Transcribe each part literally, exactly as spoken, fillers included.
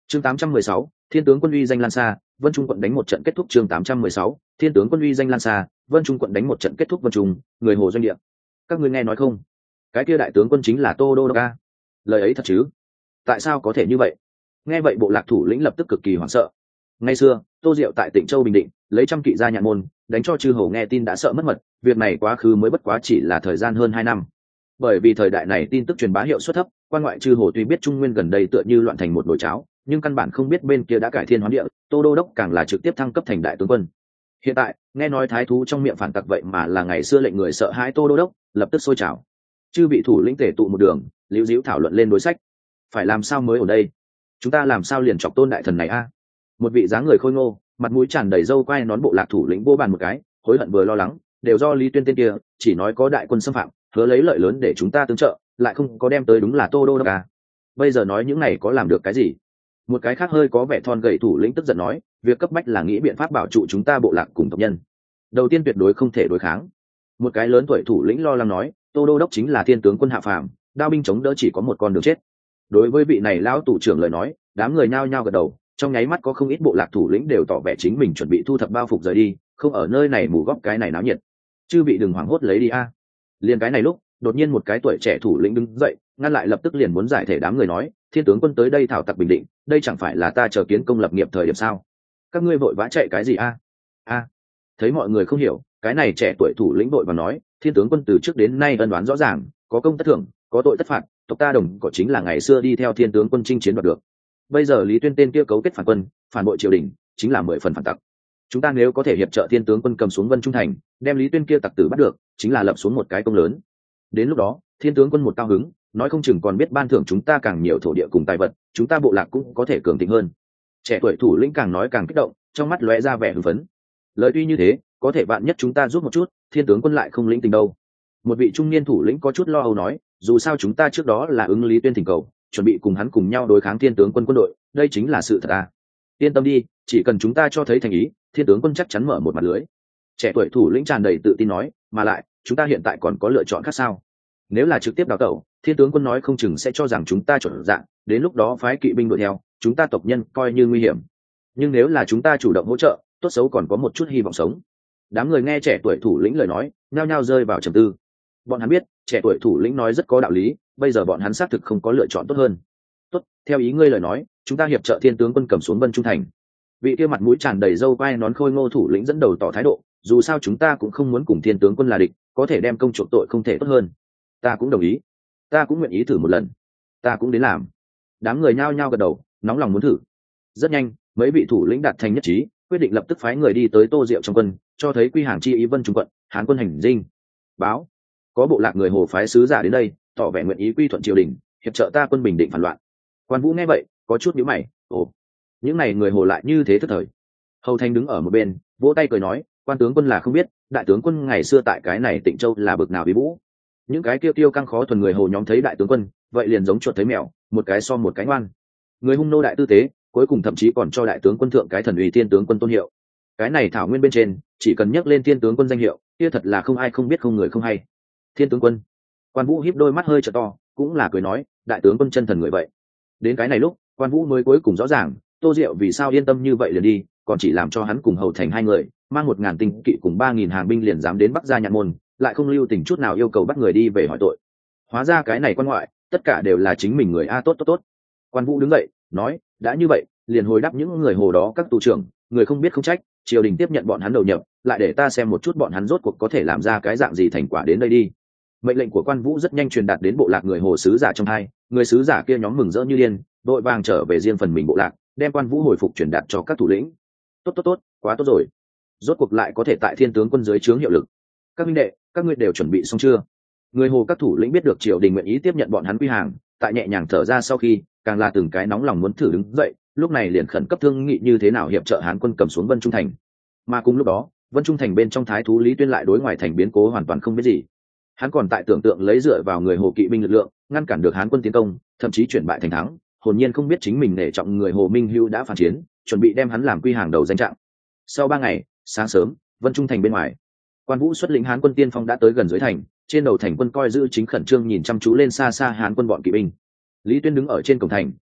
chương tám trăm mười sáu, thiên tướng quân uy danh lan xa, Vân Trung quận đánh một trận kết thúc. Chương tám trăm mười sáu, thiên tướng quân uy danh lan xa, Vân Trung quận đánh một trận kết thúc. Vân Trung, người Hồ doanh địa. Các ngươi nghe nói không? Cái kia đại tướng quân chính là Tô Đô Đốc a. Lời ấy thật chứ? Tại sao có thể như vậy? Nghe vậy bộ lạc thủ lĩnh lập tức cực kỳ hoảng sợ. Ngày xưa, Tô Diệu tại Tịnh Châu Bình Định, lấy trăm kỵ ra nhạn môn, đánh cho chư hầu nghe tin đã sợ mất mật, việc này quá khứ mới bất quá chỉ là thời gian hơn hai năm. Bởi vì thời đại này tin tức truyền bá hiệu suất thấp, quan ngoại chư hầu tuy biết Trung Nguyên gần đây tựa như loạn thành một nồi cháo, nhưng căn bản không biết bên kia đã cải thiên hóa địa, Tô Đô Đốc càng là trực tiếp thăng cấp thành đại tướng quân. Hiện tại, nghe nói thái thú trong miệng phản tặc vậy mà là ngày xưa lệnh người sợ hãi Tô Đô Đốc, lập tức sôi trào. Chư vị thủ lĩnh tề tụ một đường, liễu diễu thảo luận lên đối sách. Phải làm sao mới ở đây? Chúng ta làm sao liền chọc Tôn đại thần này a? Một vị dáng người khôi ngô, mặt mũi tràn đầy râu quai nón bộ lạc thủ lĩnh vô bàn một cái, hối hận vừa lo lắng, đều do Lý Tuyên tên kia, chỉ nói có đại quân xâm phạm, hứa lấy lợi lớn để chúng ta tương trợ, lại không có đem tới đúng là Tô Đô Đốc à. Bây giờ nói những này có làm được cái gì? Một cái khác hơi có vẻ thon gầy thủ lĩnh tức giận nói, việc cấp bách là nghĩ biện pháp bảo trụ chúng ta bộ lạc cùng tộc nhân. Đầu tiên tuyệt đối không thể đối kháng. Một cái lớn tuổi thủ lĩnh lo lắng nói, Tô Đô Đốc chính là thiên tướng quân hạ phàm, đao binh chống đỡ chỉ có một con đường chết. Đối với vị này lão tù trưởng lời nói, đám người nhao nhao gật đầu, trong nháy mắt có không ít bộ lạc thủ lĩnh đều tỏ vẻ chính mình chuẩn bị thu thập bao phục rời đi, không ở nơi này mù góp cái này náo nhiệt. Chư vị đừng hoảng hốt lấy đi a. Liền cái này lúc, đột nhiên một cái tuổi trẻ thủ lĩnh đứng dậy, ngăn lại lập tức liền muốn giải thể đám người nói, thiên tướng quân tới đây thảo tặc Bình Định, đây chẳng phải là ta chờ kiến công lập nghiệp thời điểm sao? Các ngươi vội vã chạy cái gì a? A. Thấy mọi người không hiểu, cái này trẻ tuổi thủ lĩnh vội và nói, thiên tướng quân từ trước đến nay ân đoán rõ ràng, có công tất thưởng, có tội tất phạt, tộc ta đồng có chính là ngày xưa đi theo thiên tướng quân chinh chiến đoạt được. Bây giờ Lý Tuyên tên kia cấu kết phản quân, phản bội triều đình, chính là mười phần phản tặc. Chúng ta nếu có thể hiệp trợ thiên tướng quân cầm xuống Vân Trung thành, đem Lý Tuyên kia tặc tử bắt được, chính là lập xuống một cái công lớn. Đến lúc đó, thiên tướng quân một cao hứng, nói không chừng còn biết ban thưởng chúng ta càng nhiều thổ địa cùng tài vật, chúng ta bộ lạc cũng có thể cường thịnh hơn. Trẻ tuổi thủ lĩnh càng nói càng kích động, trong mắt lóe ra vẻ hưng phấn. Lời tuy như thế, có thể bạn nhất chúng ta giúp một chút, thiên tướng quân lại không lĩnh tình đâu. Một vị trung niên thủ lĩnh có chút lo âu nói, dù sao chúng ta trước đó là ứng Lý Tuyên thỉnh cầu, chuẩn bị cùng hắn cùng nhau đối kháng thiên tướng quân quân đội, đây chính là sự thật à. Yên tâm đi, chỉ cần chúng ta cho thấy thành ý, thiên tướng quân chắc chắn mở một mặt lưới. Trẻ tuổi thủ lĩnh tràn đầy tự tin nói, mà lại chúng ta hiện tại còn có lựa chọn khác sao? Nếu là trực tiếp đào tẩu, thiên tướng quân nói không chừng sẽ cho rằng chúng ta chuẩn dạng, đến lúc đó phái kỵ binh đuổi theo, chúng ta tộc nhân coi như nguy hiểm. Nhưng nếu là chúng ta chủ động hỗ trợ, tốt xấu còn có một chút hy vọng sống. Đám người nghe trẻ tuổi thủ lĩnh lời nói, nhao nhao rơi vào trầm tư. Bọn hắn biết, trẻ tuổi thủ lĩnh nói rất có đạo lý, bây giờ bọn hắn xác thực không có lựa chọn tốt hơn. Tốt, theo ý ngươi lời nói, chúng ta hiệp trợ thiên tướng quân cầm xuống Vân Trung thành. Vị kia mặt mũi tràn đầy râu quai nón khôi ngô thủ lĩnh dẫn đầu tỏ thái độ, dù sao chúng ta cũng không muốn cùng thiên tướng quân là địch, có thể đem công chuộc tội không thể tốt hơn. Ta cũng đồng ý, ta cũng nguyện ý thử một lần, ta cũng đến làm. Đám người nhao nhao gật đầu, nóng lòng muốn thử. Rất nhanh, mấy vị thủ lĩnh đạt thành nhất trí, quyết định lập tức phái người đi tới Tô Diệu trong quân, cho thấy quy hàng chi ý Vân Trung quận, Hán quân hành dinh. Báo, có bộ lạc người Hồ phái sứ giả đến đây, tỏ vẻ nguyện ý quy thuận triều đình, hiệp trợ ta quân Bình Định phản loạn. Quan Vũ nghe vậy, có chút nhíu mày, ồ, những này người Hồ lại như thế thất thời. Hầu Thanh đứng ở một bên, vỗ tay cười nói, quan tướng quân là không biết, đại tướng quân ngày xưa tại cái này Tịnh Châu là bực nào bí vũ. Những cái tiêu tiêu căng khó thuần người Hồ nhóm thấy đại tướng quân, vậy liền giống chuột thấy mèo, một cái so một cái ngoan. Người hung nô đại tư tế, cuối cùng thậm chí còn cho đại tướng quân thượng cái thần uy thiên tướng quân tôn hiệu. Cái này thảo nguyên bên trên, chỉ cần nhắc lên thiên tướng quân danh hiệu, kia thật là không ai không biết không người không hay. Thiên tướng quân. Quan Vũ híp đôi mắt hơi trợ to, cũng là cười nói, đại tướng quân chân thần người vậy. Đến cái này lúc, Quan Vũ mới cuối cùng rõ ràng, Tô Diệu vì sao yên tâm như vậy liền đi, còn chỉ làm cho hắn cùng Hầu Thành hai người, mang một ngàn tinh kỵ cùng ba nghìn hàng binh liền dám đến Bắc gia nhạn môn, lại không lưu tình chút nào yêu cầu bắt người đi về hỏi tội. Hóa ra cái này quan ngoại, tất cả đều là chính mình người a tốt tốt tốt. Quan Vũ đứng dậy, nói, đã như vậy, liền hồi đáp những người Hồ đó các tù trưởng, người không biết không trách, triều đình tiếp nhận bọn hắn đầu nhập, lại để ta xem một chút bọn hắn rốt cuộc có thể làm ra cái dạng gì thành quả đến đây đi. Mệnh lệnh của Quan Vũ rất nhanh truyền đạt đến bộ lạc người Hồ sứ giả trong hai, người sứ giả kia nhóm mừng rỡ như điên, đội vàng trở về riêng phần mình bộ lạc, đem Quan Vũ hồi phục truyền đạt cho các thủ lĩnh. Tốt tốt tốt, quá tốt rồi. Rốt cuộc lại có thể tại thiên tướng quân dưới trướng hiệu lực. Các minh đệ, các ngươi đều chuẩn bị xong chưa? Người Hồ các thủ lĩnh biết được triều đình nguyện ý tiếp nhận bọn hắn quy hàng, tại nhẹ nhàng thở ra sau khi, càng là từng cái nóng lòng muốn thử đứng dậy, lúc này liền khẩn cấp thương nghị như thế nào hiệp trợ Hán quân cầm xuống Vân Trung thành. Mà cùng lúc đó, Vân Trung thành bên trong thái thú Lý Tuyên lại đối ngoài thành biến cố hoàn toàn không biết gì. Hắn còn tại tưởng tượng lấy dựa vào người Hồ kỵ binh lực lượng, ngăn cản được Hán quân tiến công, thậm chí chuyển bại thành thắng, hồn nhiên không biết chính mình nể trọng người Hồ Minh Hưu đã phản chiến, chuẩn bị đem hắn làm quy hàng đầu danh trạng. Sau ba ngày, sáng sớm, Vân Trung thành bên ngoài, Quan Vũ xuất lĩnh Hán quân tiên phong đã tới gần dưới thành, trên đầu thành quân coi giữ chính khẩn trương nhìn chăm chú lên xa xa Hán quân bọn kỵ binh. Lý Tuyên đứng ở trên cổng thành,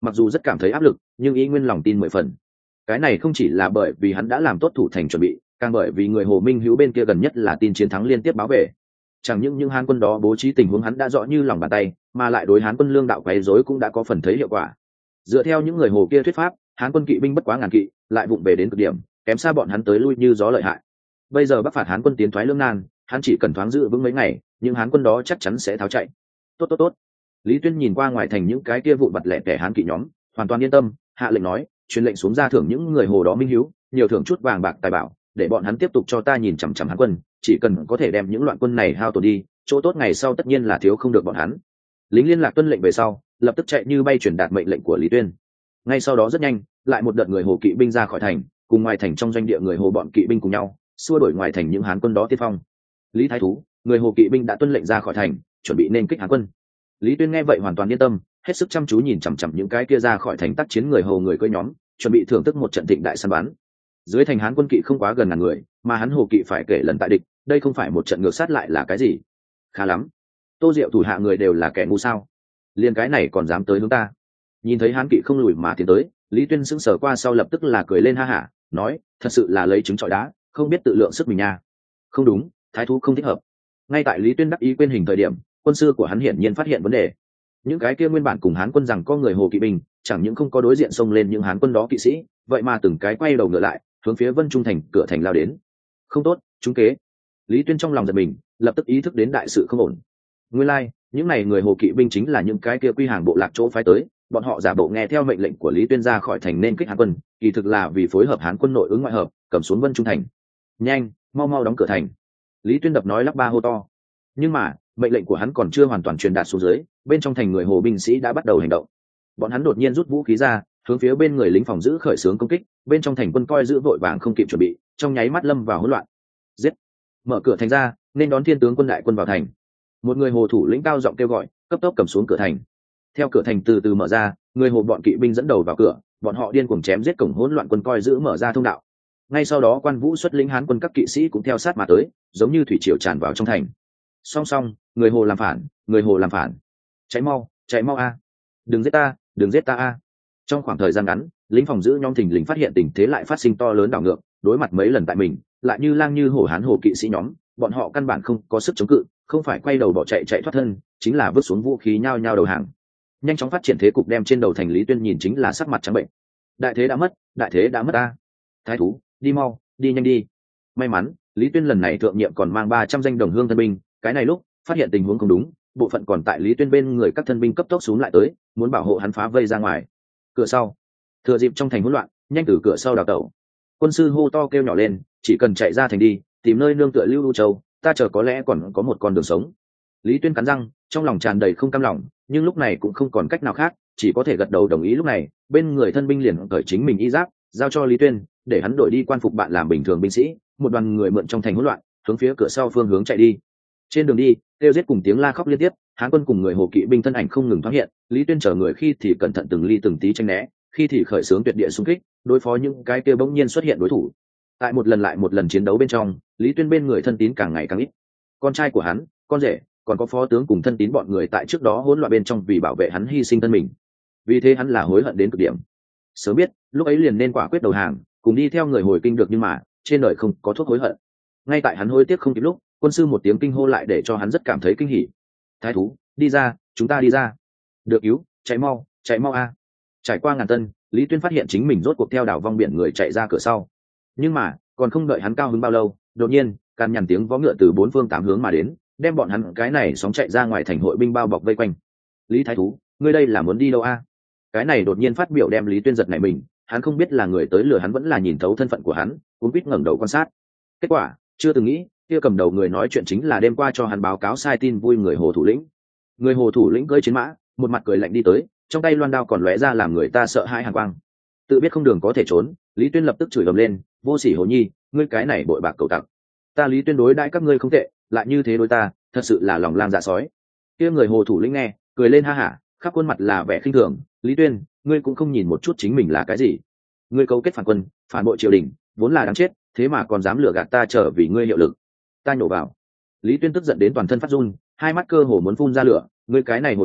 mặc dù rất cảm thấy áp lực nhưng ý nguyên lòng tin mười phần. Cái này không chỉ là bởi vì hắn đã làm tốt thủ thành chuẩn bị, càng bởi vì người Hồ Minh Hữu bên kia gần nhất là tin chiến thắng liên tiếp báo về. Chẳng những những Hán quân đó bố trí tình huống hắn đã rõ như lòng bàn tay, mà lại đối Hán quân lương đạo quấy rối cũng đã có phần thấy hiệu quả. Dựa theo những người Hồ kia thuyết pháp, Hán quân kỵ binh bất quá ngàn kỵ, lại vụng về đến cực điểm, kém xa bọn hắn tới lui như gió lợi hại. Bây giờ Bắc phạt Hán quân tiến thoái lưỡng nan, hắn chỉ cần thoáng giữ vững mấy ngày, những Hán quân đó chắc chắn sẽ tháo chạy. Tốt tốt tốt. Lý Tuyên nhìn qua ngoài thành những cái kia vụn vặt lẻ tẻ Hán kỵ nhóm, hoàn toàn yên tâm, hạ lệnh nói, truyền lệnh xuống ra thưởng những người Hồ đó minh hiếu, nhiều thưởng chút vàng bạc tài bảo, để bọn hắn tiếp tục cho ta nhìn chằm chằm Hán quân, chỉ cần có thể đem những loạn quân này hao tổn đi, chỗ tốt ngày sau tất nhiên là thiếu không được bọn hắn. Lính liên lạc tuân lệnh về sau, lập tức chạy như bay truyền đạt mệnh lệnh của Lý Tuyên. Ngay sau đó rất nhanh, lại một đợt người Hồ kỵ binh ra khỏi thành, cùng ngoài thành trong doanh địa người Hồ bọn kỵ binh cùng nhau, xua đuổi ngoài thành những Hán quân đó tiên phong. Lý Thái Thú, người Hồ kỵ binh đã tuân lệnh ra khỏi thành, chuẩn bị nên kích Hán quân. Lý Tuyên nghe vậy hoàn toàn yên tâm, hết sức chăm chú nhìn chằm chằm những cái kia ra khỏi thành tác chiến người Hồ người cưỡi nhóm, chuẩn bị thưởng thức một trận thịnh đại săn bắn. Dưới thành Hán quân kỵ không quá gần ngàn người, mà hắn Hồ kỵ phải kể lần tại địch, đây không phải một trận ngược sát lại là cái gì? Khá lắm. Tô Diệu thủ hạ người đều là kẻ ngu sao? Liên cái này còn dám tới hướng ta? Nhìn thấy Hán kỵ không lùi mà tiến tới, Lý Tuyên sững sờ qua sau lập tức là cười lên ha hả, nói, thật sự là lấy trứng trọi đá, không biết tự lượng sức mình nha. Không đúng, Thái Thú không thích hợp. Ngay tại Lý Tuyên đắc ý quên hình thời điểm, quân sư của hắn hiển nhiên phát hiện vấn đề. Những cái kia nguyên bản cùng Hán quân rằng có người Hồ kỵ binh, chẳng những không có đối diện xông lên những Hán quân đó kỵ sĩ, vậy mà từng cái quay đầu ngựa lại, hướng phía Vân Trung thành cửa thành lao đến. Không tốt, trúng kế. Lý Tuyên trong lòng giật mình, lập tức ý thức đến đại sự không ổn. Nguyên lai, like, những này người Hồ kỵ binh chính là những cái kia quy hàng bộ lạc chỗ phái tới, bọn họ giả bộ nghe theo mệnh lệnh của Lý Tuyên ra khỏi thành nên kích Hán quân, kỳ thực là vì phối hợp Hán quân nội ứng ngoại hợp, cầm xuống Vân Trung thành. Nhanh, mau mau đóng cửa thành. Lý Tuyên đập nói lắp ba hô to. Nhưng mà, mệnh lệnh của hắn còn chưa hoàn toàn truyền đạt xuống dưới, bên trong thành người Hồ binh sĩ đã bắt đầu hành động. Bọn hắn đột nhiên rút vũ khí ra, hướng phía bên người lính phòng giữ khởi xướng công kích, bên trong thành quân coi giữ vội vàng không kịp chuẩn bị, trong nháy mắt lâm vào hỗn loạn. Giết! Mở cửa thành ra, nên đón thiên tướng quân đại quân vào thành. Một người Hồ thủ lĩnh cao giọng kêu gọi, cấp tốc cầm xuống cửa thành. Theo cửa thành từ từ mở ra, người Hồ bọn kỵ binh dẫn đầu vào cửa, bọn họ điên cuồng chém giết cổng hỗn loạn quân coi giữ mở ra thông đạo. Ngay sau đó Quan Vũ xuất lĩnh Hán quân các kỵ sĩ cũng theo sát mà tới, giống như thủy triều tràn vào trong thành. Song song, người Hồ làm phản, người Hồ làm phản. Cháy mau, cháy mau a! Đừng giết ta, đừng giết ta a! Trong khoảng thời gian ngắn, lính phòng giữ nhóm thình lình phát hiện tình thế lại phát sinh to lớn đảo ngược, đối mặt mấy lần tại mình, lại như lang như hổ Hán Hồ kỵ sĩ nhóm, bọn họ căn bản không có sức chống cự, không phải quay đầu bỏ chạy chạy thoát thân, chính là vứt xuống vũ khí nhao nhao đầu hàng. Nhanh chóng phát triển thế cục đem trên đầu thành Lý Tuyên nhìn chính là sắc mặt trắng bệnh. Đại thế đã mất, đại thế đã mất a! Thái thú, đi mau, đi nhanh đi. May mắn, Lý Tuyên lần này thượng nhiệm còn mang ba trăm danh đồng hương thân binh, cái này lúc phát hiện tình huống không đúng, bộ phận còn tại Lý Tuyên bên người các thân binh cấp tốc xuống lại tới, muốn bảo hộ hắn phá vây ra ngoài. Cửa sau, thừa dịp trong thành hỗn loạn, nhanh từ cửa sau đào tẩu. Quân sư hô to kêu nhỏ lên, chỉ cần chạy ra thành đi, tìm nơi nương tựa lưu lưu châu, ta chờ có lẽ còn có một con đường sống. Lý Tuyên cắn răng, trong lòng tràn đầy không cam lòng, nhưng lúc này cũng không còn cách nào khác, chỉ có thể gật đầu đồng ý. Lúc này, bên người thân binh liền cởi chính mình y giáp, giao cho Lý Tuyên, để hắn đổi đi quan phục bạn làm bình thường binh sĩ. Một đoàn người mượn trong thành hỗn loạn, hướng phía cửa sau phương hướng chạy đi. Trên đường đi, kêu giết cùng tiếng la khóc liên tiếp, Hán quân cùng người Hồ kỵ binh thân ảnh không ngừng thoáng hiện. Lý Tuyên chở người khi thì cẩn thận từng ly từng tí tránh né, khi thì khởi xướng tuyệt địa xung kích, đối phó những cái kia bỗng nhiên xuất hiện đối thủ. Tại một lần lại một lần chiến đấu bên trong, Lý Tuyên bên người thân tín càng ngày càng ít. Con trai của hắn, con rể, còn có phó tướng cùng thân tín bọn người tại trước đó hỗn loạn bên trong vì bảo vệ hắn hy sinh thân mình. Vì thế hắn là hối hận đến cực điểm. Sớm biết, lúc ấy liền nên quả quyết đầu hàng, cùng đi theo người hồi kinh được, nhưng mà trên đời không có thuốc hối hận. Ngay tại hắn hối tiếc không kịp lúc, quân sư một tiếng kinh hô lại để cho hắn rất cảm thấy kinh hỉ. Thái thú, đi ra, chúng ta đi ra. Được cứu, chạy mau, chạy mau a! Trải qua ngàn tân, Lý Tuyên phát hiện chính mình rốt cuộc theo đảo vong biển người chạy ra cửa sau. Nhưng mà còn không đợi hắn cao hứng bao lâu, đột nhiên càn nhằn tiếng vó ngựa từ bốn phương tám hướng mà đến, đem bọn hắn cái này sóng chạy ra ngoài thành hội binh bao bọc vây quanh. Lý Thái thú, ngươi đây là muốn đi đâu a? Cái này đột nhiên phát biểu đem Lý Tuyên giật nảy mình, hắn không biết là người tới lừa hắn vẫn là nhìn thấu thân phận của hắn, cuống quýt ngẩng đầu quan sát. Kết quả chưa từng nghĩ, kia cầm đầu người nói chuyện chính là đêm qua cho hắn báo cáo sai tin vui người Hồ thủ lĩnh. Người Hồ thủ lĩnh cưỡi chiến mã, một mặt cười lạnh đi tới, trong tay loan đao còn lóe ra làm người ta sợ hãi hàn quang. Tự biết không đường có thể trốn, Lý Tuyên lập tức chửi ầm lên, vô sỉ Hồ Nhi, ngươi cái này bội bạc cầu tặc. Ta Lý Tuyên đối đãi các ngươi không tệ, lại như thế đối ta, thật sự là lòng lang dạ sói. Kia người Hồ thủ lĩnh nghe, cười lên ha hả, khắp khuôn mặt là vẻ khinh thường. Lý Tuyên, ngươi cũng không nhìn một chút chính mình là cái gì? Ngươi cấu kết phản quân, phản bội triều đình, vốn là đáng chết, thế mà còn dám lừa gạt ta trở vì ngươi hiệu lực. Ta nhổ vào. Lý Tuyên tức giận đến toàn thân phát run, hai mắt cơ hồ muốn phun ra lửa. Ngươi cái này hồ chó,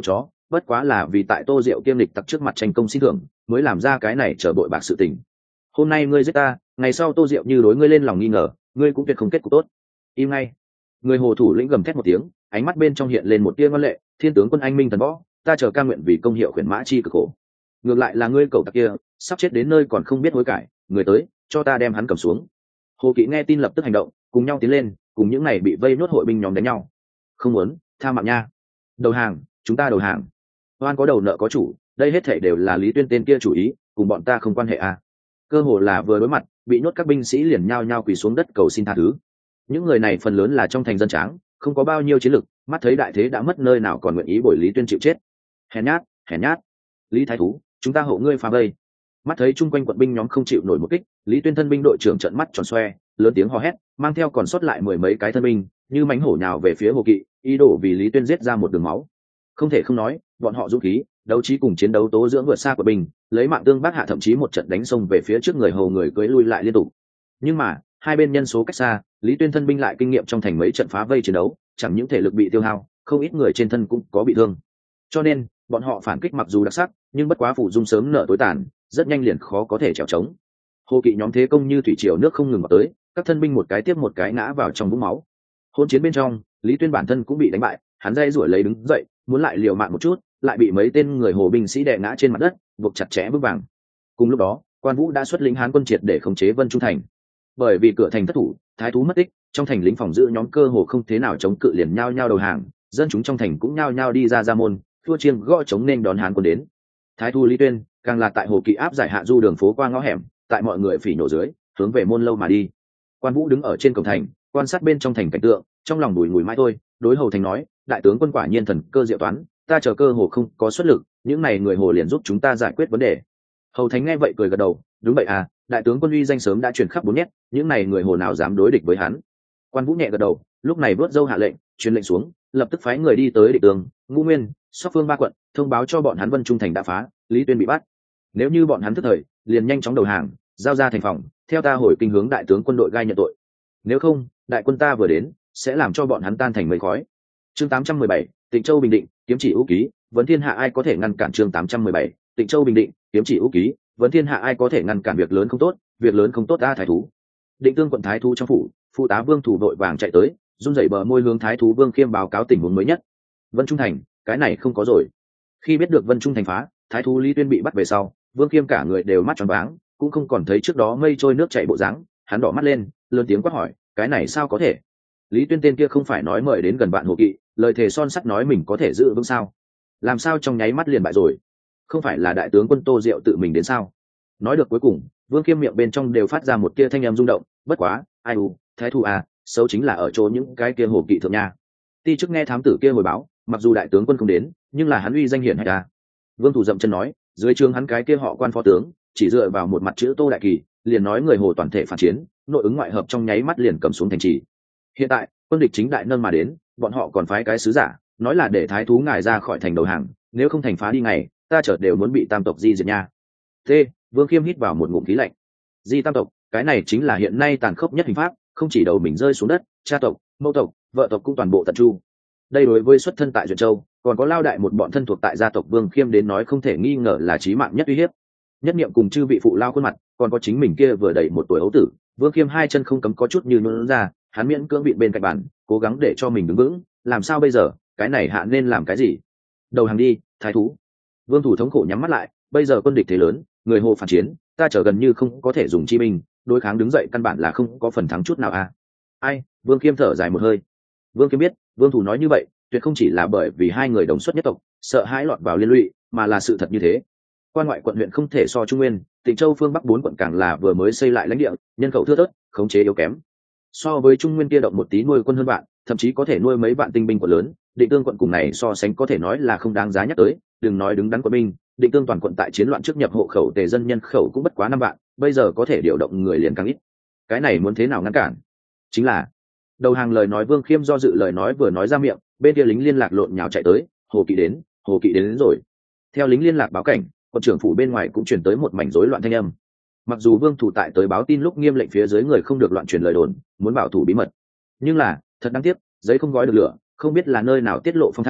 bất quá là vì tại Tô Diệu kiêm lịch tặc trước mặt tranh công xin thưởng mới làm ra cái này trở bội bạc sự tình. Hôm nay ngươi giết ta, ngày sau Tô Diệu như đối ngươi lên lòng nghi ngờ, ngươi cũng tuyệt không kết cục tốt. Im ngay. Người hồ thủ lĩnh gầm thét một tiếng, ánh mắt bên trong hiện lên một tia ngoan lệ. Thiên tướng quân anh minh thần võ, ta chờ ca nguyện vì công hiệu khuyển mã chi cực khổ. Ngược lại là ngươi cậu tặc kia, sắp chết đến nơi còn không biết hối cải, người tới, cho ta đem hắn cầm xuống. Hồ Kỵ nghe tin lập tức hành động, cùng nhau tiến lên, cùng những này bị vây nốt hội binh nhóm đánh nhau. Không muốn, tha mạng nha. Đầu hàng, chúng ta đầu hàng. Oan có đầu nợ có chủ, đây hết thảy đều là Lý Tuyên tên kia chủ ý, cùng bọn ta không quan hệ à. Cơ hồ là vừa đối mặt, bị nhốt các binh sĩ liền nhao nhao quỳ xuống đất cầu xin tha thứ. Những người này phần lớn là trong thành dân tráng, không có bao nhiêu chiến lực, mắt thấy đại thế đã mất nơi nào còn nguyện ý bồi Lý Tuyên chịu chết. Hèn nhát, hèn nhát. Lý Thái Thú, chúng ta hộ ngươi phá vây. Mắt thấy chung quanh quận binh nhóm không chịu nổi một kích, Lý Tuyên thân binh đội trưởng trợn mắt tròn xoe, lớn tiếng hò hét, mang theo còn sót lại mười mấy cái thân binh, như mãnh hổ nhào về phía Hồ Kỵ, ý đồ vì Lý Tuyên giết ra một đường máu. Không thể không nói, bọn họ dũng khí, đấu trí cùng chiến đấu tố dưỡng vượt xa của binh, lấy mạng tương bác hạ, thậm chí một trận đánh sông về phía trước người hầu người cưỡi lui lại liên tục. Nhưng mà, hai bên nhân số cách xa, Lý Tuyên thân binh lại kinh nghiệm trong thành mấy trận phá vây chiến đấu, chẳng những thể lực bị tiêu hao, không ít người trên thân cũng có bị thương. Cho nên, bọn họ phản kích mặc dù đặc sắc, nhưng bất quá phủ dung sớm nợ tối tàn, rất nhanh liền khó có thể trèo trống. Hồ Kỵ nhóm thế công như thủy triều nước không ngừng vào tới, các thân binh một cái tiếp một cái ngã vào trong vũng máu. Hôn chiến bên trong, Lý Tuyên bản thân cũng bị đánh bại, hắn dây rủi lấy đứng dậy, muốn lại liều mạng một chút, lại bị mấy tên người hồ binh sĩ đè ngã trên mặt đất, buộc chặt chẽ bước vàng. Cùng lúc đó, Quan Vũ đã xuất lĩnh Hán quân triệt để khống chế Vân Trung thành. Bởi vì cửa thành thất thủ, thái thú mất tích, trong thành lính phòng giữ nhóm cơ hồ không thế nào chống cự liền nhao nhao đầu hàng, dân chúng trong thành cũng nhao nhao đi ra ra môn, thua chiêng gõ chống nên đón Hán quân đến. Thái thú Lý Tuyên càng là tại Hồ Kỵ áp giải hạ du đường phố qua ngõ hẻm, tại mọi người phỉ nhổ dưới, hướng về môn lâu mà đi. Quan Vũ đứng ở trên cổng thành, quan sát bên trong thành cảnh tượng, trong lòng bùi ngùi mãi thôi, đối Hầu Thành nói, đại tướng quân quả nhiên thần cơ diệu toán, ta chờ cơ hồ không có xuất lực, những này người hồ liền giúp chúng ta giải quyết vấn đề. Hầu Thành nghe vậy cười gật đầu, đúng vậy à, đại tướng quân uy danh sớm đã truyền khắp bốn nét, những này người hồ nào dám đối địch với hắn. Quan Vũ nhẹ gật đầu, lúc này vớt dâu hạ lệnh, truyền lệnh xuống, lập tức phái người đi tới địch tường, Ngũ Nguyên, Sóc Phương ba quận, thông báo cho bọn hắn Vân Trung thành đã phá, Lý Tuyên bị bắt. Nếu như bọn hắn thức thời, liền nhanh chóng đầu hàng, giao ra thành phòng, theo ta hồi kinh hướng đại tướng quân đội gai nhận tội. Nếu không, đại quân ta vừa đến, sẽ làm cho bọn hắn tan thành mây khói. Chương tám trăm mười bảy, Tịnh Châu Bình Định, kiếm chỉ ưu ký, vấn thiên hạ ai có thể ngăn cản. Chương tám trăm mười bảy, Tịnh Châu Bình Định, kiếm chỉ ưu ký, vấn thiên hạ ai có thể ngăn cản. Việc lớn không tốt, việc lớn không tốt ta thái thú. Định Tương quận thái thú trong phủ, phụ tá Vương Thủ vội vàng chạy tới, run rẩy bờ môi hướng thái thú Vương Khiêm báo cáo tình huống mới nhất. Vân Trung thành, cái này không có rồi. Khi biết được Vân Trung thành phá, thái thú Lý Tuyên bị bắt về sau, Vương Khiêm cả người đều mắt tròn váng, cũng không còn thấy trước đó mây trôi nước chảy bộ dáng, hắn đỏ mắt lên, lớn tiếng quát hỏi, cái này sao có thể? Lý Tuyên tên kia không phải nói mời đến gần bạn Hồ Kỵ, lời thề son sắt nói mình có thể giữ vững sao? Làm sao trong nháy mắt liền bại rồi? Không phải là đại tướng quân Tô Diệu tự mình đến sao? Nói được cuối cùng, Vương Khiêm miệng bên trong đều phát ra một tia thanh âm rung động, bất quá, ai u, thái thú à, xấu chính là ở chỗ những cái kia Hồ Kỵ thượng nha. Ti chức nghe thám tử kia hồi báo, mặc dù đại tướng quân không đến, nhưng là hắn uy danh hiển hách à. Vương Thủ dậm chân nói, dưới trướng hắn cái kia họ quan phó tướng, chỉ dựa vào một mặt chữ Tô Đại Kỳ, liền nói người Hồ toàn thể phản chiến, nội ứng ngoại hợp trong nháy mắt liền cầm xuống thành trì. Hiện tại, quân địch chính đại nâng mà đến, bọn họ còn phái cái sứ giả, nói là để thái thú ngài ra khỏi thành đầu hàng, nếu không thành phá đi ngày, ta chợt đều muốn bị tam tộc di diệt nha. T. Vương Khiêm hít vào một ngụm khí lạnh. Di tam tộc, cái này chính là hiện nay tàn khốc nhất hình pháp, không chỉ đầu mình rơi xuống đất, cha tộc, mẫu tộc, vợ tộc cũng toàn bộ tận chu. Đây đối với xuất thân tại Duyện Châu, còn có lao đại một bọn thân thuộc tại gia tộc Vương Khiêm đến nói không thể nghi ngờ là chí mạng nhất uy hiếp. Nhất niệm cùng chư vị phụ lao khuôn mặt, còn có chính mình kia vừa đầy một tuổi ấu tử, Vương Khiêm hai chân không cấm có chút như nhũn ra, hắn miễn cưỡng vịn bên cạnh bàn, cố gắng để cho mình đứng vững, làm sao bây giờ, cái này hạ nên làm cái gì? Đầu hàng đi, thái thú. Vương Thủ thống khổ nhắm mắt lại, bây giờ quân địch thế lớn, người Hồ phản chiến, ta trở gần như không có thể dùng chi binh, đối kháng đứng dậy căn bản là không có phần thắng chút nào à? Ai? Vương Khiêm thở dài một hơi. Vương Khiêm biết, Vương Thủ nói như vậy, tuyệt không chỉ là bởi vì hai người đồng xuất nhất tộc, sợ hãi lọt vào liên lụy, mà là sự thật như thế. Quan ngoại quận huyện không thể so Trung Nguyên, Tịnh Châu phương Bắc bốn quận càng là vừa mới xây lại lãnh địa, nhân khẩu thưa thớt, khống chế yếu kém. So với Trung Nguyên kia động một tí nuôi quân hơn bạn, thậm chí có thể nuôi mấy vạn tinh binh quận lớn, Định Tương quận cùng này so sánh có thể nói là không đáng giá nhắc tới, đừng nói đứng đắn quận binh, Định Tương toàn quận tại chiến loạn trước nhập hộ khẩu tề dân nhân khẩu cũng bất quá năm vạn, bây giờ có thể điều động người liền càng ít. Cái này muốn thế nào ngăn cản? Chính là đầu hàng. Lời nói Vương Khiêm do dự lời nói vừa nói ra miệng, bên kia lính liên lạc lộn nhào chạy tới, Hồ Kỵ đến, Hồ Kỵ đến, đến rồi. Theo lính liên lạc báo cảnh, quận trưởng phủ bên ngoài cũng truyền tới một mảnh rối loạn thanh âm. Mặc dù Vương Thủ tại tới báo tin lúc nghiêm lệnh phía dưới người không được loạn truyền lời đồn, muốn bảo thủ bí mật, nhưng là thật đáng tiếc, giấy không gói được lửa, không biết là nơi nào tiết lộ phong thanh,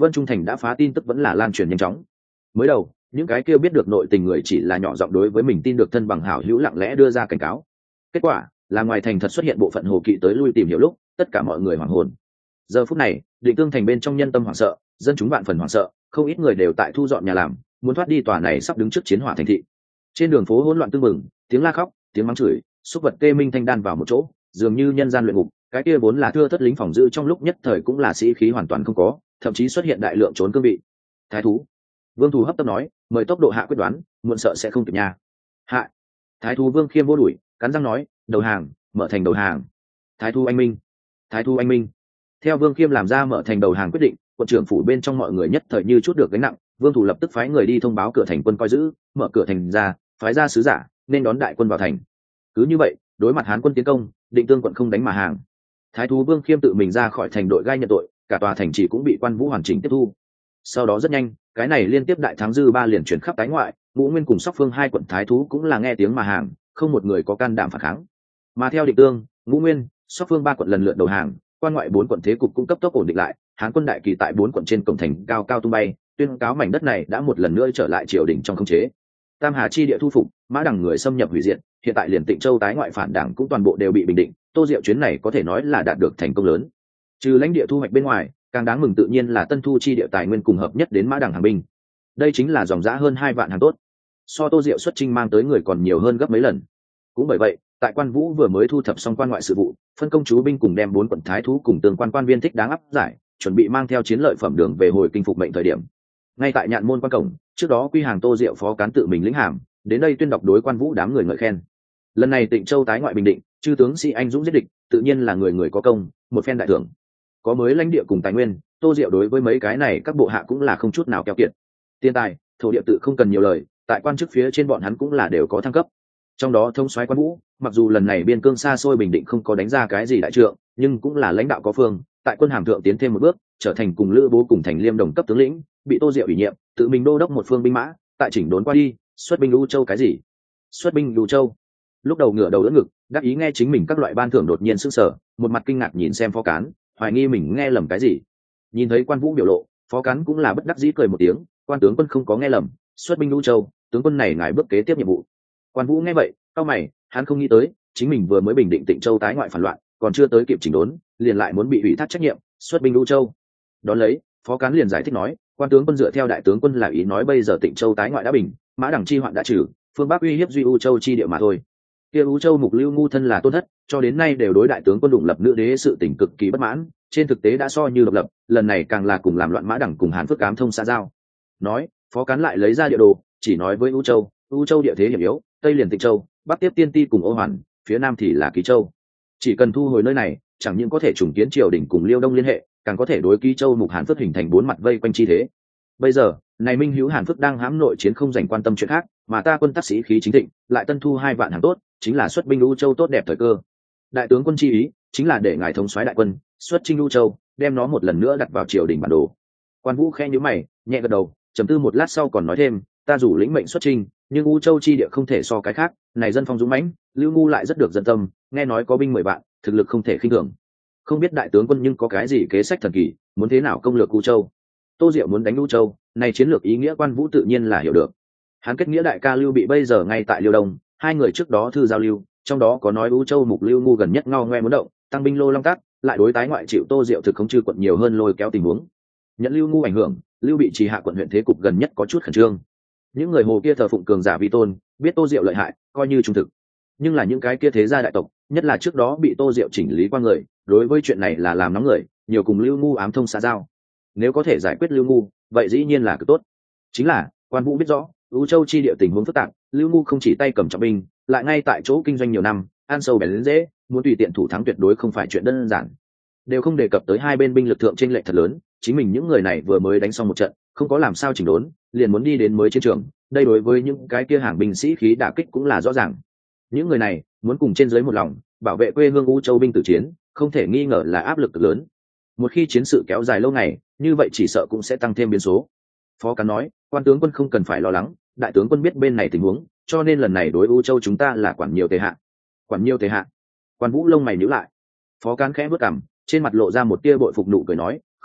Vân Trung Thành đã phá tin tức vẫn là lan truyền nhanh chóng. Mới đầu những cái kia biết được nội tình người chỉ là nhỏ giọng đối với mình tin được thân bằng hảo hữu lặng lẽ đưa ra cảnh cáo. Kết quả là ngoài thành thật xuất hiện bộ phận hồ kỵ tới lui tìm hiểu lúc tất cả mọi người hoảng hồn. Giờ phút này Định Tương Thành bên trong nhân tâm hoảng sợ, dân chúng vạn phần hoảng sợ, không ít người đều tại thu dọn nhà làm, muốn thoát đi tòa này sắp đứng trước chiến hỏa thành thị. Trên đường phố hỗn loạn tưng bừng, tiếng la khóc, tiếng mắng chửi, xúc vật kê minh thanh đan vào một chỗ, dường như nhân gian luyện ngục. Cái kia vốn là thưa thất lính phòng giữ trong lúc nhất thời cũng là sĩ khí hoàn toàn không có, thậm chí xuất hiện đại lượng trốn cương vị. Thái thú Vương Thù hấp tấp nói, mời tốc độ hạ quyết đoán, muộn sợ sẽ không kịp nhà. Hạ Thái thú Vương Khiêm vô đuổi, cắn răng nói, đầu hàng, mở thành đầu hàng. Thái thú anh minh, Thái thú anh minh. Theo Vương Khiêm làm ra mở thành đầu hàng quyết định, quận trưởng phủ bên trong mọi người nhất thời như chút được gánh nặng. Vương Thủ lập tức phái người đi thông báo cửa thành quân coi giữ, mở cửa thành ra, phái ra sứ giả nên đón đại quân vào thành. Cứ như vậy, đối mặt Hán quân tiến công, Định Tương quận không đánh mà hàng. Thái thú Vương Khiêm tự mình ra khỏi thành đội gai nhận tội, cả tòa thành chỉ cũng bị quan vũ hoàn chỉnh tiếp thu. Sau đó rất nhanh, cái này liên tiếp đại thắng dư ba liền chuyển khắp tái ngoại, Ngũ Nguyên cùng Sóc Phương hai quận thái thú cũng là nghe tiếng mà hàng, không một người có can đảm phản kháng. Mà theo Định Tương, Ngũ Nguyên, Sóc Phương ba quận lần lượt đầu hàng, quan ngoại bốn quận thế cục cũng cấp tốc ổn định lại. Hán quân đại kỳ tại bốn quận trên cổng thành cao cao tung bay, tuyên cáo mảnh đất này đã một lần nữa trở lại triều đình trong khống chế. Tam Hà chi địa thu phục, Mã Đằng người xâm nhập hủy diệt, hiện tại liền Tịnh Châu tái ngoại phản đảng cũng toàn bộ đều bị bình định. Tô Diệu chuyến này có thể nói là đạt được thành công lớn. Trừ lãnh địa thu hoạch bên ngoài, càng đáng mừng tự nhiên là Tân Thu chi địa tài nguyên cùng hợp nhất đến Mã Đằng hàng binh. Đây chính là dòng dã hơn hai vạn hàng tốt, so Tô Diệu xuất chinh mang tới người còn nhiều hơn gấp mấy lần. Cũng bởi vậy, tại Quan Vũ vừa mới thu thập xong quan ngoại sự vụ, phân công chú binh cùng đem bốn quận thái thú cùng tương quan quan viên thích đáng áp giải, chuẩn bị mang theo chiến lợi phẩm đường về hồi kinh phục mệnh thời điểm. Ngay tại Nhạn môn quan cổng, trước đó quy hàng Tô Diệu phó cán tự mình lĩnh hàm, đến đây tuyên đọc đối Quan Vũ đám người ngợi khen. Lần này Tịnh Châu tái ngoại bình định, chư tướng sĩ anh dũng giết địch, tự nhiên là người người có công, một phen đại thưởng. Có mới lãnh địa cùng tài nguyên, Tô Diệu đối với mấy cái này các bộ hạ cũng là không chút nào keo kiệt. Tiền tài, thổ địa tự không cần nhiều lời, tại quan chức phía trên bọn hắn cũng là đều có thăng cấp. Trong đó thông soái Quan Vũ, mặc dù lần này biên cương xa xôi bình định không có đánh ra cái gì đại trượng, nhưng cũng là lãnh đạo có phương, tại quân hàm thượng tiến thêm một bước, trở thành cùng Lữ Bố cùng thành Liêm đồng cấp tướng lĩnh, bị Tô Diệu ủy nhiệm, tự mình đô đốc một phương binh mã, tại chỉnh đốn qua đi, xuất binh Lưu Châu cái gì? Xuất binh Lưu Châu. Lúc đầu ngửa đầu đỡ ngực, đắc ý nghe chính mình các loại ban thưởng đột nhiên sững sờ, một mặt kinh ngạc nhìn xem phó cán, hoài nghi mình nghe lầm cái gì. Nhìn thấy Quan Vũ biểu lộ, phó cán cũng là bất đắc dĩ cười một tiếng, quan tướng quân không có nghe lầm, xuất binh Lưu Châu, tướng quân này ngài bước kế tiếp nhiệm vụ. Quan Vũ nghe vậy, cau mày, hắn không nghĩ tới, chính mình vừa mới bình định Tịnh Châu tái ngoại phản loạn, còn chưa tới kịp chỉnh đốn, liền lại muốn bị ủy thác trách nhiệm, xuất binh Lưu Châu. Đón lấy, phó cán liền giải thích nói, quan tướng quân dựa theo đại tướng quân là ý nói bây giờ Tịnh Châu tái ngoại đã bình, Mã Đằng chi hoạn đã trừ, phương Bắc uy hiếp duy U Châu chi địa mà thôi. Kia U Châu mục Lưu ngu thân là tôn thất, cho đến nay đều đối đại tướng quân đụng lập nữ đế sự tình cực kỳ bất mãn, trên thực tế đã so như độc lập, lần này càng là cùng làm loạn Mã Đằng cùng Hán Phước Cám thông xã giao. Nói, phó cán lại lấy ra địa đồ, chỉ nói với U Châu, U Châu địa thế hiểm yếu, tây liền Tịnh Châu, bắc tiếp Tiên Ti cùng Ô Hoàn, phía nam thì là Ký Châu. Chỉ cần thu hồi nơi này, chẳng những có thể trùng kiến triều đình cùng Liêu Đông liên hệ, càng có thể đối Ký Châu mục Hán Phước hình thành bốn mặt vây quanh chi thế. Bây giờ, này Minh Hữu Hàn Phước đang hãm nội chiến không dành quan tâm chuyện khác, mà ta quân tác sĩ khí chính thịnh, lại tân thu hai vạn hàng tốt, chính là xuất binh U Châu tốt đẹp thời cơ. Đại tướng quân chi ý, chính là để ngài thống soái đại quân, xuất chinh U Châu, đem nó một lần nữa đặt vào triều đình bản đồ. Quan Vũ khẽ nhíu mày, nhẹ gật đầu, trầm tư một lát sau còn nói thêm, ta dù lĩnh mệnh xuất chinh, nhưng U Châu chi địa không thể so cái khác, này dân phong dũng mãnh, Lưu Ngu lại rất được dân tâm, nghe nói có binh mười vạn, thực lực không thể khinh thường. Không biết đại tướng quân nhưng có cái gì kế sách thần kỳ, muốn thế nào công lược U Châu? Tô Diệu muốn đánh U Châu, này chiến lược ý nghĩa Quan Vũ tự nhiên là hiểu được. Hắn kết nghĩa đại ca Lưu Bị bây giờ ngay tại Liêu Đông, hai người trước đó thư giao lưu, trong đó có nói U Châu mục Lưu Ngu gần nhất ngao ngoe muốn động, tăng binh Lô Long Tắc, lại đối tái ngoại chịu Tô Diệu thực không chư quận nhiều hơn lôi kéo tình huống. Nhận Lưu Ngu ảnh hưởng, Lưu Bị trì hạ quận huyện thế cục gần nhất có chút khẩn trương. Những người hồ kia thờ phụng cường giả vi tôn, biết Tô Diệu lợi hại, coi như trung thực. Nhưng là những cái kia thế gia đại tộc, nhất là trước đó bị Tô Diệu chỉnh lý qua người, đối với chuyện này là làm nóng người, nhiều cùng Lưu Ngu ám thông xã giao. Nếu có thể giải quyết Lưu Ngu, vậy dĩ nhiên là cực tốt. Chính là, Quan Vũ biết rõ, U Châu chi địa tình huống phức tạp, Lưu Ngu không chỉ tay cầm trọng binh, lại ngay tại chỗ kinh doanh nhiều năm, ăn sâu bén lớn dễ, muốn tùy tiện thủ thắng tuyệt đối không phải chuyện đơn giản. Đều không đề cập tới hai bên binh lực thượng chênh lệch thật lớn, chính mình những người này vừa mới đánh xong một trận, không có làm sao chỉnh đốn, liền muốn đi đến mới chiến trường, đây đối với những cái kia hàng binh sĩ khí đả kích cũng là rõ ràng. Những người này muốn cùng trên dưới một lòng, bảo vệ quê hương U Châu binh tử chiến, không thể nghi ngờ là áp lực lớn. Một khi chiến sự kéo dài lâu ngày, như vậy chỉ sợ cũng sẽ tăng thêm biến số. Phó Cán nói, quan tướng quân không cần phải lo lắng, đại tướng quân biết bên này tình huống, cho nên lần này đối U Châu chúng ta là quản nhiều tề hạ. Quản nhiều tề hạ. Quan Vũ lông mày nhíu lại. Phó Cán khẽ bước cằm, trên mặt lộ ra một tia bội phục nụ cười nói, không tệ,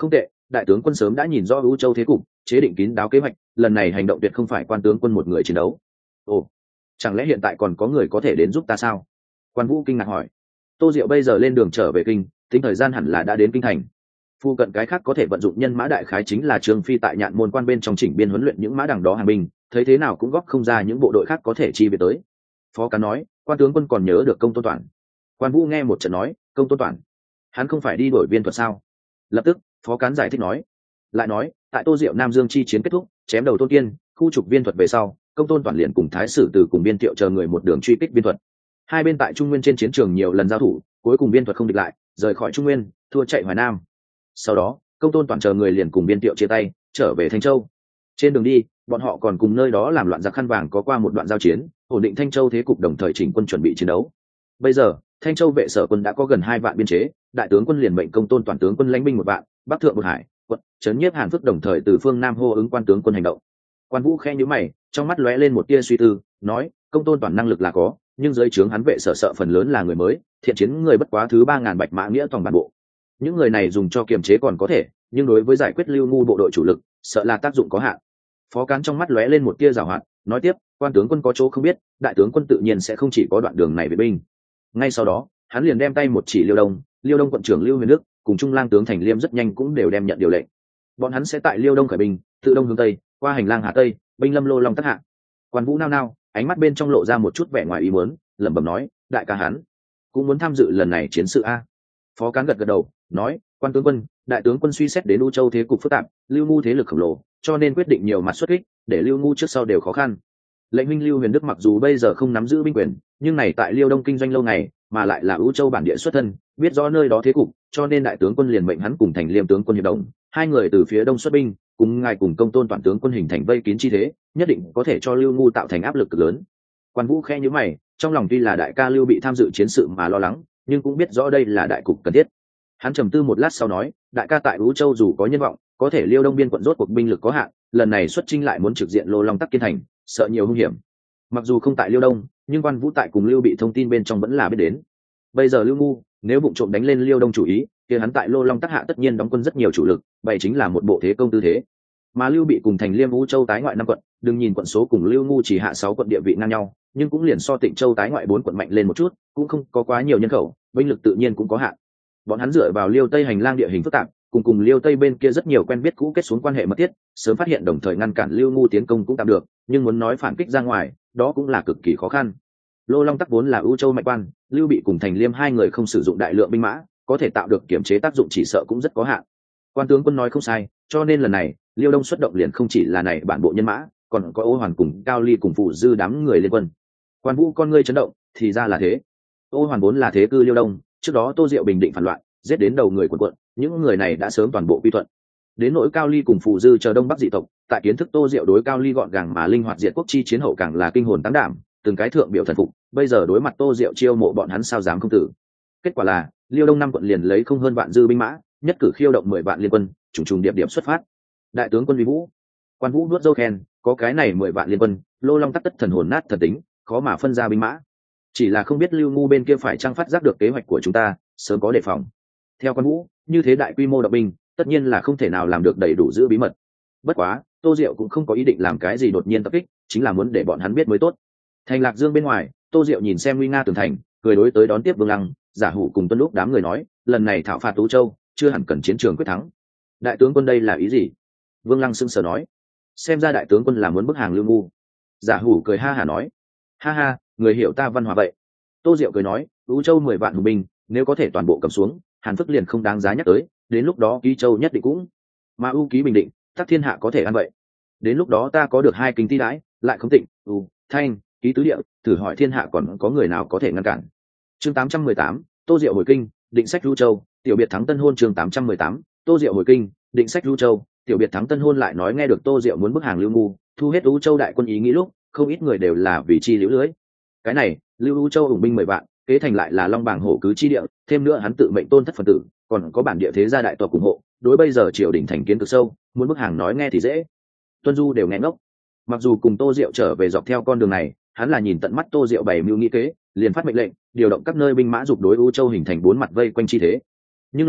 đại tướng quân sớm đã nhìn rõ U Châu thế cục, chế định kín đáo kế hoạch, lần này hành động tuyệt không phải quan tướng quân một người chiến đấu. Ồ, chẳng lẽ hiện tại còn có người có thể đến giúp ta sao? Quan Vũ kinh ngạc hỏi. Tô Diệu bây giờ lên đường trở về kinh, tính thời gian hẳn là đã đến kinh thành. Phu cận cái khác có thể vận dụng nhân mã đại khái chính là Trương Phi tại Nhạn Môn quan bên trong chỉnh biên huấn luyện những mã đằng đó hàng binh, thấy thế nào cũng góp không ra những bộ đội khác có thể chi về tới. Phó Cán nói, quan tướng quân còn nhớ được Công Tôn Toản. Quan Vũ nghe một trận nói, Công Tôn Toản, hắn không phải đi đổi viên thuật sao? Lập tức, Phó Cán giải thích nói, lại nói, tại Tô Diệu Nam Dương chi chiến kết thúc, chém đầu Tôn Kiên, khu trục viên thuật về sau, Công Tôn Toản liền cùng Thái sử từ cùng Biên Tiệu chờ người một đường truy kích viên thuật. Hai bên tại Trung Nguyên trên chiến trường nhiều lần giao thủ, cuối cùng viên thuật không địch lại, rời khỏi Trung Nguyên, thua chạy Hoài Nam. Sau đó, Công Tôn Toản chờ người liền cùng Biên Tiệu chia tay, trở về Thanh Châu. Trên đường đi, bọn họ còn cùng nơi đó làm loạn giặc khăn vàng có qua một đoạn giao chiến, ổn định Thanh Châu thế cục, đồng thời chỉnh quân chuẩn bị chiến đấu. Bây giờ, Thanh Châu vệ sở quân đã có gần hai vạn biên chế, đại tướng quân liền mệnh Công Tôn Toản tướng quân lãnh binh một vạn, bắc thượng một hải, quận trấn nhiếp Hàn Phước, đồng thời từ phương Nam hô ứng quan tướng quân hành động. Quan Vũ khẽ nhíu mày, trong mắt lóe lên một tia suy tư, nói, Công Tôn Toản năng lực là có, nhưng dưới trướng hắn vệ sở sợ phần lớn là người mới, thiện chiến người bất quá thứ ba ngàn bạch mã nghĩa toàn bản bộ. Những người này dùng cho kiềm chế còn có thể, nhưng đối với giải quyết lưu ngu bộ đội chủ lực, sợ là tác dụng có hạn. Phó Cán trong mắt lóe lên một tia giảo hoạt, nói tiếp, quan tướng quân có chỗ không biết, đại tướng quân tự nhiên sẽ không chỉ có đoạn đường này về binh. Ngay sau đó, hắn liền đem tay một chỉ Liêu Đông, Liêu Đông quận trưởng Lưu Huyền Đức cùng Trung lang tướng Thành Liêm rất nhanh cũng đều đem nhận điều lệnh. Bọn hắn sẽ tại Liêu Đông khởi binh, tự đông hướng tây, qua hành lang Hà Tây, binh lâm Lô Long tất hạ. Quan Vũ nao nao, ánh mắt bên trong lộ ra một chút vẻ ngoài ý muốn, lẩm bẩm nói, đại ca hắn cũng muốn tham dự lần này chiến sự a. Phó Cán gật gật đầu, nói, quan tướng quân, đại tướng quân suy xét đến U Châu thế cục phức tạp, Lưu Ngu thế lực khổng lồ, cho nên quyết định nhiều mặt xuất kích, để Lưu Ngu trước sau đều khó khăn. Lệnh huynh Lưu Huyền Đức mặc dù bây giờ không nắm giữ binh quyền, nhưng này tại Liêu Đông kinh doanh lâu ngày, mà lại là U Châu bản địa xuất thân, biết rõ nơi đó thế cục, cho nên đại tướng quân liền mệnh hắn cùng Thành Liêm tướng quân hiệp đồng, hai người từ phía đông xuất binh, cùng ngài cùng Công Tôn Toản tướng quân hình thành vây kín chi thế, nhất định có thể cho Lưu Ngu tạo thành áp lực cực lớn. Quan Vũ khẽ nhíu mày, trong lòng tuy là đại ca Lưu bị tham dự chiến sự mà lo lắng, nhưng cũng biết rõ đây là đại cục cần thiết. Hắn trầm tư một lát sau nói, đại ca tại U Châu dù có nhân vọng, có thể Liêu Đông biên quận rốt cuộc binh lực có hạn, lần này xuất chinh lại muốn trực diện Lô Long Tắc Kiên thành, sợ nhiều hung hiểm. Mặc dù không tại Liêu Đông, nhưng Quan Vũ tại cùng Lưu bị thông tin bên trong vẫn là biết đến. Bây giờ Lưu Ngu nếu vụng trộm đánh lên Liêu Đông chủ ý, kia hắn tại Lô Long Tắc hạ tất nhiên đóng quân rất nhiều chủ lực, bày chính là một bộ thế công tư thế. Mà Lưu bị cùng Thành Liêm U Châu tái ngoại năm quận, đừng nhìn quận số cùng Lưu Ngu chỉ hạ sáu quận địa vị ngang nhau, nhưng cũng liền so Tịnh Châu tái ngoại bốn quận mạnh lên một chút, cũng không có quá nhiều nhân khẩu, binh lực tự nhiên cũng có hạn. Bọn hắn dựa vào Liêu Tây hành lang địa hình phức tạp, cùng cùng Liêu Tây bên kia rất nhiều quen biết cũ kết xuống quan hệ mật thiết, sớm phát hiện đồng thời ngăn cản Lưu Ngu tiến công cũng tạm được, nhưng muốn nói phản kích ra ngoài, đó cũng là cực kỳ khó khăn. Lô Long Tắc vốn là U Châu mạnh quan, Lưu bị cùng Thành Liêm hai người không sử dụng đại lượng binh mã, có thể tạo được kiểm chế tác dụng chỉ sợ cũng rất có hạn. Quan tướng quân nói không sai, cho nên lần này Liêu Đông xuất động liền không chỉ là này bản bộ nhân mã, còn có Ô Hoàn cùng Cao Ly cùng phụ dư đám người liên quân. Quan Vũ con ngươi chấn động, thì ra là thế. Ô Hoàn vốn là thế cư Liêu Đông, trước đó Tô Diệu bình định phản loạn, giết đến đầu người quần quận, những người này đã sớm toàn bộ quy thuận. Đến nỗi Cao Ly cùng phụ dư chờ Đông Bắc dị tộc, tại kiến thức Tô Diệu đối Cao Ly gọn gàng mà linh hoạt diệt quốc chi chiến hậu càng là kinh hồn tăng đảm, từng cái thượng biểu thần phục, bây giờ đối mặt Tô Diệu chiêu mộ bọn hắn sao dám không tử. Kết quả là Liêu Đông năm quận liền lấy không hơn vạn dư binh mã, nhất cử khiêu động mười vạn liên quân, trùng trùng điệp điệp xuất phát. Đại tướng quân uy vũ. Quan Vũ nuốt dâu khen, có cái này mười vạn liên quân, Lô Long Tắc tất thần hồn nát thần tính, khó mà phân ra binh mã. Chỉ là không biết Lưu Ngu bên kia phải trang phát giác được kế hoạch của chúng ta, sớm có đề phòng. Theo Quan Vũ, như thế đại quy mô động binh, tất nhiên là không thể nào làm được đầy đủ giữ bí mật. Bất quá, Tô Diệu cũng không có ý định làm cái gì đột nhiên tập kích, chính là muốn để bọn hắn biết mới tốt. Thành Lạc Dương bên ngoài, Tô Diệu nhìn xem nguy nga tường thành, cười đối tới đón tiếp Vương Lăng, Giả Hủ cùng Tuân Lúc đám người nói, lần này thảo phạt Tú Châu, chưa hẳn cần chiến trường quyết thắng. Đại tướng quân đây là ý gì? Vương Lăng sững sờ nói, xem ra đại tướng quân là muốn bức hàng Lưu Ngu. Giả Hủ cười ha hả nói, ha ha, người hiểu ta văn hóa vậy. Tô Diệu cười nói, Tú Châu mười vạn hùng binh, nếu có thể toàn bộ cầm xuống, Hàn Phước liền không đáng giá nhắc tới, đến lúc đó Ký Châu nhất định cũng, mà ưu ký bình định, Tắc Thiên Hạ có thể ăn vậy. Đến lúc đó ta có được hai kinh ti đãi, lại không tịnh, ưu, thanh, ký tứ địa, thử hỏi thiên hạ còn có người nào có thể ngăn cản. Chương tám trăm mười tám, Tô Diệu hồi kinh, định sách Lưu Châu, tiểu biệt thắng tân hôn. Chương tám trăm mười tám, Tô Diệu hồi kinh, định sách Lưu Châu, tiểu biệt thắng tân hôn. Lại nói nghe được Tô Diệu muốn bức hàng Lưu Ngu, thu hết Lưu Châu đại quân ý nghĩ lúc, không ít người đều là vì chi liễu lưới. Cái này, Lưu Châu ủng binh mười vạn, kế thành lại là Long Bảng hổ cứ chi địa, thêm nữa hắn tự mệnh tôn thất phần tử, còn có bản địa thế gia đại tộc ủng hộ, đối bây giờ triều đình thành kiến cực sâu, muốn bức hàng nói nghe thì dễ. Tuân Du đều nghe ngốc. Mặc dù cùng Tô Diệu trở về dọc theo con đường này, hắn là nhìn tận mắt Tô Diệu bày mưu nghĩ kế, liền phát mệnh lệnh, điều động các nơi binh mã dục đối U Châu hình thành bốn mặt vây quanh chi thế. Nhưng là,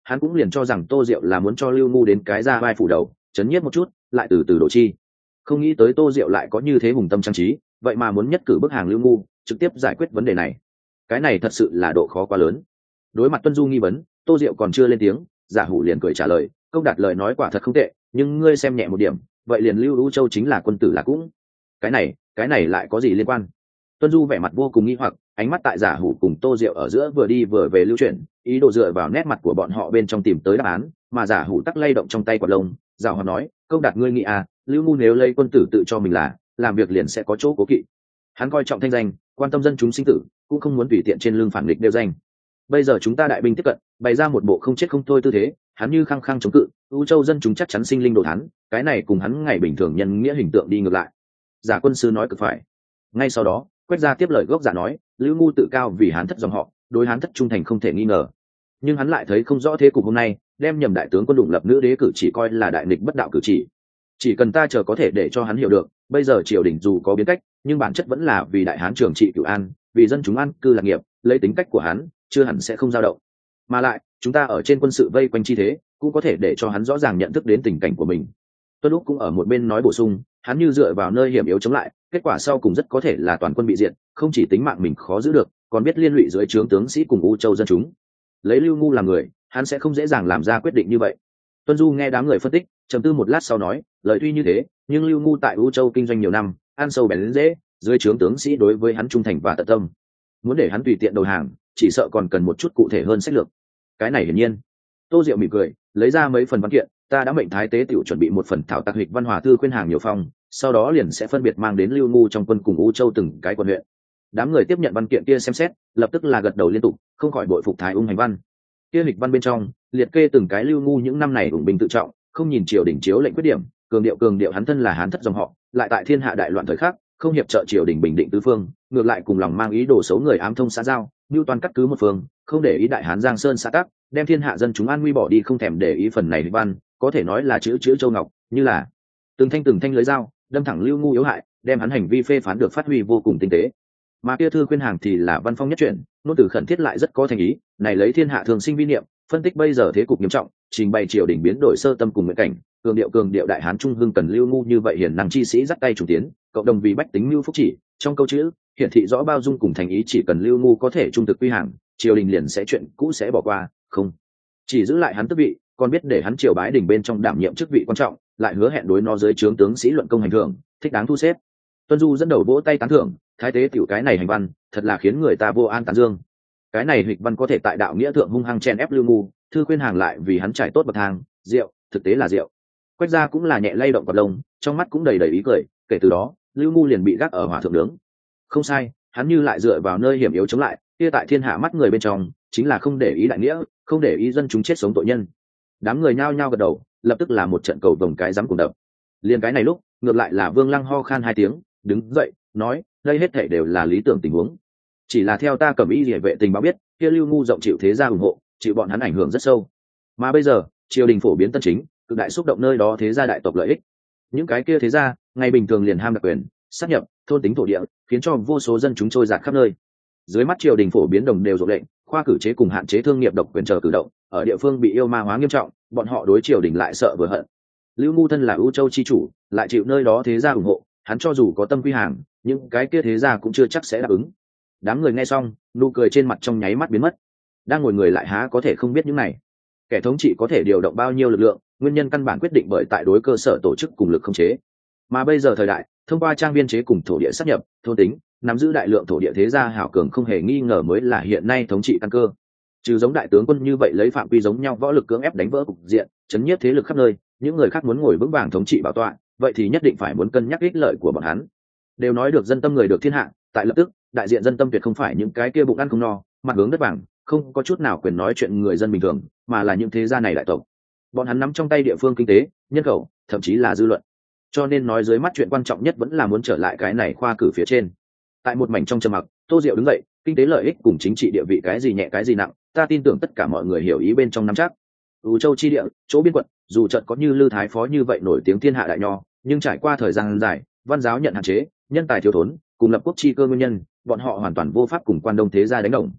hắn cũng liền cho rằng Tô Diệu là muốn cho Lưu Ngu đến cái ra vai phủ đầu chấn nhiếp một chút, lại từ từ đổ chi. Không nghĩ tới Tô Diệu lại có như thế hùng tâm trang trí, vậy mà muốn nhất cử bức hàng Lưu Ngu trực tiếp giải quyết vấn đề này. Cái này thật sự là độ khó quá lớn. Đối mặt Tuân Du nghi vấn, Tô Diệu còn chưa lên tiếng, Giả Hủ liền cười trả lời, Công Đạt lời nói quả thật không tệ, nhưng ngươi xem nhẹ một điểm, vậy liền Lưu U Châu chính là quân tử là cũng. Cái này, cái này lại có gì liên quan? Tuân Du vẻ mặt vô cùng nghi hoặc, ánh mắt tại Giả Hủ cùng Tô Diệu ở giữa vừa đi vừa về lưu chuyển, ý đồ dựa vào nét mặt của bọn họ bên trong tìm tới đáp án, mà Giả Hủ tắc lay động trong tay quạt lông, Giả Hoạt nói, Công Đạt ngươi nghĩ à, Lưu Ngu nếu lấy quân tử tự cho mình là, làm việc liền sẽ có chỗ cố kỵ. Hắn coi trọng thanh danh, quan tâm dân chúng sinh tử, cũng không muốn tùy tiện trên lưng phản nghịch đeo danh. Bây giờ chúng ta đại binh tiếp cận, bày ra một bộ không chết không thôi tư thế, hắn như khăng khăng chống cự, U Châu dân chúng chắc chắn sinh linh đồ thán, cái này cùng hắn ngày bình thường nhân nghĩa hình tượng đi ngược lại. Giả quân sư nói cực phải. Ngay sau đó, Quách Gia tiếp lời gốc giả nói, Lưu Ngu tự cao vì hán thất dòng họ, đối hán thất trung thành không thể nghi ngờ. Nhưng hắn lại thấy không rõ thế cục hôm nay, đem nhầm đại tướng quân đụng lập nữ đế cử chỉ coi là đại nghịch bất đạo cử chỉ. Chỉ cần ta chờ có thể để cho hắn hiểu được, bây giờ triều đình dù có biến cách, nhưng bản chất vẫn là vì đại hán trường trị cửu an, vì dân chúng an cư lạc nghiệp, lấy tính cách của hắn, chưa hẳn sẽ không dao động. Mà lại, chúng ta ở trên quân sự vây quanh chi thế, cũng có thể để cho hắn rõ ràng nhận thức đến tình cảnh của mình. Tuân Lúc cũng ở một bên nói bổ sung, hắn như dựa vào nơi hiểm yếu chống lại, kết quả sau cùng rất có thể là toàn quân bị diệt, không chỉ tính mạng mình khó giữ được, còn biết liên lụy dưới trướng tướng sĩ cùng U Châu dân chúng. Lấy Lưu Ngu làm người, hắn sẽ không dễ dàng làm ra quyết định như vậy. Tuân Du nghe đám người phân tích, trầm tư một lát sau nói, lời tuy như thế, nhưng Lưu Ngu tại U Châu kinh doanh nhiều năm, ăn sâu bén dễ, dưới trướng tướng sĩ đối với hắn trung thành và tận tâm. Muốn để hắn tùy tiện đầu hàng, chỉ sợ còn cần một chút cụ thể hơn sách lược. Cái này hiển nhiên. Tô Diệu mỉm cười, lấy ra mấy phần văn kiện, ta đã mệnh thái tế tiểu chuẩn bị một phần thảo tạc hịch văn hòa thư khuyên hàng nhiều phong, sau đó liền sẽ phân biệt mang đến Lưu Ngu trong quân cùng U Châu từng cái quận huyện. Đám người tiếp nhận văn kiện kia xem xét, lập tức là gật đầu liên tục, không khỏi bội phục thái ung hành văn. Kia hịch văn bên trong, liệt kê từng cái Lưu Ngu những năm này ủng binh tự trọng, không nhìn triều đình chiếu lệnh quyết điểm, cường điệu cường điệu hắn thân là hán thất dòng họ, lại tại thiên hạ đại loạn thời khắc, không hiệp trợ triều đình bình định tứ phương, ngược lại cùng lòng mang ý đồ xấu người ám thông xã giao, mưu toan cắt cứ một phương, không để ý đại hán giang sơn xã tắc, đem thiên hạ dân chúng an nguy bỏ đi không thèm để ý. Phần này hịch văn có thể nói là chữ chữ châu ngọc, như là từng thanh từng thanh lưới dao, đâm thẳng Lưu Ngu yếu hại, đem hắn hành vi phê phán được phát huy vô cùng tinh tế. Mà kia thư khuyên hàng thì là văn phong nhất chuyển, nôn từ khẩn thiết lại rất có thành ý, này lấy thiên hạ thường sinh vi niệm, phân tích bây giờ thế cục nghiêm trọng, trình bày triều đình biến đổi sơ tâm cùng nguyện cảnh, cường điệu cường điệu đại hán trung hưng cần Lưu Ngu như vậy hiển năng chi sĩ dắt tay chủ tiến, cộng đồng vì bách tính mưu phúc chỉ. Trong câu chữ hiển thị rõ bao dung cùng thành ý, chỉ cần Lưu Ngu có thể trung thực quy hàng, triều đình liền sẽ chuyện cũ sẽ bỏ qua, không chỉ giữ lại hắn tước vị, còn biết để hắn triều bái đình bên trong đảm nhiệm chức vị quan trọng, lại hứa hẹn đối nó dưới trướng tướng sĩ luận công hành thưởng, thích đáng thu xếp. Tuân Du dẫn đầu vỗ tay tán thưởng, thái tế tiểu cái này hành văn thật là khiến người ta vô an tán dương. Cái này hịch văn có thể tại đạo nghĩa thượng hung hăng chen ép Lưu Ngu, thư khuyên hàng lại vì hắn trải tốt bậc thang, rượu thực tế là rượu. Quách Gia cũng là nhẹ lay động cặp lông, trong mắt cũng đầy đầy ý cười, kể từ đó Lưu Ngu liền bị gác ở hỏa thượng nướng. Không sai, hắn như lại dựa vào nơi hiểm yếu chống lại, kia tại thiên hạ mắt người bên trong chính là không để ý đại nghĩa, không để ý dân chúng chết sống tội nhân. Đám người nhao nhao gật đầu, lập tức là một trận cầu vồng cái dám cùng đập. Liên cái này lúc, ngược lại là Vương Lăng ho khan hai tiếng, đứng dậy nói, đây hết thảy đều là lý tưởng tình huống, chỉ là theo ta Cẩm Y Liễu vệ tình báo biết, kia Lưu Ngu rộng chịu thế gia ủng hộ, chịu bọn hắn ảnh hưởng rất sâu. Mà bây giờ triều đình phổ biến tân chính, cực đại xúc động nơi đó thế gia đại tộc lợi ích. Những cái kia thế gia ngày bình thường liền ham đặc quyền, sát nhập thôn tính thổ địa, khiến cho vô số dân chúng trôi dạt khắp nơi. Dưới mắt triều đình phổ biến đồng đều rộng lệnh, khoa cử chế cùng hạn chế thương nghiệp độc quyền chờ cử động, ở địa phương bị yêu ma hóa nghiêm trọng, bọn họ đối triều đình lại sợ vừa hận. Lưu Ngu thân là U Châu chi chủ, lại chịu nơi đó thế gia ủng hộ, hắn cho dù có tâm quy hàng, những cái kia thế gia cũng chưa chắc sẽ đáp ứng. Đám người nghe xong, nụ cười trên mặt trong nháy mắt biến mất. Đang ngồi người lại há có thể không biết những này. Kẻ thống trị có thể điều động bao nhiêu lực lượng, nguyên nhân căn bản quyết định bởi tại đối cơ sở tổ chức cùng lực khống chế. Mà bây giờ thời đại, thông qua trang biên chế cùng thổ địa sát nhập, thôn tính, nắm giữ đại lượng thổ địa thế gia hảo cường không hề nghi ngờ mới là hiện nay thống trị căn cơ. Trừ giống đại tướng quân như vậy lấy phạm vi giống nhau võ lực cưỡng ép đánh vỡ cục diện, chấn nhiếp thế lực khắp nơi, những người khác muốn ngồi vững vàng thống trị bảo tọa, vậy thì nhất định phải muốn cân nhắc ích lợi của bọn hắn. Đều nói được dân tâm người được thiên hạ, tại lập tức, đại diện dân tâm tuyệt không phải những cái kia bụng ăn không no, mặt hướng đất vàng, không có chút nào quyền nói chuyện người dân bình thường, mà là những thế gia này đại tộc. Bọn hắn nắm trong tay địa phương kinh tế, nhân khẩu, thậm chí là dư luận. Cho nên nói dưới mắt chuyện quan trọng nhất vẫn là muốn trở lại cái này khoa cử phía trên. Tại một mảnh trong trầm mặc, Tô Diệu đứng dậy, kinh tế lợi ích cùng chính trị địa vị cái gì nhẹ cái gì nặng, ta tin tưởng tất cả mọi người hiểu ý bên trong nắm chắc. U Châu chi địa, chỗ biên quận, dù trận có như Lư Thái Phó như vậy nổi tiếng thiên hạ đại nho, nhưng trải qua thời gian dài, văn giáo nhận hạn chế, nhân tài thiếu thốn, cùng lập quốc chi cơ nguyên nhân, bọn họ hoàn toàn vô pháp cùng quan đông thế gia đánh đồng.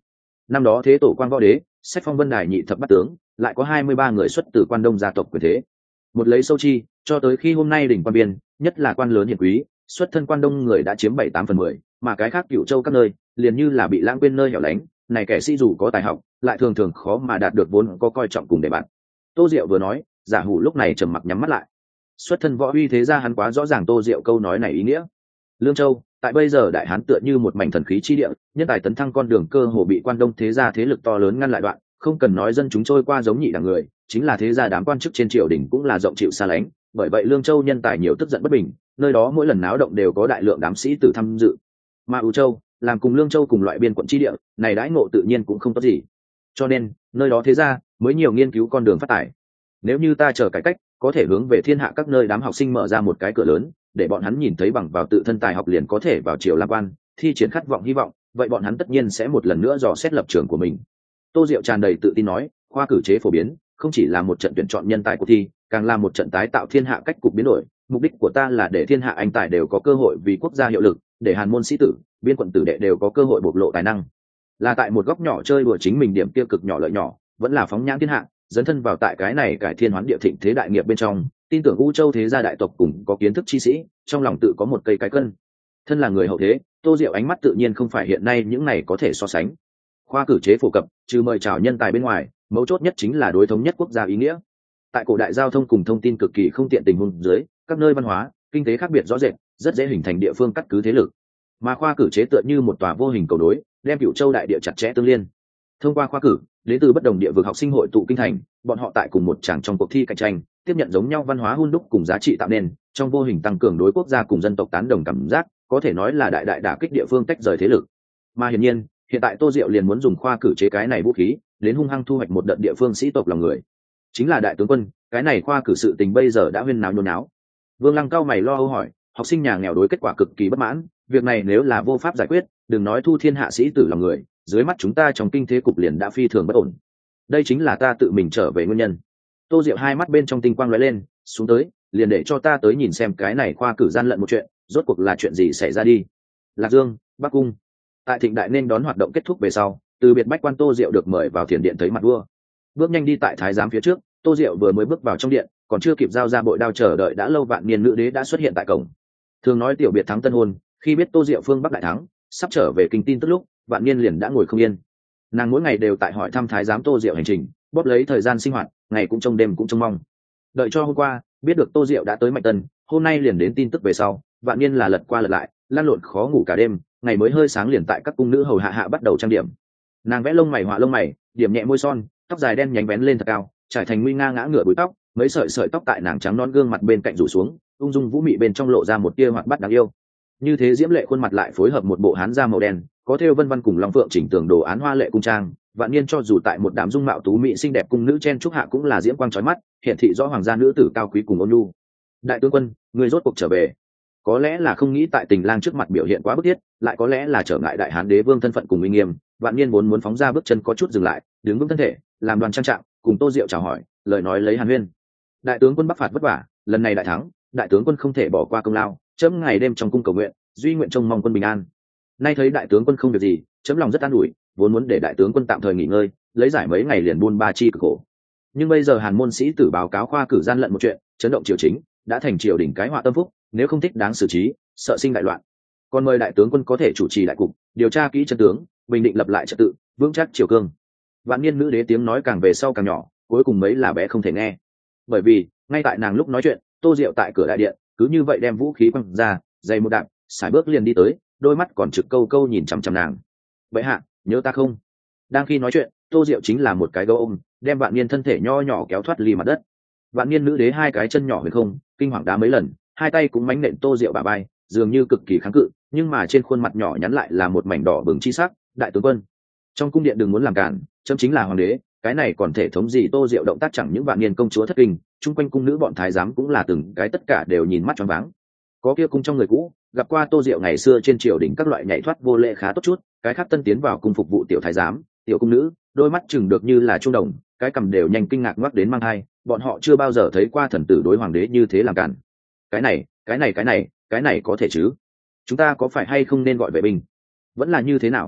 Năm đó thế tổ quan võ đế sách phong vân đài nhị thập bát tướng, lại có hai mươi ba người xuất từ quan đông gia tộc quyền thế. Một lấy sâu chi, cho tới khi hôm nay đỉnh quan biên, nhất là quan lớn hiển quý, xuất thân quan đông người đã chiếm bảy tám phần mười, mà cái khác cựu châu các nơi liền như là bị lãng quên nơi hẻo lánh. Này kẻ sĩ dù có tài học, lại thường thường khó mà đạt được vốn có coi trọng cùng để bạn. Tô Diệu vừa nói, Giả Hủ lúc này trầm mặc nhắm mắt lại. Xuất thân võ uy thế ra hắn quá rõ ràng Tô Diệu câu nói này ý nghĩa. Lương Châu tại bây giờ đại hán tựa như một mảnh thần khí chi địa, nhân tài tấn thăng con đường cơ hồ bị quan đông thế gia thế lực to lớn ngăn lại đoạn, không cần nói dân chúng trôi qua giống nhị đẳng người, chính là thế gia đám quan chức trên triều đình cũng là rộng chịu xa lánh. Bởi vậy Lương Châu nhân tài nhiều tức giận bất bình, nơi đó mỗi lần náo động đều có đại lượng đám sĩ tử tham dự. Mà U Châu làm cùng Lương Châu cùng loại biên quận chi địa, này đãi ngộ tự nhiên cũng không tốt gì. Cho nên nơi đó thế gia mới nhiều nghiên cứu con đường phát tài. Nếu như ta chờ cải cách, có thể hướng về thiên hạ các nơi đám học sinh mở ra một cái cửa lớn, để bọn hắn nhìn thấy bằng vào tự thân tài học liền có thể vào triều làm quan, thi triển khát vọng hy vọng, vậy bọn hắn tất nhiên sẽ một lần nữa dò xét lập trường của mình. Tô Diệu tràn đầy tự tin nói, khoa cử chế phổ biến không chỉ là một trận tuyển chọn nhân tài của thi, càng là một trận tái tạo thiên hạ cách cục biến đổi. Mục đích của ta là để thiên hạ anh tài đều có cơ hội vì quốc gia hiệu lực, để hàn môn sĩ tử, biên quận tử đệ đều có cơ hội bộc lộ tài năng. Là tại một góc nhỏ chơi đùa chính mình điểm tiêu cực nhỏ lợi nhỏ, vẫn là phóng nhãn thiên hạ, dấn thân vào tại cái này cải thiên hoán địa thịnh thế đại nghiệp bên trong. Tin tưởng U Châu thế gia đại tộc cùng có kiến thức chi sĩ, trong lòng tự có một cây cái cân. Thân là người hậu thế, Tô Diệu ánh mắt tự nhiên không phải hiện nay những này có thể so sánh. Khoa cử chế phổ cập, trừ mời chào nhân tài bên ngoài, mấu chốt nhất chính là đối thống nhất quốc gia ý nghĩa. Tại cổ đại giao thông cùng thông tin cực kỳ không tiện tình huống dưới, các nơi văn hóa, kinh tế khác biệt rõ rệt, rất dễ hình thành địa phương cắt cứ thế lực. Mà khoa cử chế tựa như một tòa vô hình cầu đối, đem Cửu Châu đại địa chặt chẽ tương liên. Thông qua khoa cử, đến từ bất đồng địa vực học sinh hội tụ kinh thành, bọn họ tại cùng một tràng trong cuộc thi cạnh tranh, tiếp nhận giống nhau văn hóa hun đúc cùng giá trị tạo nên, trong vô hình tăng cường đối quốc gia cùng dân tộc tán đồng cảm giác, có thể nói là đại đại đả kích địa phương tách rời thế lực. Mà hiển nhiên, hiện tại Tô Diệu liền muốn dùng khoa cử chế cái này vũ khí, đến hung hăng thu hoạch một đợt địa phương sĩ tộc lòng người. Chính là đại tướng quân, cái này khoa cử sự tình bây giờ đã huyên náo nhốn náo. Vương Lăng cao mày lo âu hỏi, học sinh nhà nghèo đối kết quả cực kỳ bất mãn, việc này nếu là vô pháp giải quyết, đừng nói thu thiên hạ sĩ tử lòng người, dưới mắt chúng ta trong kinh thế cục liền đã phi thường bất ổn. Đây chính là ta tự mình trở về nguyên nhân. Tô Diệu hai mắt bên trong tinh quang lóe lên, xuống tới, liền để cho ta tới nhìn xem cái này khoa cử gian lận một chuyện, rốt cuộc là chuyện gì xảy ra đi. Lạc Dương, Bắc Cung. Tại Thịnh Đại nên đón hoạt động kết thúc về sau, từ biệt bách quan Tô Diệu được mời vào thiền điện thấy mặt vua. Bước nhanh đi tại thái giám phía trước, Tô Diệu vừa mới bước vào trong điện, còn chưa kịp giao ra bội đao chờ đợi đã lâu vạn niên nữ đế đã xuất hiện tại cổng. Thường nói tiểu biệt thắng tân hôn, khi biết Tô Diệu phương Bắc đại thắng, sắp trở về kinh tin tức lúc, vạn niên liền đã ngồi không yên. Nàng mỗi ngày đều tại hỏi thăm thái giám Tô Diệu hành trình, bóp lấy thời gian sinh hoạt, ngày cũng trông đêm cũng trông mong. Đợi cho hôm qua biết được Tô Diệu đã tới Mạnh Tân, hôm nay liền đến tin tức về sau, vạn niên là lật qua lật lại, lan lộn khó ngủ cả đêm, ngày mới hơi sáng liền tại các cung nữ hầu hạ hạ bắt đầu trang điểm. Nàng vẽ lông mày họa lông mày, điểm nhẹ môi son, tóc dài đen nhánh vén lên thật cao, trải thành nguy nga ngã ngửa búi tóc, mấy sợi sợi tóc tại nàng trắng non gương mặt bên cạnh rủ xuống, ung dung vũ mị bên trong lộ ra một tia hoạt bát đáng yêu. Như thế diễm lệ khuôn mặt lại phối hợp một bộ hán da màu đen, có thêu vân vân cùng long phượng chỉnh tường đồ án hoa lệ cung trang, vạn niên cho dù tại một đám dung mạo tú mỹ xinh đẹp cung nữ chen trúc hạ cũng là diễm quang chói mắt, hiện thị rõ hoàng gia nữ tử cao quý cùng ôn nhu. Đại tướng quân, người rốt cuộc trở về. Có lẽ là không nghĩ tại tình lang trước mặt biểu hiện quá bức thiết, lại có lẽ là trở ngại đại hán đế vương thân phận cùng uy nghiêm, vạn niên vốn muốn phóng ra bước chân có chút dừng lại, đứng vững thân thể, làm đoàn trang trạng, cùng Tô Diệu chào hỏi, lời nói lấy hàn huyên. Đại tướng quân bắc phạt vất vả, lần này đại thắng, đại tướng quân không thể bỏ qua công lao, chấm ngày đêm trong cung cầu nguyện, duy nguyện trông mong quân bình an. Nay thấy đại tướng quân không việc gì, chấm lòng rất an ủi, vốn muốn để đại tướng quân tạm thời nghỉ ngơi, lấy giải mấy ngày liền buôn ba chi cực khổ. Nhưng bây giờ hàn môn sĩ tử báo cáo khoa cử gian lận một chuyện, chấn động triều chính, đã thành triều đỉnh cái họa tâm phúc, nếu không thích đáng xử trí, sợ sinh đại loạn. Còn mời đại tướng quân có thể chủ trì đại cục, điều tra kỹ chân tướng, bình định lập lại trật tự, vững chắc triều cương. Vạn niên nữ đế tiếng nói càng về sau càng nhỏ, cuối cùng mấy là bé không thể nghe. Bởi vì ngay tại nàng lúc nói chuyện, Tô Diệu tại cửa đại điện cứ như vậy đem vũ khí quăng ra, dày một đạp, sải bước liền đi tới, đôi mắt còn trực câu câu nhìn chằm chằm nàng. Vậy hạ, nhớ ta không? Đang khi nói chuyện, Tô Diệu chính là một cái gấu ôm, đem vạn niên thân thể nho nhỏ kéo thoát ly mặt đất. Vạn niên nữ đế hai cái chân nhỏ huyền không, kinh hoàng đá mấy lần, hai tay cũng mánh nện Tô Diệu bả vai, dường như cực kỳ kháng cự, nhưng mà trên khuôn mặt nhỏ nhắn lại là một mảnh đỏ bừng chi sắc. Đại tướng quân, trong cung điện đừng muốn làm cản, chấm chính là hoàng đế, cái này còn thể thống gì? Tô Diệu động tác chẳng những vạn niên công chúa thất kinh, chung quanh cung nữ bọn thái giám cũng là từng cái tất cả đều nhìn mắt choáng váng. Có kia cung trong người cũ gặp qua Tô Diệu ngày xưa trên triều đình các loại nhảy thoát vô lễ khá tốt chút, cái khác tân tiến vào cung phục vụ tiểu thái giám, tiểu cung nữ, đôi mắt chừng được như là trung đồng, cái cầm đều nhanh kinh ngạc ngoắc đến mang hai, bọn họ chưa bao giờ thấy qua thần tử đối hoàng đế như thế làm cản. Cái này, cái này cái này, cái này có thể chứ? Chúng ta có phải hay không nên gọi vệ binh? Vẫn là như thế nào?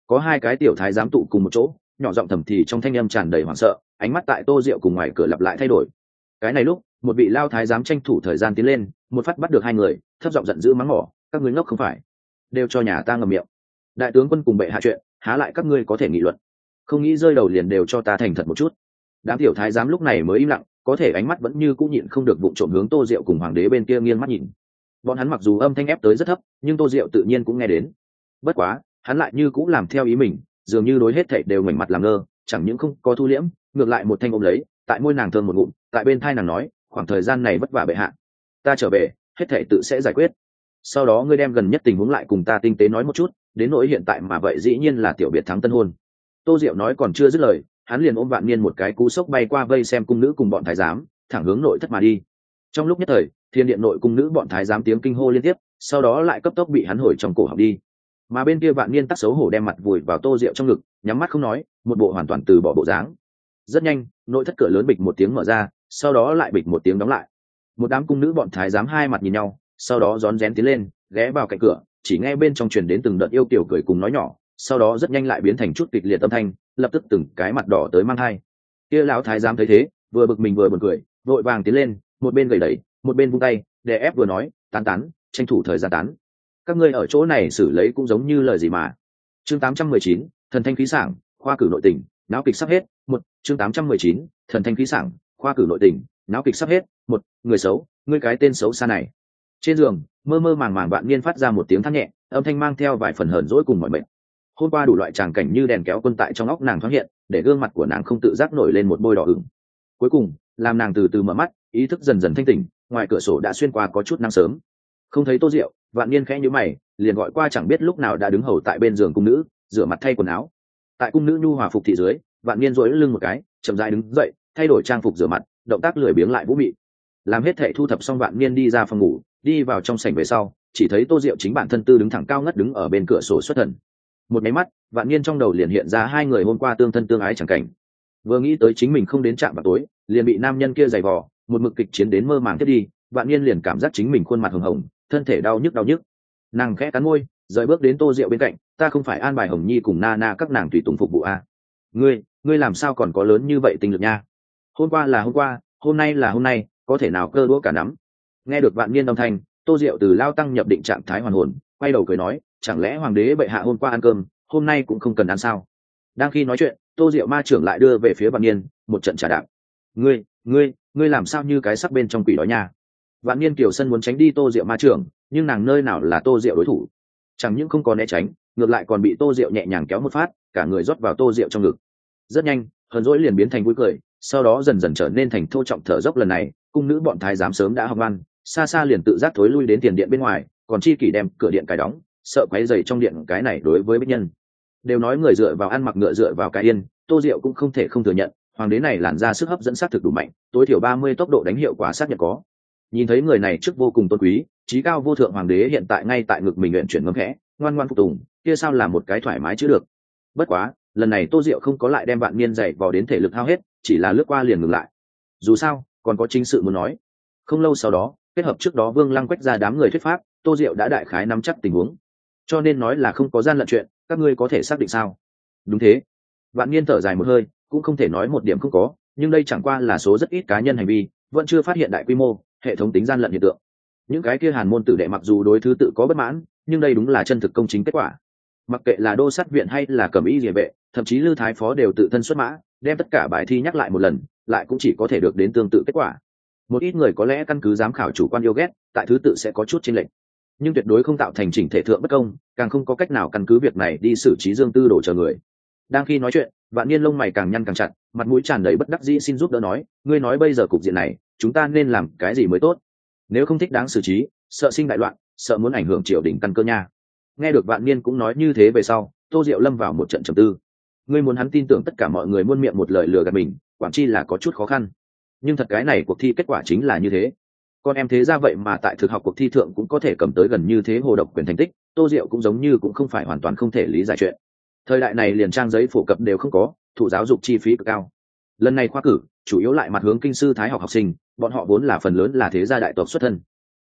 có hai cái tiểu thái giám tụ cùng một chỗ, nhỏ giọng thầm thì trong thanh âm tràn đầy hoảng sợ, ánh mắt tại Tô Diệu cùng ngoài cửa lặp lại thay đổi. Cái này lúc, một vị lao thái giám tranh thủ thời gian tiến lên, một phát bắt được hai người, thấp giọng giận dữ mắng mỏ, các ngươi ngốc không phải, đều cho nhà ta ngậm miệng. Đại tướng quân cùng bệ hạ chuyện, há lại các ngươi có thể nghị luận, không nghĩ rơi đầu liền đều cho ta thành thật một chút. Đám tiểu thái giám lúc này mới im lặng, có thể ánh mắt vẫn như cũng nhịn không được vụng trộm hướng Tô Diệu cùng hoàng đế bên kia nghiêng mắt nhìn. Bọn hắn mặc dù âm thanh ép tới rất thấp, nhưng Tô Diệu tự nhiên cũng nghe đến. Bất quá, hắn lại như cũng làm theo ý mình, dường như đối hết thảy đều ngoảnh mặt làm ngơ, chẳng những không có thu liễm, ngược lại một thanh ôm lấy, tại môi nàng thơm một ngụm, tại bên thai nàng nói, khoảng thời gian này vất vả bệ hạ, ta trở về, hết thảy tự sẽ giải quyết. Sau đó ngươi đem gần nhất tình huống lại cùng ta tinh tế nói một chút, đến nỗi hiện tại mà vậy dĩ nhiên là tiểu biệt thắng tân hôn. Tô Diệu nói còn chưa dứt lời, hắn liền ôm Vạn Niên một cái cú sốc bay qua vây xem cung nữ cùng bọn thái giám, thẳng hướng nội thất mà đi. Trong lúc nhất thời, thiên điện nội cung nữ bọn thái giám tiếng kinh hô liên tiếp, sau đó lại cấp tốc bị hắn hồi trong cổ họng đi. Mà bên kia Vạn Niên tắc xấu hổ đem mặt vùi vào Tô Diệu trong ngực, nhắm mắt không nói, một bộ hoàn toàn từ bỏ bộ dáng. Rất nhanh, nội thất cửa lớn bịch một tiếng mở ra, sau đó lại bịch một tiếng đóng lại. Một đám cung nữ bọn thái giám hai mặt nhìn nhau, sau đó rón rén tiến lên, ghé vào cạnh cửa, chỉ nghe bên trong truyền đến từng đợt yêu kiều cười cùng nói nhỏ, sau đó rất nhanh lại biến thành chút kịch liệt âm thanh, lập tức từng cái mặt đỏ tới mang hai. Kia lão thái giám thấy thế, vừa bực mình vừa buồn cười, vội vàng tiến lên, một bên gầy đẩy, một bên vung tay, đè ép vừa nói, tán tán, tranh thủ thời gian tán. Các ngươi ở chỗ này xử lấy cũng giống như lời gì mà. Chương tám trăm mười chín, thần thanh khí sảng, khoa cử nội tình, náo kịch sắp hết. Một, chương tám trăm mười chín, thần thanh khí sảng, khoa cử nội tình, náo kịch sắp hết. Một, người xấu, ngươi cái tên xấu xa này. Trên giường, mơ mơ màng màng Vạn Niên phát ra một tiếng than nhẹ, âm thanh mang theo vài phần hờn dỗi cùng mọi mệt. Hôm qua đủ loại tràng cảnh như đèn kéo quân tại trong óc nàng thoáng hiện, để gương mặt của nàng không tự giác nổi lên một bôi đỏ ửng. Cuối cùng, làm nàng từ từ mở mắt, ý thức dần dần thanh tỉnh, ngoài cửa sổ đã xuyên qua có chút nắng sớm. Không thấy Tô Diệu, Vạn Niên khẽ nhíu mày, liền gọi qua chẳng biết lúc nào đã đứng hầu tại bên giường cung nữ, rửa mặt thay quần áo. Tại cung nữ nhu hòa phục thị dưới, Vạn Niên duỗi lưng một cái, chậm rãi đứng dậy, thay đổi trang phục rửa mặt, động tác lười biếng lại vũ mị. Làm hết thảy thu thập xong, Vạn Niên đi ra phòng ngủ, đi vào trong sảnh về sau, chỉ thấy Tô Diệu chính bản thân tư đứng thẳng cao ngất đứng ở bên cửa sổ xuất thần. Một máy mắt, Vạn Niên trong đầu liền hiện ra hai người hôm qua tương thân tương ái chẳng cảnh. Vừa nghĩ tới chính mình không đến trạm vào tối, liền bị nam nhân kia giày vò, một mực kịch chiến đến mơ màng thiết đi, Vạn Niên liền cảm giác chính mình khuôn mặt hồng hồng, thân thể đau nhức đau nhức. Nàng khẽ cắn môi, rời bước đến Tô Diệu bên cạnh, ta không phải an bài Hồng Nhi cùng Na Na các nàng tùy tùng phục vụ à? Ngươi, ngươi làm sao còn có lớn như vậy tinh lực nha? Hôm qua là hôm qua, hôm nay là hôm nay, có thể nào cơ đũa cả nắm? Nghe được Vạn Niên âm thanh, Tô Diệu từ lao tăng nhập định trạng thái hoàn hồn, quay đầu cười nói, chẳng lẽ hoàng đế bệ hạ hôm qua ăn cơm, hôm nay cũng không cần ăn sao? Đang khi nói chuyện, Tô Diệu ma trưởng lại đưa về phía Vạn Niên một trận trả đạp. Ngươi, ngươi, ngươi làm sao như cái sắc bên trong quỷ đó nha? Vạn Niên kiều sân muốn tránh đi Tô Diệu ma trưởng, nhưng nàng nơi nào là Tô Diệu đối thủ, chẳng những không có né tránh, ngược lại còn bị Tô Diệu nhẹ nhàng kéo một phát, cả người rót vào Tô Diệu trong ngực. Rất nhanh, hờn dỗi liền biến thành vui cười, sau đó dần dần trở nên thành thô trọng thở dốc. Lần này, cung nữ bọn thái giám sớm đã học ăn, xa xa liền tự giác thối lui đến tiền điện bên ngoài, còn chi kỷ đem cửa điện cài đóng, sợ quấy rầy trong điện cái này đối với bích nhân. Đều nói người dựa vào ăn mặc ngựa dựa vào cái yên, Tô Diệu cũng không thể không thừa nhận, hoàng đế này làn ra sức hấp dẫn sát thực đủ mạnh, tối thiểu ba mươi tốc độ đánh hiệu quả xác nhận có. Nhìn thấy người này trước vô cùng tôn quý, trí cao vô thượng hoàng đế hiện tại ngay tại ngực mình luyện chuyển ngấm khẽ, ngoan ngoan phục tùng, kia sao là một cái thoải mái chứ được. Bất quá, lần này Tô Diệu không có lại đem Vạn Niên dạy vò đến thể lực hao hết, chỉ là lướt qua liền ngừng lại. Dù sao, còn có chính sự muốn nói. Không lâu sau đó, kết hợp trước đó Vương Lăng quách ra đám người thuyết pháp, Tô Diệu đã đại khái nắm chắc tình huống. Cho nên nói là không có gian lận chuyện, các ngươi có thể xác định sao? Đúng thế. Vạn Niên thở dài một hơi, cũng không thể nói một điểm không có, nhưng đây chẳng qua là số rất ít cá nhân hành vi, vẫn chưa phát hiện đại quy mô hệ thống tính gian lận hiện tượng. Những cái kia Hàn môn tử đệ mặc dù đối thứ tự có bất mãn, nhưng đây đúng là chân thực công chính kết quả. Mặc kệ là đô sát viện hay là cẩm y địa vệ, thậm chí Lư Thái Phó đều tự thân xuất mã, đem tất cả bài thi nhắc lại một lần, lại cũng chỉ có thể được đến tương tự kết quả. Một ít người có lẽ căn cứ giám khảo chủ quan yêu ghét, tại thứ tự sẽ có chút chênh lệch, nhưng tuyệt đối không tạo thành chỉnh thể thượng bất công, càng không có cách nào căn cứ việc này đi xử trí Dương Tư đổ chờ người. Đang khi nói chuyện, Vạn Niên lông mày càng nhăn càng chặt, mặt mũi tràn đầy bất đắc dĩ xin giúp đỡ nói, ngươi nói bây giờ cục diện này, chúng ta nên làm cái gì mới tốt? Nếu không thích đáng xử trí, sợ sinh đại loạn, sợ muốn ảnh hưởng triều đình căn cơ nha. Nghe được Vạn Niên cũng nói như thế về sau, Tô Diệu lâm vào một trận trầm tư. Ngươi muốn hắn tin tưởng tất cả mọi người muôn miệng một lời lừa gạt mình, quản chi là có chút khó khăn. Nhưng thật cái này cuộc thi kết quả chính là như thế. Con em thế ra vậy mà tại thực học cuộc thi thượng cũng có thể cầm tới gần như thế hồ độc quyền thành tích, Tô Diệu cũng giống như cũng không phải hoàn toàn không thể lý giải chuyện. Thời đại này liền trang giấy phổ cập đều không có, thụ giáo dục chi phí cực cao. Lần này khoa cử chủ yếu lại mặt hướng kinh sư thái học học sinh, bọn họ vốn là phần lớn là thế gia đại tộc xuất thân.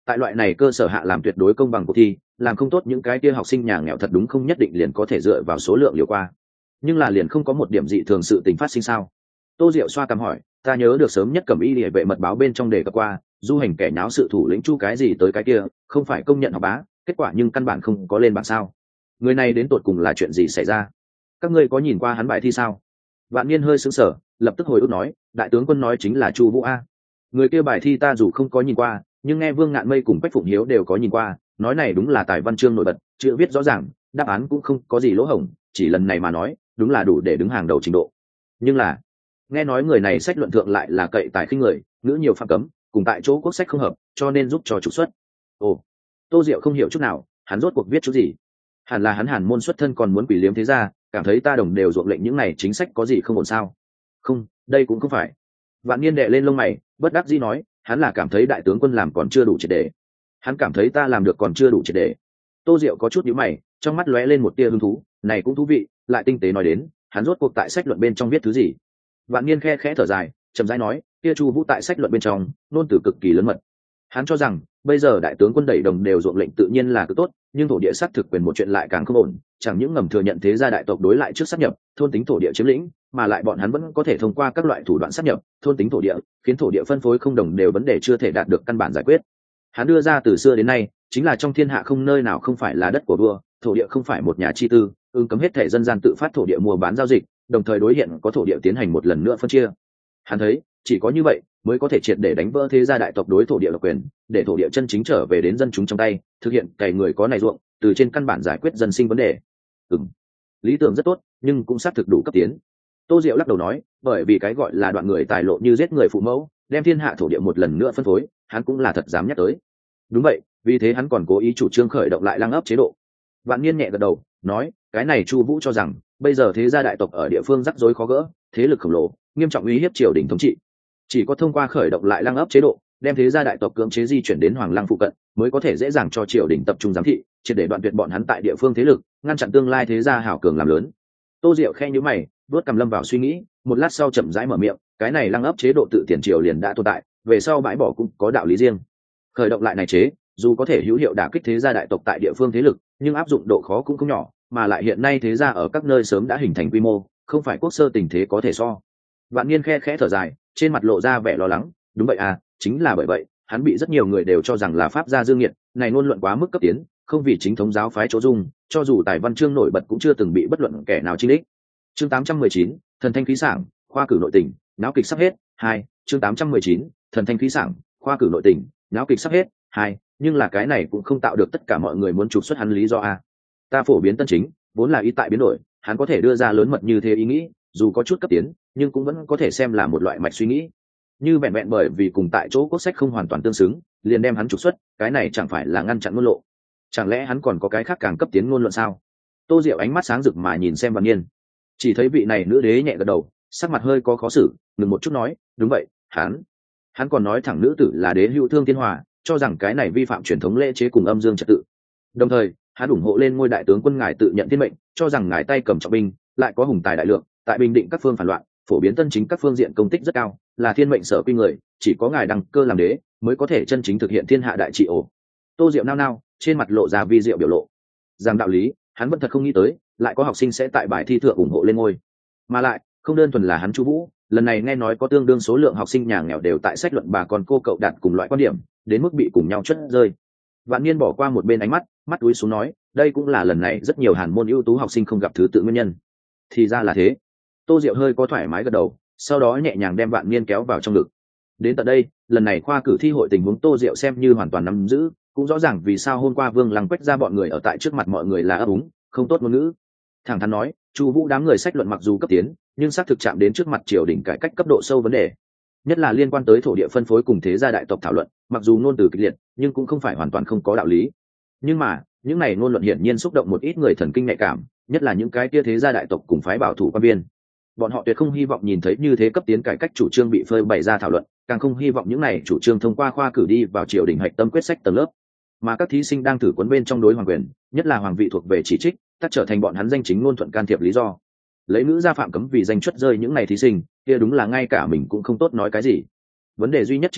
tại loại này cơ sở hạ làm tuyệt đối công bằng cuộc thi, làm không tốt những cái kia học sinh nhà nghèo thật đúng không nhất định liền có thể dựa vào số lượng liều qua, nhưng là liền không có một điểm dị thường sự tình phát sinh sao? Tô Diệu xoa cằm hỏi, ta nhớ được sớm nhất Cẩm Y Liễu vệ mật báo bên trong đề cập qua, du hành kẻ nháo sự thủ lĩnh Chu cái gì tới cái kia, không phải công nhận học bá, kết quả nhưng căn bản không có lên bảng sao? Người này đến tột cùng là chuyện gì xảy ra? Các ngươi có nhìn qua hắn bài thi sao? Vạn Niên hơi sững sờ, lập tức hồi ức nói, đại tướng quân nói chính là Chu Vũ a. Người kia bài thi ta dù không có nhìn qua, nhưng nghe Vương Ngạn Mây cùng Bách Phụng Hiếu đều có nhìn qua, nói này đúng là tài văn chương nổi bật, chữ viết rõ ràng, đáp án cũng không có gì lỗ hổng, chỉ lần này mà nói, đúng là đủ để đứng hàng đầu trình độ. Nhưng là, nghe nói người này sách luận thượng lại là cậy tài khinh người, ngữ nhiều phạm cấm, cùng tại chỗ quốc sách không hợp, cho nên giúp cho trục xuất. Ồ, Tô Diệu không hiểu chút nào, hắn rốt cuộc viết chút gì? Hẳn là hắn Hàn môn xuất thân còn muốn quỷ liếm thế gia, cảm thấy ta đồng đều ruộng lệnh những này chính sách có gì không ổn sao? Không, đây cũng không phải. Vạn Niên đệ lên lông mày, bất đắc dĩ nói, hắn là cảm thấy đại tướng quân làm còn chưa đủ triệt để. Hắn cảm thấy ta làm được còn chưa đủ triệt để. Tô Diệu có chút nhíu mày, trong mắt lóe lên một tia hứng thú, này cũng thú vị, lại tinh tế nói đến, hắn rốt cuộc tại sách luận bên trong viết thứ gì? Vạn Niên khe khẽ thở dài, chậm rãi nói, kia Chu Vũ tại sách luận bên trong, nôn từ cực kỳ lớn mật. Hắn cho rằng, bây giờ đại tướng quân đẩy đồng đều ruộng lệnh tự nhiên là cực tốt, nhưng thổ địa sát thực quyền một chuyện lại càng không ổn, chẳng những ngầm thừa nhận thế gia đại tộc đối lại trước sát nhập, thôn tính thổ địa chiếm lĩnh, mà lại bọn hắn vẫn có thể thông qua các loại thủ đoạn sát nhập, thôn tính thổ địa, khiến thổ địa phân phối không đồng đều vấn đề chưa thể đạt được căn bản giải quyết. Hắn đưa ra từ xưa đến nay, chính là trong thiên hạ không nơi nào không phải là đất của vua, thổ địa không phải một nhà chi tư, ứng cấm hết thể dân gian tự phát thổ địa mua bán giao dịch, đồng thời đối hiện có thổ địa tiến hành một lần nữa phân chia. Hắn thấy, chỉ có như vậy mới có thể triệt để đánh vỡ thế gia đại tộc đối thổ địa độc quyền, để thổ địa chân chính trở về đến dân chúng trong tay, thực hiện cày người có này ruộng, từ trên căn bản giải quyết dân sinh vấn đề. Ừm, lý tưởng rất tốt, nhưng cũng xác thực đủ cấp tiến. Tô Diệu lắc đầu nói, bởi vì cái gọi là đoạn người tài lộ như giết người phụ mẫu, đem thiên hạ thổ địa một lần nữa phân phối, hắn cũng là thật dám nhắc tới. Đúng vậy, vì thế hắn còn cố ý chủ trương khởi động lại lăng ấp chế độ. Vạn Niên nhẹ gật đầu, nói, cái này Chu Vũ cho rằng, bây giờ thế gia đại tộc ở địa phương rắc rối khó gỡ, thế lực khổng lồ, nghiêm trọng uy hiếp triều đình thống trị. Chỉ có thông qua khởi động lại lăng ấp chế độ, đem thế gia đại tộc cưỡng chế di chuyển đến Hoàng Lăng phụ cận, mới có thể dễ dàng cho triều đình tập trung giám thị, triệt để đoạn tuyệt bọn hắn tại địa phương thế lực, ngăn chặn tương lai thế gia hảo cường làm lớn. Tô Diệu khe nhíu mày, vuốt cằm lâm vào suy nghĩ, một lát sau chậm rãi mở miệng, cái này lăng ấp chế độ tự tiền triều liền đã tồn tại, về sau bãi bỏ cũng có đạo lý riêng. Khởi động lại này chế, dù có thể hữu hiệu đả kích thế gia đại tộc tại địa phương thế lực, nhưng áp dụng độ khó cũng không nhỏ, mà lại hiện nay thế gia ở các nơi sớm đã hình thành quy mô, không phải quốc sơ tình thế có thể so. Vạn Niên khe khẽ thở dài, trên mặt lộ ra vẻ lo lắng, đúng vậy à, chính là bởi vậy, hắn bị rất nhiều người đều cho rằng là pháp gia dương nghiệt, này ngôn luận quá mức cấp tiến, không vì chính thống giáo phái chỗ dung, cho dù tài văn chương nổi bật cũng chưa từng bị bất luận kẻ nào chinh đích. Chương tám trăm mười chín, thần thanh khí sảng, khoa cử nội tình, náo kịch sắp hết. Hai, chương tám trăm mười chín, thần thanh khí sảng, khoa cử nội tình, náo kịch sắp hết. Hai, nhưng là cái này cũng không tạo được tất cả mọi người muốn trục xuất hắn lý do a. Ta phổ biến tân chính, vốn là ý tại biến đổi, hắn có thể đưa ra lớn mật như thế ý nghĩ, dù có chút cấp tiến, nhưng cũng vẫn có thể xem là một loại mạch suy nghĩ. Như vẹn vẹn bởi vì cùng tại chỗ quốc sách không hoàn toàn tương xứng, liền đem hắn trục xuất, cái này chẳng phải là ngăn chặn ngôn lộ. Chẳng lẽ hắn còn có cái khác càng cấp tiến ngôn luận sao? Tô Diệu ánh mắt sáng rực mà nhìn xem Vạn Niên, chỉ thấy vị này nữ đế nhẹ gật đầu, sắc mặt hơi có khó xử, ngừng một chút nói, đúng vậy, hắn hắn còn nói thẳng nữ tử là đế hữu thương thiên hòa, cho rằng cái này vi phạm truyền thống lễ chế cùng âm dương trật tự. Đồng thời, hắn ủng hộ lên ngôi đại tướng quân ngài tự nhận thiên mệnh, cho rằng ngài tay cầm trọng binh, lại có hùng tài đại lượng, tại bình định các phương phản loạn, phổ biến tân chính các phương diện công tích rất cao, là thiên mệnh sở quy người, chỉ có ngài đăng cơ làm đế mới có thể chân chính thực hiện thiên hạ đại trị ổ. Tô Diệu nao nao, trên mặt lộ ra vi diệu biểu lộ, rằng đạo lý hắn vẫn thật không nghĩ tới, lại có học sinh sẽ tại bài thi thượng ủng hộ lên ngôi, mà lại không đơn thuần là hắn Chu Vũ, lần này nghe nói có tương đương số lượng học sinh nhà nghèo đều tại sách luận bà con cô cậu đạt cùng loại quan điểm, đến mức bị cùng nhau chất rơi. Vạn Niên bỏ qua một bên ánh mắt, mắt túi xuống nói, đây cũng là lần này rất nhiều Hàn môn ưu tú học sinh không gặp thứ tự nguyên nhân. Thì ra là thế. Tô Diệu hơi có thoải mái gật đầu, sau đó nhẹ nhàng đem Vạn Niên kéo vào trong ngực. Đến tận đây, lần này khoa cử thi hội tình huống Tô Diệu xem như hoàn toàn nắm giữ, cũng rõ ràng vì sao hôm qua Vương Lăng quét ra bọn người ở tại trước mặt mọi người là ấp úng, không tốt ngôn ngữ. Thẳng thắn nói, Chu Vũ đám người sách luận mặc dù cấp tiến, nhưng xác thực chạm đến trước mặt triều đình cải cách cấp độ sâu vấn đề, nhất là liên quan tới thổ địa phân phối cùng thế gia đại tộc thảo luận, mặc dù ngôn từ kịch liệt, nhưng cũng không phải hoàn toàn không có đạo lý. Nhưng mà, những này ngôn luận hiển nhiên xúc động một ít người thần kinh nhạy cảm, nhất là những cái kia thế gia đại tộc cùng phái bảo thủ quan biên. Bọn họ tuyệt không hy vọng nhìn thấy như thế cấp tiến cải cách chủ trương bị phơi bày ra thảo luận, càng không hy vọng những này chủ trương thông qua khoa cử đi vào triều đình hạch tâm quyết sách tầng lớp. Mà các thí sinh đang thử cuốn bên trong đối hoàng quyền, nhất là hoàng vị thuộc về chỉ trích, tất trở thành bọn hắn danh chính ngôn thuận can thiệp lý do. Lấy nữ gia phạm cấm vì danh chuất rơi những này thí sinh, kia đúng là ngay cả mình cũng không tốt nói cái gì. Vấn đề duy nhất chính là,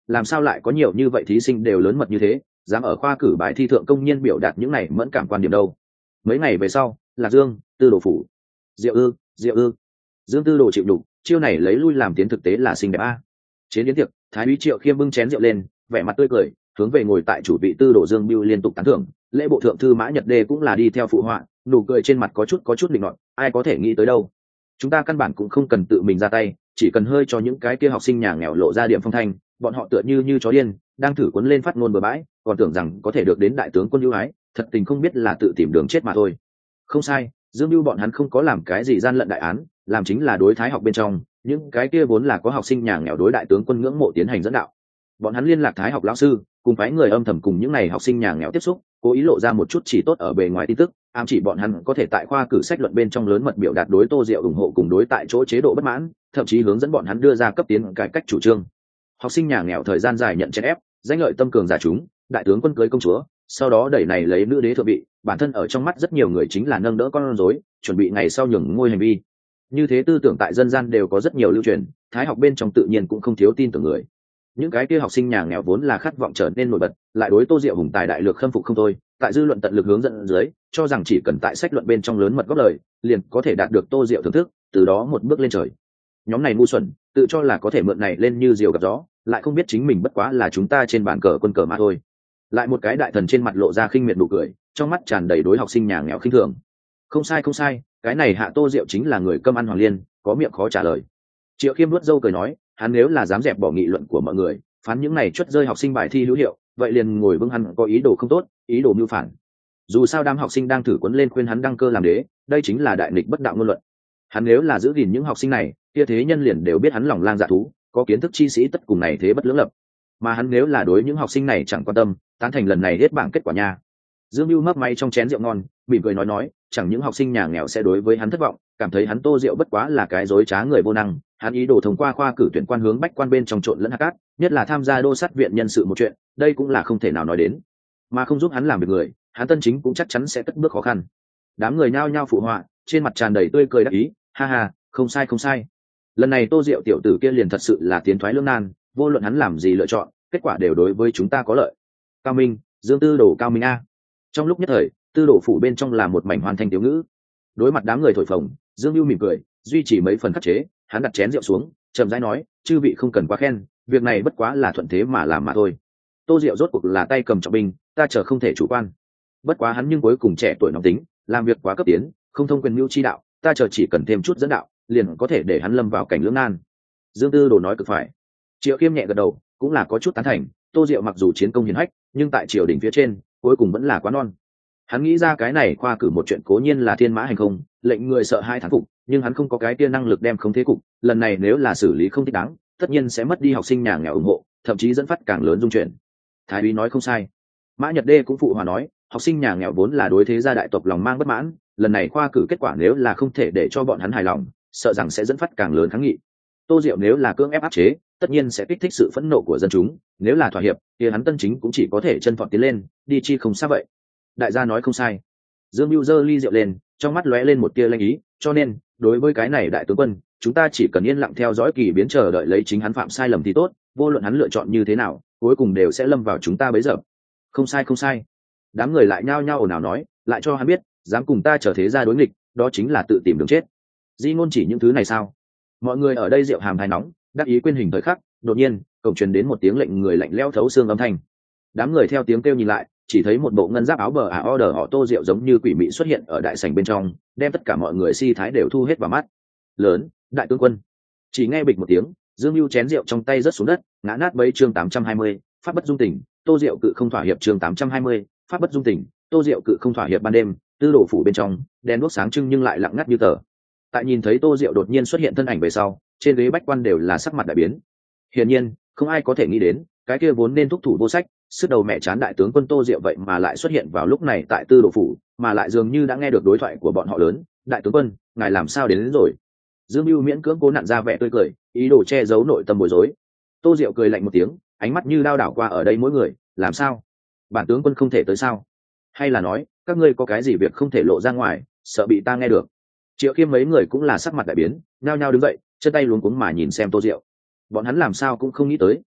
làm sao lại có nhiều như vậy thí sinh đều lớn mật như thế, dám ở khoa cử bài thi thượng công nhiên biểu đạt những này mẫn cảm quan điểm đâu. Mấy ngày về sau, Lạc Dương, Tư Đồ phủ. Diệu ư, Diệu ư. Dương Tư Đồ chịu đủ, chiêu này lấy lui làm tiến thực tế là xinh đẹp a. Chế đến tiệc, Thái úy Triệu Khiêm bưng chén rượu lên, vẻ mặt tươi cười, hướng về ngồi tại chủ vị Tư Đồ Dương Bưu liên tục tán thưởng, lễ bộ thượng thư Mã Nhật Đê cũng là đi theo phụ họa, nụ cười trên mặt có chút có chút định nọt, ai có thể nghĩ tới đâu. Chúng ta căn bản cũng không cần tự mình ra tay, chỉ cần hơi cho những cái kia học sinh nhà nghèo lộ ra điểm phong thanh, bọn họ tựa như như chó điên, đang thử cuốn lên phát ngôn bừa bãi, còn tưởng rằng có thể được đến đại tướng quân ưu ái, thật tình không biết là tự tìm đường chết mà thôi. Không sai, Dương Bưu bọn hắn không có làm cái gì gian lận đại án, làm chính là đối thái học bên trong, những cái kia vốn là có học sinh nhà nghèo đối đại tướng quân ngưỡng mộ tiến hành dẫn đạo. Bọn hắn liên lạc thái học lão sư, cùng phái người âm thầm cùng những này học sinh nhà nghèo tiếp xúc, cố ý lộ ra một chút chỉ tốt ở bề ngoài tin tức, ám chỉ bọn hắn có thể tại khoa cử sách luận bên trong lớn mật biểu đạt đối Tô Diệu ủng hộ cùng đối tại chỗ chế độ bất mãn, thậm chí hướng dẫn bọn hắn đưa ra cấp tiến cải cách chủ trương. Học sinh nhà nghèo thời gian dài nhận chèn ép, danh lợi tâm cường giả chúng, đại tướng quân cưới công chúa, sau đó đẩy này lấy nữ đế thượng vị, bản thân ở trong mắt rất nhiều người chính là nâng đỡ con rối, chuẩn bị ngày sau nhường ngôi hành vi. Như thế tư tưởng tại dân gian đều có rất nhiều lưu truyền, thái học bên trong tự nhiên cũng không thiếu tin tưởng người. Những cái kia học sinh nhà nghèo vốn là khát vọng trở nên nổi bật, lại đối Tô Diệu hùng tài đại lược khâm phục không thôi, tại dư luận tận lực hướng dẫn dưới, cho rằng chỉ cần tại sách luận bên trong lớn mật góp lời, liền có thể đạt được Tô Diệu thưởng thức, từ đó một bước lên trời. Nhóm này ngu xuẩn, tự cho là có thể mượn này lên như diều gặp gió, lại không biết chính mình bất quá là chúng ta trên bàn cờ quân cờ mà thôi. Lại một cái đại thần trên mặt lộ ra khinh miệt nụ cười, trong mắt tràn đầy đối học sinh nhà nghèo khinh thường. Không sai không sai, cái này Hạ Tô Diệu chính là người cơm ăn hoàng liên, có miệng khó trả lời. Triệu Khiêm vuốt râu cười nói, hắn nếu là dám dẹp bỏ nghị luận của mọi người, phán những này chuất rơi học sinh bài thi hữu hiệu, vậy liền ngồi vững hắn có ý đồ không tốt, ý đồ mưu phản. Dù sao đám học sinh đang thử cuốn lên khuyên hắn đăng cơ làm đế, đây chính là đại nghịch bất đạo ngôn luận. Hắn nếu là giữ gìn những học sinh này, kia thế nhân liền đều biết hắn lòng lang dạ thú, có kiến thức chi sĩ tất cùng này thế bất lưỡng lập. Mà hắn nếu là đối những học sinh này chẳng quan tâm, tán thành lần này hết bảng kết quả nha. Dương Bưu mấp may trong chén rượu ngon, mỉm cười nói nói, chẳng những học sinh nhà nghèo sẽ đối với hắn thất vọng, cảm thấy hắn Tô Diệu bất quá là cái dối trá người vô năng, hắn ý đồ thông qua khoa cử tuyển quan hướng bách quan bên trong trộn lẫn hạt cát, nhất là tham gia đô sát viện nhân sự một chuyện, đây cũng là không thể nào nói đến. Mà không giúp hắn làm việc người, hắn Tân Chính cũng chắc chắn sẽ cất bước khó khăn. Đám người nhao nhao phụ họa, trên mặt tràn đầy tươi cười đắc ý, ha ha, không sai không sai. Lần này Tô Diệu tiểu tử kia liền thật sự là tiến thoái lưỡng nan, vô luận hắn làm gì lựa chọn, kết quả đều đối với chúng ta có lợi. Cao Minh, Dương Tư Đồ Cao Minh a. Trong lúc nhất thời, Tư Đồ phủ bên trong là một mảnh hoàn thành tiểu ngữ. Đối mặt đám người thổi phồng, Dương Bưu mỉm cười, duy trì mấy phần khắc chế, hắn đặt chén rượu xuống, chậm rãi nói, chư vị không cần quá khen, việc này bất quá là thuận thế mà làm mà thôi. Tô Diệu rốt cuộc là tay cầm trọng binh, ta chờ không thể chủ quan. Bất quá hắn nhưng cuối cùng trẻ tuổi nóng tính, làm việc quá cấp tiến, không thông quyền mưu chi đạo, ta chờ chỉ cần thêm chút dẫn đạo, liền có thể để hắn lâm vào cảnh lưỡng nan. Dương Tư Đồ nói cực phải. Triệu Khiêm nhẹ gật đầu, cũng là có chút tán thành, Tô Diệu mặc dù chiến công hiển hách, nhưng tại triều đình phía trên, cuối cùng vẫn là quá non. Hắn nghĩ ra cái này khoa cử một chuyện cố nhiên là thiên mã hành không, lệnh người sợ hai thán phục, nhưng hắn không có cái tia năng lực đem không thế cục, lần này nếu là xử lý không thích đáng, tất nhiên sẽ mất đi học sinh nhà nghèo ủng hộ, thậm chí dẫn phát càng lớn dung chuyển. Thái úy nói không sai. Mã Nhật Đê cũng phụ hòa nói, học sinh nhà nghèo vốn là đối thế gia đại tộc lòng mang bất mãn, lần này khoa cử kết quả nếu là không thể để cho bọn hắn hài lòng, sợ rằng sẽ dẫn phát càng lớn kháng nghị. Tô Diệu nếu là cưỡng ép áp chế, tất nhiên sẽ kích thích sự phẫn nộ của dân chúng, nếu là thỏa hiệp, thì hắn Tân Chính cũng chỉ có thể chân phọt tiến lên, đi chi không xa vậy. Đại gia nói không sai. Dương Bưu giơ ly rượu lên, trong mắt lóe lên một tia lanh ý, cho nên, đối với cái này đại tướng quân, chúng ta chỉ cần yên lặng theo dõi kỳ biến, chờ đợi lấy chính hắn phạm sai lầm thì tốt, vô luận hắn lựa chọn như thế nào, cuối cùng đều sẽ lâm vào chúng ta bấy giờ. Không sai không sai. Đám người lại nhao nhao ồn ào nói, lại cho hắn biết, dám cùng ta trở thế ra đối nghịch, đó chính là tự tìm đường chết. Di ngôn chỉ những thứ này sao? Mọi người ở đây rượu hàm hai nóng, đắc ý quên hình thời khắc, đột nhiên, cổng truyền đến một tiếng lệnh người lạnh lẽo thấu xương âm thanh. Đám người theo tiếng kêu nhìn lại, chỉ thấy một bộ ngân giáp áo bờ ả order họ Tô Diệu giống như quỷ mị xuất hiện ở đại sảnh bên trong, đem tất cả mọi người si thái đều thu hết vào mắt. Lớn, đại tướng quân. Chỉ nghe bịch một tiếng, Dương Bưu chén rượu trong tay rớt xuống đất, ngã nát bấy chương tám trăm hai mươi, pháp bất dung tình, Tô Diệu cự không thỏa hiệp chương tám trăm hai mươi, pháp bất dung tình, Tô Diệu cự không thỏa hiệp. Ban đêm, Tư Đồ phủ bên trong, đèn đuốc sáng trưng nhưng lại lặng ngắt như tờ. Tại nhìn thấy Tô Diệu đột nhiên xuất hiện thân ảnh về sau, trên ghế bách quan đều là sắc mặt đại biến. Hiển nhiên, không ai có thể nghĩ đến, cái kia vốn nên thúc thủ vô sách, sức đầu mẹ chán đại tướng quân Tô Diệu vậy mà lại xuất hiện vào lúc này tại Tư Đồ phủ, mà lại dường như đã nghe được đối thoại của bọn họ lớn, đại tướng quân, ngài làm sao đến, đến rồi? Dương Bưu miễn cưỡng cố nặn ra vẻ tươi cười, ý đồ che giấu nội tâm bối rối. Tô Diệu cười lạnh một tiếng, ánh mắt như đao đảo qua ở đây mỗi người, làm sao? Bản tướng quân không thể tới sao? Hay là nói, các ngươi có cái gì việc không thể lộ ra ngoài, sợ bị ta nghe được? Triệu Khiêm mấy người cũng là sắc mặt đại biến, nhao nhao đứng dậy, chân tay luống cuống mà nhìn xem Tô Diệu. Bọn hắn làm sao cũng không nghĩ tới,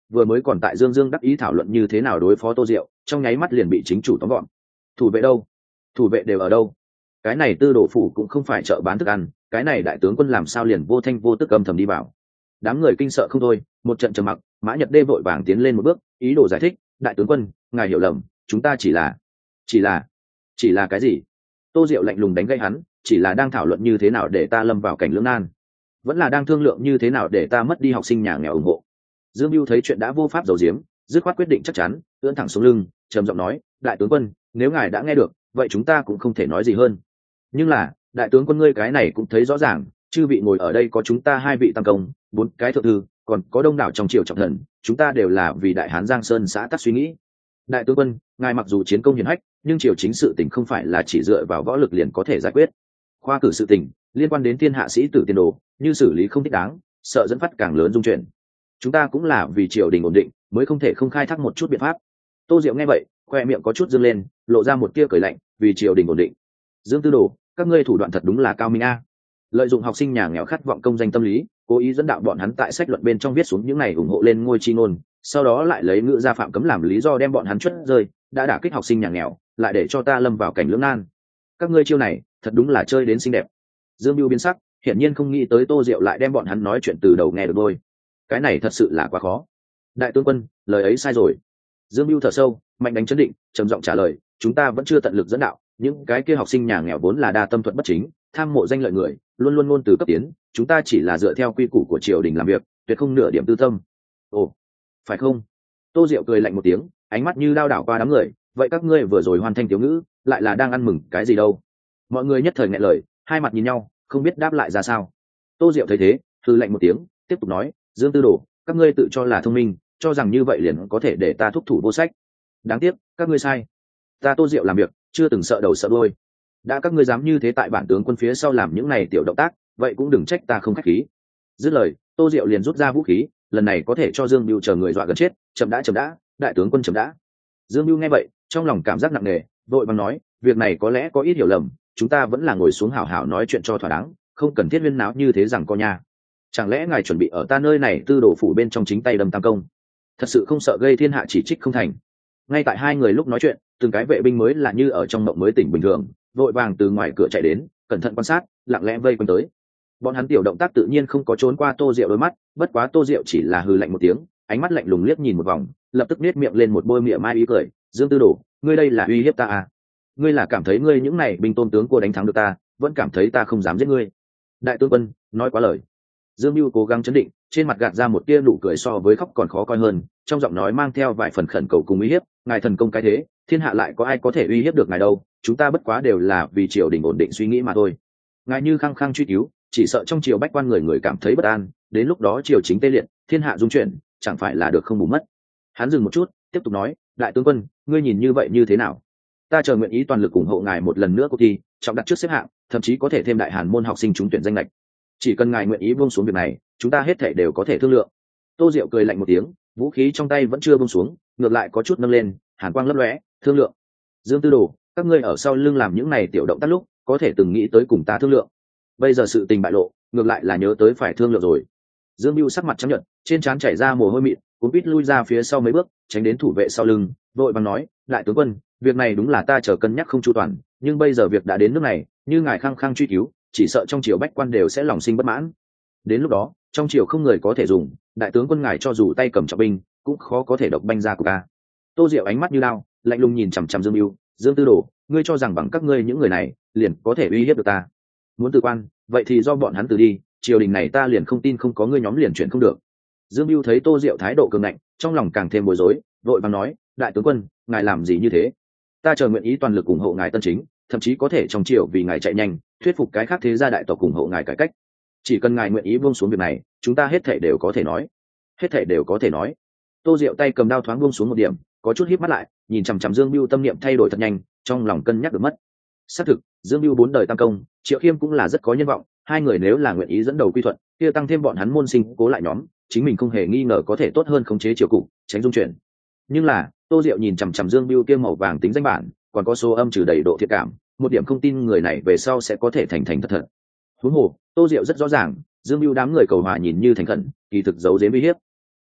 vừa mới còn tại dương dương đắc ý thảo luận như thế nào đối phó Tô Diệu, trong nháy mắt liền bị chính chủ tóm gọn. Thủ vệ đâu? Thủ vệ đều ở đâu? Cái này Tư Đồ phủ cũng không phải chợ bán thức ăn, cái này đại tướng quân làm sao liền vô thanh vô tức âm thầm đi vào? Đám người kinh sợ không thôi, một trận trầm mặc. Mã Nhật Đê vội vàng tiến lên một bước, ý đồ giải thích, đại tướng quân, ngài hiểu lầm, chúng ta chỉ là chỉ là chỉ là cái gì? Tô Diệu lạnh lùng đánh gây hắn, chỉ là đang thảo luận như thế nào để ta lâm vào cảnh lưỡng nan, vẫn là đang thương lượng như thế nào để ta mất đi học sinh nhà nghèo ủng hộ. Dương Mưu thấy chuyện đã vô pháp giấu giếm, dứt khoát quyết định chắc chắn, ưỡn thẳng xuống lưng, trầm giọng nói, đại tướng quân, nếu ngài đã nghe được, vậy chúng ta cũng không thể nói gì hơn. Nhưng là, đại tướng quân ngươi cái này cũng thấy rõ ràng, chư vị ngồi ở đây có chúng ta hai vị tam công, bốn cái thượng thư, còn có đông đảo trong triều trọng thần, chúng ta đều là vì đại hán Giang Sơn xã tắc suy nghĩ. Đại tướng quân, ngài mặc dù chiến công hiển hách, nhưng triều chính sự tình không phải là chỉ dựa vào võ lực liền có thể giải quyết. Khoa cử sự tình liên quan đến thiên hạ sĩ tử tiền đồ, như xử lý không thích đáng, sợ dẫn phát càng lớn dung chuyển. Chúng ta cũng là vì triều đình ổn định, mới không thể không khai thác một chút biện pháp. Tô Diệu nghe vậy, khoe miệng có chút dương lên, lộ ra một tia cười lạnh, vì triều đình ổn định. Dương Tư Đồ, các ngươi thủ đoạn thật đúng là cao minh a. Lợi dụng học sinh nhà nghèo khát vọng công danh tâm lý, cố ý dẫn đạo bọn hắn tại sách luận bên trong viết xuống những này ủng hộ lên ngôi chi ngôn, sau đó lại lấy ngữ gia phạm cấm làm lý do đem bọn hắn chuất rơi, đã đả kích học sinh nhà nghèo, lại để cho ta lâm vào cảnh lưỡng nan. Các ngươi chiêu này, thật đúng là chơi đến xinh đẹp. Dương Bưu biến sắc, hiển nhiên không nghĩ tới Tô Diệu lại đem bọn hắn nói chuyện từ đầu nghe được đôi. Cái này thật sự là quá khó. Đại tướng quân, lời ấy sai rồi. Dương Bưu thở sâu, mạnh đánh chấn định, trầm giọng trả lời, chúng ta vẫn chưa tận lực dẫn đạo, những cái kia học sinh nhà nghèo vốn là đa tâm thuận bất chính, tham mộ danh lợi người, luôn luôn ngôn từ cấp tiến, chúng ta chỉ là dựa theo quy củ của triều đình làm việc, tuyệt không nửa điểm tư tâm. Ồ, phải không? Tô Diệu cười lạnh một tiếng, ánh mắt như đao đảo qua đám người, vậy các ngươi vừa rồi hoàn thành tiểu ngữ, lại là đang ăn mừng cái gì đâu? Mọi người nhất thời nghẹn lời, hai mặt nhìn nhau, không biết đáp lại ra sao. Tô Diệu thấy thế, hừ lạnh một tiếng, tiếp tục nói, Dương Tư Đồ, các ngươi tự cho là thông minh, cho rằng như vậy liền có thể để ta thúc thủ vô sách. Đáng tiếc, các ngươi sai. Ta Tô Diệu làm việc, chưa từng sợ đầu sợ đuôi. Đã các ngươi dám như thế tại bản tướng quân phía sau làm những này tiểu động tác, vậy cũng đừng trách ta không khách khí. Dứt lời, Tô Diệu liền rút ra vũ khí, lần này có thể cho Dương Bưu chờ người dọa gần chết. Chậm đã, chậm đã, đại tướng quân chậm đã. Dương Bưu nghe vậy, trong lòng cảm giác nặng nề, vội vàng nói, việc này có lẽ có ít hiểu lầm, chúng ta vẫn là ngồi xuống hảo hảo nói chuyện cho thỏa đáng, không cần thiết viên náo như thế rằng co nha. Chẳng lẽ ngài chuẩn bị ở ta nơi này Tư Đồ phủ bên trong chính tay đâm tam công, thật sự không sợ gây thiên hạ chỉ trích không thành? Ngay tại hai người lúc nói chuyện, từng cái vệ binh mới là như ở trong mộng mới tỉnh bình thường, vội vàng từ ngoài cửa chạy đến, cẩn thận quan sát, lặng lẽ vây quanh tới. Bọn hắn tiểu động tác tự nhiên không có trốn qua Tô Diệu đôi mắt, bất quá Tô Diệu chỉ là hừ lạnh một tiếng, ánh mắt lạnh lùng liếc nhìn một vòng, lập tức nết miệng lên một bôi mỉa mai ý cười, Dương Tư Đồ, ngươi đây là uy hiếp ta à? Ngươi là cảm thấy ngươi những này binh tôn tướng của đánh thắng được ta, vẫn cảm thấy ta không dám giết ngươi? Đại tướng quân, nói quá lời. Dương Bưu cố gắng chấn định, trên mặt gạt ra một tia nụ cười so với khóc còn khó coi hơn, trong giọng nói mang theo vài phần khẩn cầu cùng uy hiếp, ngài thần công cái thế, thiên hạ lại có ai có thể uy hiếp được ngài đâu, chúng ta bất quá đều là vì triều đình ổn định suy nghĩ mà thôi. Ngài như khăng khăng truy cứu, chỉ sợ trong triều bách quan người người cảm thấy bất an, đến lúc đó triều chính tê liệt, thiên hạ dung chuyển, chẳng phải là được không bù mất. Hắn dừng một chút, tiếp tục nói, đại tướng quân, ngươi nhìn như vậy như thế nào? Ta chờ nguyện ý toàn lực ủng hộ ngài một lần nữa cuộc thi, trọng đặt trước xếp hạng, thậm chí có thể thêm đại hàn môn học sinh trúng tuyển danh lệch. Chỉ cần ngài nguyện ý buông xuống việc này, chúng ta hết thảy đều có thể thương lượng. Tô Diệu cười lạnh một tiếng, vũ khí trong tay vẫn chưa buông xuống, ngược lại có chút nâng lên, hàn quang lấp lóe, thương lượng. Dương Tư Đồ, các ngươi ở sau lưng làm những này tiểu động tác lúc, có thể từng nghĩ tới cùng ta thương lượng. Bây giờ sự tình bại lộ, ngược lại là nhớ tới phải thương lượng rồi. Dương Bưu sắc mặt trắng nhợt, trên trán chảy ra mồ hôi mịn, cuống quýt lui ra phía sau mấy bước, tránh đến thủ vệ sau lưng, vội vàng nói, đại tướng quân, việc này đúng là ta chờ cân nhắc không chu toàn, nhưng bây giờ việc đã đến nước này, như ngài khăng khăng truy cứu, chỉ sợ trong triều bách quan đều sẽ lòng sinh bất mãn. Đến lúc đó, trong triều không người có thể dùng, đại tướng quân ngài cho dù tay cầm trọng binh, cũng khó có thể độc banh ra của ta. Tô Diệu ánh mắt như lao, lạnh lùng nhìn chằm chằm Dương Bưu, Dương Tư Đồ, ngươi cho rằng bằng các ngươi những người này, liền có thể uy hiếp được ta? Muốn từ quan, vậy thì do bọn hắn từ đi, triều đình này ta liền không tin không có ngươi nhóm liền chuyển không được. Dương Bưu thấy Tô Diệu thái độ cường ngạnh, trong lòng càng thêm bối rối, vội vàng nói, đại tướng quân, ngài làm gì như thế? Ta chờ nguyện ý toàn lực ủng hộ ngài tân chính, thậm chí có thể trong triều vì ngài chạy nhanh, thuyết phục cái khác thế gia đại tộc ủng hộ ngài cải cách. Chỉ cần ngài nguyện ý buông xuống việc này, chúng ta hết thảy đều có thể nói. Hết thảy đều có thể nói. Tô Diệu tay cầm đao thoáng buông xuống một điểm, có chút híp mắt lại, nhìn chằm chằm Dương Bưu, tâm niệm thay đổi thật nhanh, trong lòng cân nhắc được mất. Xác thực, Dương Bưu bốn đời tam công, Triệu Khiêm cũng là rất có nhân vọng, hai người nếu là nguyện ý dẫn đầu quy thuận, kia tăng thêm bọn hắn môn sinh cố lại nhóm, chính mình không hề nghi ngờ có thể tốt hơn khống chế triều cục, tránh dung chuyển. Nhưng là, Tô Diệu nhìn chằm chằm Dương Bưu kia màu vàng tính danh bản, còn có số âm trừ đầy độ thiệt cảm, một điểm không tin người này về sau sẽ có thể thành thành thật thật. Huống hồ, Tô Diệu rất rõ ràng, Dương Bưu đám người cầu hòa nhìn như thành khẩn, kỳ thực giấu giếm uy hiếp.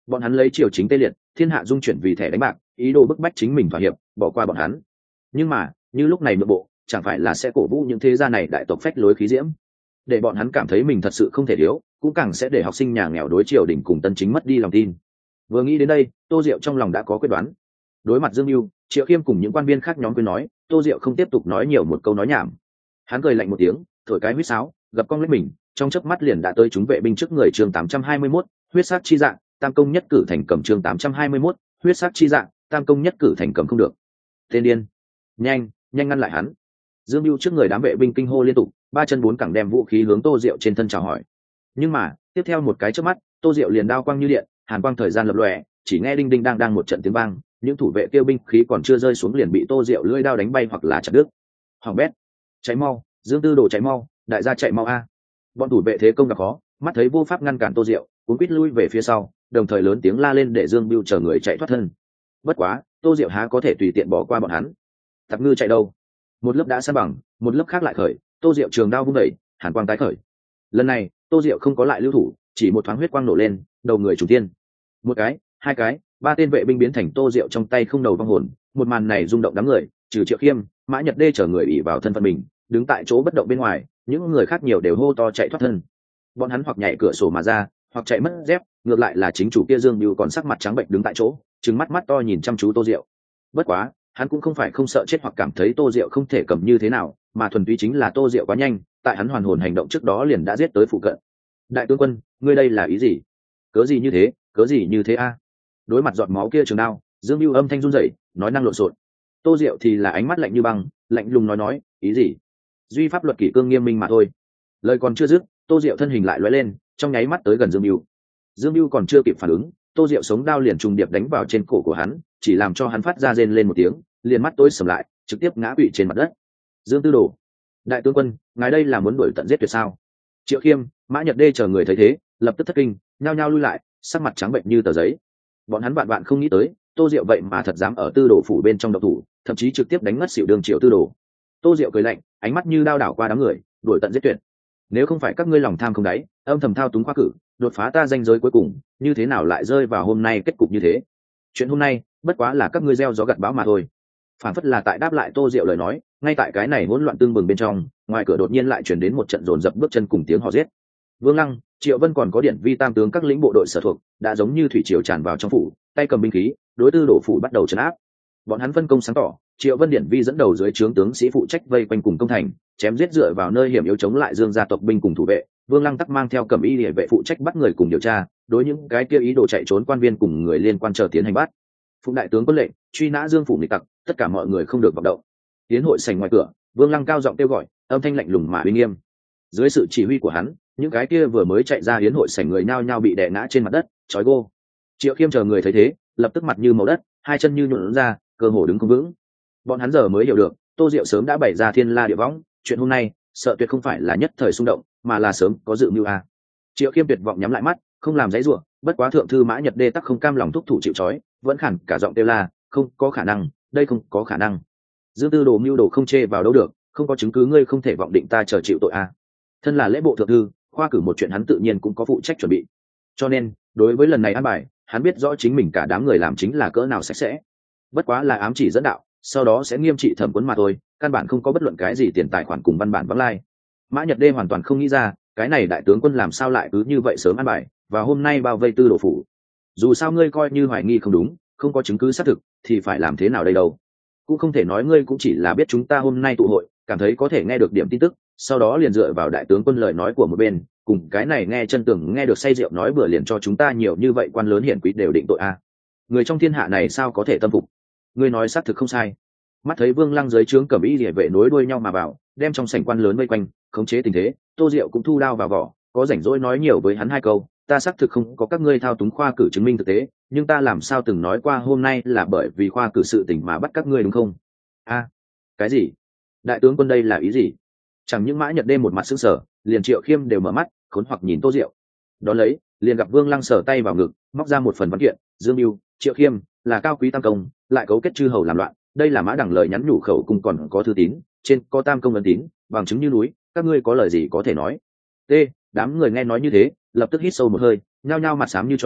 Bọn hắn lấy triều chính tê liệt, thiên hạ dung chuyển vì thẻ đánh bạc, ý đồ bức bách chính mình thỏa hiệp, bỏ qua bọn hắn. Nhưng mà như lúc này nội bộ chẳng phải là sẽ cổ vũ những thế gia này đại tộc phách lối khí diễm, để bọn hắn cảm thấy mình thật sự không thể thiếu, cũng càng sẽ để học sinh nhà nghèo đối triều đình cùng tân chính mất đi lòng tin. Vừa nghĩ đến đây, Tô Diệu trong lòng đã có quyết đoán. Đối mặt Dương Mưu, Triệu Khiêm cùng những quan viên khác nhóm khuyên nói, Tô Diệu không tiếp tục nói nhiều một câu nói nhảm. Hắn cười lạnh một tiếng, thổi cái huýt sáo, gập cong lấy mình, trong chớp mắt liền đã tới chúng vệ binh trước người. Chương tám trăm hai mươi mốt, huyết sát chi dạng, tam công nhất cử thành cầm. Chương tám trăm hai mươi mốt, huyết sát chi dạng, tam công nhất cử thành cầm. Không được. Tên điên, nhanh, nhanh ngăn lại hắn. Dương Mưu trước người đám vệ binh kinh hô liên tục, ba chân bốn cẳng đem vũ khí hướng Tô Diệu trên thân chào hỏi. Nhưng mà tiếp theo một cái chớp mắt, Tô Diệu liền đao quang như điện, hàn quang thời gian lập lòe, chỉ nghe đinh đinh đang đang một trận tiếng vang, những thủ vệ tiêu binh khí còn chưa rơi xuống liền bị Tô Diệu lưỡi đao đánh bay hoặc là chặt đứt. Hoàng bét, cháy mau, Dương Tư Đồ cháy mau, đại gia chạy mau a. Bọn thủ vệ thế công gặp khó, mắt thấy vô pháp ngăn cản Tô Diệu, cuốn quýt lui về phía sau, đồng thời lớn tiếng la lên để Dương Bưu chờ người chạy thoát thân. Bất quá, Tô Diệu há có thể tùy tiện bỏ qua bọn hắn. Tặc ngư chạy đâu? Một lớp đã san bằng, một lớp khác lại khởi, Tô Diệu trường đao vung đẩy, hàn quang tái khởi. Lần này, Tô Diệu không có lại lưu thủ, chỉ một thoáng huyết quang nổ lên, đầu người chủ tiên. Một cái, hai cái, ba tên vệ binh biến thành Tô Diệu trong tay không đầu vong hồn. Một màn này rung động đám người, trừ Triệu Khiêm, Mã Nhật Đê chờ người ỷ vào thân phận mình, đứng tại chỗ bất động bên ngoài, những người khác nhiều đều hô to chạy thoát thân. Bọn hắn hoặc nhảy cửa sổ mà ra, hoặc chạy mất dép, ngược lại là chính chủ kia Dương Bưu còn sắc mặt trắng bệnh đứng tại chỗ, trừng mắt mắt to nhìn chăm chú Tô Diệu. Bất quá, hắn cũng không phải không sợ chết hoặc cảm thấy Tô Diệu không thể cầm như thế nào, mà thuần túy chính là Tô Diệu quá nhanh, tại hắn hoàn hồn hành động trước đó liền đã giết tới phụ cận. Đại tướng quân, ngươi đây là ý gì? Cớ gì như thế, cớ gì như thế a? Đối mặt giọt máu kia trường đao, Dương Bưu âm thanh run rẩy, nói năng lộn xộn. Tô Diệu thì là ánh mắt lạnh như băng, lạnh lùng nói nói, ý gì? Duy pháp luật kỷ cương nghiêm minh mà thôi. Lời còn chưa dứt, Tô Diệu thân hình lại lóe lên, trong nháy mắt tới gần Dương Bưu. Dương Bưu còn chưa kịp phản ứng, Tô Diệu sống đao liền trùng điệp đánh vào trên cổ của hắn, chỉ làm cho hắn phát ra rên lên một tiếng, liền mắt tối sầm lại, trực tiếp ngã quỵ trên mặt đất. Dương Tư Đồ, đại tướng quân, ngài đây là muốn đuổi tận giết tuyệt sao? Triệu Khiêm, Mã Nhật Đê chờ người thấy thế, lập tức thất kinh, nhao nhao lui lại, sắc mặt trắng bệnh như tờ giấy. Bọn hắn bạn bạn không nghĩ tới, Tô Diệu vậy mà thật dám ở Tư Đồ phủ bên trong độc thủ, thậm chí trực tiếp đánh ngất xỉu đường Triệu Tư Đồ. Tô Diệu cười lạnh, ánh mắt như đao đảo qua đám người, đuổi tận giết tuyệt. Nếu không phải các ngươi lòng tham không đáy, âm thầm thao túng khoa cử, đột phá ta danh giới cuối cùng, như thế nào lại rơi vào hôm nay kết cục như thế? Chuyện hôm nay, bất quá là các ngươi gieo gió gặt bão mà thôi. Phản phất là tại đáp lại Tô Diệu lời nói, ngay tại cái này hỗn loạn tương bừng bên trong, ngoài cửa đột nhiên lại chuyển đến một trận dồn dập bước chân cùng tiếng hò giết. Vương Lăng, Triệu Vân còn có điển vi tam tướng các lĩnh bộ đội sở thuộc, đã giống như thủy triều tràn vào trong phủ, tay cầm binh khí, đối Tư Đồ phủ bắt đầu trấn áp. Bọn hắn phân công sáng tỏ, Triệu Vân điển vi dẫn đầu dưới trướng tướng sĩ phụ trách vây quanh cùng công thành, chém giết dựa vào nơi hiểm yếu chống lại Dương gia tộc binh cùng thủ vệ. Vương Lăng tắc mang theo cẩm y liề vệ phụ trách bắt người cùng điều tra, đối những cái kia ý đồ chạy trốn quan viên cùng người liên quan chờ tiến hành bắt. Phụng đại tướng quân lệnh, truy nã Dương phủ nghịch tặc, tất cả mọi người không được vọng động. Tiến hội sảnh ngoài cửa, Vương Lăng cao giọng kêu gọi, âm thanh lạnh lùng mà uy nghiêm. Dưới sự chỉ huy của hắn, những cái kia vừa mới chạy ra yến hội sảnh người nhao nhao bị đè ngã trên mặt đất, trói gô. Triệu Khiêm chờ người thấy thế, lập tức mặt như màu đất, hai chân như nhũn ra, cơ hồ đứng không vững. Bọn hắn giờ mới hiểu được, Tô Diệu sớm đã bày ra thiên la địa võng, chuyện hôm nay, sợ tuyệt không phải là nhất thời xung động, mà là sớm có dự mưu a. Triệu Khiêm tuyệt vọng nhắm lại mắt, không làm dãy rủa, bất quá thượng thư Mã Nhật Đê tắc không cam lòng thúc thủ chịu trói, vẫn khản cả giọng kêu la, không có khả năng, đây không có khả năng. Dương Tư Đồ mưu đồ không chê vào đâu được, không có chứng cứ ngươi không thể vọng định ta chờ chịu tội a. Thân là lễ bộ thượng thư, khoa cử một chuyện hắn tự nhiên cũng có phụ trách chuẩn bị. Cho nên, đối với lần này an bài, hắn biết rõ chính mình cả đám người làm chính là cỡ nào sạch sẽ. Bất quá là ám chỉ dẫn đạo, sau đó sẽ nghiêm trị thẩm vấn mà thôi, căn bản không có bất luận cái gì tiền tài khoản cùng văn bản vắng lai. Mã Nhật Đê hoàn toàn không nghĩ ra, cái này đại tướng quân làm sao lại cứ như vậy sớm an bài, và hôm nay bao vây Tư Đồ phủ. Dù sao ngươi coi như hoài nghi không đúng, không có chứng cứ xác thực, thì phải làm thế nào đây đâu? Cũng không thể nói ngươi cũng chỉ là biết chúng ta hôm nay tụ hội, cảm thấy có thể nghe được điểm tin tức, sau đó liền dựa vào đại tướng quân lời nói của một bên, cùng cái này nghe chân tường nghe được say rượu nói bừa liền cho chúng ta nhiều như vậy quan lớn hiển quý đều định tội a. Người trong thiên hạ này sao có thể tâm phục? Ngươi nói xác thực không sai. Mắt thấy Vương Lăng dưới trướng cẩm y liề vệ nối đuôi nhau mà vào, đem trong sảnh quan lớn vây quanh, khống chế tình thế, Tô Diệu cũng thu đao vào vỏ, có rảnh rỗi nói nhiều với hắn hai câu, ta xác thực không có các ngươi thao túng khoa cử chứng minh thực tế, nhưng ta làm sao từng nói qua hôm nay là bởi vì khoa cử sự tình mà bắt các ngươi đúng không? A, cái gì? Đại tướng quân đây là ý gì? Chẳng những Mã Nhật Đê một mặt sững sờ, liền Triệu Khiêm đều mở mắt, khốn hoặc nhìn Tô Diệu. Đó lấy, liền gặp Vương Lăng sờ tay vào ngực, móc ra một phần văn kiện, Dương Bưu, Triệu Khiêm là cao quý tam công, lại cấu kết chư hầu làm loạn, đây là Mã Đằng lời nhắn nhủ khẩu cùng còn có thư tín, trên có tam công ấn tín, bằng chứng như núi, các ngươi có lời gì có thể nói. T, đám người nghe nói như thế, lập tức hít sâu một hơi, nhao nhao mặt xám như tro,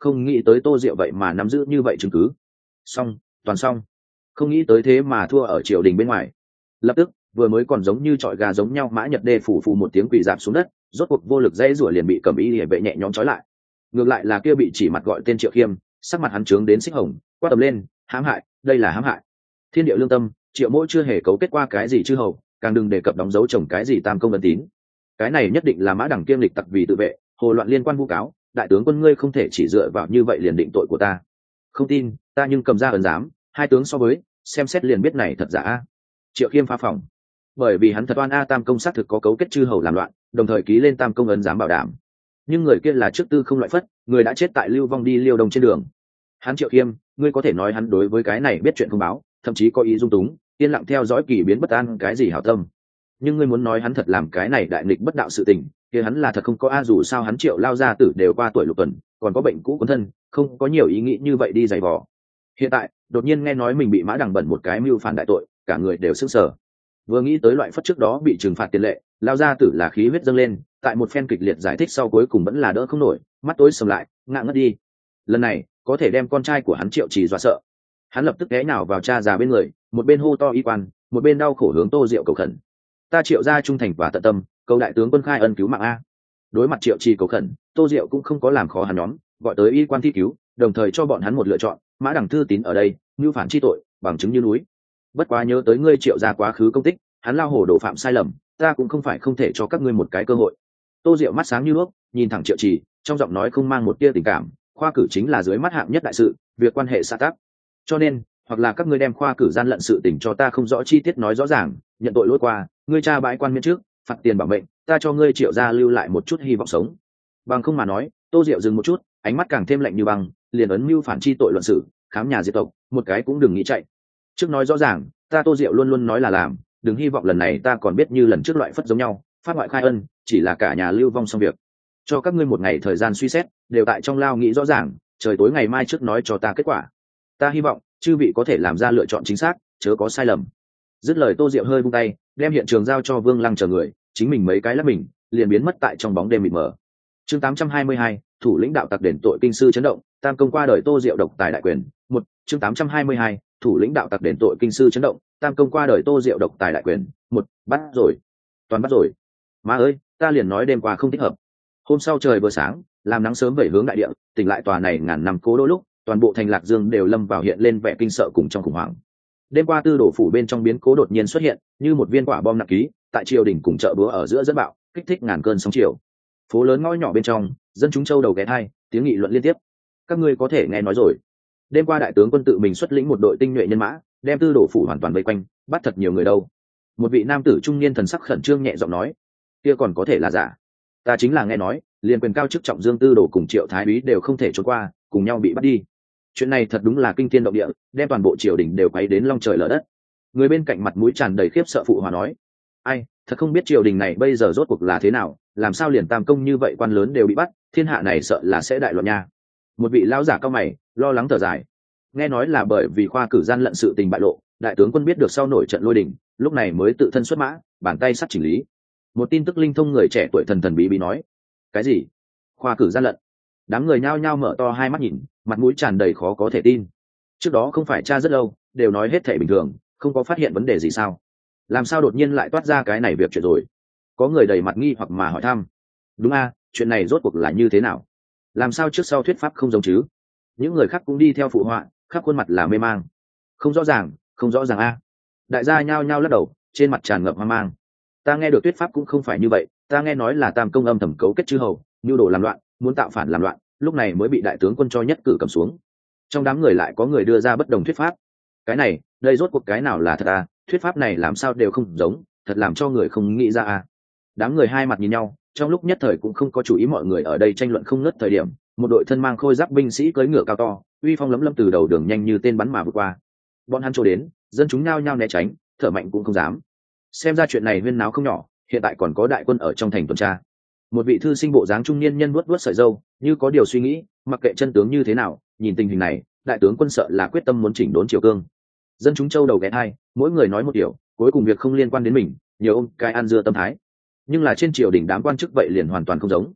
không nghĩ tới Tô Diệu vậy mà nắm giữ như vậy chứng cứ. Xong, toàn xong. Không nghĩ tới thế mà thua ở triều đình bên ngoài. Lập tức, vừa mới còn giống như trọi gà giống nhau Mã Nhật Đê phủ phù một tiếng quỳ dạp xuống đất, rốt cuộc vô lực dãy rủa liền bị Cẩm Y Liễu vệ nhẹ nhõm trói lại. Ngược lại là kia bị chỉ mặt gọi tên Triệu Khiêm, sắc mặt hắn trướng đến xích hồng, quát tầm lên, hãm hại, đây là hãm hại. Thiên địa lương tâm, Triệu Mỗ chưa hề cấu kết qua cái gì chư hầu, càng đừng đề cập đóng dấu chồng cái gì tam công ân tín. Cái này nhất định là Mã Đằng kiêm lịch tặc vì tự vệ, hồ loạn liên quan vu cáo, đại tướng quân ngươi không thể chỉ dựa vào như vậy liền định tội của ta. Không tin, ta nhưng cầm ra ấn giám, hai tướng so với, xem xét liền biết này thật giả. Triệu Khiêm phá phòng, bởi vì hắn thật oan a tam công xác thực có cấu kết chư hầu làm loạn, đồng thời ký lên tam công ấn giám bảo đảm. Nhưng người kia là trước tư không loại phất, người đã chết tại lưu vong đi liêu đông trên đường. Hắn Triệu Khiêm, ngươi có thể nói hắn đối với cái này biết chuyện không báo, thậm chí có ý dung túng, yên lặng theo dõi kỳ biến bất an cái gì hảo tâm. Nhưng ngươi muốn nói hắn thật làm cái này đại nghịch bất đạo sự tình, kia hắn là thật không có a, dù sao hắn Triệu lao gia tử đều qua tuổi lục tuần, còn có bệnh cũ cuốn thân, không có nhiều ý nghĩ như vậy đi giày vò. Hiện tại đột nhiên nghe nói mình bị Mã Đằng bẩn một cái mưu phản đại tội, cả người đều sững sờ. Vừa nghĩ tới loại phất trước đó bị trừng phạt tiền lệ, lao gia tử là khí huyết dâng lên, tại một phen kịch liệt giải thích sau cuối cùng vẫn là đỡ không nổi, mắt tối sầm lại, ngã ngất đi. Lần này có thể đem con trai của hắn Triệu Trì dọa sợ. Hắn lập tức té nhào vào cha già bên người, một bên hô to y quan, một bên đau khổ hướng Tô Diệu cầu khẩn. Ta Triệu gia trung thành và tận tâm, cầu đại tướng quân khai ân cứu mạng a. Đối mặt Triệu Trì cầu khẩn, Tô Diệu cũng không có làm khó hắn nhóm, gọi tới y quan thi cứu, đồng thời cho bọn hắn một lựa chọn, Mã Đằng thư tín ở đây, mưu phản chi tội, bằng chứng như núi. Bất quá nhớ tới ngươi Triệu gia quá khứ công tích, hắn lao hổ đổ phạm sai lầm, ta cũng không phải không thể cho các ngươi một cái cơ hội. Tô Diệu mắt sáng như đuốc, nhìn thẳng Triệu Trì, trong giọng nói không mang một tia tình cảm, khoa cử chính là dưới mắt hạng nhất đại sự, việc quan hệ xã tắc. Cho nên, hoặc là các ngươi đem khoa cử gian lận sự tình cho ta không rõ chi tiết nói rõ ràng, nhận tội lỗi qua, ngươi tra bãi quan miễn trước, phạt tiền bảo mệnh, ta cho ngươi Triệu gia lưu lại một chút hy vọng sống. Bằng không mà nói, Tô Diệu dừng một chút, ánh mắt càng thêm lạnh như băng, liền ấn mưu phản chi tội luận xử, khám nhà diệt tộc, một cái cũng đừng nghĩ chạy. Trước nói rõ ràng, ta Tô Diệu luôn luôn nói là làm, đừng hy vọng lần này ta còn biết như lần trước loại phất giống nhau, phát ngoại khai ân, chỉ là cả nhà lưu vong xong việc. Cho các ngươi một ngày thời gian suy xét, đều tại trong lao nghĩ rõ ràng, trời tối ngày mai trước nói cho ta kết quả. Ta hy vọng chư vị có thể làm ra lựa chọn chính xác, chớ có sai lầm. Dứt lời, Tô Diệu hơi vung tay, đem hiện trường giao cho Vương Lăng chờ người, chính mình mấy cái lắp mình, liền biến mất tại trong bóng đêm mịt mờ. Chương tám trăm hai mươi hai, thủ lĩnh đạo tặc đền tội kinh sư chấn động, tam công qua đời Tô Diệu độc tài đại quyền. Một, chương tám trăm hai mươi hai, thủ lĩnh đạo tặc đền tội kinh sư chấn động, tam công qua đời Tô Diệu độc tài đại quyền. Một, bắt rồi, toàn bắt rồi. Má ơi, ta liền nói đêm qua không thích hợp. Hôm sau trời vừa sáng, làm nắng sớm vẩy hướng đại địa, tỉnh lại tòa này ngàn năm cố đô lúc, toàn bộ thành Lạc Dương đều lâm vào hiện lên vẻ kinh sợ cùng trong khủng hoảng. Đêm qua tư đổ phủ bên trong biến cố đột nhiên xuất hiện, như một viên quả bom nặng ký, tại triều đình cùng chợ búa ở giữa dẫn bạo, kích thích ngàn cơn sóng chiều. Phố lớn ngõ nhỏ bên trong, dân chúng châu đầu ghé thai, tiếng nghị luận liên tiếp. Các ngươi có thể nghe nói rồi. Đêm qua đại tướng quân tự mình xuất lĩnh một đội tinh nhuệ nhân mã, đem tư đổ phủ hoàn toàn vây quanh, bắt thật nhiều người đâu. Một vị nam tử trung niên thần sắc khẩn trương nhẹ giọng nói, kia còn có thể là giả. Ta chính là nghe nói, liền quyền cao chức trọng Dương Tư Đồ cùng Triệu Thái Úy đều không thể trốn qua, cùng nhau bị bắt đi. Chuyện này thật đúng là kinh thiên động địa, đem toàn bộ triều đình đều quấy đến long trời lở đất. Người bên cạnh mặt mũi tràn đầy khiếp sợ phụ hòa nói, ai, thật không biết triều đình này bây giờ rốt cuộc là thế nào, làm sao liền tam công như vậy quan lớn đều bị bắt, thiên hạ này sợ là sẽ đại loạn nha. Một vị lão giả cao mày, lo lắng thở dài. Nghe nói là bởi vì khoa cử gian lận sự tình bại lộ, đại tướng quân biết được sau nổi trận lôi đình, lúc này mới tự thân xuất mã, bàn tay sắt chỉnh lý. Một tin tức linh thông người trẻ tuổi thần thần bí bí nói, cái gì? Khoa cử gian lận? Đám người nhao nhao mở to hai mắt nhìn, mặt mũi tràn đầy khó có thể tin. Trước đó không phải tra rất lâu, đều nói hết thể bình thường, không có phát hiện vấn đề gì sao? Làm sao đột nhiên lại toát ra cái này việc chuyện rồi? Có người đầy mặt nghi hoặc mà hỏi thăm. Đúng a, chuyện này rốt cuộc là như thế nào? Làm sao trước sau thuyết pháp không giống chứ? Những người khác cũng đi theo phụ họa, khắp khuôn mặt là mê mang. Không rõ ràng, không rõ ràng a. Đại gia nhao nhao lắc đầu, trên mặt tràn ngập hoang mang. Ta nghe được thuyết pháp cũng không phải như vậy, ta nghe nói là tam công âm thầm cấu kết chư hầu, nhu đồ làm loạn, muốn tạo phản làm loạn, lúc này mới bị đại tướng quân cho nhất cử cầm xuống. Trong đám người lại có người đưa ra bất đồng thuyết pháp. Cái này, đây rốt cuộc cái nào là thật à? Thuyết pháp này làm sao đều không giống, thật làm cho người không nghĩ ra à? Đám người hai mặt nhìn nhau, trong lúc nhất thời cũng không có chú ý, mọi người ở đây tranh luận không ngớt thời điểm, một đội thân mang khôi giáp binh sĩ cưỡi ngựa cao to, uy phong lấm lấm từ đầu đường nhanh như tên bắn mà vượt qua. Bọn hắn trổ đến, dân chúng nhao nhao né tránh, thở mạnh cũng không dám. Xem ra chuyện này huyên náo không nhỏ, hiện tại còn có đại quân ở trong thành tuần tra. Một vị thư sinh bộ dáng trung niên nhân vuốt vuốt sợi râu, như có điều suy nghĩ, mặc kệ chân tướng như thế nào, nhìn tình hình này, đại tướng quân sợ là quyết tâm muốn chỉnh đốn triều cương. Dân chúng châu đầu ghé thai, mỗi người nói một điều, cuối cùng việc không liên quan đến mình, nhiều ông cái ăn dưa tâm thái. Nhưng là trên triều đình đám quan chức vậy liền hoàn toàn không giống.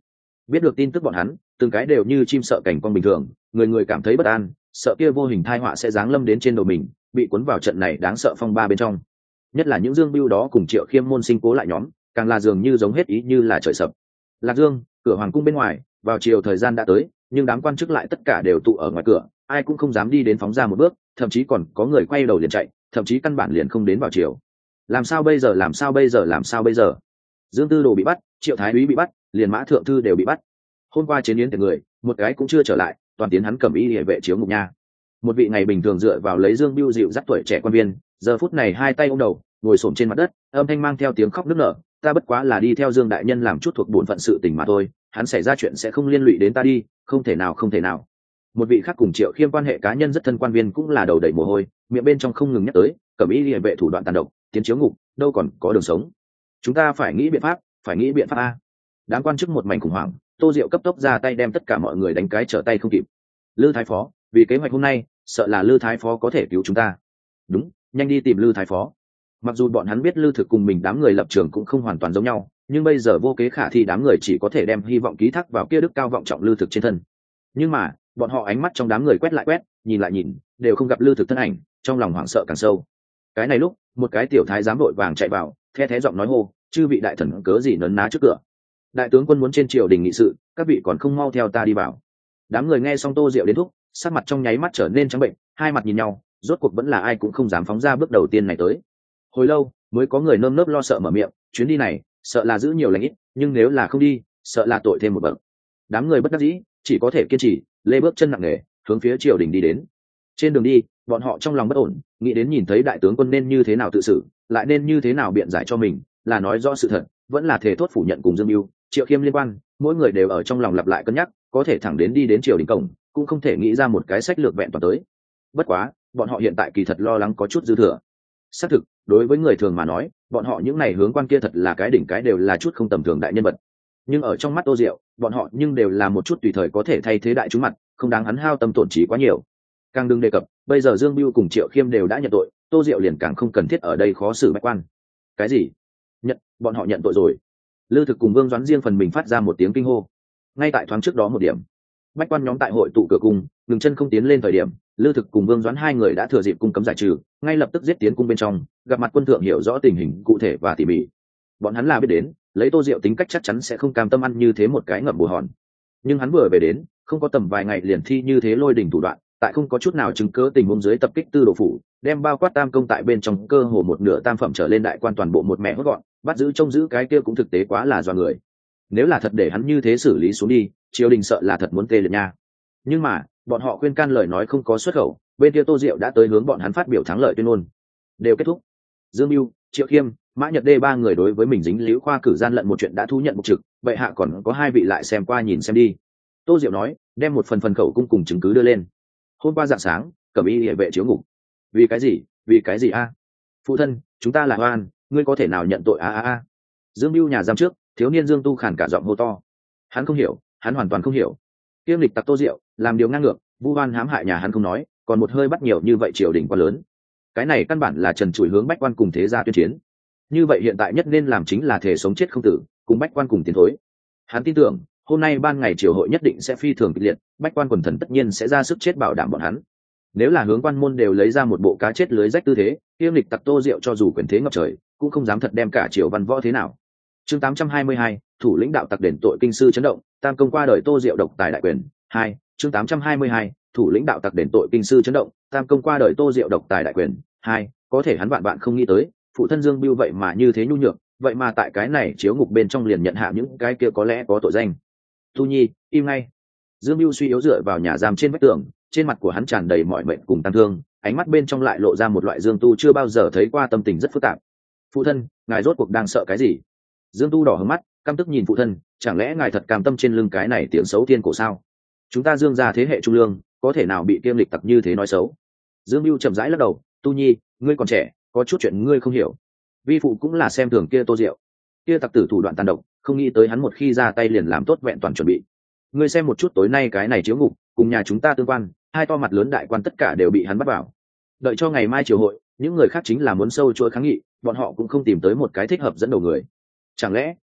Biết được tin tức bọn hắn từng cái đều như chim sợ cảnh con bình thường, người người cảm thấy bất an, sợ kia vô hình tai họa sẽ giáng lâm đến trên đầu mình, bị cuốn vào trận này đáng sợ phong ba bên trong. Nhất là những Dương Bưu đó cùng Triệu Khiêm môn sinh cố lại nhóm, càng là dường như giống hết ý như là trời sập. Lạc Dương, cửa hoàng cung bên ngoài, vào chiều thời gian đã tới, nhưng đám quan chức lại tất cả đều tụ ở ngoài cửa, ai cũng không dám đi đến phóng ra một bước, thậm chí còn có người quay đầu liền chạy, thậm chí căn bản liền không đến vào chiều. Làm sao bây giờ, làm sao bây giờ, làm sao bây giờ? Dương Tư Đồ bị bắt, Triệu Thái Úy bị bắt, liền Mã Thượng Thư đều bị bắt. Hôm qua chiến yến tiệc người, một cái cũng chưa trở lại, toàn tiến hắn cầm y liễu vệ chiếu ngục nha. Một vị ngày bình thường dựa vào lấy Dương Bưu dịu dắt tuổi trẻ quan viên, giờ phút này hai tay ôm đầu, ngồi xổm trên mặt đất, âm thanh mang theo tiếng khóc nức nở, ta bất quá là đi theo Dương đại nhân làm chút thuộc bổn phận sự tình mà thôi, hắn xảy ra chuyện sẽ không liên lụy đến ta đi, không thể nào không thể nào. Một vị khác cùng Triệu Khiêm quan hệ cá nhân rất thân quan viên cũng là đầu đầy mồ hôi, miệng bên trong không ngừng nhắc tới, cẩm y liễu vệ thủ đoạn tàn độc, tiến chiếu ngục, đâu còn có đường sống. Chúng ta phải nghĩ biện pháp, phải nghĩ biện pháp a. Đám quan chức một mảnh khủng hoảng, Tô Diệu cấp tốc ra tay đem tất cả mọi người đánh cái trở tay không kịp. Lư thái phó, vì kế hoạch hôm nay, sợ là Lư thái phó có thể cứu chúng ta. Đúng, nhanh đi tìm Lư thái phó. Mặc dù bọn hắn biết Lư Thực cùng mình đám người lập trường cũng không hoàn toàn giống nhau, nhưng bây giờ vô kế khả thi, đám người chỉ có thể đem hy vọng ký thác vào kia đức cao vọng trọng Lư Thực trên thân. Nhưng mà bọn họ ánh mắt trong đám người quét lại quét, nhìn lại nhìn, đều không gặp Lư Thực thân ảnh, trong lòng hoảng sợ càng sâu. Cái này lúc, một cái tiểu thái giám đội vàng chạy vào, the thé giọng nói hô, chư vị đại thần cớ gì nấn ná trước cửa? Đại tướng quân muốn trên triều đình nghị sự, các vị còn không mau theo ta đi vào. Đám người nghe xong Tô Diệu đến thúc, sắc mặt trong nháy mắt trở nên trắng bệnh, hai mặt nhìn nhau, rốt cuộc vẫn là ai cũng không dám phóng ra bước đầu tiên này tới. Hồi lâu mới có người nơm nớp lo sợ mở miệng, chuyến đi này sợ là giữ nhiều lành ít, nhưng nếu là không đi sợ là tội thêm một bậc. Đám người bất đắc dĩ chỉ có thể kiên trì, lê bước chân nặng nề hướng phía triều đình đi đến. Trên đường đi bọn họ trong lòng bất ổn, nghĩ đến nhìn thấy đại tướng quân nên như thế nào tự xử, lại nên như thế nào biện giải cho mình, là nói rõ sự thật, vẫn là thể thốt phủ nhận cùng Dương Mưu, Triệu Khiêm liên quan, mỗi người đều ở trong lòng lặp lại cân nhắc, có thể thẳng đến đi đến triều đình cổng, cũng không thể nghĩ ra một cái sách lược vẹn toàn tới. Bất quá bọn họ hiện tại kỳ thật lo lắng có chút dư thừa. Xác thực, đối với người thường mà nói, bọn họ những này hướng quan kia thật là cái đỉnh cái đều là chút không tầm thường đại nhân vật. Nhưng ở trong mắt Tô Diệu, bọn họ nhưng đều là một chút tùy thời có thể thay thế đại chúng mặt, không đáng hắn hao tâm tổn trí quá nhiều. Càng đừng đề cập, bây giờ Dương Bưu cùng Triệu Khiêm đều đã nhận tội, Tô Diệu liền càng không cần thiết ở đây khó xử bách quan. Cái gì? Nhận, bọn họ nhận tội rồi? Lư Thực cùng Vương Doãn riêng phần mình phát ra một tiếng kinh hô. Ngay tại thoáng trước đó một điểm, bách quan nhóm tại hội tụ cửa cung, ngừng chân không tiến lên thời điểm, Lư Thực cùng Vương Doãn hai người đã thừa dịp cung cấm giải trừ, ngay lập tức giết tiến cung bên trong, gặp mặt quân thượng hiểu rõ tình hình cụ thể và tỉ mỉ. Bọn hắn là biết đến, lấy Tô Diệu tính cách chắc chắn sẽ không cam tâm ăn như thế một cái ngậm bù hòn. Nhưng hắn vừa về đến, không có tầm vài ngày liền thi như thế lôi đỉnh thủ đoạn, tại không có chút nào chứng cớ tình huống dưới tập kích Tư Đồ phủ, đem bao quát tam công tại bên trong cơ hồ một nửa tam phẩm trở lên đại quan toàn bộ một mẹ hốt gọn, bắt giữ trông giữ cái kia cũng thực tế quá là do người. Nếu là thật để hắn như thế xử lý xuống đi, triều đình sợ là thật muốn tê liệt nha. Nhưng mà bọn họ khuyên can lời nói không có xuất khẩu, bên kia Tô Diệu đã tới hướng bọn hắn phát biểu thắng lợi tuyên ngôn. Đều kết thúc. Dương Mưu, Triệu Khiêm, Mã Nhật Đê ba người đối với mình dính líu khoa cử gian lận một chuyện đã thú nhận mục trực, vậy hạ còn có hai vị lại xem qua nhìn xem đi. Tô Diệu nói, đem một phần phần khẩu cung cùng chứng cứ đưa lên. Hôm qua dạng sáng, cẩm y liễu vệ chiếu ngục. Vì cái gì? Vì cái gì a? Phụ thân, chúng ta là oan, ngươi có thể nào nhận tội a a a? Dương Mưu nhà giam trước, thiếu niên Dương Tu khản cả giọng hô to. Hắn không hiểu, hắn hoàn toàn không hiểu. Kiêm lịch tặc Tô Diệu làm điều ngang ngược, vu oan hãm hại nhà hắn không nói, còn một hơi bắt nhiều như vậy triều đình quá lớn. Cái này căn bản là trần trụi hướng bách quan cùng thế gia tuyên chiến. Như vậy hiện tại nhất nên làm chính là thể sống chết không tử, cùng bách quan cùng tiến thối. Hắn tin tưởng hôm nay ban ngày triều hội nhất định sẽ phi thường kịch liệt, bách quan quần thần tất nhiên sẽ ra sức chết bảo đảm bọn hắn. Nếu là hướng quan môn đều lấy ra một bộ cá chết lưới rách tư thế, Kiêm lịch tặc Tô Diệu cho dù quyền thế ngập trời, cũng không dám thật đem cả triều văn võ thế nào. Chương tám trăm hai mươi hai, thủ lĩnh đạo tặc đền tội kinh sư chấn động, tam công qua đời Tô Diệu độc tài đại quyền. Hai, chương tám trăm hai mươi hai, thủ lĩnh đạo tặc đền tội kinh sư chấn động, tam công qua đời Tô Diệu độc tài đại quyền. Hai, có thể hắn bạn bạn không nghĩ tới, phụ thân Dương Bưu vậy mà như thế nhu nhược, vậy mà tại cái này chiếu ngục bên trong liền nhận hạ những cái kia có lẽ có tội danh. Tu Nhi, im ngay. Dương Bưu suy yếu dựa vào nhà giam trên vách tường, trên mặt của hắn tràn đầy mọi mệnh cùng tang thương, ánh mắt bên trong lại lộ ra một loại Dương Tu chưa bao giờ thấy qua tâm tình rất phức tạp. Phụ thân, ngài rốt cuộc đang sợ cái gì? Dương Tu đỏ hứng mắt, căm tức nhìn phụ thân, chẳng lẽ ngài thật cam tâm trên lưng cái này tiếng xấu thiên cổ sao? Chúng ta Dương gia thế hệ trung lương, có thể nào bị Kiêm lịch tặc như thế nói xấu? Dương Bưu chậm rãi lắc đầu, Tu Nhi, ngươi còn trẻ, có chút chuyện ngươi không hiểu. Vi phụ cũng là xem thường kia Tô Diệu, kia tặc tử thủ đoạn tàn độc, không nghĩ tới hắn một khi ra tay liền làm tốt vẹn toàn chuẩn bị. Ngươi xem một chút tối nay cái này chiếu ngục, cùng nhà chúng ta tương quan, hai to mặt lớn đại quan tất cả đều bị hắn bắt vào. Đợi cho ngày mai triều hội, những người khác chính là muốn sâu chuỗi kháng nghị, bọn họ cũng không tìm tới một cái thích hợp dẫn đầu người. Chẳng lẽ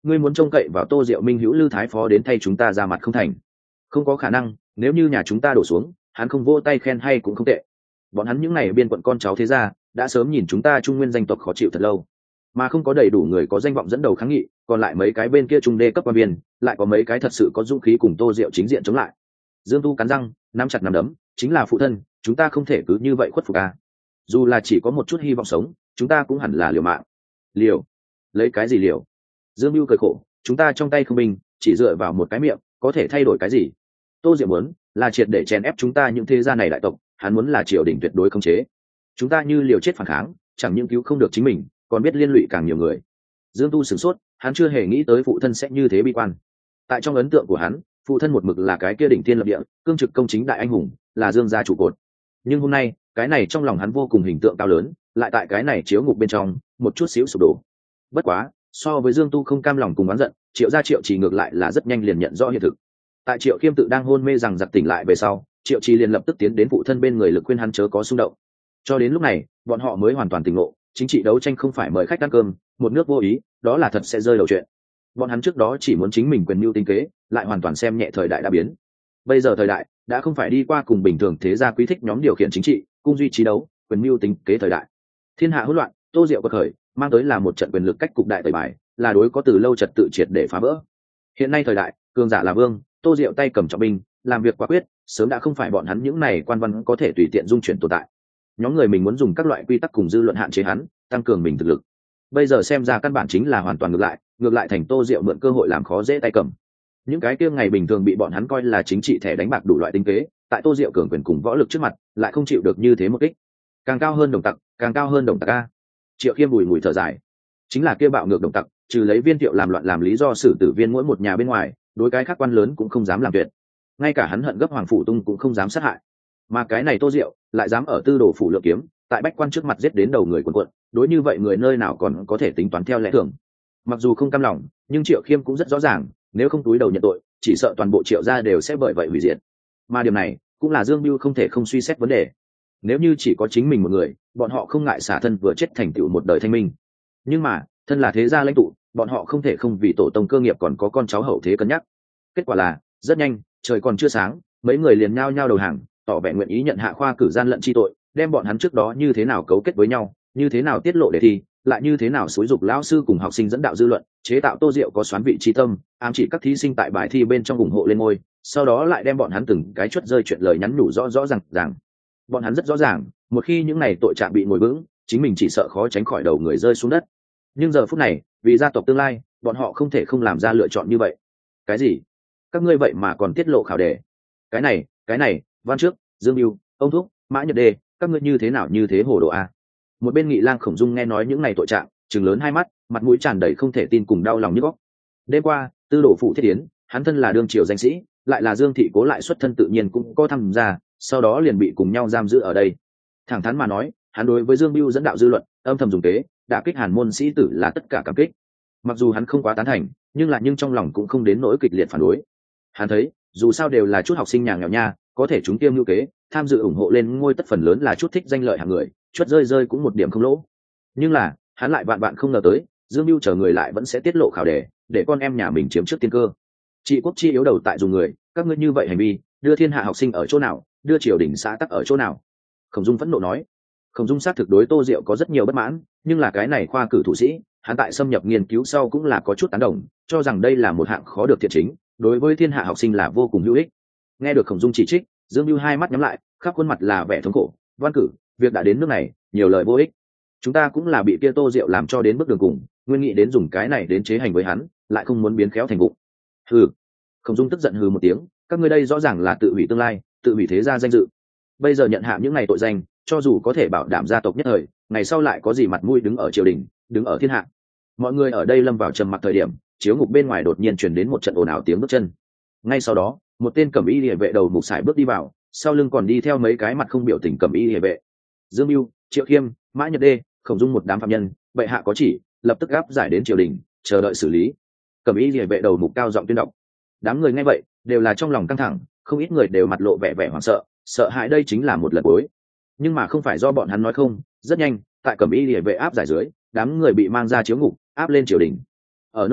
ngươi muốn trông cậy vào Tô Diệu Minh hữu Lư Thái Phó đến thay chúng ta ra mặt không thành. Không có khả năng, nếu như nhà chúng ta đổ xuống, hắn không vỗ tay khen hay cũng không tệ. Bọn hắn những này biên quận con cháu thế gia đã sớm nhìn chúng ta Trung Nguyên danh tộc khó chịu thật lâu, mà không có đầy đủ người có danh vọng dẫn đầu kháng nghị, còn lại mấy cái bên kia trung đê cấp quan viên, lại có mấy cái thật sự có dũng khí cùng Tô Diệu chính diện chống lại. Dương Tu cắn răng, nắm chặt nắm đấm, chính là phụ thân, chúng ta không thể cứ như vậy khuất phục a. Dù là chỉ có một chút hy vọng sống, chúng ta cũng hẳn là liều mạng. Liều? Lấy cái gì liều? Dương Bưu cười khổ, chúng ta trong tay không binh, chỉ dựa vào một cái miệng, có thể thay đổi cái gì? Tô Diệu muốn là triệt để chèn ép chúng ta những thế gia này đại tộc, hắn muốn là triều đình tuyệt đối khống chế. Chúng ta như liều chết phản kháng, chẳng những cứu không được chính mình, còn biết liên lụy càng nhiều người. Dương Tu sửng sốt, hắn chưa hề nghĩ tới phụ thân sẽ như thế bi quan. Tại trong ấn tượng của hắn, phụ thân một mực là cái kia đỉnh thiên lập địa, cương trực công chính đại anh hùng, là Dương gia trụ cột. Nhưng hôm nay, cái này trong lòng hắn vô cùng hình tượng cao lớn, lại tại cái này chiếu ngục bên trong, một chút xíu sụp đổ. Bất quá, so với Dương Tu không cam lòng cùng oán giận, Triệu gia Triệu Trì ngược lại là rất nhanh liền nhận rõ hiện thực. Tại Triệu Khiêm tự đang hôn mê rằng giật tỉnh lại về sau, Triệu Trì liền lập tức tiến đến phụ thân bên người lực khuyên hắn chớ có xung động. Cho đến lúc này, bọn họ mới hoàn toàn tỉnh ngộ, chính trị đấu tranh không phải mời khách ăn cơm, một nước vô ý, đó là thật sẽ rơi đầu chuyện. Bọn hắn trước đó chỉ muốn chính mình quyền mưu tinh kế, lại hoàn toàn xem nhẹ thời đại đã biến. Bây giờ thời đại đã không phải đi qua cùng bình thường thế gia quý thích nhóm điều khiển chính trị, cung duy trí đấu, quyền mưu tính kế thời đại. Thiên hạ hỗn loạn, Tô Diệu bật khởi, mang tới là một trận quyền lực cách cục đại tẩy bài, là đối có từ lâu trật tự triệt để phá vỡ. Hiện nay thời đại, cường giả là vương, Tô Diệu tay cầm trọng binh, làm việc quả quyết, sớm đã không phải bọn hắn những này quan văn có thể tùy tiện dung chuyển tồn tại. Nhóm người mình muốn dùng các loại quy tắc cùng dư luận hạn chế hắn, tăng cường mình thực lực. Bây giờ xem ra căn bản chính là hoàn toàn ngược lại, ngược lại thành Tô Diệu mượn cơ hội làm khó dễ tay cầm. Những cái kia ngày bình thường bị bọn hắn coi là chính trị thẻ đánh bạc đủ loại tinh kế, tại Tô Diệu cường quyền cùng võ lực trước mặt, lại không chịu được như thế một kích. Càng cao hơn đồng tặc, càng cao hơn đồng tặc a. Triệu Khiêm bùi ngùi thở dài, chính là kia bạo ngược đồng tặc, trừ lấy Viên Thiệu làm loạn làm lý do xử tử Viên mỗi một nhà bên ngoài, đối cái khác quan lớn cũng không dám làm tuyệt. Ngay cả hắn hận gấp Hoàng Phủ Tung cũng không dám sát hại. Mà cái này Tô Diệu lại dám ở Tư Đồ phủ lượng kiếm, tại bách quan trước mặt giết đến đầu người quần quận, đối như vậy người nơi nào còn có thể tính toán theo lẽ thường. Mặc dù không cam lòng, nhưng Triệu Khiêm cũng rất rõ ràng, nếu không túi đầu nhận tội, chỉ sợ toàn bộ Triệu gia đều sẽ bởi vậy hủy diệt. Mà điều này cũng là Dương Bưu không thể không suy xét vấn đề. Nếu như chỉ có chính mình một người, bọn họ không ngại xả thân vừa chết thành tựu một đời thanh minh. Nhưng mà, thân là thế gia lãnh tụ, bọn họ không thể không vì tổ tông cơ nghiệp còn có con cháu hậu thế cân nhắc. Kết quả là, rất nhanh, trời còn chưa sáng, mấy người liền nhao nhao đầu hàng, tỏ vẻ nguyện ý nhận Hạ Khoa cử gian lận chi tội, đem bọn hắn trước đó như thế nào cấu kết với nhau, như thế nào tiết lộ đề thi, lại như thế nào xúi dục lão sư cùng học sinh dẫn đạo dư luận, chế tạo Tô Diệu có xoán vị chi tâm, ám chỉ các thí sinh tại bài thi bên trong ủng hộ lên ngôi, sau đó lại đem bọn hắn từng cái chuất rơi chuyện lời nhắn nhủ rõ rõ ràng ràng. Bọn hắn rất rõ ràng, một khi những này tội trạng bị ngồi vững, chính mình chỉ sợ khó tránh khỏi đầu người rơi xuống đất. Nhưng giờ phút này, vì gia tộc tương lai, bọn họ không thể không làm ra lựa chọn như vậy. Cái gì? Các ngươi vậy mà còn tiết lộ khảo đề? Cái này, cái này, Văn Trước, Dương Bưu, ông Thúc, Mã Nhật Đề, các ngươi như thế nào như thế hồ đồ a? Một bên Nghị Lang Khổng Dung nghe nói những này tội trạng, trừng lớn hai mắt, mặt mũi tràn đầy không thể tin cùng đau lòng nhức óc. Đêm qua, Tư Đồ phủ thiết tiến, hắn thân là đương triều danh sĩ, lại là Dương thị cố lại xuất thân tự nhiên cũng có tham gia, sau đó liền bị cùng nhau giam giữ ở đây. Thẳng thắn mà nói, hắn đối với Dương Bưu dẫn đạo dư luận, âm thầm dùng kế, đả kích Hàn môn sĩ tử là tất cả cảm kích. Mặc dù hắn không quá tán thành, nhưng là nhưng trong lòng cũng không đến nỗi kịch liệt phản đối. Hắn thấy, dù sao đều là chút học sinh nhà nghèo nha, có thể chúng tiêm lưu kế, tham dự ủng hộ lên ngôi tất phần lớn là chút thích danh lợi hạng người, chuất rơi rơi cũng một điểm không lỗ. Nhưng là, hắn lại vạn vạn không ngờ tới, Dương Bưu chờ người lại vẫn sẽ tiết lộ khảo đề, để con em nhà mình chiếm trước tiên cơ. Trị quốc chi yếu đầu tại dùng người, các ngươi như vậy hành vi, đưa thiên hạ học sinh ở chỗ nào, đưa triều đình xã tắc ở chỗ nào? Khổng Dung phẫn nộ nói. Khổng Dung xác thực đối Tô Diệu có rất nhiều bất mãn, nhưng là cái này khoa cử thủ sĩ, hắn tại xâm nhập nghiên cứu sau cũng là có chút tán đồng, cho rằng đây là một hạng khó được thiện chính, đối với thiên hạ học sinh là vô cùng hữu ích. Nghe được Khổng Dung chỉ trích, Dương Bưu hai mắt nhắm lại, khắp khuôn mặt là vẻ thống khổ. Văn cử, việc đã đến nước này, nhiều lời vô ích. Chúng ta cũng là bị kia Tô Diệu làm cho đến bước đường cùng, nguyên nghĩ đến dùng cái này đến chế hành với hắn, lại không muốn biến khéo thành vụng. Hừ. Khổng Dung tức giận hừ một tiếng, các ngươi đây rõ ràng là tự hủy tương lai, tự hủy thế gia danh dự. Bây giờ nhận hạ những ngày tội danh, cho dù có thể bảo đảm gia tộc nhất thời, ngày sau lại có gì mặt mũi đứng ở triều đình, đứng ở thiên hạ. Mọi người ở đây lâm vào trầm mặc thời điểm, chiếu ngục bên ngoài đột nhiên truyền đến một trận ồn ào tiếng bước chân. Ngay sau đó, một tên cẩm y liề vệ đầu mục sải bước đi vào, sau lưng còn đi theo mấy cái mặt không biểu tình cẩm y liề vệ. Dương Bưu, Triệu Khiêm, Mã Nhật Đê, Khổng Dung một đám phạm nhân, bệ hạ có chỉ, lập tức gáp giải đến triều đình, chờ đợi xử lý. Cẩm y liề vệ đầu mục cao giọng tuyên đọc. Đám người nghe vậy, đều là trong lòng căng thẳng, không ít người đều mặt lộ vẻ vẻ hoảng sợ, sợ hãi đây chính là một lần cuối. Nhưng mà không phải do bọn hắn nói không, rất nhanh, tại cẩm y liề vệ áp giải dưới, đám người bị mang ra chiếu ngục, áp lên triều đình. Ở nơi đó,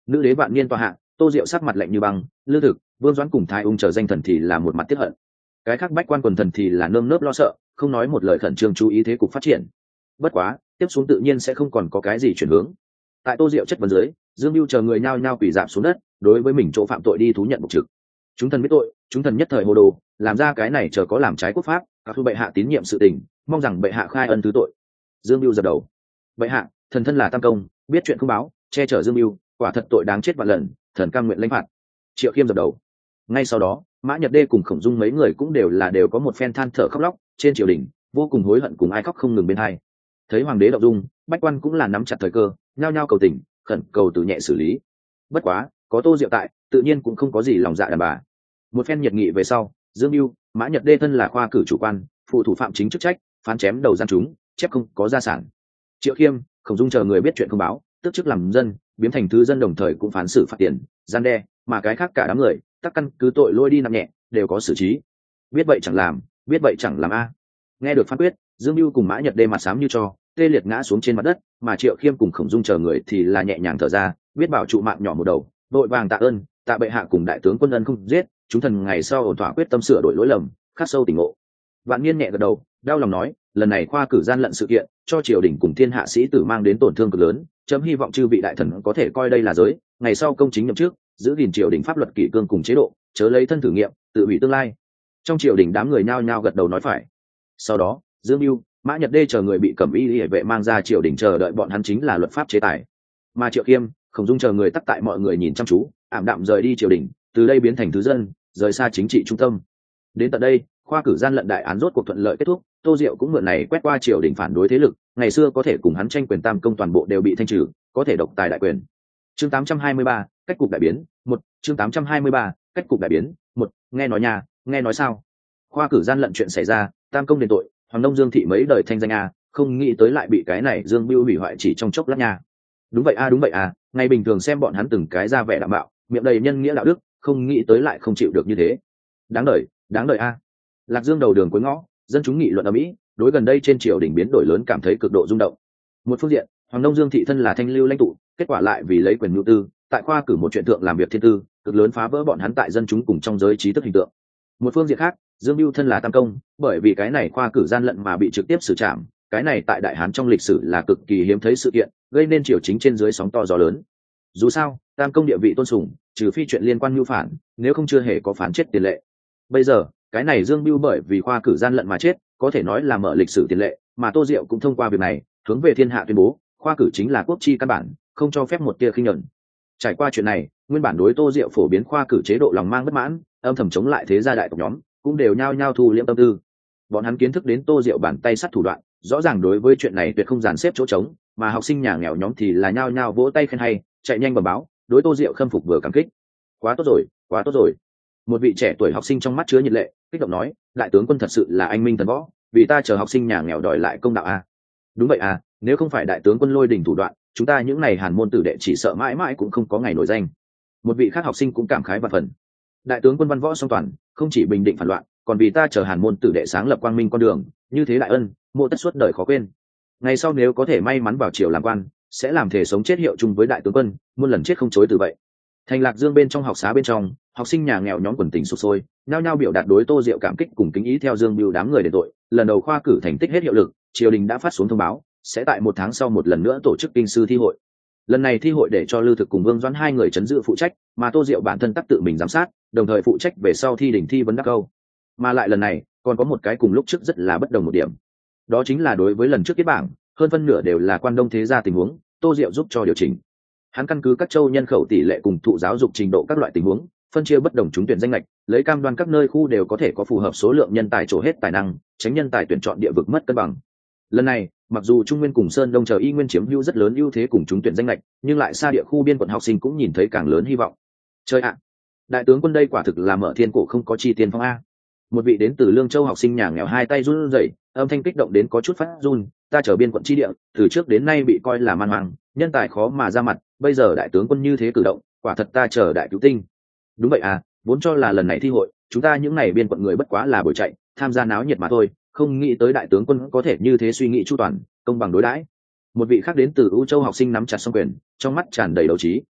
Nữ đế vạn niên tọa hạ, Tô Diệu sắc mặt lạnh như băng, Lư Thực, Vương Doãn cùng Thái Ung chờ danh thần thì là một mặt tiếc hận. Cái khác bách quan quần thần thì là nơm nớp lo sợ, không nói một lời khẩn trương chú ý thế cục phát triển. Bất quá, tiếp xuống tự nhiên sẽ không còn có cái gì chuyển hướng. Tại Tô Diệu chất vấn dưới, Dương Bưu chờ người nhao nhao quỳ rạp xuống đất, đối với mình chỗ phạm tội đi thú nhận mục trực. Chúng thần biết tội, chúng thần nhất thời hồ đồ, làm ra cái này chờ có làm trái quốc pháp, các thu bệ hạ tín nhiệm sự tình, mong rằng bệ hạ khai ân thứ tội. Dương Bưu dập đầu. Bệ hạ, thần thân là tam công, biết chuyện không báo, che chở Dương Bưu, quả thật tội đáng chết vạn lần, thần cam nguyện lãnh phạt. Triệu Khiêm dập đầu. Ngay sau đó, Mã Nhật Đê cùng Khổng Dung mấy người cũng đều là đều có một phen than thở khóc lóc trên triều đình, vô cùng hối hận cùng ai khóc không ngừng bên hai. Thấy hoàng đế động dung, bách quan cũng là nắm chặt thời cơ, nhao nhao cầu tình, khẩn cầu từ nhẹ xử lý. Bất quá, có Tô Diệu tại, tự nhiên cũng không có gì lòng dạ đàn bà. Một phen nhiệt nghị về sau, Dương Bưu, Mã Nhật Đê thân là khoa cử chủ quan, phụ thủ phạm chính chức trách, phán chém đầu gian chúng, chép không có gia sản. Triệu Khiêm, Khổng Dung chờ người biết chuyện không báo, tức chức làm dân, biến thành thứ dân đồng thời cũng phán xử phạt tiền, gian đe, mà cái khác cả đám người, tất căn cứ tội lôi đi nặng nhẹ, đều có xử trí. Biết vậy chẳng làm, biết vậy chẳng làm a. Nghe được phán quyết, Dương Bưu cùng Mã Nhật Đê mặt xám như cho, tê liệt ngã xuống trên mặt đất, mà Triệu Khiêm cùng Khổng Dung chờ người thì là nhẹ nhàng thở ra, biết bảo trụ mạng nhỏ một đầu, vội vàng tạ ơn, tạ bệ hạ cùng đại tướng quân ân không giết, chúng thần ngày sau ổn thỏa quyết tâm sửa đổi lỗi lầm, khắc sâu tỉnh ngộ. Vạn Niên nhẹ gật đầu, đau lòng nói, lần này khoa cử gian lận sự kiện, cho triều đình cùng thiên hạ sĩ tử mang đến tổn thương cực lớn, chấm hy vọng chư vị đại thần có thể coi đây là giới, ngày sau công chính nhậm chức, giữ gìn triều đình pháp luật kỷ cương cùng chế độ, chớ lấy thân thử nghiệm, tự hủy tương lai. Trong triều đình đám người nhao nhao gật đầu nói phải. Sau đó, Dương Bưu, Mã Nhật Đê chờ người bị cẩm y liễu vệ mang ra triều đình chờ đợi bọn hắn chính là luật pháp chế tài. Mà Triệu Khiêm, Khổng Dung chờ người tắc tại mọi người nhìn chăm chú, ảm đạm rời đi triều đình, từ đây biến thành thứ dân, rời xa chính trị trung tâm. Đến tận đây, khoa cử gian lận đại án rốt cuộc thuận lợi kết thúc, Tô Diệu cũng mượn này quét qua triều đình phản đối thế lực, ngày xưa có thể cùng hắn tranh quyền tam công toàn bộ đều bị thanh trừ, có thể độc tài đại quyền. Chương tám trăm hai mươi ba, cách cục đại biến, một, chương tám trăm hai mươi ba, cách cục đại biến, một, nghe nói nhà, nghe nói sao? Khoa cử gian lận chuyện xảy ra, tam công đền tội, Hoàng Đông Dương thị mấy đời thanh danh a, không nghĩ tới lại bị cái này Dương Bưu hủy hoại chỉ trong chốc lát nha. Đúng vậy a, đúng vậy a, ngày bình thường xem bọn hắn từng cái ra vẻ đạm bạo, miệng đầy nhân nghĩa đạo đức, không nghĩ tới lại không chịu được như thế. Đáng đời, đáng đời a. Lạc Dương đầu đường cuối ngõ, dân chúng nghị luận ở mỹ, đối gần đây trên triều đình biến đổi lớn cảm thấy cực độ rung động. Một phương diện, Hoàng Đông Dương thị thân là thanh lưu lãnh tụ, kết quả lại vì lấy quyền nhu tư, tại khoa cử một chuyện thượng làm việc thiên tư, cực lớn phá vỡ bọn hắn tại dân chúng cùng trong giới trí thức hình tượng. Một phương diện khác, Dương Bưu thân là tam công, bởi vì cái này khoa cử gian lận mà bị trực tiếp xử trảm, cái này tại đại hán trong lịch sử là cực kỳ hiếm thấy sự kiện, gây nên triều chính trên dưới sóng to gió lớn. Dù sao, tam công địa vị tôn sùng, trừ phi chuyện liên quan mưu phản, nếu không chưa hề có phán chết tiền lệ. Bây giờ, cái này Dương Bưu bởi vì khoa cử gian lận mà chết, có thể nói là mở lịch sử tiền lệ, mà Tô Diệu cũng thông qua việc này, hướng về thiên hạ tuyên bố, khoa cử chính là quốc chi căn bản, không cho phép một tia khinh nhẫn. Trải qua chuyện này, nguyên bản đối Tô Diệu phổ biến khoa cử chế độ lòng mang bất mãn, âm thầm chống lại thế gia đại tộc nhóm, cũng đều nhao nhao thu liễm tâm tư. Bọn hắn kiến thức đến Tô Diệu bản tay sắt thủ đoạn, rõ ràng đối với chuyện này tuyệt không dàn xếp chỗ trống, mà học sinh nhà nghèo nhóm thì là nhao nhao vỗ tay khen hay, chạy nhanh bẩm báo, đối Tô Diệu khâm phục vừa cảm kích. Quá tốt rồi, quá tốt rồi. Một vị trẻ tuổi học sinh trong mắt chứa nhiệt lệ, kích động nói, đại tướng quân thật sự là anh minh thần võ, vì ta chờ học sinh nhà nghèo đòi lại công đạo a. Đúng vậy à, nếu không phải đại tướng quân lôi đỉnh thủ đoạn, chúng ta những này hàn môn tử đệ chỉ sợ mãi mãi cũng không có ngày nổi danh. Một vị khác học sinh cũng cảm khái và phần. Đại tướng quân văn võ song toàn, không chỉ bình định phản loạn, còn vì ta chờ hàn môn tử đệ sáng lập quang minh con đường, như thế đại ân, mộ tất suốt đời khó quên. Ngày sau nếu có thể may mắn vào triều làm quan, sẽ làm thể sống chết hiệu chung với đại tướng quân, muôn lần chết không chối từ vậy. Thành Lạc Dương bên trong học xá bên trong, học sinh nhà nghèo nhóm quần tình sục sôi, nhao nhao biểu đạt đối Tô Diệu cảm kích cùng kính ý theo Dương Bưu đám người đền tội. Lần đầu khoa cử thành tích hết hiệu lực, triều đình đã phát xuống thông báo, sẽ tại một tháng sau một lần nữa tổ chức kinh sư thi hội. Lần này thi hội để cho Lư Thực cùng Vương Doãn hai người chấn giữ phụ trách, mà Tô Diệu bản thân tắc tự mình giám sát, đồng thời phụ trách về sau thi đỉnh thi vấn đáp câu. Mà lại lần này còn có một cái cùng lúc trước rất là bất đồng một điểm, đó chính là đối với lần trước kết bảng, hơn phân nửa đều là quan đông thế gia tình huống, Tô Diệu giúp cho điều chỉnh. Hắn căn cứ các châu nhân khẩu tỷ lệ cùng thụ giáo dục trình độ các loại tình huống, phân chia bất đồng trúng tuyển danh lệch, lấy cam đoan các nơi khu đều có thể có phù hợp số lượng nhân tài trổ hết tài năng, tránh nhân tài tuyển chọn địa vực mất cân bằng. Lần này, mặc dù Trung Nguyên cùng Sơn Đông chờ y nguyên chiếm ưu rất lớn ưu thế cùng trúng tuyển danh lệch, nhưng lại xa địa khu biên quận học sinh cũng nhìn thấy càng lớn hy vọng. Chơi ạ, đại tướng quân đây quả thực là mở thiên cổ không có chi tiền phong a. Một vị đến từ Lương Châu học sinh nhà nghèo hai tay run rẩy, âm thanh kích động đến có chút phát run, ta chờ biên quận chi địa, từ trước đến nay bị coi là man hoàng, nhân tài khó mà ra mặt, bây giờ đại tướng quân như thế cử động, quả thật ta chờ đại cứu tinh. Đúng vậy à, vốn cho là lần này thi hội, chúng ta những này biên quận người bất quá là buổi chạy, tham gia náo nhiệt mà thôi, không nghĩ tới đại tướng quân có thể như thế suy nghĩ chu toàn, công bằng đối đãi. Một vị khác đến từ U Châu học sinh nắm chặt song quyền, trong mắt tràn đầy đấu trí.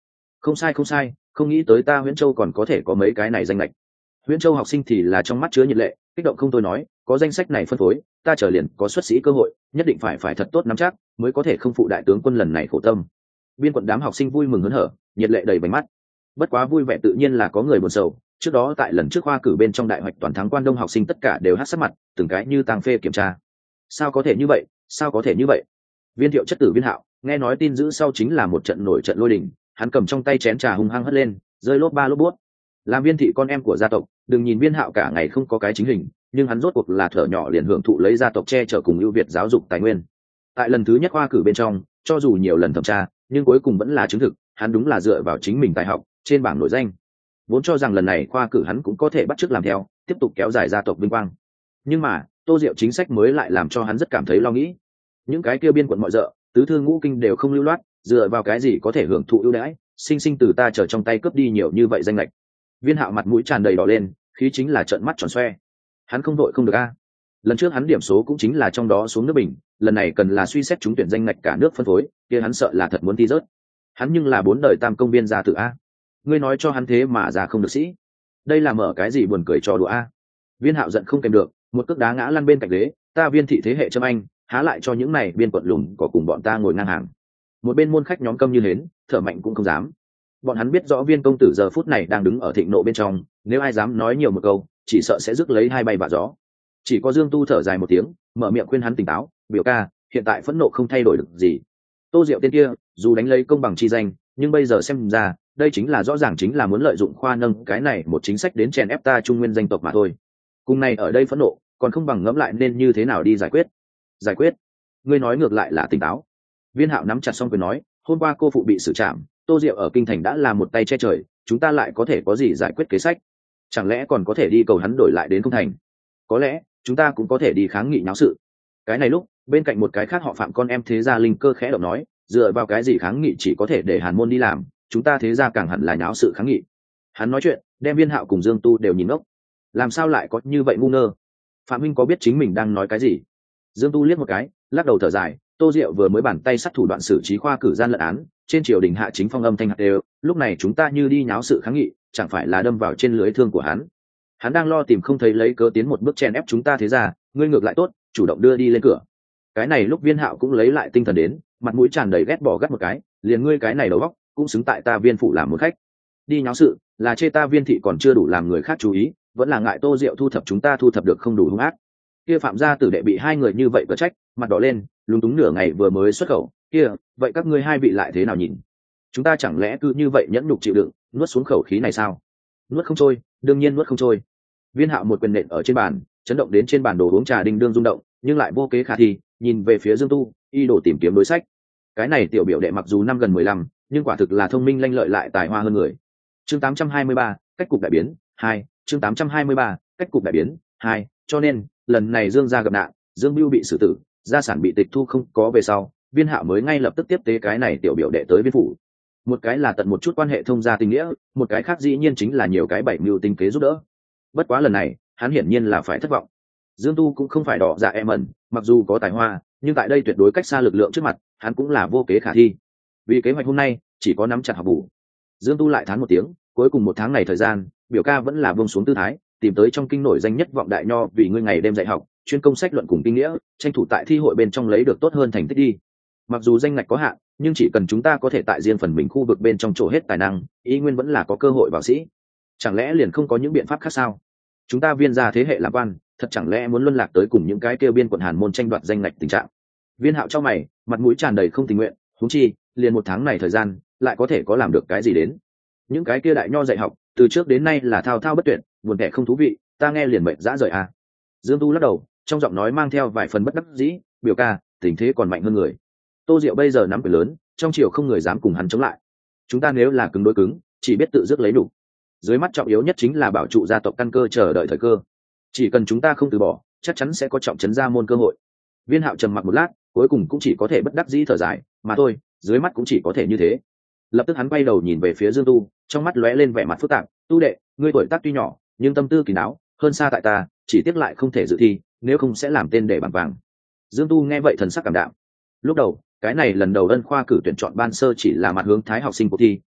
Không sai không sai, không nghĩ tới ta Huyễn Châu còn có thể có mấy cái này danh lệch. Huyễn Châu học sinh thì là trong mắt chứa nhiệt lệ, kích động không thôi nói, có danh sách này phân phối, ta trở liền có xuất sĩ cơ hội, nhất định phải phải thật tốt nắm chắc, mới có thể không phụ đại tướng quân lần này khổ tâm. Biên quận đám học sinh vui mừng hớn hở, nhiệt lệ đầy vành mắt. Bất quá vui vẻ tự nhiên là có người buồn sầu, trước đó tại lần trước khoa cử bên trong đại hoạch toàn thắng Quan Đông học sinh tất cả đều hắt sắc mặt, từng cái như tang phê kiểm tra. Sao có thể như vậy, sao có thể như vậy? Viên Thiệu chất tử Viên Hạo, nghe nói tin dữ sau chính là một trận nổi trận lôi đình, hắn cầm trong tay chén trà hung hăng hất lên, rơi lốp ba lốp bút. Làm Viên thị con em của gia tộc, đừng nhìn Viên Hạo cả ngày không có cái chính hình, nhưng hắn rốt cuộc là thở nhỏ liền hưởng thụ lấy gia tộc che chở cùng ưu việt giáo dục tài nguyên. Tại lần thứ nhất khoa cử bên trong, cho dù nhiều lần thẩm tra, nhưng cuối cùng vẫn là chứng thực, hắn đúng là dựa vào chính mình tài học, trên bảng nổi danh. Vốn cho rằng lần này khoa cử hắn cũng có thể bắt chước làm theo, tiếp tục kéo dài gia tộc vinh quang. Nhưng mà, Tô Diệu chính sách mới lại làm cho hắn rất cảm thấy lo nghĩ. Những cái kia biên quận mọi dợ, tứ thư ngũ kinh đều không lưu loát, dựa vào cái gì có thể hưởng thụ ưu đãi, sinh sinh từ ta trở trong tay cướp đi nhiều như vậy danh lệch. Viên Hạo mặt mũi tràn đầy đỏ lên, khí chính là trợn mắt tròn xoe. Hắn không đội không được a. Lần trước hắn điểm số cũng chính là trong đó xuống nước bình, lần này cần là suy xét trúng tuyển danh ngạch cả nước phân phối, kia hắn sợ là thật muốn thi rớt. Hắn nhưng là bốn đời tam công viên gia tử a. Ngươi nói cho hắn thế mà ra không được sĩ, đây là mở cái gì buồn cười trò đùa a. Viên Hạo giận không kèm được, một cước đá ngã lăn bên cạnh ghế, ta Viên thị thế hệ Trâm Anh, há lại cho những này biên quận lùn có cùng bọn ta ngồi ngang hàng. Một bên môn khách nhóm câm như hến, thở mạnh cũng không dám. Bọn hắn biết rõ Viên công tử giờ phút này đang đứng ở thịnh nộ bên trong, nếu ai dám nói nhiều một câu, chỉ sợ sẽ rước lấy hai bay vạ gió. Chỉ có Dương Tu thở dài một tiếng, mở miệng khuyên hắn tỉnh táo, biểu ca, hiện tại phẫn nộ không thay đổi được gì. Tô Diệu tên kia, dù đánh lấy công bằng chi danh, nhưng bây giờ xem ra, đây chính là rõ ràng chính là muốn lợi dụng khoa nâng cái này một chính sách đến chèn ép ta Trung Nguyên danh tộc mà thôi. Cùng này ở đây phẫn nộ, còn không bằng ngẫm lại nên như thế nào đi giải quyết. Giải quyết? Ngươi nói ngược lại là tỉnh táo. Viên Hạo nắm chặt xong quyền nói, hôm qua cô phụ bị xử trảm, Tô Diệu ở kinh thành đã là một tay che trời, chúng ta lại có thể có gì giải quyết kế sách? Chẳng lẽ còn có thể đi cầu hắn đổi lại đến không thành? Có lẽ chúng ta cũng có thể đi kháng nghị náo sự. Cái này lúc bên cạnh một cái khác họ Phạm con em thế gia Linh Cơ khẽ động nói, dựa vào cái gì kháng nghị chỉ có thể để Hàn môn đi làm, chúng ta thế gia càng hẳn là nháo sự kháng nghị. Hắn nói chuyện đem Viên Hạo cùng Dương Tu đều nhìn ngốc, làm sao lại có như vậy ngu ngơ? Phạm Minh có biết chính mình đang nói cái gì? Dương Tu liếc một cái, lắc đầu thở dài, Tô Diệu vừa mới bàn tay sát thủ đoạn xử trí khoa cử gian lận án, trên triều đình hạ chính phong âm thanh hạt đều, lúc này chúng ta như đi nháo sự kháng nghị, chẳng phải là đâm vào trên lưới thương của hắn. Hắn đang lo tìm không thấy lấy cớ tiến một bước chen ép chúng ta thế ra, ngươi ngược lại tốt, chủ động đưa đi lên cửa. Cái này lúc Viên Hạo cũng lấy lại tinh thần đến, mặt mũi tràn đầy ghét bỏ gắt một cái, liền ngươi cái này đầu óc, cũng xứng tại ta Viên phủ làm một khách. Đi nháo sự, là chê ta Viên thị còn chưa đủ làm người khác chú ý, vẫn là ngại Tô Diệu thu thập chúng ta thu thập được không đủ hung ác. Kia Phạm gia tử đệ bị hai người như vậy cở trách, mặt đỏ lên, lúng túng nửa ngày vừa mới xuất khẩu, kia, vậy các ngươi hai vị lại thế nào nhìn? Chúng ta chẳng lẽ cứ như vậy nhẫn nhục chịu đựng, nuốt xuống khẩu khí này sao? Nuốt không trôi, đương nhiên nuốt không trôi. Viên Hạo một quyền nện ở trên bàn, chấn động đến trên bàn đồ uống trà đinh đương rung động, nhưng lại vô kế khả thi, nhìn về phía Dương Tu, y đổ tìm kiếm đối sách. Cái này tiểu biểu đệ mặc dù năm gần mười lăm, nhưng quả thực là thông minh lanh lợi lại tài hoa hơn người. Chương tám trăm hai mươi ba, cách cục đại biến, hai, chương tám trăm hai mươi ba, cách cục đại biến, hai, cho nên, lần này Dương gia gặp nạn, Dương Bưu bị xử tử, gia sản bị tịch thu không có về sau, Viên Hạo mới ngay lập tức tiếp tế cái này tiểu biểu đệ tới Viên phủ. Một cái là tận một chút quan hệ thông gia tình nghĩa, một cái khác dĩ nhiên chính là nhiều cái bảy mưu tinh kế giúp đỡ. Bất quá lần này, hắn hiển nhiên là phải thất vọng. Dương Tu cũng không phải đỏ dạ em ẩn, mặc dù có tài hoa, nhưng tại đây tuyệt đối cách xa lực lượng trước mặt, hắn cũng là vô kế khả thi. Vì kế hoạch hôm nay, chỉ có nắm chặt học bù. Dương Tu lại thán một tiếng, cuối cùng một tháng này thời gian, biểu ca vẫn là buông xuống tư thái, tìm tới trong kinh nổi danh nhất vọng đại nho vì ngươi ngày đêm dạy học, chuyên công sách luận cùng kinh nghĩa, tranh thủ tại thi hội bên trong lấy được tốt hơn thành tích đi. Mặc dù danh ngạch có hạn, nhưng chỉ cần chúng ta có thể tại riêng phần mình khu vực bên trong chỗ hết tài năng, ý nguyên vẫn là có cơ hội vào sĩ. Chẳng lẽ liền không có những biện pháp khác sao? Chúng ta Viên gia thế hệ làm quan, thật chẳng lẽ muốn luân lạc tới cùng những cái kêu biên quận Hàn môn tranh đoạt danh ngạch tình trạng? Viên Hạo trong mày, mặt mũi tràn đầy không tình nguyện, huống chi, liền một tháng này thời gian, lại có thể có làm được cái gì đến? Những cái kia đại nho dạy học, từ trước đến nay là thao thao bất tuyệt, buồn tẻ không thú vị, ta nghe liền mệt dã rời à. Dương Tu lắc đầu, trong giọng nói mang theo vài phần bất đắc dĩ, biểu ca, tình thế còn mạnh hơn người. Tô Diệu bây giờ nắm quyền lớn, trong triều không người dám cùng hắn chống lại. Chúng ta nếu là cứng đối cứng, chỉ biết tự dứt lấy đủ. Dưới mắt trọng yếu nhất chính là bảo trụ gia tộc căn cơ chờ đợi thời cơ. Chỉ cần chúng ta không từ bỏ, chắc chắn sẽ có trọng trấn gia môn cơ hội. Viên Hạo trầm mặc một lát, cuối cùng cũng chỉ có thể bất đắc dĩ thở dài, mà thôi, dưới mắt cũng chỉ có thể như thế. Lập tức hắn quay đầu nhìn về phía Dương Tu, trong mắt lóe lên vẻ mặt phức tạp, "Tu đệ, ngươi tuổi tác tuy nhỏ, nhưng tâm tư kỳ đáo, hơn xa tại ta, chỉ tiếc lại không thể dự thi, nếu không sẽ làm tên để bằng vàng." Dương Tu nghe vậy thần sắc cảm đạm. Lúc đầu, cái này lần đầu ân khoa cử tuyển chọn ban sơ chỉ là mặt hướng thái học sinh cuộc thi,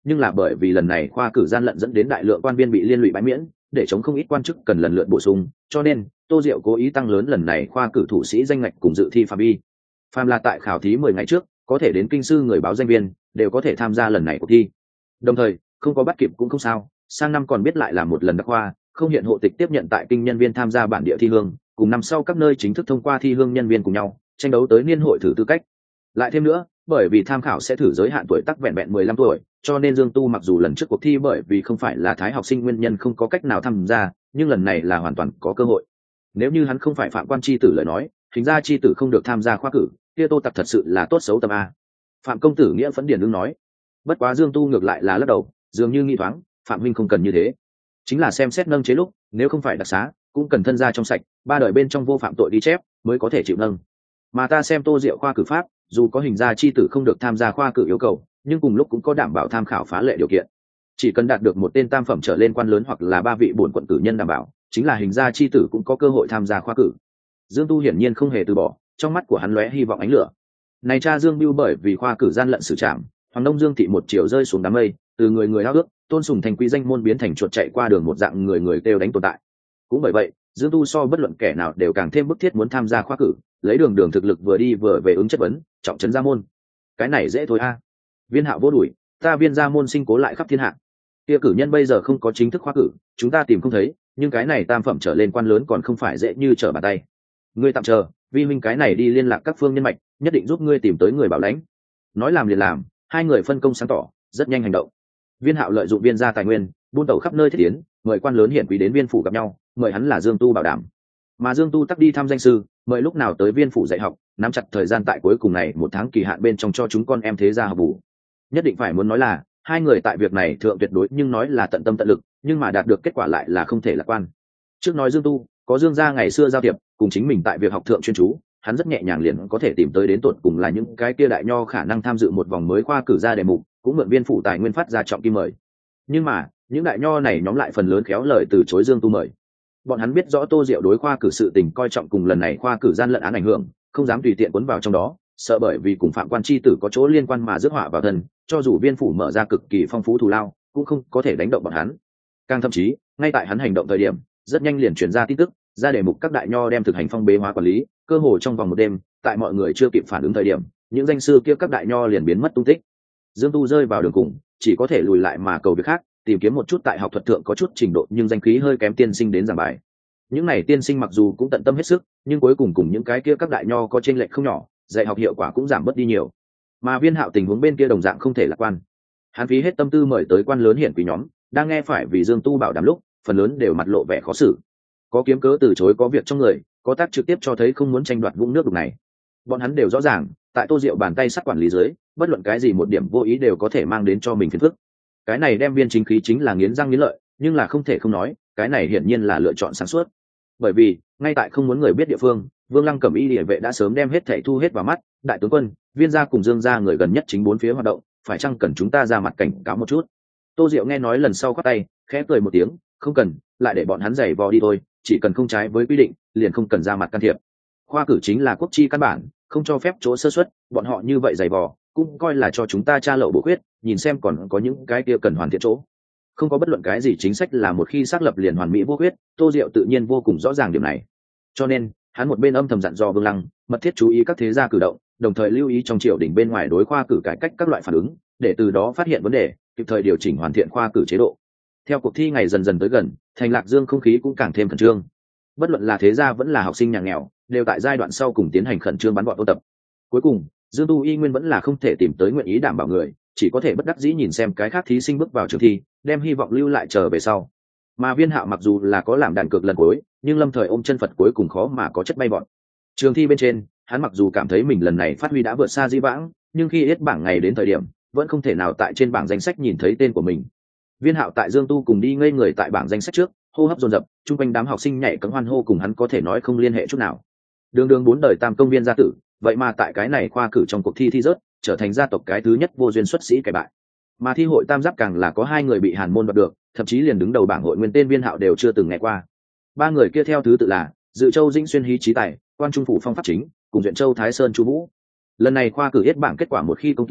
nhưng là bởi vì lần này khoa cử gian lận dẫn đến đại lượng quan viên bị liên lụy bãi miễn, để chống không ít quan chức cần lần lượt bổ sung, cho nên Tô Diệu cố ý tăng lớn lần này khoa cử thủ sĩ danh ngạch cùng dự thi phạm vi. Phàm là tại khảo thí mười ngày trước có thể đến kinh sư người báo danh viên đều có thể tham gia lần này cuộc thi. Đồng thời không có bắt kịp cũng không sao, sang năm còn biết lại là một lần đặc khoa, không hiện hộ tịch tiếp nhận tại kinh nhân viên tham gia bản địa thi hương, cùng năm sau các nơi chính thức thông qua thi hương nhân viên cùng nhau tranh đấu tới niên hội thử tư cách. Lại thêm nữa, bởi vì tham khảo sẽ thử giới hạn tuổi tác vẹn vẹn mười lăm tuổi, cho nên Dương Tu mặc dù lần trước cuộc thi bởi vì không phải là thái học sinh nguyên nhân không có cách nào tham gia, nhưng lần này là hoàn toàn có cơ hội. Nếu như hắn không phải phạm quan chi tử lời nói, hình ra chi tử không được tham gia khoa cử, kia Tô Tặc thật sự là tốt xấu tâm a. Phạm công tử nghĩa phấn điển đương nói. Bất quá Dương Tu ngược lại là lắc đầu, dường như nghi thoáng, Phạm huynh không cần như thế. Chính là xem xét nâng chế lúc, nếu không phải đặc xá, cũng cần thân gia trong sạch, ba đời bên trong vô phạm tội đi chép, mới có thể chịu nâng. Mà ta xem Tô Diệu khoa cử pháp, dù có hình gia chi tử không được tham gia khoa cử yêu cầu, nhưng cùng lúc cũng có đảm bảo tham khảo phá lệ điều kiện. Chỉ cần đạt được một tên tam phẩm trở lên quan lớn hoặc là ba vị bổn quận cử nhân đảm bảo, chính là hình gia chi tử cũng có cơ hội tham gia khoa cử. Dương Tu hiển nhiên không hề từ bỏ, trong mắt của hắn lóe hy vọng ánh lửa. Này cha Dương Bưu bởi vì khoa cử gian lận xử trảm, Hoàng Đông Dương thị một chiều rơi xuống đám mây, từ người người ao ước, tôn sùng thành quý danh môn biến thành chuột chạy qua đường một dạng người người kêu đánh tồn tại. Cũng bởi vậy, Dương Tu so bất luận kẻ nào đều càng thêm bức thiết muốn tham gia khoa cử, lấy đường đường thực lực vừa đi vừa về ứng chất vấn, trọng trấn gia môn. Cái này dễ thôi a. Viên Hạo vô đuổi, ta Viên gia môn sinh cố lại khắp thiên hạ. Kia cử nhân bây giờ không có chính thức khoa cử, chúng ta tìm không thấy, nhưng cái này tam phẩm trở lên quan lớn còn không phải dễ như trở bàn tay. Ngươi tạm chờ, vi huynh cái này đi liên lạc các phương nhân mạch, nhất định giúp ngươi tìm tới người bảo lãnh. Nói làm liền làm, hai người phân công sáng tỏ, rất nhanh hành động. Viên Hạo lợi dụng Viên gia tài nguyên, buôn tẩu khắp nơi thiết tiến, mời quan lớn hiển quý đến Viên phủ gặp nhau, mời hắn là Dương Tu bảo đảm. Mà Dương Tu tắc đi thăm danh sư, mời lúc nào tới Viên phủ dạy học, nắm chặt thời gian tại cuối cùng này một tháng kỳ hạn bên trong cho chúng con em thế gia học bù. Nhất định phải muốn nói là hai người tại việc này thượng tuyệt đối, nhưng nói là tận tâm tận lực, nhưng mà đạt được kết quả lại là không thể lạc quan. Trước nói Dương Tu có Dương gia ngày xưa giao thiệp, cùng chính mình tại việc học thượng chuyên chú, hắn rất nhẹ nhàng liền có thể tìm tới đến tột cùng là những cái kia đại nho khả năng tham dự một vòng mới khoa cử ra đề mục, cũng mượn Viên phủ tài nguyên phát ra trọng kim mời. Nhưng mà những đại nho này nhóm lại phần lớn khéo lời từ chối Dương Tu mời. Bọn hắn biết rõ Tô Diệu đối khoa cử sự tình coi trọng, cùng lần này khoa cử gian lận án ảnh hưởng, không dám tùy tiện cuốn vào trong đó, sợ bởi vì cùng phạm quan chi tử có chỗ liên quan mà rước họa vào thân, cho dù Viên phủ mở ra cực kỳ phong phú thù lao, cũng không có thể đánh động bọn hắn. Càng thậm chí, ngay tại hắn hành động thời điểm, rất nhanh liền truyền ra tin tức, ra đề mục các đại nho đem thực hành phong bế hóa quản lý, cơ hồ trong vòng một đêm, tại mọi người chưa kịp phản ứng thời điểm, những danh sư kia các đại nho liền biến mất tung tích. Dương Tu rơi vào đường cùng, chỉ có thể lùi lại mà cầu việc khác, tìm kiếm một chút tại học thuật thượng có chút trình độ nhưng danh khí hơi kém tiên sinh đến giảng bài. Những này tiên sinh mặc dù cũng tận tâm hết sức, nhưng cuối cùng cùng những cái kia các đại nho có chênh lệch không nhỏ, dạy học hiệu quả cũng giảm bớt đi nhiều. Mà Viên Hạo tình huống bên kia đồng dạng không thể lạc quan. Hắn phí hết tâm tư mời tới quan lớn hiển quý nhóm, đang nghe phải vì Dương Tu bảo đảm lúc, phần lớn đều mặt lộ vẻ khó xử. Có kiếm cớ từ chối có việc trong người, có tác trực tiếp cho thấy không muốn tranh đoạt vũng nước đục này. Bọn hắn đều rõ ràng, tại Tô Diệu bàn tay sắt quản lý dưới, bất luận cái gì một điểm vô ý đều có thể mang đến cho mình phiền phức. Cái này đem Viên chính khí chính là nghiến răng nghiến lợi, nhưng là không thể không nói, cái này hiển nhiên là lựa chọn sáng suốt. Bởi vì ngay tại không muốn người biết địa phương, Vương Lăng Cẩm Y Liễu vệ đã sớm đem hết thảy thu hết vào mắt, đại tướng quân, Viên gia cùng Dương gia người gần nhất chính bốn phía hoạt động, phải chăng cần chúng ta ra mặt cảnh cáo một chút. Tô Diệu nghe nói lần sau khoát tay, khẽ cười một tiếng, không cần, lại để bọn hắn giày vò đi thôi, chỉ cần không trái với quy định, liền không cần ra mặt can thiệp. Khoa cử chính là quốc chi căn bản, không cho phép chỗ sơ suất, bọn họ như vậy giày vò, cũng coi là cho chúng ta tra lậu bổ khuyết, nhìn xem còn có những cái kia cần hoàn thiện chỗ. Không có bất luận cái gì chính sách là một khi xác lập liền hoàn mỹ vô khuyết, Tô Diệu tự nhiên vô cùng rõ ràng điểm này. Cho nên, hắn một bên âm thầm dặn dò Vương Lăng, mật thiết chú ý các thế gia cử động, đồng thời lưu ý trong triều đình bên ngoài đối khoa cử cải cách các loại phản ứng, để từ đó phát hiện vấn đề, kịp thời điều chỉnh hoàn thiện khoa cử chế độ. Theo cuộc thi ngày dần dần tới gần, thành Lạc Dương không khí cũng càng thêm khẩn trương. Bất luận là thế gia vẫn là học sinh nhà nghèo, đều tại giai đoạn sau cùng tiến hành khẩn trương bắn bọn ôn tập. Cuối cùng, Dương Tu y nguyên vẫn là không thể tìm tới nguyện ý đảm bảo người, chỉ có thể bất đắc dĩ nhìn xem cái khác thí sinh bước vào trường thi, đem hy vọng lưu lại chờ về sau. Mà Viên Hạo mặc dù là có làm đàn cược lần cuối, nhưng lâm thời ôm chân Phật cuối cùng khó mà có chất bay bọn. Trường thi bên trên, hắn mặc dù cảm thấy mình lần này phát huy đã vượt xa dĩ vãng, nhưng khi hết bảng ngày đến thời điểm, vẫn không thể nào tại trên bảng danh sách nhìn thấy tên của mình. Viên Hạo tại Dương Tu cùng đi ngây người tại bảng danh sách trước, hô hấp dồn dập, chung quanh đám học sinh nhảy cẫng hoan hô cùng hắn có thể nói không liên hệ chút nào. Đường đường bốn đời tam công viên gia tử, vậy mà tại cái này khoa cử trong cuộc thi thi rớt, trở thành gia tộc cái thứ nhất vô duyên xuất sĩ cải bại. Mà thi hội tam giáp càng là có hai người bị Hàn môn đoạt được, thậm chí liền đứng đầu bảng hội nguyên tên Viên Hạo đều chưa từng nghe qua. Ba người kia theo thứ tự là Dự Châu Dĩnh Xuyên Hí Chí Tài, Quan Trung phủ Phong Pháp Chính, cùng Duyện Châu Thái Sơn Chu Vũ. Lần này khoa cử hết bảng kết quả một khi công kỳ,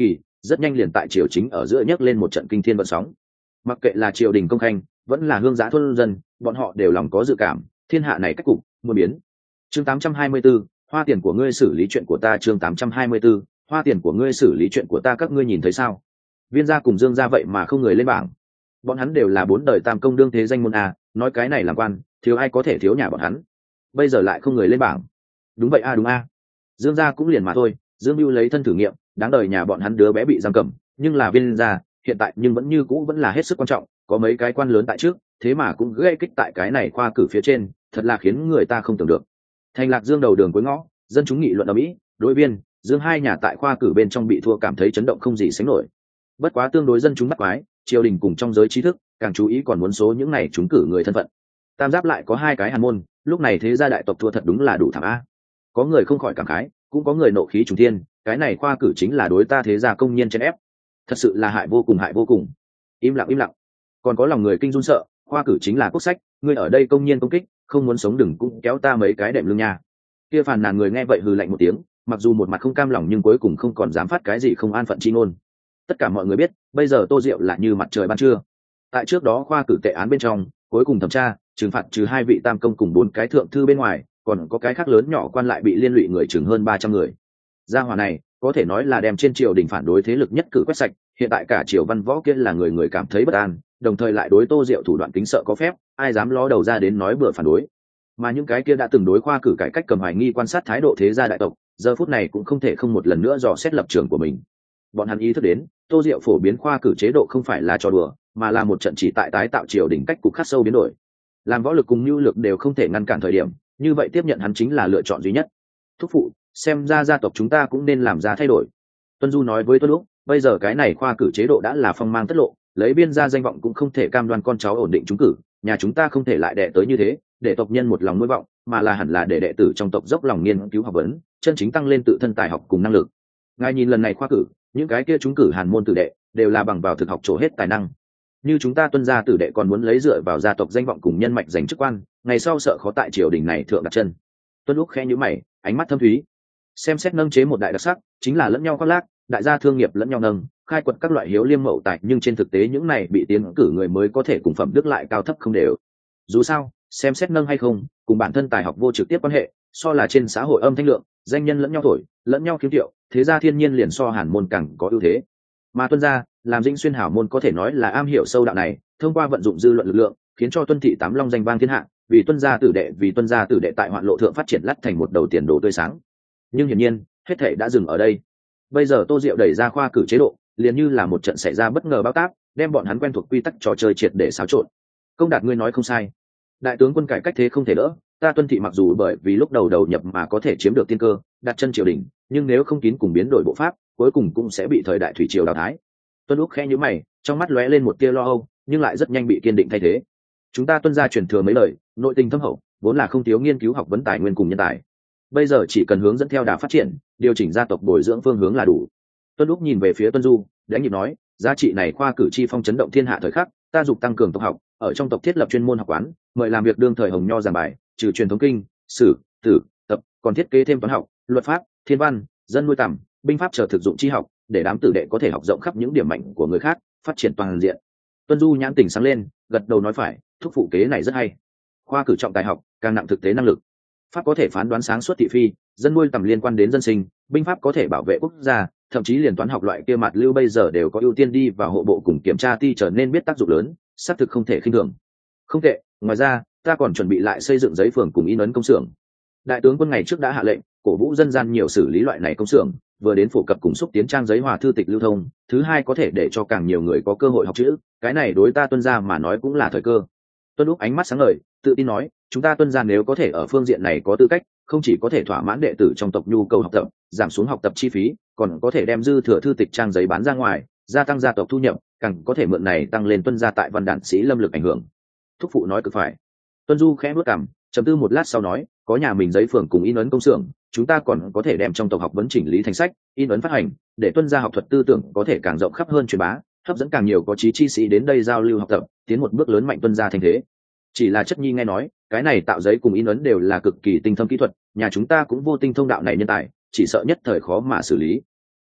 rất nhanh liền tại triều chính ở giữa nhấc lên một trận kinh thiên vận sóng. Mặc kệ là triều đình công khanh vẫn là hương giã thôn dân, bọn họ đều lòng có dự cảm thiên hạ này cách cục muốn biến. Chương tám trăm hai mươi 824, hoa tiền của ngươi xử lý chuyện của ta. Chương tám trăm hai mươi 824, hoa tiền của ngươi xử lý chuyện của ta. Các ngươi nhìn thấy sao? Viên gia cùng Dương gia vậy mà không người lên bảng. Bọn hắn đều là bốn đời tam công đương thế danh môn a, nói cái này làm quan thiếu ai có thể thiếu nhà bọn hắn, bây giờ lại không người lên bảng. Đúng vậy a, đúng a. Dương gia cũng liền mà thôi, Dương Bưu lấy thân thử nghiệm, đáng đời nhà bọn hắn đứa bé bị giam cầm, nhưng là Viên gia hiện tại nhưng vẫn như cũ vẫn là hết sức quan trọng, có mấy cái quan lớn tại trước, thế mà cũng gây kích tại cái này khoa cử phía trên, thật là khiến người ta không tưởng được. Thành Lạc Dương đầu đường cuối ngõ, dân chúng nghị luận ở mỹ, đối Viên, Dương hai nhà tại khoa cử bên trong bị thua cảm thấy chấn động không gì sánh nổi. Bất quá tương đối dân chúng bắt quái, triều đình cùng trong giới trí thức càng chú ý còn muốn số những này trúng cử người thân phận. Tam giáp lại có hai cái hàn môn, lúc này thế gia đại tộc thua thật đúng là đủ thảm a. Có người không khỏi cảm khái, cũng có người nộ khí trùng thiên, cái này khoa cử chính là đối ta thế gia công nhân chèn ép, thật sự là hại vô cùng hại vô cùng. Im lặng im lặng. Còn có lòng người kinh run sợ, khoa cử chính là quốc sách, ngươi ở đây công nhân công kích, không muốn sống đừng cũng kéo ta mấy cái đệm lưng nha. Kia phàn nàn người nghe vậy hừ lạnh một tiếng, mặc dù một mặt không cam lòng nhưng cuối cùng không còn dám phát cái gì không an phận chi ngôn. Tất cả mọi người biết bây giờ Tô Diệu là như mặt trời ban trưa. Tại trước đó khoa cử tệ án bên trong, cuối cùng thẩm tra trừng phạt trừ hai vị tam công cùng bốn cái thượng thư bên ngoài, còn có cái khác lớn nhỏ quan lại bị liên lụy người chừng hơn ba trăm người. Gia hỏa này có thể nói là đem trên triều đình phản đối thế lực nhất cử quét sạch, hiện tại cả triều văn võ kia là người người cảm thấy bất an, đồng thời lại đối Tô Diệu thủ đoạn kính sợ có phép, ai dám ló đầu ra đến nói bừa phản đối. Mà những cái kia đã từng đối khoa cử cải cách cầm hoài nghi quan sát thái độ thế gia đại tộc, giờ phút này cũng không thể không một lần nữa dò xét lập trường của mình. Bọn hắn ý thức đến Tô Diệu phổ biến khoa cử chế độ không phải là trò đùa, mà là một trận chỉ tại tái tạo triều đình cách cục khắc sâu biến đổi. Làm võ lực cùng nhu lực đều không thể ngăn cản thời điểm, như vậy tiếp nhận hắn chính là lựa chọn duy nhất. Thúc phụ, xem ra gia tộc chúng ta cũng nên làm ra thay đổi. Tuân Du nói với Tuân Lúc, bây giờ cái này khoa cử chế độ đã là phong mang tất lộ, lấy Biên gia danh vọng cũng không thể cam đoan con cháu ổn định trúng cử, nhà chúng ta không thể lại đệ tới như thế, để tộc nhân một lòng nuôi vọng, mà là hẳn là để đệ tử trong tộc dốc lòng nghiên cứu học vấn, chân chính tăng lên tự thân tài học cùng năng lực. Ngài nhìn lần này khoa cử, những cái kia trúng cử hàn môn tử đệ đều là bằng vào thực học trổ hết tài năng, như chúng ta Tuân gia tử đệ còn muốn lấy dựa vào gia tộc danh vọng cùng nhân mạch giành chức quan, ngày sau sợ khó tại triều đình này thượng đặt chân. Tuân Lúc khẽ nhíu mày, ánh mắt thâm thúy. Xem xét nâng chế một đại đặc sắc chính là lẫn nhau khoác lác, đại gia thương nghiệp lẫn nhau nâng, khai quật các loại hiếu liêm mậu tài, nhưng trên thực tế những này bị tiến cử người mới có thể cùng phẩm đức lại cao thấp không đều. Dù sao, xem xét nâng hay không, cùng bản thân tài học vô trực tiếp quan hệ, so là trên xã hội âm thanh lượng, danh nhân lẫn nhau thổi, lẫn nhau kiếm tiệu, thế gia thiên nhiên liền so hàn môn càng có ưu thế. Mà Tuân gia làm Dĩnh Xuyên hảo môn có thể nói là am hiểu sâu đạo này, thông qua vận dụng dư luận lực lượng, khiến cho Tuân thị tám long danh vang thiên hạ, vì Tuân gia tử đệ vì Tuân gia tử đệ tại hoạn lộ thượng phát triển lắt thành một đầu tiền đồ tươi sáng. Nhưng hiển nhiên, hết thảy đã dừng ở đây. Bây giờ Tô Diệu đẩy ra khoa cử chế độ, liền như là một trận xảy ra bất ngờ bão táp, đem bọn hắn quen thuộc quy tắc trò chơi triệt để xáo trộn. Công Đạt ngươi nói không sai, đại tướng quân cải cách thế không thể đỡ, ta Tuân thị mặc dù bởi vì lúc đầu đầu nhập mà có thể chiếm được tiên cơ, đặt chân triều đình, nhưng nếu không kín cùng biến đổi bộ pháp, cuối cùng cũng sẽ bị thời đại thủy triều đào thái. Tuân Lúc khẽ nhíu mày, trong mắt lóe lên một tia lo âu, nhưng lại rất nhanh bị kiên định thay thế. Chúng ta Tuân gia truyền thừa mấy lời, nội tình thâm hậu, vốn là không thiếu nghiên cứu học vấn tài nguyên cùng nhân tài. Bây giờ chỉ cần hướng dẫn theo đà phát triển, điều chỉnh gia tộc bồi dưỡng phương hướng là đủ. Tuân Lúc nhìn về phía Tuân Du, đánh nhịp nói, giá trị này khoa cử chi phong chấn động thiên hạ thời khắc, ta dục tăng cường tộc học, ở trong tộc thiết lập chuyên môn học quán, mời làm việc đương thời hồng nho giảng bài, trừ truyền thống kinh, sử, tử, tập, còn thiết kế thêm toán học, luật pháp, thiên văn, dân nuôi tầm, binh pháp chờ thực dụng chi học, để đám tử đệ có thể học rộng khắp những điểm mạnh của người khác, phát triển toàn diện. Tuân Du nhãn tỉnh sáng lên, gật đầu nói phải, thúc phụ kế này rất hay. Khoa cử trọng tài học, càng nặng thực tế năng lực. Pháp có thể phán đoán sáng suốt thị phi, dân nuôi tầm liên quan đến dân sinh, binh pháp có thể bảo vệ quốc gia, thậm chí liền toán học loại kia mặt lưu bây giờ đều có ưu tiên đi vào hộ bộ cùng kiểm tra ti trở nên biết tác dụng lớn, xác thực không thể khinh thường. Không tệ, ngoài ra, ta còn chuẩn bị lại xây dựng giấy phường cùng in ấn công xưởng. Đại tướng quân ngày trước đã hạ lệnh, cổ vũ dân gian nhiều xử lý loại này công xưởng, vừa đến phổ cập cùng xúc tiến trang giấy hòa thư tịch lưu thông, thứ hai có thể để cho càng nhiều người có cơ hội học chữ, cái này đối ta Tuân gia mà nói cũng là thời cơ. Tuân Lúc ánh mắt sáng ngời, tự tin nói, chúng ta Tuân gia nếu có thể ở phương diện này có tư cách, không chỉ có thể thỏa mãn đệ tử trong tộc nhu cầu học tập, giảm xuống học tập chi phí, còn có thể đem dư thừa thư tịch trang giấy bán ra ngoài, gia tăng gia tộc thu nhập, càng có thể mượn này tăng lên Tuân gia tại văn đản sĩ lâm lực ảnh hưởng. Thúc phụ nói cực phải. Tuân Du khẽ bước cằm, trầm tư một lát sau nói, có nhà mình giấy phường cùng in ấn công xưởng, chúng ta còn có thể đem trong tộc học vấn chỉnh lý thành sách, in ấn phát hành, để Tuân gia học thuật tư tưởng có thể càng rộng khắp hơn truyền bá, hấp dẫn càng nhiều có chí chi sĩ đến đây giao lưu học tập, tiến một bước lớn mạnh Tuân gia thành thế. Chỉ là chất nhi nghe nói, cái này tạo giấy cùng in ấn đều là cực kỳ tinh thâm kỹ thuật, nhà chúng ta cũng vô tinh thông đạo này nhân tài, chỉ sợ nhất thời khó mà xử lý.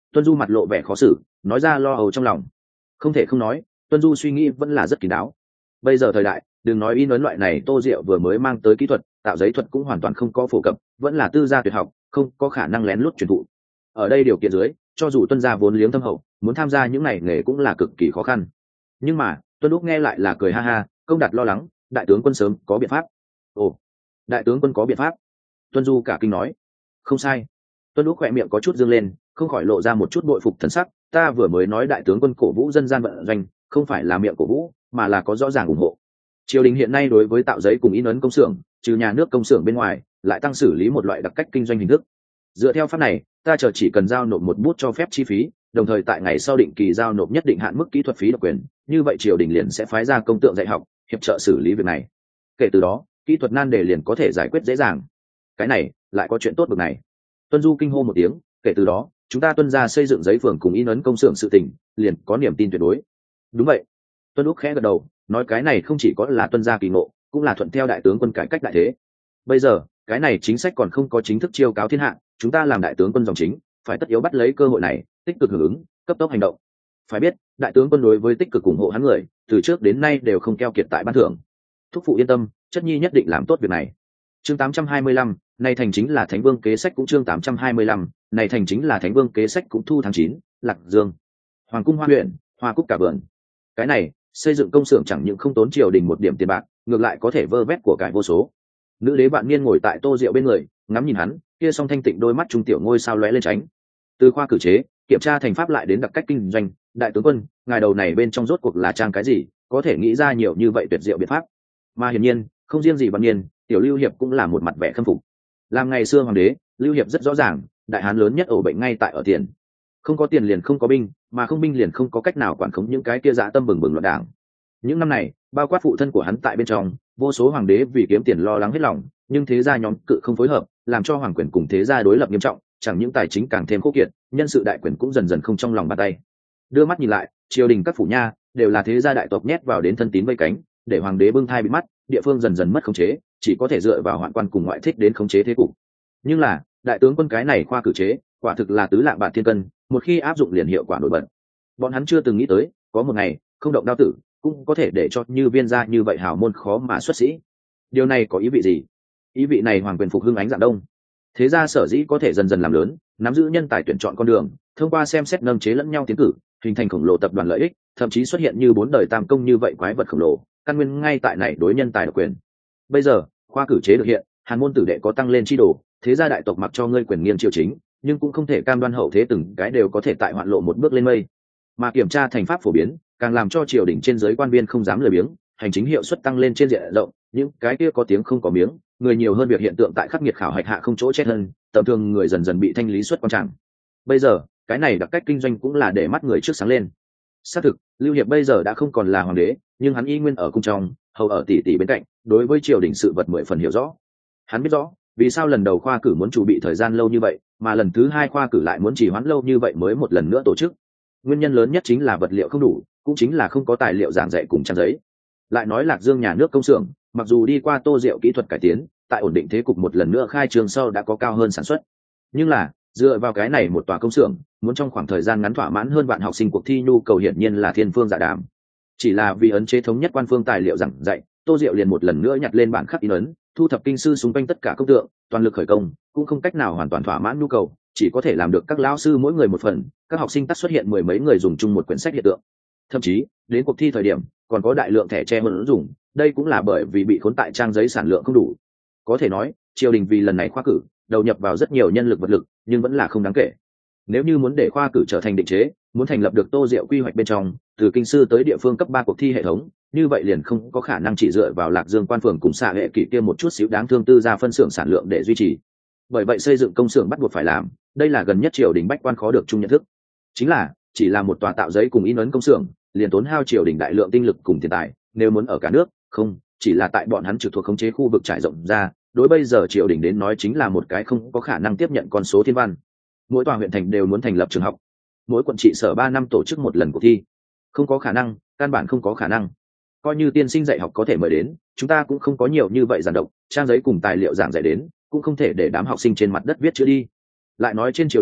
Tuân Du mặt lộ vẻ khó xử, nói ra lo âu trong lòng. Không thể không nói, Tuân Du suy nghĩ vẫn là rất kín đáo. Bây giờ thời đại, đừng nói in ấn loại này, Tô Diệu vừa mới mang tới kỹ thuật tạo giấy thuật cũng hoàn toàn không có phổ cập, vẫn là tư gia tuyệt học, không có khả năng lén lút truyền thụ. Ở đây điều kiện dưới, cho dù Tuân gia vốn liếng thâm hậu, muốn tham gia những này nghề cũng là cực kỳ khó khăn. Nhưng mà Tuân Úc nghe lại là cười ha ha, Công Đạt lo lắng, đại tướng quân sớm có biện pháp. Ồ, đại tướng quân có biện pháp? Tuân Du cả kinh nói. Không sai. Tuân Úc khỏe miệng có chút dương lên, không khỏi lộ ra một chút bội phục thần sắc. Ta vừa mới nói đại tướng quân cổ vũ dân gian vận doanh, không phải là miệng cổ vũ, mà là có rõ ràng ủng hộ. Triều đình hiện nay đối với tạo giấy cùng in ấn công xưởng, trừ nhà nước công xưởng bên ngoài, lại tăng xử lý một loại đặc cách kinh doanh hình thức. Dựa theo pháp này, ta chờ chỉ cần giao nộp một bút cho phép chi phí, đồng thời tại ngày sau định kỳ giao nộp nhất định hạn mức kỹ thuật phí độc quyền, như vậy triều đình liền sẽ phái ra công tượng dạy học, hiệp trợ xử lý việc này. Kể từ đó, kỹ thuật nan đề liền có thể giải quyết dễ dàng. Cái này lại có chuyện tốt bực này. Tuân Du kinh hô một tiếng, kể từ đó, chúng ta Tuân gia xây dựng giấy phường cùng in ấn công xưởng sự tình, liền có niềm tin tuyệt đối. Đúng vậy. Tuân Úc khẽ gật đầu, nói cái này không chỉ có là Tuân gia kỳ ngộ, cũng là thuận theo đại tướng quân cải cách đại thế. Bây giờ, cái này chính sách còn không có chính thức chiêu cáo thiên hạ, chúng ta làm đại tướng quân dòng chính, phải tất yếu bắt lấy cơ hội này, tích cực hưởng ứng, cấp tốc hành động. Phải biết, đại tướng quân đối với tích cực ủng hộ hắn người, từ trước đến nay đều không keo kiệt tại ban thưởng. Thúc phụ yên tâm, chất nhi nhất định làm tốt việc này. Chương tám trăm hai mươi lăm, này thành chính là Thánh Vương kế sách cũng chương tám trăm hai mươi lăm, này thành chính là Thánh Vương kế sách cũng thu tháng chín, Lạc Dương. Hoàng cung Hoa huyện, hoa cúc cả vườn. Cái này, xây dựng công xưởng chẳng những không tốn triều đình một điểm tiền bạc, ngược lại có thể vơ vét của cải vô số. Nữ đế Vạn Niên ngồi tại Tô Diệu bên người, ngắm nhìn hắn, kia song thanh tịnh đôi mắt trung tiểu ngôi sao lóe lên tránh. Từ khoa cử chế, kiểm tra thành pháp lại đến đặc cách kinh doanh, đại tướng quân, ngài đầu này bên trong rốt cuộc là trang cái gì, có thể nghĩ ra nhiều như vậy tuyệt diệu biện pháp. Mà hiển nhiên, không riêng gì Vạn Niên, tiểu Lưu Hiệp cũng là một mặt vẻ khâm phục. Làm ngày xưa hoàng đế, Lưu Hiệp rất rõ ràng, đại hán lớn nhất ổ bệnh ngay tại ở tiền. Không có tiền liền không có binh, mà không binh liền không có cách nào quản khống những cái kia dã tâm bừng bừng loạn đảng. Những năm này, bao quát phụ thân của hắn tại bên trong, vô số hoàng đế vì kiếm tiền lo lắng hết lòng, nhưng thế gia nhóm cự không phối hợp, làm cho hoàng quyền cùng thế gia đối lập nghiêm trọng, chẳng những tài chính càng thêm khô kiệt, nhân sự đại quyền cũng dần dần không trong lòng bàn tay. Đưa mắt nhìn lại, triều đình các phủ nha đều là thế gia đại tộc nhét vào đến thân tín vây cánh, để hoàng đế bưng thai bị mắt, địa phương dần dần mất khống chế, chỉ có thể dựa vào hoạn quan cùng ngoại thích đến khống chế thế cục. Nhưng là, đại tướng quân cái này khoa cử chế, quả thực là tứ lạng bạc thiên cân, một khi áp dụng liền hiệu quả nổi bật. Bọn hắn chưa từng nghĩ tới, có một ngày, không động đao tử, cũng có thể để cho như Viên gia như vậy hào môn khó mà xuất sĩ. Điều này có ý vị gì? Ý vị này hoàng quyền phục hưng ánh dạng đông. Thế gia sở dĩ có thể dần dần làm lớn, nắm giữ nhân tài tuyển chọn con đường, thông qua xem xét nâng chế lẫn nhau tiến cử, hình thành khổng lồ tập đoàn lợi ích, thậm chí xuất hiện như bốn đời tam công như vậy quái vật khổng lồ, căn nguyên ngay tại này đối nhân tài độc quyền. Bây giờ, khoa cử chế được hiện, hàn môn tử đệ có tăng lên chi đồ, thế gia đại tộc mặc cho ngươi quyền nghiêng triều chính, nhưng cũng không thể cam đoan hậu thế từng cái đều có thể tại hoạn lộ một bước lên mây. Mà kiểm tra thành pháp phổ biến, càng làm cho triều đình trên giới quan viên không dám lười biếng, hành chính hiệu suất tăng lên trên diện rộng, những cái kia có tiếng không có miếng, người nhiều hơn việc hiện tượng tại khắc nghiệt khảo hạch hạ không chỗ chết hơn, tầm thường người dần dần bị thanh lý xuất quan trạng. Bây giờ, cái này đặc cách kinh doanh cũng là để mắt người trước sáng lên. Xác thực, Lưu Hiệp bây giờ đã không còn là hoàng đế, nhưng hắn y nguyên ở cung trong, hầu ở tỷ tỷ bên cạnh, đối với triều đình sự vật mười phần hiểu rõ. Hắn biết rõ, vì sao lần đầu khoa cử muốn chuẩn bị thời gian lâu như vậy, mà lần thứ hai khoa cử lại muốn trì hoãn lâu như vậy mới một lần nữa tổ chức. Nguyên nhân lớn nhất chính là vật liệu không đủ, cũng chính là không có tài liệu giảng dạy cùng trang giấy. Lại nói Lạc Dương nhà nước công xưởng, mặc dù đi qua Tô Diệu kỹ thuật cải tiến, tại ổn định thế cục một lần nữa khai trường sau đã có cao hơn sản xuất. Nhưng là, dựa vào cái này một tòa công xưởng, muốn trong khoảng thời gian ngắn thỏa mãn hơn vạn học sinh cuộc thi nhu cầu hiển nhiên là thiên phương dạ đàm. Chỉ là vì ấn chế thống nhất quan phương tài liệu giảng dạy, Tô Diệu liền một lần nữa nhặt lên bản khắc in ấn, thu thập kinh sư xung quanh tất cả công tượng, toàn lực khởi công, cũng không cách nào hoàn toàn thỏa mãn nhu cầu, chỉ có thể làm được các lão sư mỗi người một phần, các học sinh tắt xuất hiện mười mấy người dùng chung một quyển sách hiện tượng. Thậm chí, đến cuộc thi thời điểm, còn có đại lượng thẻ tre mượn dùng, đây cũng là bởi vì bị khốn tại trang giấy sản lượng không đủ. Có thể nói, triều đình vì lần này khoa cử, đầu nhập vào rất nhiều nhân lực vật lực, nhưng vẫn là không đáng kể. Nếu như muốn để khoa cử trở thành định chế, muốn thành lập được Tô Diệu quy hoạch bên trong, từ kinh sư tới địa phương cấp ba cuộc thi hệ thống, như vậy liền không có khả năng chỉ dựa vào Lạc Dương quan phường cùng xạ hệ kỷ kia một chút xíu đáng thương tư gia phân xưởng sản lượng để duy trì. Bởi vậy xây dựng công xưởng bắt buộc phải làm, đây là gần nhất triều đình bách quan khó được chung nhận thức. Chính là, chỉ là một tòa tạo giấy cùng in ấn công xưởng, liền tốn hao triều đình đại lượng tinh lực cùng tiền tài, nếu muốn ở cả nước, không, chỉ là tại bọn hắn trực thuộc khống chế khu vực trải rộng ra, đối bây giờ triều đình đến nói chính là một cái không có khả năng tiếp nhận con số thiên văn. Mỗi tòa huyện thành đều muốn thành lập trường học, mỗi quận trị sở ba năm tổ chức một lần cuộc thi, không có khả năng, căn bản không có khả năng. Coi như tiên sinh dạy học có thể mời đến, chúng ta cũng không có nhiều như vậy giản độc, trang giấy cùng tài liệu giảng dạy đến, cũng không thể để đám học sinh trên mặt đất viết chữ đi. Lại nói trên triều đình,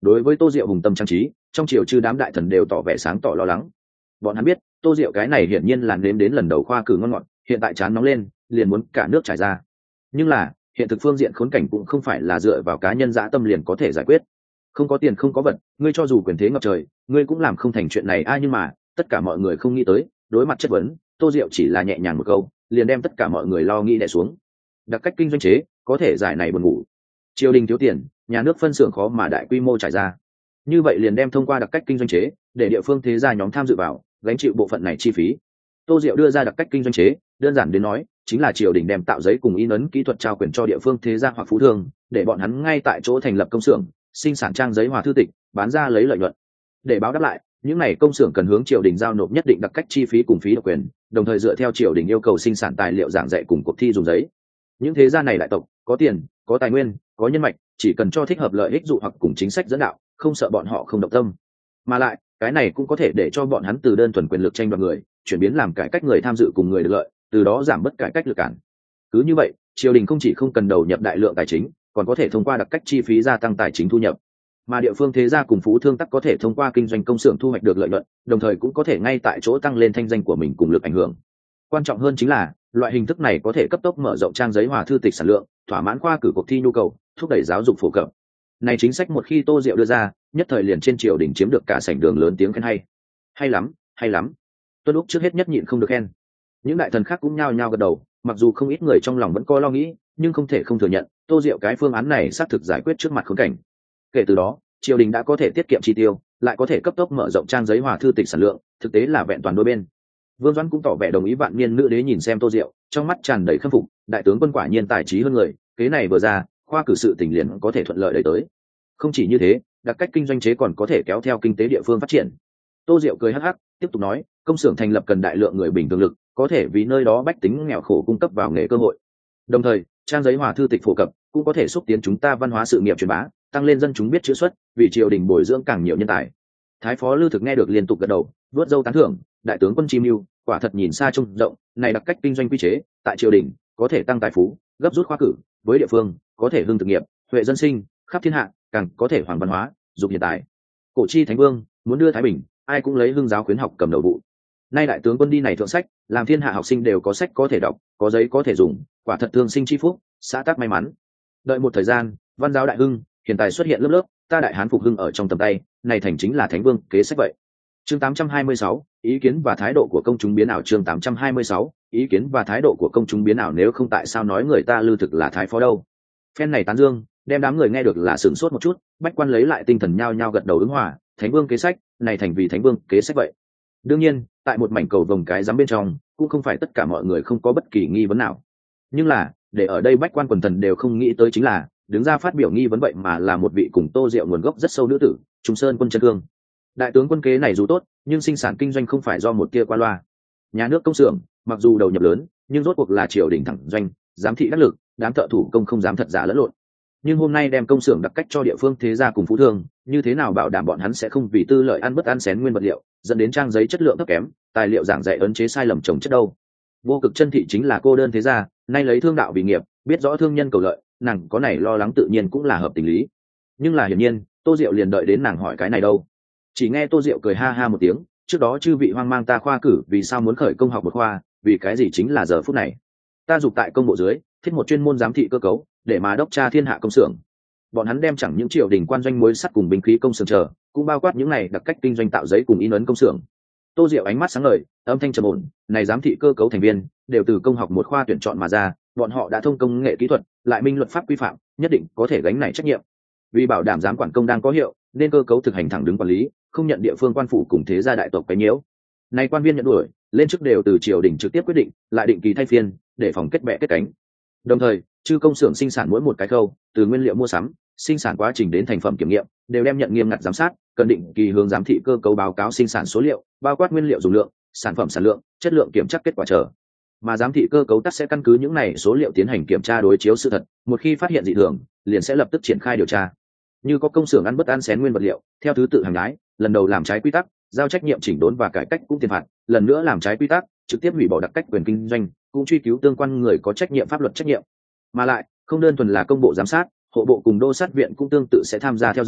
đối với Tô Diệu hùng tâm trang trí, trong triều chư đám đại thần đều tỏ vẻ sáng tỏ lo lắng. Bọn hắn biết Tô Diệu cái này hiển nhiên là nếm đến lần đầu khoa cử ngon ngọt, hiện tại chán nóng lên liền muốn cả nước trải ra. Nhưng là hiện thực phương diện khốn cảnh cũng không phải là dựa vào cá nhân dã tâm liền có thể giải quyết. Không có tiền không có vật, ngươi cho dù quyền thế ngập trời, ngươi cũng làm không thành chuyện này a. Nhưng mà tất cả mọi người không nghĩ tới, đối mặt chất vấn, Tô Diệu chỉ là nhẹ nhàng một câu liền đem tất cả mọi người lo nghĩ đè xuống. Đặc cách kinh doanh chế có thể giải này buồn ngủ. Triều đình thiếu tiền, nhà nước phân xưởng khó mà đại quy mô trải ra, như vậy liền đem thông qua đặc cách kinh doanh chế để địa phương thế gia nhóm tham dự vào, gánh chịu bộ phận này chi phí. Tô Diệu đưa ra đặc cách kinh doanh chế, đơn giản đến nói chính là triều đình đem tạo giấy cùng in ấn kỹ thuật trao quyền cho địa phương thế gia hoặc phú thương, để bọn hắn ngay tại chỗ thành lập công xưởng sinh sản trang giấy hòa thư tịch, bán ra lấy lợi nhuận. Để báo đáp lại, những này công xưởng cần hướng triều đình giao nộp nhất định đặc cách chi phí cùng phí độc quyền, đồng thời dựa theo triều đình yêu cầu sinh sản tài liệu giảng dạy cùng cuộc thi dùng giấy. Những thế gia này đại tộc có tiền, có tài nguyên, có nhân mạch, chỉ cần cho thích hợp lợi ích dụ hoặc cùng chính sách dẫn đạo, không sợ bọn họ không động tâm. Mà lại cái này cũng có thể để cho bọn hắn từ đơn thuần quyền lực tranh đoạt người chuyển biến làm cải cách người tham dự cùng người được lợi, từ đó giảm bớt cải cách lực cản. Cứ như vậy, triều đình không chỉ không cần đầu nhập đại lượng tài chính, còn có thể thông qua đặc cách chi phí gia tăng tài chính thu nhập, mà địa phương thế gia cùng phú thương tắc có thể thông qua kinh doanh công xưởng thu hoạch được lợi nhuận, đồng thời cũng có thể ngay tại chỗ tăng lên thanh danh của mình cùng lực ảnh hưởng. Quan trọng hơn chính là loại hình thức này có thể cấp tốc mở rộng trang giấy hòa thư tịch sản lượng, thỏa mãn khoa cử cuộc thi nhu cầu, thúc đẩy giáo dục phổ cập. Này chính sách một khi Tô Diệu đưa ra, nhất thời liền trên triều đình chiếm được cả sảnh đường lớn tiếng khen hay. Hay lắm, hay lắm. Tuân Úc trước hết nhất nhịn không được khen. Những đại thần khác cũng nhao nhao gật đầu, mặc dù không ít người trong lòng vẫn có lo nghĩ, nhưng không thể không thừa nhận, Tô Diệu cái phương án này xác thực giải quyết trước mặt khốn cảnh. Kể từ đó, triều đình đã có thể tiết kiệm chi tiêu, lại có thể cấp tốc mở rộng trang giấy hòa thư tịch sản lượng, thực tế là vẹn toàn đôi bên. Vương Doãn cũng tỏ vẻ đồng ý. Vạn niên nữ đế nhìn xem Tô Diệu, trong mắt tràn đầy khâm phục, đại tướng quân quả nhiên tài trí hơn người, kế này vừa ra, khoa cử sự tình liền có thể thuận lợi đẩy tới. Không chỉ như thế, đặc cách kinh doanh chế còn có thể kéo theo kinh tế địa phương phát triển. Tô Diệu cười hắc hắc, tiếp tục nói, công xưởng thành lập cần đại lượng người bình thường lực, có thể vì nơi đó bách tính nghèo khổ cung cấp vào nghề cơ hội. Đồng thời, trang giấy hòa thư tịch phổ cập cũng có thể xúc tiến chúng ta văn hóa sự nghiệp truyền bá, tăng lên dân chúng biết chữ xuất, vì triều đình bồi dưỡng càng nhiều nhân tài. Thái phó Lư Thực nghe được liên tục gật đầu, vớt dâu tán thưởng, đại tướng quân chi mưu, quả thật nhìn xa trông rộng, này đặc cách kinh doanh quy chế, tại triều đình có thể tăng tài phú, gấp rút khoa cử, với địa phương có thể hưng thực nghiệp, huệ dân sinh, khắp thiên hạ, càng có thể hoàng văn hóa, dục hiện tại. Cổ chi thánh vương muốn đưa thái bình, ai cũng lấy hưng giáo khuyến học cầm đầu vụ. Nay đại tướng quân đi này thượng sách, làm thiên hạ học sinh đều có sách có thể đọc, có giấy có thể dùng, quả thật thương sinh chi phúc, xã tắc may mắn. Đợi một thời gian, văn giáo đại hưng, hiện tại xuất hiện lớp lớp, ta đại hán phục hưng ở trong tầm tay, này thành chính là thánh vương kế sách vậy. Chương tám trăm hai mươi sáu, ý kiến và thái độ của công chúng biến ảo. Chương tám trăm hai mươi sáu, ý kiến và thái độ của công chúng biến ảo. Nếu không tại sao nói người ta Lư Thực là thái phó đâu? Phen này tán dương, đem đám người nghe được là sửng sốt một chút, bách quan lấy lại tinh thần nhao nhao gật đầu ứng hòa, thánh vương kế sách, này thành vì thánh vương kế sách vậy. Đương nhiên, tại một mảnh cầu vồng cái giám bên trong, cũng không phải tất cả mọi người không có bất kỳ nghi vấn nào. Nhưng là, để ở đây bách quan quần thần đều không nghĩ tới chính là, đứng ra phát biểu nghi vấn vậy mà là một vị cùng Tô Diệu nguồn gốc rất sâu nữ tử, Trung Sơn Quân Chân Cương. Đại tướng quân kế này dù tốt, nhưng sinh sản kinh doanh không phải do một tia qua loa. Nhà nước công xưởng, mặc dù đầu nhập lớn, nhưng rốt cuộc là triều đình thẳng doanh, giám thị đắc lực, đám thợ thủ công không dám thật giả lẫn lộn. Nhưng hôm nay đem công xưởng đặc cách cho địa phương thế gia cùng phú thương, như thế nào bảo đảm bọn hắn sẽ không vì tư lợi ăn bất ăn xén nguyên vật liệu, dẫn đến trang giấy chất lượng thấp kém, tài liệu giảng dạy ấn chế sai lầm trồng chất đâu? Vô Cực Chân Thị chính là cô đơn thế gia, nay lấy thương đạo vì nghiệp, biết rõ thương nhân cầu lợi, nàng có này lo lắng tự nhiên cũng là hợp tình lý. Nhưng là hiển nhiên, Tô Diệu liền đợi đến nàng hỏi cái này đâu. Chỉ nghe Tô Diệu cười ha ha một tiếng, trước đó chư vị hoang mang ta khoa cử vì sao muốn khởi công học một khoa, vì cái gì chính là giờ phút này. Ta dục tại công bộ dưới, thiết một chuyên môn giám thị cơ cấu, để mà đốc tra thiên hạ công xưởng. Bọn hắn đem chẳng những triều đình quan doanh muối sắt cùng binh khí công xưởng chờ, cũng bao quát những này đặc cách kinh doanh tạo giấy cùng in ấn công xưởng. Tô Diệu ánh mắt sáng ngời, âm thanh trầm ổn, này giám thị cơ cấu thành viên đều từ công học một khoa tuyển chọn mà ra, bọn họ đã thông công nghệ kỹ thuật, lại minh luật pháp quy phạm, nhất định có thể gánh này trách nhiệm. Vì bảo đảm giám quản công đang có hiệu, nên cơ cấu thực hành thẳng đứng quản lý, không nhận địa phương quan phủ cùng thế gia đại tộc quấy nhiễu. Này quan viên nhận đuổi, lên chức đều từ triều đình trực tiếp quyết định, lại định kỳ thay phiên, để phòng kết bè kết cánh. Đồng thời, chư công xưởng sinh sản mỗi một cái khâu, từ nguyên liệu mua sắm, sinh sản quá trình đến thành phẩm kiểm nghiệm, đều đem nhận nghiêm ngặt giám sát, cần định kỳ hướng giám thị cơ cấu báo cáo sinh sản số liệu, bao quát nguyên liệu dùng lượng, sản phẩm sản lượng, chất lượng kiểm tra kết quả chờ. Mà giám thị cơ cấu tắc sẽ căn cứ những này số liệu tiến hành kiểm tra đối chiếu sự thật, một khi phát hiện dị thường, liền sẽ lập tức triển khai điều tra. Như có công xưởng ăn bất ăn xén nguyên vật liệu, theo thứ tự hàng nhái, lần đầu làm trái quy tắc, giao trách nhiệm chỉnh đốn và cải cách cũng tiền phạt, lần nữa làm trái quy tắc, trực tiếp hủy bỏ đặc cách quyền kinh doanh, cũng truy cứu tương quan người có trách nhiệm pháp luật trách nhiệm. Mà lại, không đơn thuần là công bộ giám sát, hộ bộ cùng đô sát viện cũng tương tự sẽ tham gia theo dõi,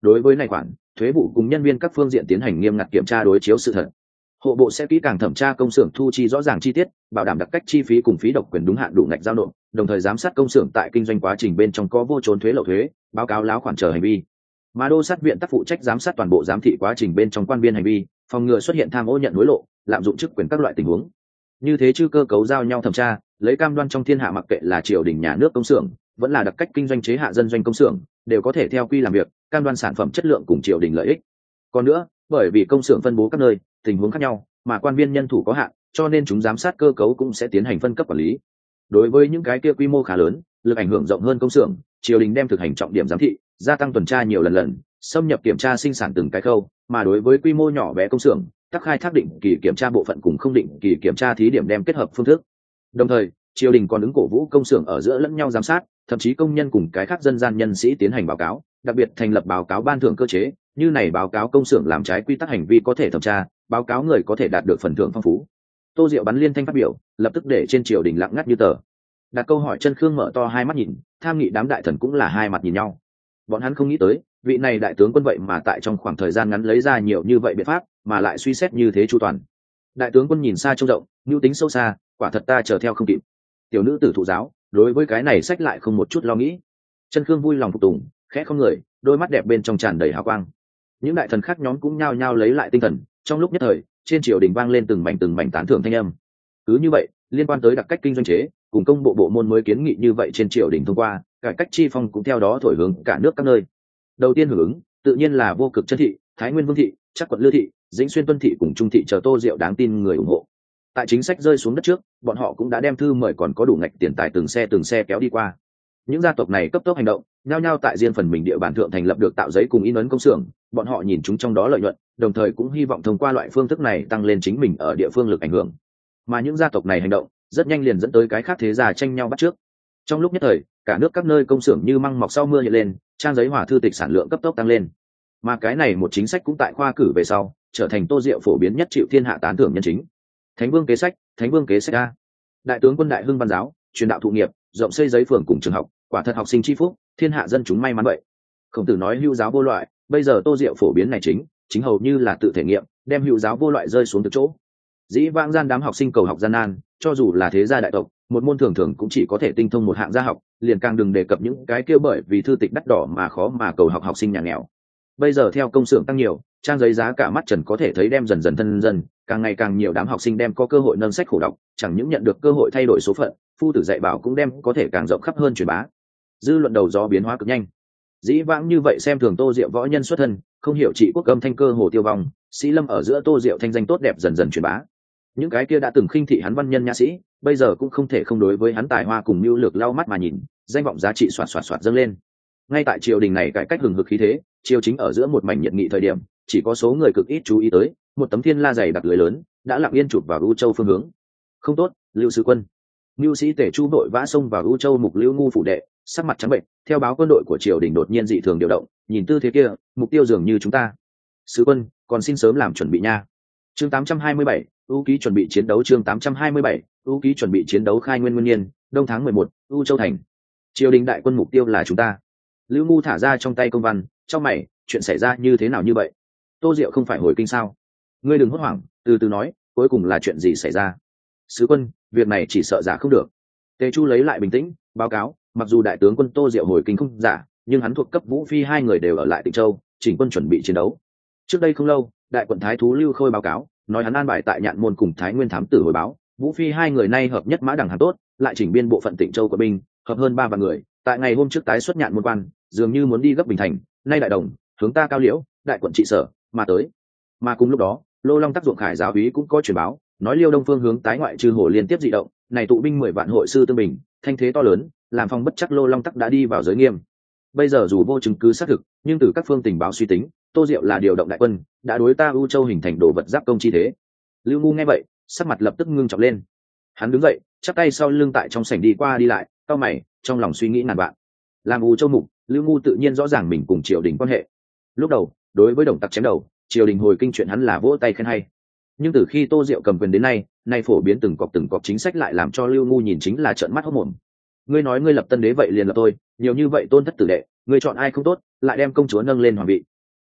đối với này khoản thuế vụ cùng nhân viên các phương diện tiến hành nghiêm ngặt kiểm tra đối chiếu sự thật. Hộ bộ sẽ kỹ càng thẩm tra công xưởng thu chi rõ ràng chi tiết, bảo đảm đặc cách chi phí cùng phí độc quyền đúng hạn đủ ngạch giao nộp, đồng thời giám sát công xưởng tại kinh doanh quá trình bên trong có vô trốn thuế lậu thuế, báo cáo láo khoản chờ hành vi. Mà đô sát viện tác phụ trách giám sát toàn bộ giám thị quá trình bên trong quan viên hành vi, phòng ngừa xuất hiện tham ô nhận hối lộ, lạm dụng chức quyền các loại tình huống. Như thế chư cơ cấu giao nhau thẩm tra, lấy cam đoan trong thiên hạ mặc kệ là triều đình nhà nước công xưởng, vẫn là đặc cách kinh doanh chế hạ dân doanh công xưởng, đều có thể theo quy làm việc, cam đoan sản phẩm chất lượng cùng triều đình lợi ích. Còn nữa, bởi vì công xưởng phân bố các nơi, tình huống khác nhau, mà quan viên nhân thủ có hạn, cho nên chúng giám sát cơ cấu cũng sẽ tiến hành phân cấp quản lý. Đối với những cái kia quy mô khá lớn, lực ảnh hưởng rộng hơn công xưởng, triều đình đem thực hành trọng điểm giám thị, gia tăng tuần tra nhiều lần lần, xâm nhập kiểm tra sinh sản từng cái khâu, mà đối với quy mô nhỏ bé công xưởng, tác khai thác định kỳ kiểm tra bộ phận cùng không định kỳ kiểm tra thí điểm đem kết hợp phương thức. Đồng thời, triều đình còn ứng cổ vũ công xưởng ở giữa lẫn nhau giám sát, thậm chí công nhân cùng cái khác dân gian nhân sĩ tiến hành báo cáo, đặc biệt thành lập báo cáo ban thưởng cơ chế, như này báo cáo công xưởng làm trái quy tắc hành vi có thể thẩm tra, báo cáo người có thể đạt được phần thưởng phong phú. Tô Diệu bắn liên thanh phát biểu, lập tức để trên triều đình lặng ngắt như tờ. Đặt câu hỏi chân Khương mở to hai mắt nhìn, tham nghị đám đại thần cũng là hai mặt nhìn nhau. Bọn hắn không nghĩ tới, vị này đại tướng quân vậy mà tại trong khoảng thời gian ngắn lấy ra nhiều như vậy biện pháp, mà lại suy xét như thế chu toàn. Đại tướng quân nhìn xa trông rộng, nhu tính sâu xa, quả thật ta chờ theo không kịp. Tiểu nữ tử thụ giáo, đối với cái này sách lại không một chút lo nghĩ. Chân Khương vui lòng phục tùng, khẽ không người, đôi mắt đẹp bên trong tràn đầy hào quang. Những đại thần khác nhóm cũng nhao nhao lấy lại tinh thần, trong lúc nhất thời, trên triều đình vang lên từng mảnh từng mảnh tán thưởng thanh âm. Cứ như vậy, liên quan tới đặc cách kinh doanh chế, cùng công bộ bộ môn mới kiến nghị như vậy trên triều đình thông qua, cải cách chi phong cũng theo đó thổi hướng cả nước các nơi. Đầu tiên hưởng ứng, tự nhiên là Vô Cực Chân thị, Thái Nguyên Vương thị, Trắc Quận Lư thị, Dĩnh Xuyên Tuân thị cùng Trung thị chờ Tô Diệu đáng tin người ủng hộ. Tại chính sách rơi xuống đất trước, bọn họ cũng đã đem thư mời còn có đủ ngạch tiền tài từng xe từng xe kéo đi qua. Những gia tộc này cấp tốc hành động, nhao nhao tại riêng phần mình địa bàn thượng thành lập được tạo giấy cùng in ấn công xưởng, bọn họ nhìn chúng trong đó lợi nhuận, đồng thời cũng hy vọng thông qua loại phương thức này tăng lên chính mình ở địa phương lực ảnh hưởng. Mà những gia tộc này hành động, rất nhanh liền dẫn tới cái khác thế gia tranh nhau bắt trước. Trong lúc nhất thời, cả nước các nơi công xưởng như măng mọc sau mưa hiện lên, trang giấy hỏa thư tịch sản lượng cấp tốc tăng lên. Mà cái này một chính sách cũng tại khoa cử về sau, trở thành Tô Diệu phổ biến nhất chịu thiên hạ tán thưởng nhân chính. Thánh vương kế sách, thánh vương kế sách a. Đại tướng quân đại hưng văn giáo, truyền đạo thụ nghiệp, rộng xây giấy phường cùng trường học, quả thật học sinh chi phúc, thiên hạ dân chúng may mắn vậy. Khổng Tử nói hữu giáo vô loại, bây giờ Tô Diệu phổ biến này chính, chính hầu như là tự thể nghiệm, đem hữu giáo vô loại rơi xuống từ chỗ. Dĩ vãng gian đám học sinh cầu học gian nan, cho dù là thế gia đại tộc, một môn thường thường cũng chỉ có thể tinh thông một hạng gia học, liền càng đừng đề cập những cái kia bởi vì thư tịch đắt đỏ mà khó mà cầu học học sinh nhà nghèo. Bây giờ theo công xưởng tăng nhiều, trang giấy giá cả mắt trần có thể thấy đem dần dần thân dần, càng ngày càng nhiều đám học sinh đem có cơ hội nâng sách khổ đọc, chẳng những nhận được cơ hội thay đổi số phận, phu tử dạy bảo cũng đem có thể càng rộng khắp hơn truyền bá. Dư luận đầu gió biến hóa cực nhanh. Dĩ vãng như vậy xem thường Tô Diệu võ nhân xuất thân, không hiểu trị quốc âm thanh cơ hồ tiêu vong, sĩ lâm ở giữa Tô Diệu thanh danh tốt đẹp dần dần truyền bá. Những cái kia đã từng khinh thị hắn văn nhân nhã sĩ, bây giờ cũng không thể không đối với hắn tài hoa cùng mưu lược lau mắt mà nhìn, danh vọng giá trị xoạt xoạt xoạt dâng lên. Ngay tại triều đình này cải cách hừng hực khí thế, triều chính ở giữa một mảnh nhiệt nghị thời điểm, chỉ có số người cực ít chú ý tới, một tấm thiên la dày đặc lưới lớn đã lặng yên chụp vào U Châu phương hướng. Không tốt, Lưu sứ quân. Mưu sĩ Tể Chu đội vã xông vào U Châu mục Lưu ngu phủ đệ, sắc mặt trắng bệnh, theo báo quân đội của triều đình đột nhiên dị thường điều động, nhìn tư thế kia, mục tiêu dường như chúng ta. Sứ quân, còn xin sớm làm chuẩn bị nha. Chương tám trăm hai mươi bảy, ưu ký chuẩn bị chiến đấu chương tám trăm hai mươi bảy, ưu ký chuẩn bị chiến đấu khai nguyên nguyên niên, đông tháng mười một, U Châu thành. Triều đình đại quân mục tiêu là chúng ta. Lưu ngu thả ra trong tay công văn, trong mày, chuyện xảy ra như thế nào như vậy? Tô Diệu không phải hồi kinh sao? Ngươi đừng hốt hoảng, từ từ nói, cuối cùng là chuyện gì xảy ra? Sứ quân, việc này chỉ sợ giả không được. Tề Chu lấy lại bình tĩnh, báo cáo, mặc dù đại tướng quân Tô Diệu hồi kinh không giả, nhưng hắn thuộc cấp Vũ Phi hai người đều ở lại Tịnh Châu, chỉnh quân chuẩn bị chiến đấu. Trước đây không lâu, đại quận thái thú Lưu Khôi báo cáo, nói hắn an bài tại Nhạn Môn cùng Thái Nguyên thám tử hồi báo, Vũ Phi hai người nay hợp nhất mã đẳng hàng tốt, lại chỉnh biên bộ phận Tịnh Châu của binh, hợp hơn ba vạn người, tại ngày hôm trước tái xuất Nhạn Môn quan, dường như muốn đi gấp Bình Thành, nay đại đồng, hướng ta Cao Liễu, đại quận trị sở, mà tới. Mà cùng lúc đó, Lô Long tác dụng khải giáo úy cũng có truyền báo, nói Liêu Đông phương hướng tái ngoại trừ hồ liên tiếp dị động, này tụ binh mười vạn hội sư tương bình, thanh thế to lớn, làm phòng bất chắc Lô Long tắc đã đi vào giới nghiêm. Bây giờ dù vô chứng cứ xác thực, nhưng từ các phương tình báo suy tính, Tô Diệu là điều động đại quân, đã đối ta U Châu hình thành đồ vật giáp công chi thế. Lưu Ngu nghe vậy, sắc mặt lập tức ngưng trọng lên. Hắn đứng dậy, chắp tay sau lưng tại trong sảnh đi qua đi lại, cau mày, trong lòng suy nghĩ ngàn vạn. Làm U Châu mục, Lưu Ngu tự nhiên rõ ràng mình cùng triều đình quan hệ. Lúc đầu, đối với đồng tặc chém đầu, triều đình hồi kinh chuyện hắn là vỗ tay khen hay. Nhưng từ khi Tô Diệu cầm quyền đến nay, nay phổ biến từng cọc từng cọc chính sách lại làm cho Lưu Ngu nhìn chính là trợn mắt hốt mồm. Ngươi nói ngươi lập tân đế vậy liền lập tôi, nhiều như vậy tôn thất tử đệ, ngươi chọn ai không tốt, lại đem công chúa nâng lên hoàng vị,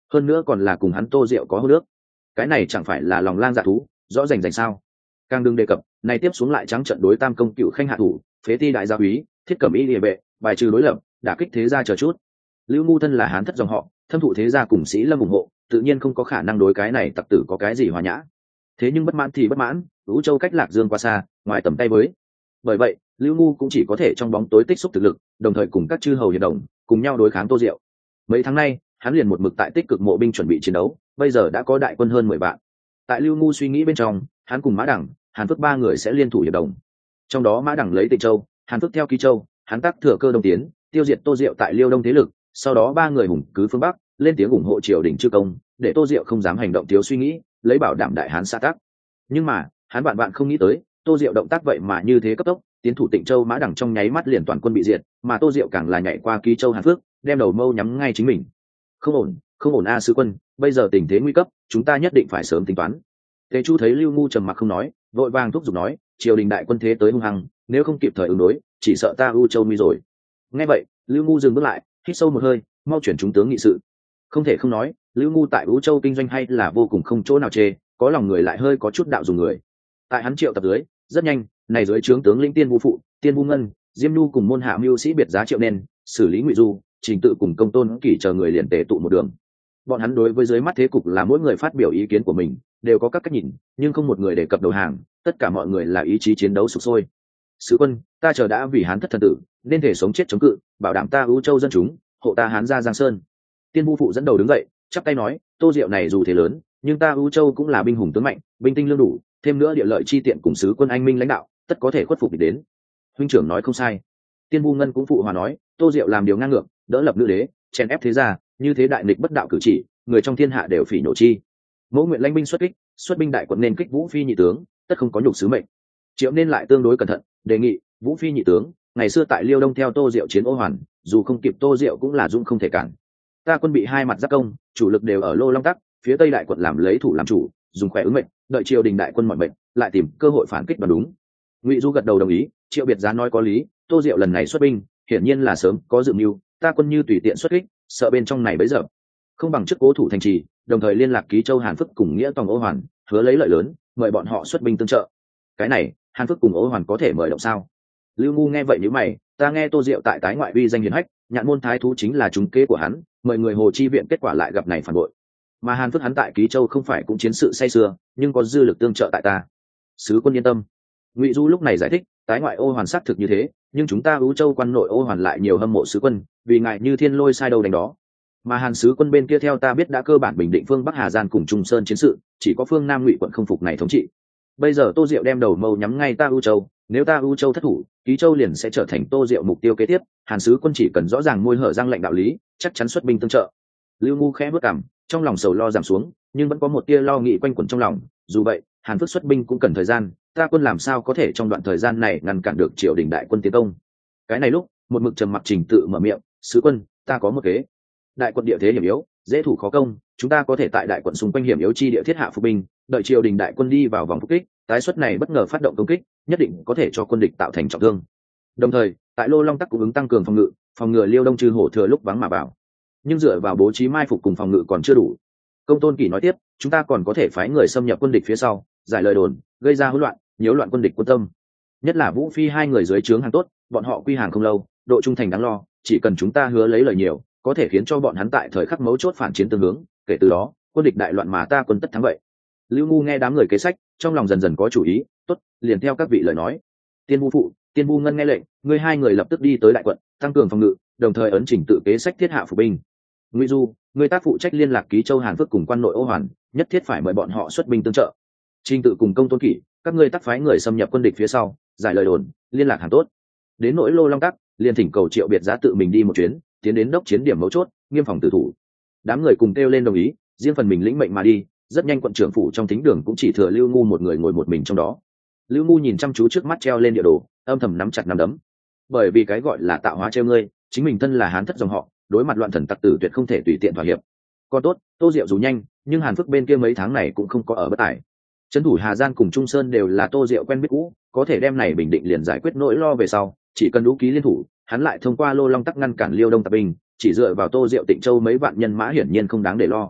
hơn nữa còn là cùng hắn Tô Diệu có hô nước. Cái này chẳng phải là lòng lang dạ thú, rõ rành rành sao? Càng đừng đề cập, này tiếp xuống lại trắng trận đối Tam công cựu khanh hạ thủ, phế ti đại gia úy, thiết cẩm y địa vệ, bài trừ đối lập, đả kích thế gia chờ chút. Lưu Ngu thân là hán thất dòng họ, thâm thụ thế gia cùng sĩ lâm ủng hộ, tự nhiên không có khả năng đối cái này tặc tử có cái gì hòa nhã. Thế nhưng bất mãn thì bất mãn, Vũ Châu cách Lạc Dương quá xa, ngoài tầm tay với. Bởi vậy, Lưu Ngu cũng chỉ có thể trong bóng tối tích xúc thực lực, đồng thời cùng các chư hầu hiệp đồng, cùng nhau đối kháng Tô Diệu. Mấy tháng nay, hắn liền một mực tại tích cực mộ binh chuẩn bị chiến đấu, bây giờ đã có đại quân hơn mười vạn. Tại Lưu Ngu suy nghĩ bên trong, hắn cùng Mã Đẳng, Hàn Phước ba người sẽ liên thủ hiệp đồng. Trong đó Mã Đẳng lấy Tịnh Châu, Hàn Phước theo Ký Châu, hắn tác thừa cơ đông tiến, tiêu diệt Tô Diệu tại Liêu Đông thế lực, sau đó ba người hùng cứ phương Bắc, lên tiếng ủng hộ triều đình chư công, để Tô Diệu không dám hành động thiếu suy nghĩ, lấy bảo đảm đại hán xã tắc. Nhưng mà, hắn bạn bạn không nghĩ tới, Tô Diệu động tác vậy mà như thế cấp tốc, tiến thủ Tịnh Châu Mã Đẳng trong nháy mắt liền toàn quân bị diệt, mà Tô Diệu càng là nhảy qua Ký Châu Hàn Phước, đem đầu mâu nhắm ngay chính mình. Không ổn, không ổn a sứ quân, bây giờ tình thế nguy cấp, chúng ta nhất định phải sớm tính toán. Tề Chu thấy Lưu Ngu trầm mặc không nói, vội vàng thúc giục nói, triều đình đại quân thế tới hung hăng, nếu không kịp thời ứng đối, chỉ sợ ta U Châu nguy rồi. Nghe vậy, Lưu Ngu dừng bước lại, hít sâu một hơi, mau chuyển chúng tướng nghị sự. Không thể không nói, Lưu Ngu tại U Châu kinh doanh hay là vô cùng không chỗ nào chê, có lòng người lại hơi có chút đạo dùng người. Tại hắn triệu tập dưới, rất nhanh, này dưới trướng tướng lĩnh Tiên Vu Phụ, Tiên Vu Ngân, Diêm Nhu cùng môn hạ mưu sĩ biệt giá triệu nên, xử lý Ngụy Du, Trình Tự cùng Công Tôn Kỷ chờ người liền tề tụ một đường. Bọn hắn đối với dưới mắt thế cục là mỗi người phát biểu ý kiến của mình, đều có các cách nhìn, nhưng không một người đề cập đầu hàng, tất cả mọi người là ý chí chiến đấu sục sôi. Sứ quân, ta chờ đã vì hán thất thần tử, nên thể sống chết chống cự, bảo đảm ta U Châu dân chúng, hộ ta hán gia Giang Sơn. Tiên Vu Phụ dẫn đầu đứng dậy, chắp tay nói, Tô Diệu này dù thế lớn, nhưng ta U Châu cũng là binh hùng tướng mạnh, binh tinh lương đủ, thêm nữa địa lợi chi tiện cùng sứ quân anh minh lãnh đạo, tất có thể khuất phục địch đến. Huynh trưởng nói không sai. Tiên Vu Ngân cũng phụ hòa nói, Tô Diệu làm điều ngang ngược, đỡ lập nữ đế, chèn ép thế gia, như thế đại nghịch bất đạo cử chỉ, người trong thiên hạ đều phỉ nhổ chi. Mẫu nguyện lãnh binh xuất kích, xuất binh đại quận nên kích Vũ Phi nhị tướng, tất không có nhục sứ mệnh. Triệu nên lại tương đối cẩn thận, đề nghị Vũ Phi nhị tướng, ngày xưa tại Liêu Đông theo Tô Diệu chiến Ô Hoàn, dù không kịp Tô Diệu cũng là dũng không thể cản. Ta quân bị hai mặt giáp công, chủ lực đều ở Lô Long Tắc, phía Tây đại quận làm lấy thủ làm chủ, dùng khỏe ứng mệnh, đợi triều đình đại quân mọi mệnh, lại tìm cơ hội phản kích đoán đúng. Ngụy Du gật đầu đồng ý, Triệu Biệt Giá nói có lý, Tô Diệu lần này xuất binh, hiển nhiên là sớm có dự mưu, ta quân như tùy tiện xuất kích, sợ bên trong này bấy giờ không bằng trước cố thủ thành trì, đồng thời liên lạc Ký Châu Hàn Phước cùng Nghĩa Tòng Ô Hoàn, hứa lấy lợi lớn, mời bọn họ xuất binh tương trợ. Cái này, Hàn Phước cùng Ô Hoàn có thể mời động sao? Lưu Ngu nghe vậy nhíu mày, ta nghe Tô Diệu tại tái ngoại uy danh hiển hách, nhạn môn thái thú chính là trúng kế của hắn, mời người Hồ Chi viện kết quả lại gặp này phản bội. Mà Hàn Phước hắn tại Ký Châu không phải cũng chiến sự say sưa, nhưng có dư lực tương trợ tại ta. Sứ quân yên tâm. Ngụy Du lúc này giải thích, tái ngoại Ô Hoàn xác thực như thế, nhưng chúng ta U Châu quan nội Ô Hoàn lại nhiều hâm mộ sứ quân, vì ngại như thiên lôi sai đầu đánh đó. Mà Hàn sứ quân bên kia theo ta biết đã cơ bản bình định phương Bắc Hà Giang cùng Trung Sơn chiến sự, chỉ có phương Nam Ngụy quận không phục này thống trị. Bây giờ Tô Diệu đem đầu mâu nhắm ngay ta U Châu, nếu ta U Châu thất thủ, Ký Châu liền sẽ trở thành Tô Diệu mục tiêu kế tiếp. Hàn sứ quân chỉ cần rõ ràng môi hở răng lệnh đạo lý, chắc chắn xuất binh tương trợ. Lưu Ngu khẽ bước cằm, trong lòng sầu lo giảm xuống, nhưng vẫn có một tia lo nghĩ quanh quẩn trong lòng. Dù vậy, Hàn Phước xuất binh cũng cần thời gian, ta quân làm sao có thể trong đoạn thời gian này ngăn cản được triều đình đại quân tiến công? Cái này lúc, một mực trầm mặc Trình Tự mở miệng, sứ quân, ta có một kế. Đại quận địa thế hiểm yếu, dễ thủ khó công, chúng ta có thể tại đại quận xung quanh hiểm yếu chi địa thiết hạ phục binh, đợi triều đình đại quân đi vào vòng phục kích, tái xuất này bất ngờ phát động công kích, nhất định có thể cho quân địch tạo thành trọng thương. Đồng thời, tại Lô Long Tắc cũng ứng tăng cường phòng ngự, phòng ngừa Liêu Đông trừ hổ thừa lúc vắng mà vào. Nhưng dựa vào bố trí mai phục cùng phòng ngự còn chưa đủ. Công Tôn Kỷ nói tiếp, chúng ta còn có thể phái người xâm nhập quân địch phía sau, giải lời đồn, gây ra hỗn loạn, nhiễu loạn quân địch quân tâm. Nhất là Vũ Phi hai người dưới trướng hàng tốt, bọn họ quy hàng không lâu, độ trung thành đáng lo, chỉ cần chúng ta hứa lấy lời nhiều, có thể khiến cho bọn hắn tại thời khắc mấu chốt phản chiến tương hướng, kể từ đó, quân địch đại loạn mà ta quân tất thắng vậy. Lưu Ngu nghe đám người kế sách, trong lòng dần dần có chủ ý, tốt, liền theo các vị lời nói. Tiên Vu Phụ, Tiên Vu Ngân nghe lệnh, ngươi hai người lập tức đi tới đại quận, tăng cường phòng ngự, đồng thời ấn chỉnh tự kế sách thiết hạ phục binh. Ngụy Du, ngươi tác phụ trách liên lạc Ký Châu Hàn Phước cùng quan nội Ô Hoàn, nhất thiết phải mời bọn họ xuất binh tương trợ. Trình Tự cùng Công Tôn Kỷ, các ngươi tác phái người xâm nhập quân địch phía sau, giải lời đồn, liên lạc hàng tốt. Đến nỗi Lô Long Tắc, liền thỉnh cầu Triệu Biệt Giá tự mình đi một chuyến, tiến đến đốc chiến điểm mấu chốt, nghiêm phòng tử thủ. Đám người cùng kêu lên đồng ý, riêng phần mình lĩnh mệnh mà đi. Rất nhanh quận trưởng phủ trong thính đường cũng chỉ thừa Lưu Ngu một người ngồi một mình trong đó. Lưu Ngu nhìn chăm chú trước mắt treo lên địa đồ, âm thầm nắm chặt nắm đấm. Bởi vì cái gọi là tạo hóa treo ngươi, chính mình thân là hán thất dòng họ, đối mặt loạn thần tặc tử tuyệt không thể tùy tiện thỏa hiệp. Còn tốt, Tô Diệu dù nhanh, nhưng Hàn Phước bên kia mấy tháng này cũng không có ở bất tài. Trấn thủ Hà Giang cùng Trung Sơn đều là Tô Diệu quen biết cũ, có thể đem này bình định liền giải quyết nỗi lo về sau, chỉ cần lũ ký liên thủ, hắn lại thông qua Lô Long Tắc ngăn cản Liêu Đông tập binh, chỉ dựa vào Tô Diệu Tịnh Châu mấy vạn nhân mã hiển nhiên không đáng để lo,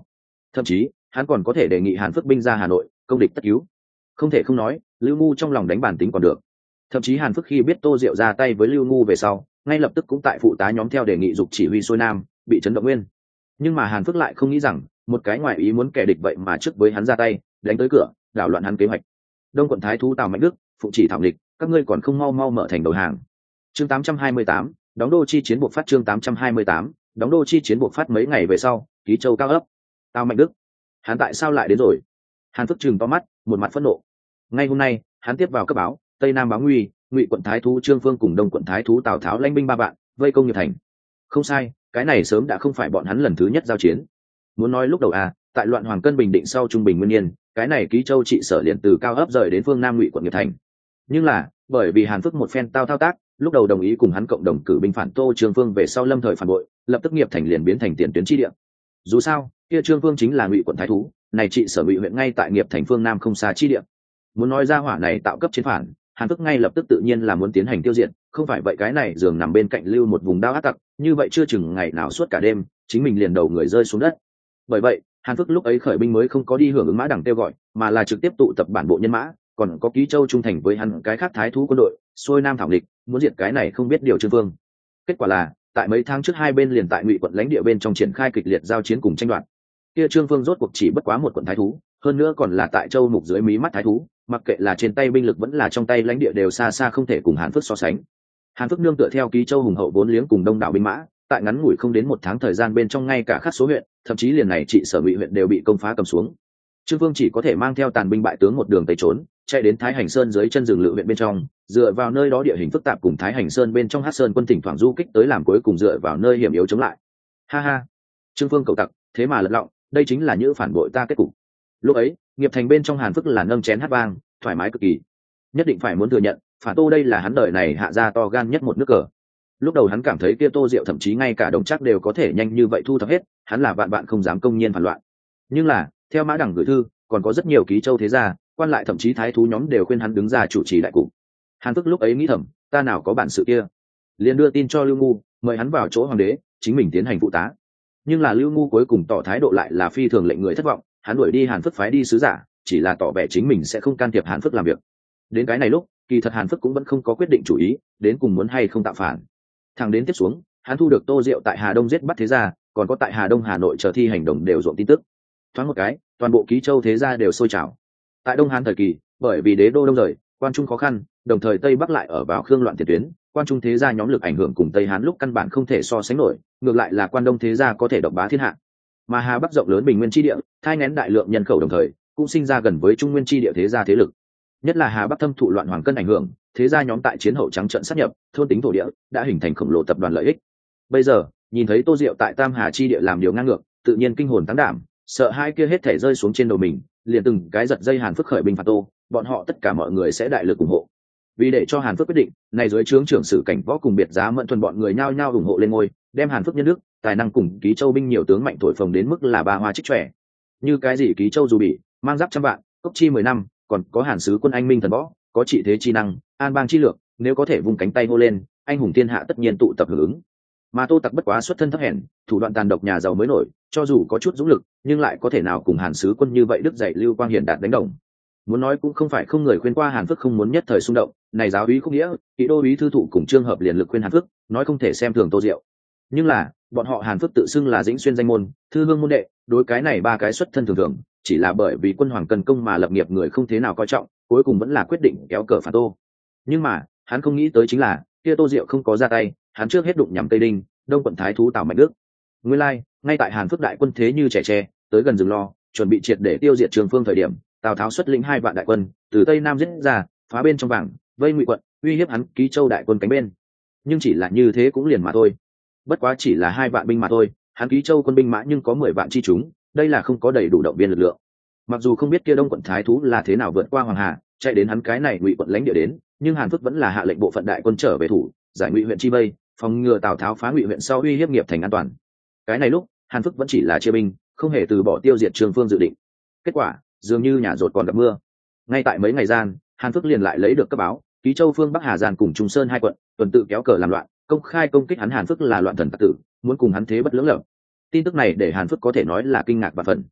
thậm chí hắn còn có thể đề nghị hàn phước binh ra Hà Nội công địch tất cứu. Không thể không nói, Lưu Ngu trong lòng đánh bản tính còn được. Thậm chí hàn phước khi biết Tô Diệu ra tay với Lưu Ngu về sau, ngay lập tức cũng tại phụ tá nhóm theo đề nghị dục chỉ huy xuôi nam, bị chấn động nguyên. Nhưng mà hàn phước lại không nghĩ rằng một cái ngoại ý muốn kẻ địch vậy mà trước với hắn ra tay, đánh tới cửa, đảo loạn hắn kế hoạch. Đông quận thái thú Tào Mạnh Đức phụ chỉ thảo địch, các ngươi còn không mau mau mở thành đầu hàng. Chương tám trăm hai mươi tám, đóng đô chi chiến buộc phát. Chương tám trăm hai mươi tám, đóng đô chi chiến buộc phát. Mấy ngày về sau, Ký Châu cao ấp. Tào Mạnh Đức, hắn tại sao lại đến rồi? Hàn Phước trừng to mắt, một mặt phẫn nộ. Ngay hôm nay, hắn tiếp vào cấp báo, Tây Nam báo nguy, Ngụy quận thái thú Trương Phương cùng Đông quận thái thú Tào Tháo lãnh binh ba vạn, vây công Nghiệp Thành. Không sai, cái này sớm đã không phải bọn hắn lần thứ nhất giao chiến. Muốn nói lúc đầu à, tại loạn Hoàng Cân bình định sau trung bình nguyên niên, cái này Ký Châu trị sở liền từ cao ấp rời đến phương Nam Ngụy quận Nghiệp Thành. Nhưng là, bởi vì Hàn Phước một phen tao thao tác, lúc đầu đồng ý cùng hắn cộng đồng cử binh phản Tô Trương Phương về sau lâm thời phản bội, lập tức Nghiệp Thành liền biến thành tiền tuyến chi địa. Dù sao, kia Trương Phương chính là Ngụy quận thái thú, này trị sở Ngụy huyện ngay tại Nghiệp Thành phương Nam không xa chi địa. Muốn nói ra hỏa này tạo cấp chiến phản, Hàn Phước ngay lập tức tự nhiên là muốn tiến hành tiêu diệt, không phải vậy cái này giường nằm bên cạnh lưu một vùng đao ác tặc, như vậy chưa chừng ngày nào suốt cả đêm, chính mình liền đầu người rơi xuống đất. Bởi vậy, Hàn Phước lúc ấy khởi binh mới không có đi hưởng ứng mã đẳng kêu gọi, mà là trực tiếp tụ tập bản bộ nhân mã, còn có Ký Châu trung thành với hắn cái khác thái thú quân đội, xuôi nam thảo địch, muốn diệt cái này không biết điều Trương Vương. Kết quả là, tại mấy tháng trước hai bên liền tại Ngụy quận lãnh địa bên trong triển khai kịch liệt giao chiến cùng tranh đoạt. Kia Trương Vương rốt cuộc chỉ bất quá một quận thái thú, hơn nữa còn là tại Châu mục dưới mí mắt thái thú, mặc kệ là trên tay binh lực vẫn là trong tay lãnh địa đều xa xa không thể cùng Hàn Phước so sánh. Hàn Phước nương tựa theo Ký Châu hùng hậu vốn liếng cùng đông đảo binh mã, tại ngắn ngủi không đến một tháng thời gian bên trong ngay cả khắc số huyện, thậm chí liền này trị sở Ngụy huyện đều bị công phá cầm xuống. Trương Vương chỉ có thể mang theo tàn binh bại tướng một đường tây trốn, chạy đến Thái Hành Sơn dưới chân rừng Lự huyện bên trong, dựa vào nơi đó địa hình phức tạp cùng Thái Hành Sơn bên trong Hắc Sơn quân thỉnh thoảng du kích tới làm cuối cùng dựa vào nơi hiểm yếu chống lại. Ha ha, Trương Vương cầu tặc, thế mà lật lọng, đây chính là những phản bội ta kết cục. Lúc ấy, Nghiệp Thành bên trong Hàn Phước là nâng chén hát vang, thoải mái cực kỳ. Nhất định phải muốn thừa nhận, phản Tô đây là hắn đời này hạ ra to gan nhất một nước cờ. Lúc đầu hắn cảm thấy kia Tô Diệu thậm chí ngay cả Đồng Trác đều có thể nhanh như vậy thu thập hết, hắn là vạn bạn không dám công nhiên phản loạn. Nhưng là, theo mã đẳng gửi thư, còn có rất nhiều Ký Châu thế gia, quan lại thậm chí thái thú nhóm đều khuyên hắn đứng ra chủ trì đại cục. Hàn Phước lúc ấy nghĩ thầm, ta nào có bản sự kia, liền đưa tin cho Lưu Ngu, mời hắn vào chỗ hoàng đế, chính mình tiến hành phụ tá. Nhưng là Lưu Ngu cuối cùng tỏ thái độ lại là phi thường lệnh người thất vọng, hắn đuổi đi Hàn Phước phái đi sứ giả, chỉ là tỏ vẻ chính mình sẽ không can thiệp Hàn Phước làm việc. Đến cái này lúc, kỳ thật Hàn Phước cũng vẫn không có quyết định chủ ý, đến cùng muốn hay không tạo phản. Thằng đến tiếp xuống, hắn thu được Tô Diệu tại Hà Đông giết bắt thế gia, còn có tại Hà Đông Hà Nội chờ thi hành đồng đều ruộng tin tức. Thoáng một cái, toàn bộ Ký Châu thế gia đều sôi trào. Tại Đông Hán thời kỳ, bởi vì đế đô đông rời, quan trung khó khăn, đồng thời Tây Bắc lại ở vào khương loạn tiền tuyến, quan trung thế gia nhóm lực ảnh hưởng cùng Tây Hán lúc căn bản không thể so sánh nổi, ngược lại là quan đông thế gia có thể độc bá thiên hạ. Mà Hà Bắc rộng lớn bình nguyên chi địa, thai nghén đại lượng nhân khẩu đồng thời, cũng sinh ra gần với trung nguyên chi địa thế gia thế lực. Nhất là Hà Bắc thâm thụ loạn Hoàng Cân ảnh hưởng, thế gia nhóm tại chiến hậu trắng trận sát nhập, thôn tính thổ địa, đã hình thành khổng lồ tập đoàn lợi ích. Bây giờ, nhìn thấy Tô Diệu tại Tam Hà chi địa làm điều ngang ngược, tự nhiên kinh hồn tăng đảm, sợ hai kia hết thể rơi xuống trên đầu mình, liền từng cái giật dây Hàn Phước khởi binh phạt Tô, bọn họ tất cả mọi người sẽ đại lực ủng hộ. Vì để cho Hàn Phước quyết định, này dưới trướng trưởng sử cảnh võ cùng biệt giá Mẫn Thuần bọn người nhao nhao ủng hộ lên ngôi, đem Hàn Phước nhân đức, tài năng cùng Ký Châu binh nhiều tướng mạnh thổi phồng đến mức là ba hoa trích trẻ. Như cái gì Ký Châu dù bị mang giáp trăm vạn, cốc chi mười năm, còn có Hàn sứ quân anh minh thần võ, có trị thế chi năng, an bang chi lược, nếu có thể vùng cánh tay hô lên, anh hùng thiên hạ tất nhiên tụ tập hưởng ứng. Mà Tô Tặc bất quá xuất thân thấp hèn, thủ đoạn tàn độc nhà giàu mới nổi, cho dù có chút dũng lực, nhưng lại có thể nào cùng Hàn sứ quân như vậy đức dạy Lưu Quang Hiển đạt đánh đồng. Muốn nói cũng không phải không người khuyên qua Hàn Phước không muốn nhất thời xung động, này giáo úy không nghĩa, kỵ đô úy thư thụ cùng Trương Hợp liền lực khuyên Hàn Phước, nói không thể xem thường Tô Diệu. Nhưng là, bọn họ Hàn Phước tự xưng là Dĩnh Xuyên danh môn, thư hương môn đệ, đối cái này ba cái xuất thân thường thường, chỉ là bởi vì quân hoàng cần công mà lập nghiệp người không thế nào coi trọng, cuối cùng vẫn là quyết định kéo cờ phản Tô. Nhưng mà, hắn không nghĩ tới chính là, kia Tô Diệu không có ra tay, hắn trước hết đụng nhằm Tây Đinh, Đông quận thái thú Tào Mạnh Đức. Nguyên lai, like, ngay tại Hàn Phước đại quân thế như trẻ tre, tới gần rừng lo, chuẩn bị triệt để tiêu diệt Trường Phương thời điểm, Tào Tháo xuất lĩnh hai vạn đại quân từ Tây Nam giết ra, phá bên trong vàng, vây Ngụy quận, uy hiếp hắn Ký Châu đại quân cánh bên. Nhưng chỉ là như thế cũng liền mà thôi. Bất quá chỉ là hai vạn binh mà thôi, hắn Ký Châu quân binh mã nhưng có mười vạn chi chúng, đây là không có đầy đủ động viên lực lượng. Mặc dù không biết kia Đông quận thái thú là thế nào vượt qua Hoàng Hà, chạy đến hắn cái này Ngụy quận lãnh địa đến, nhưng Hàn Phước vẫn là hạ lệnh bộ phận đại quân trở về thủ, giải Ngụy huyện chi vây, phòng ngừa Tào Tháo phá Ngụy huyện sau uy hiếp Nghiệp Thành an toàn. Cái này lúc, Hàn Phước vẫn chỉ là chia binh, không hề từ bỏ tiêu diệt Trường Phương dự định. Kết quả, dường như nhà rột còn gặp mưa. Ngay tại mấy ngày gian, Hàn Phước liền lại lấy được cấp báo, Ký Châu phương Bắc Hà Giang cùng Trung Sơn hai quận, tuần tự kéo cờ làm loạn, công khai công kích hắn Hàn Phước là loạn thần tặc tử, muốn cùng hắn thế bất lưỡng lập. Tin tức này để Hàn Phước có thể nói là kinh ngạc và phần.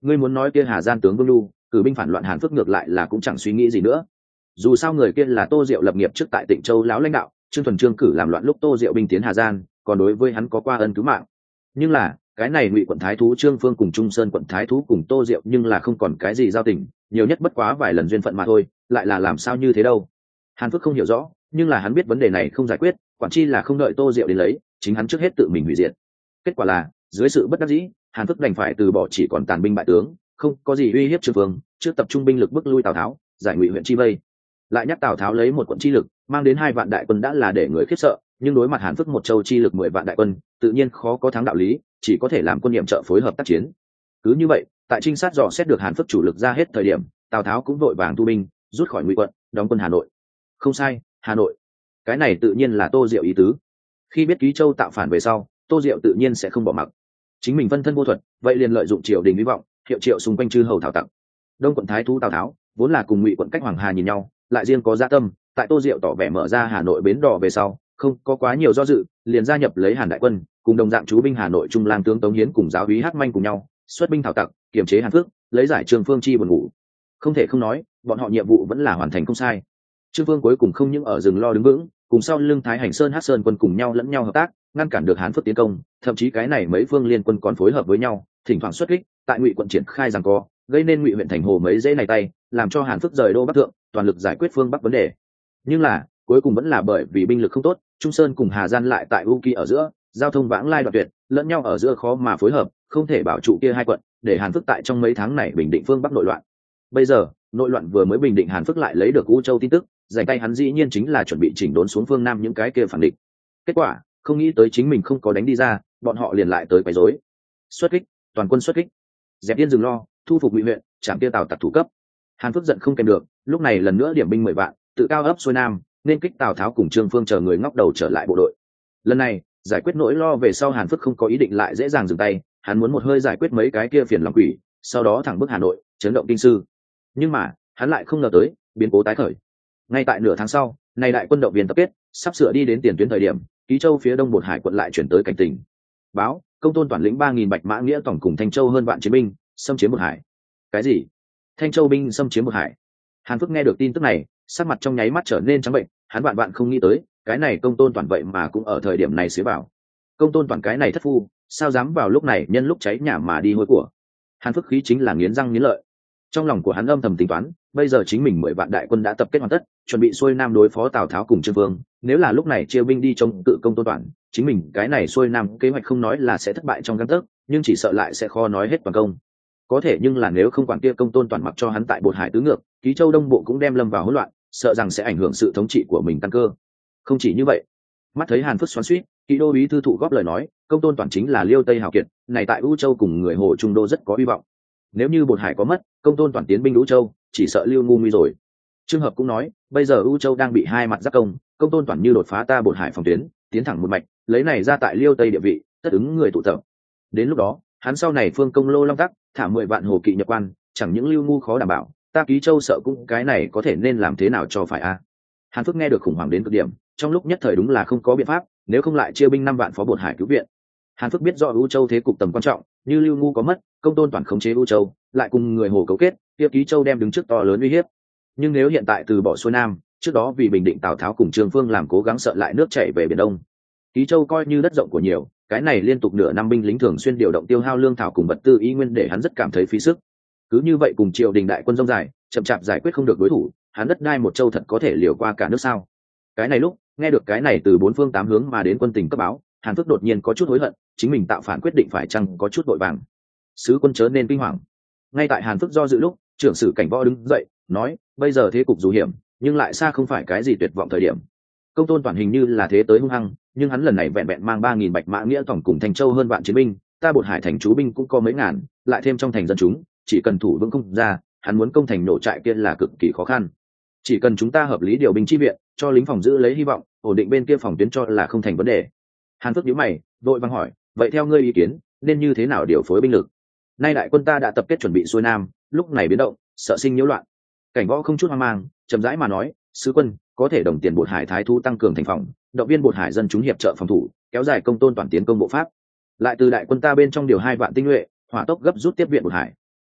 ngươi muốn nói kia Hà Gian tướng Vương Lu cử binh phản loạn Hàn Phước ngược lại là cũng chẳng suy nghĩ gì nữa. Dù sao người kia là Tô Diệu lập nghiệp trước tại Tịnh Châu lão lãnh đạo, Trương Thuần Trương cử làm loạn lúc Tô Diệu binh tiến Hà Gian, còn đối với hắn có qua ân cứu mạng. Nhưng là cái này Ngụy quận thái thú Trương Phương cùng Trung Sơn quận thái thú cùng Tô Diệu nhưng là không còn cái gì giao tình, nhiều nhất bất quá vài lần duyên phận mà thôi, lại là làm sao như thế đâu. Hàn Phước không hiểu rõ, nhưng là hắn biết vấn đề này không giải quyết, quản chi là không đợi Tô Diệu đến lấy, chính hắn trước hết tự mình hủy diệt. Kết quả là dưới sự bất đắc dĩ, Hàn Phước đành phải từ bỏ chỉ còn tàn binh bại tướng, không có gì uy hiếp Trương Phương, trước tập trung binh lực bức lui Tào Tháo, giải Ngụy huyện chi vây. Lại nhắc Tào Tháo lấy một quận chi lực mang đến hai vạn đại quân đã là để người khiếp sợ, nhưng đối mặt Hàn Phước một châu chi lực mười vạn đại quân, tự nhiên khó có thắng đạo lý, chỉ có thể làm quân nhiệm trợ phối hợp tác chiến. Cứ như vậy, tại trinh sát dò xét được Hàn Phước chủ lực ra hết thời điểm, Tào Tháo cũng vội vàng thu binh rút khỏi Ngụy quận, đóng quân Hà Nội. Không sai, Hà Nội. Cái này tự nhiên là Tô Diệu ý tứ. Khi biết Ký Châu tạo phản về sau, Tô Diệu tự nhiên sẽ không bỏ mặc. Chính mình phân thân vô thuật, vậy liền lợi dụng triều đình hy vọng, hiệu triệu xung quanh chư hầu thảo tặc. Đông quận thái thú Tào Tháo vốn là cùng Ngụy quận cách Hoàng Hà nhìn nhau, lại riêng có dạ tâm, tại Tô Diệu tỏ vẻ mở ra Hà Nội bến đò về sau, không có quá nhiều do dự, liền gia nhập lấy Hàn đại quân, cùng đồng dạng chú binh Hà Nội trung lang tướng Tống Hiến cùng giáo úy Hát Manh cùng nhau, xuất binh thảo tặc, kiềm chế Hàn Phước, lấy giải Trương Phương chi buồn ngủ. Không thể không nói, bọn họ nhiệm vụ vẫn là hoàn thành không sai. Trương Phương cuối cùng không những ở rừng lo đứng vững, cùng sau lưng Thái Hành Sơn Hát Sơn quân cùng nhau lẫn nhau hợp tác, ngăn cản được Hán Phước tiến công, thậm chí cái này mấy phương liên quân còn phối hợp với nhau, thỉnh thoảng xuất kích, tại Ngụy quận triển khai giằng co, gây nên Ngụy huyện thành hồ mấy dễ này tay, làm cho Hàn Phước rời đô bắc thượng, toàn lực giải quyết phương bắc vấn đề. Nhưng là cuối cùng vẫn là bởi vì binh lực không tốt, Trung Sơn cùng Hà Gian lại tại U Kỳ ở giữa, giao thông vãng lai đoạn tuyệt, lẫn nhau ở giữa khó mà phối hợp, không thể bảo trụ kia hai quận, để Hàn Phước tại trong mấy tháng này bình định phương bắc nội loạn. Bây giờ nội loạn vừa mới bình định, Hàn Phước lại lấy được U Châu tin tức, giành tay hắn dĩ nhiên chính là chuẩn bị chỉnh đốn xuống phương nam những cái kia phản địch. Kết quả không nghĩ tới chính mình không có đánh đi ra, bọn họ liền lại tới quấy rối. Xuất kích, toàn quân xuất kích, dẹp yên rừng lo, thu phục Ngụy huyện, chạm kia Tào tặc thủ cấp. Hàn Phước giận không kèm được, lúc này lần nữa điểm binh mười vạn, tự cao ấp xuôi nam, nên kích Tào Tháo cùng Trương Phương chờ người ngóc đầu trở lại bộ đội. Lần này giải quyết nỗi lo về sau, Hàn Phước không có ý định lại dễ dàng dừng tay, hắn muốn một hơi giải quyết mấy cái kia phiền lòng quỷ, sau đó thẳng bước Hà Nội, chấn động kinh sư. Nhưng mà hắn lại không ngờ tới biến cố tái khởi. Ngay tại nửa tháng sau, này đại quân động viên tập kết, sắp sửa đi đến tiền tuyến thời điểm, Ký Châu phía đông Bột Hải quận lại chuyển tới cảnh tình báo, Công Tôn toàn lĩnh ba nghìn bạch mã nghĩa tổng cùng Thanh Châu hơn vạn chiến binh xâm chiếm Bột Hải. Cái gì? Thanh Châu binh xâm chiếm Bột Hải? Hàn Phước nghe được tin tức này, sắc mặt trong nháy mắt trở nên trắng bệnh, hắn vạn vạn không nghĩ tới, cái này Công Tôn toàn vậy mà cũng ở thời điểm này xía vào. Công Tôn toàn cái này thất phu, sao dám vào lúc này nhân lúc cháy nhà mà đi hôi của. Hàn Phước khí chính là nghiến răng nghiến lợi. Trong lòng của hắn âm thầm tính toán, bây giờ chính mình mười vạn đại quân đã tập kết hoàn tất, chuẩn bị xuôi nam đối phó Tào Tháo cùng Trương Vương, nếu là lúc này chia binh đi chống cự Công Tôn toàn, chính mình cái này xuôi nam kế hoạch không nói là sẽ thất bại trong gang tấc, nhưng chỉ sợ lại sẽ khó nói hết toàn công. Có thể nhưng là nếu không quản kia Công Tôn toàn mặc cho hắn tại Bột Hải tứ ngược, Ký Châu đông bộ cũng đem lâm vào hỗn loạn, sợ rằng sẽ ảnh hưởng sự thống trị của mình căn cơ. Không chỉ như vậy, mắt thấy Hàn Phước xoắn xuýt, Ký đô úy thư thụ góp lời nói, Công Tôn toàn chính là Liêu Tây hào kiệt, này tại U Châu cùng người Hồ Trung Đô rất có hy vọng. Nếu như Bột Hải có mất, Công Tôn toàn tiến binh U Châu, chỉ sợ Lưu ngu nguy rồi. Trường hợp cũng nói, bây giờ U Châu đang bị hai mặt giáp công, Công Tôn toàn như đột phá ta Bột Hải phòng tuyến, tiến thẳng một mạch, lấy này ra tại Liêu Tây địa vị, tất ứng người tụ tập. Đến lúc đó, hắn sau này phương công lô long tắc, thả mười vạn hồ kỵ nhập quan, chẳng những Lưu ngu khó đảm bảo, ta Ký Châu sợ cũng cái này có thể nên làm thế nào cho phải a. À? Hàn Phước nghe được khủng hoảng đến cực điểm, trong lúc nhất thời đúng là không có biện pháp, nếu không lại chia binh năm vạn phó Bột Hải cứu viện. Hàn Phước biết rõ U Châu thế cục tầm quan trọng, như Lưu ngu có mất, Công Tôn toàn khống chế U Châu, lại cùng người Hồ cấu kết, kia Ký Châu đem đứng trước to lớn uy hiếp. Nhưng nếu hiện tại từ bỏ xuôi nam, trước đó vì bình định Tào Tháo cùng Trương Phương làm cố gắng sợ lại nước chảy về biển đông. Ký Châu coi như đất rộng của nhiều, cái này liên tục nửa năm binh lính thường xuyên điều động tiêu hao lương thảo cùng vật tư y nguyên để hắn rất cảm thấy phí sức. Cứ như vậy cùng triều đình đại quân rông dài, chậm chạp giải quyết không được đối thủ, hắn đất đai một châu thật có thể liều qua cả nước sao? Cái này lúc nghe được cái này từ bốn phương tám hướng mà đến quân tình cấp báo, Hàn Phước đột nhiên có chút hối hận, chính mình tạo phản quyết định phải chăng có chút vội vàng. Sứ quân chớ nên kinh hoàng. Ngay tại Hàn Phước do dự lúc, trưởng sử Cảnh Võ đứng dậy nói, bây giờ thế cục dù hiểm, nhưng lại xa không phải cái gì tuyệt vọng thời điểm. Công Tôn toàn hình như là thế tới hung hăng, nhưng hắn lần này vẹn vẹn mang ba nghìn bạch mã nghĩa tổng cùng Thanh Châu hơn vạn chiến binh, ta Bột Hải thành chú binh cũng có mấy ngàn, lại thêm trong thành dân chúng, chỉ cần thủ vững không ra, hắn muốn công thành nổ trại kia là cực kỳ khó khăn. Chỉ cần chúng ta hợp lý điều binh chi viện, cho lính phòng giữ lấy hy vọng, ổn định bên kia phòng tuyến cho là không thành vấn đề. Hàn Phước nhíu mày, vội vàng hỏi, vậy theo ngươi ý kiến, nên như thế nào điều phối binh lực? Nay đại quân ta đã tập kết chuẩn bị xuôi nam, lúc này biến động, sợ sinh nhiễu loạn. Cảnh Võ không chút hoang mang, chậm rãi mà nói, sứ quân có thể đồng tiền Bột Hải thái thú tăng cường thành phòng, động viên Bột Hải dân chúng hiệp trợ phòng thủ, kéo dài Công Tôn toàn tiến công bộ pháp, lại từ đại quân ta bên trong điều hai vạn tinh nhuệ, hỏa tốc gấp rút tiếp viện Bột Hải.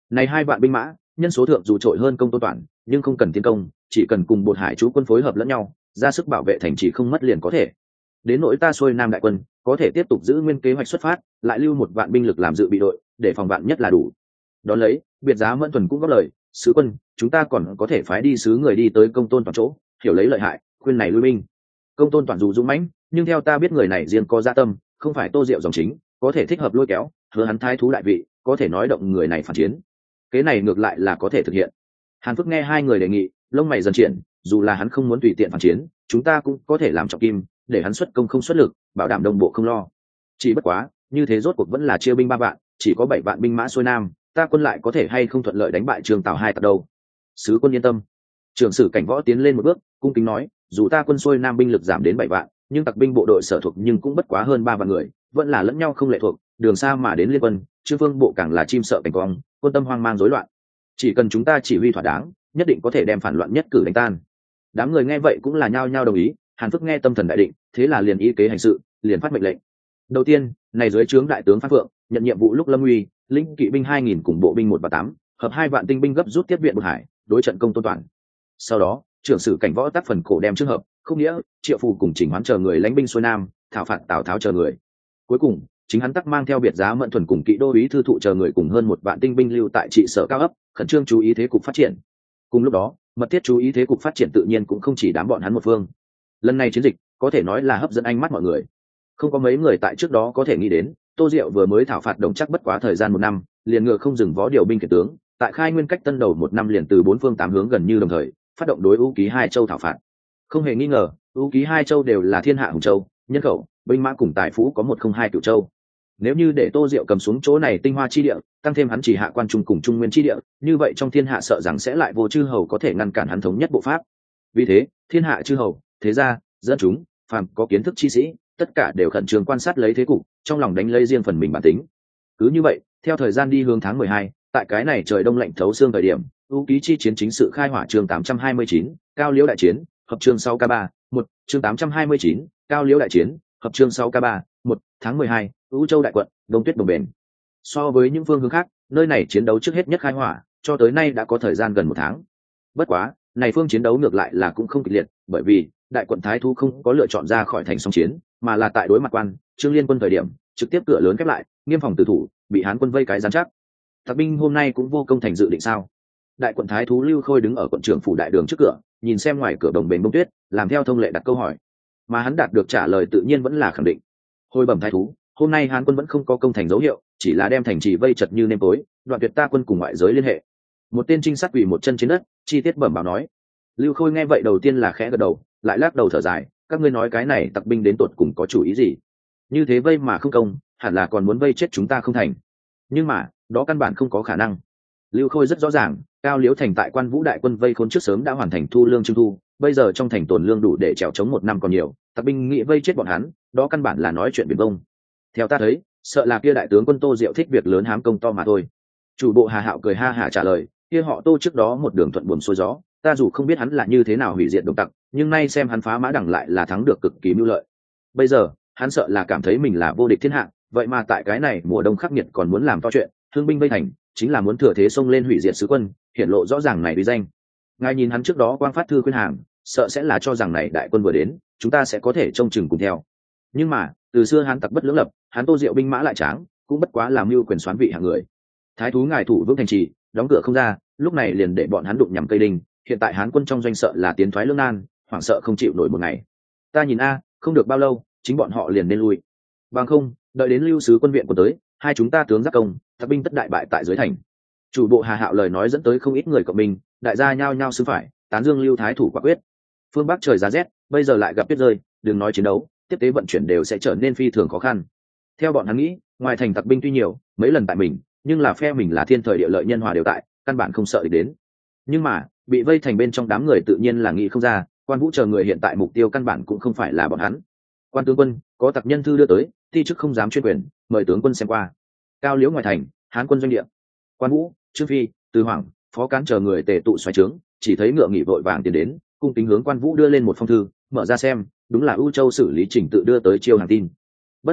Này hai vạn binh mã nhân số thượng dù trội hơn Công Tôn Toản, nhưng không cần tiến công, chỉ cần cùng Bột Hải chú quân phối hợp lẫn nhau, ra sức bảo vệ thành trì không mất liền có thể. Đến nỗi ta xuôi nam đại quân có thể tiếp tục giữ nguyên kế hoạch xuất phát, lại lưu một vạn binh lực làm dự bị đội, để phòng vạn nhất là đủ. Đón lấy, biệt giá Mẫn Thuần cũng góp lời, sứ quân, chúng ta còn có thể phái đi sứ người đi tới Công Tôn Toản chỗ, hiểu lấy lợi hại, khuyên này lui binh. Công Tôn Toản dù dũng mãnh, nhưng theo ta biết người này riêng có dạ tâm, không phải Tô Diệu dòng chính, có thể thích hợp lôi kéo, hứa hắn thái thú đại vị, có thể nói động người này phản chiến. Kế này ngược lại là có thể thực hiện. Hàn Phước nghe hai người đề nghị, lông mày dần triển, dù là hắn không muốn tùy tiện phản chiến, chúng ta cũng có thể làm trọng kim, để hắn xuất công không xuất lực, bảo đảm đồng bộ không lo. Chỉ bất quá, như thế rốt cuộc vẫn là chia binh ba vạn, chỉ có bảy vạn binh mã xuôi nam, ta quân lại có thể hay không thuận lợi đánh bại Trương Tào hai tặc đâu. Sứ quân yên tâm. Trưởng sử Cảnh Võ tiến lên một bước, cung kính nói, dù ta quân xuôi nam binh lực giảm đến bảy vạn, nhưng tặc binh bộ đội sở thuộc nhưng cũng bất quá hơn ba vạn người, vẫn là lẫn nhau không lệ thuộc, đường xa mà đến liên quân, Trương Vương bộ càng là chim sợ cảnh quang, quân tâm hoang mang rối loạn. Chỉ cần chúng ta chỉ huy thỏa đáng, nhất định có thể đem phản loạn nhất cử đánh tan. Đám người nghe vậy cũng là nhao nhao đồng ý. Hàn Phước nghe tâm thần đại định, thế là liền ý kế hành sự, liền phát mệnh lệnh. Đầu tiên, này dưới trướng đại tướng Phan Phượng nhận nhiệm vụ lúc lâm uy, lĩnh kỵ binh hai nghìn cùng bộ binh một và tám, hợp hai vạn tinh binh gấp rút tiếp viện Bột Hải, đối trận Công Tôn Toản. Sau đó, trưởng sử Cảnh Võ tác phần cổ đem trường hợp, không nghĩa, Triệu Phù cùng Chỉnh Hoán chờ người lãnh binh xuôi nam, thảo phạt Tào Tháo chờ người. Cuối cùng, chính hắn tắc mang theo biệt giá Mẫn Thuần cùng kỵ đô úy thư thụ chờ người cùng hơn một vạn tinh binh lưu tại trị sở cao ấp, khẩn trương chú ý thế cục phát triển. Cùng lúc đó, mật thiết chú ý thế cục phát triển tự nhiên cũng không chỉ đám bọn hắn một phương. Lần này chiến dịch có thể nói là hấp dẫn ánh mắt mọi người. Không có mấy người tại trước đó có thể nghĩ đến, Tô Diệu vừa mới thảo phạt Đồng Trác bất quá thời gian một năm, liền ngựa không dừng vó điều binh khiển tướng, tại khai nguyên cách tân đầu một năm liền từ bốn phương tám hướng gần như đồng thời phát động đối ưu ký hai châu thảo phạt. Không hề nghi ngờ, ưu ký hai châu đều là thiên hạ hùng châu, nhân khẩu, binh mã cùng tài phú có một không hai cửu châu. Nếu như để Tô Diệu cầm xuống chỗ này tinh hoa chi địa, tăng thêm hắn chỉ hạ quan trung cùng trung nguyên chi địa, như vậy trong thiên hạ sợ rằng sẽ lại vô chư hầu có thể ngăn cản hắn thống nhất bộ pháp. Vì thế, thiên hạ chư hầu, thế gia, dân chúng, phàm có kiến thức chi sĩ, tất cả đều khẩn trương quan sát lấy thế cục, trong lòng đánh lấy riêng phần mình bản tính. Cứ như vậy, theo thời gian đi hướng tháng mười hai, tại cái này trời đông lạnh thấu xương thời điểm, ưu ký chi chiến chính sự khai hỏa chương tám trăm hai mươi chín, cao liễu đại chiến, hợp chương sáu k ba, một, chương tám trăm hai mươi chín, cao liễu đại chiến, hợp chương sáu k ba, một, tháng mười hai, ưu châu đại quận, đông tuyết đồng bền. So với những phương hướng khác, nơi này chiến đấu trước hết nhất khai hỏa, cho tới nay đã có thời gian gần một tháng. Bất quá, này phương chiến đấu ngược lại là cũng không kịch liệt, bởi vì đại quận thái thú không có lựa chọn ra khỏi thành song chiến, mà là tại đối mặt quan Trương Liên quân thời điểm, trực tiếp cửa lớn khép lại, nghiêm phòng tử thủ, bị Hán quân vây cái gián chắc. Tặc binh hôm nay cũng vô công thành dự định sao? Đại quận thái thú Lưu Khôi đứng ở quận trưởng phủ đại đường trước cửa, nhìn xem ngoài cửa đồng bền bông tuyết, làm theo thông lệ đặt câu hỏi. Mà hắn đạt được trả lời tự nhiên vẫn là khẳng định. Hồi bẩm thái thú, hôm nay Hán quân vẫn không có công thành dấu hiệu, chỉ là đem thành trì vây chật như nêm tối, đoạn tuyệt ta quân cùng ngoại giới liên hệ. Một tên trinh sát quỳ một chân trên đất, chi tiết bẩm báo nói. Lưu Khôi nghe vậy đầu tiên là khẽ gật đầu, lại lắc đầu thở dài, các ngươi nói cái này tặc binh đến tột cùng có chủ ý gì? Như thế vây mà không công, hẳn là còn muốn vây chết chúng ta không thành. Nhưng mà, đó căn bản không có khả năng. Lưu Khôi rất rõ ràng, Cao Liễu thành tại Quan Vũ đại quân vây khốn trước sớm đã hoàn thành thu lương trung thu, bây giờ trong thành tồn lương đủ để trèo chống một năm còn nhiều, tặc binh nghĩ vây chết bọn hắn, đó căn bản là nói chuyện biển vông. Theo ta thấy, sợ là kia đại tướng quân Tô Diệu thích việc lớn hám công to mà thôi. Chủ bộ Hà Hạo cười ha hả trả lời, kia họ Tô trước đó một đường thuận buồm xuôi gió, ta dù không biết hắn là như thế nào hủy diệt đồng tặc, nhưng nay xem hắn phá mã đẳng lại là thắng được cực kỳ mưu lợi. Bây giờ, hắn sợ là cảm thấy mình là vô địch thiên hạ, vậy mà tại cái này mùa đông khắc nghiệt còn muốn làm to chuyện, thương binh vây thành, chính là muốn thừa thế xông lên hủy diệt sứ quân, hiển lộ rõ ràng này uy danh. Ngài nhìn hắn trước đó quang phát thư khuyên hàng, sợ sẽ là cho rằng này đại quân vừa đến, chúng ta sẽ có thể trông chừng cùng theo. Nhưng mà, từ xưa hắn tặc bất lưỡng lập, hắn Tô Diệu binh mã lại tráng, cũng bất quá làm mưu quyền xoán vị hạng người. Thái thú ngài thủ vững thành trì, đóng cửa không ra, lúc này liền để bọn hắn đụng nhằm cây đinh, hiện tại Hán quân trong doanh sợ là tiến thoái lưỡng nan, hoảng sợ không chịu nổi một ngày. Ta nhìn a, không được bao lâu, chính bọn họ liền nên lui. Bằng không, đợi đến Lưu sứ quân viện của tới, hai chúng ta tướng giáp công, tặc binh tất đại bại tại dưới thành. Chủ bộ Hà Hạo lời nói dẫn tới không ít người cộng mình, đại gia nhao nhao xứ phải, tán dương Lưu thái thủ quả quyết. Phương Bắc trời giá rét, bây giờ lại gặp tuyết rơi, đừng nói chiến đấu, tiếp tế vận chuyển đều sẽ trở nên phi thường khó khăn. Theo bọn hắn nghĩ, ngoài thành tặc binh tuy nhiều, mấy lần tại mình, nhưng là phe mình là thiên thời địa lợi nhân hòa đều tại, căn bản không sợ địch đến. Nhưng mà, bị vây thành bên trong đám người tự nhiên là nghĩ không ra, Quan Vũ chờ người hiện tại mục tiêu căn bản cũng không phải là bọn hắn. Quan tướng quân, có tặc nhân thư đưa tới, ti chức không dám chuyên quyền, mời tướng quân xem qua. Cao Liễu ngoài thành, Hán quân doanh địa. Quan Vũ, Trương Phi, Từ Hoàng, Phó Cán chờ người tề tụ xoáy trướng, chỉ thấy ngựa nghỉ vội vàng tiến đến, cung kính hướng Quan Vũ đưa lên một phong thư, mở ra xem, đúng là U Châu xử lý trình tự đưa tới chiêu hàng tin. Bất quá,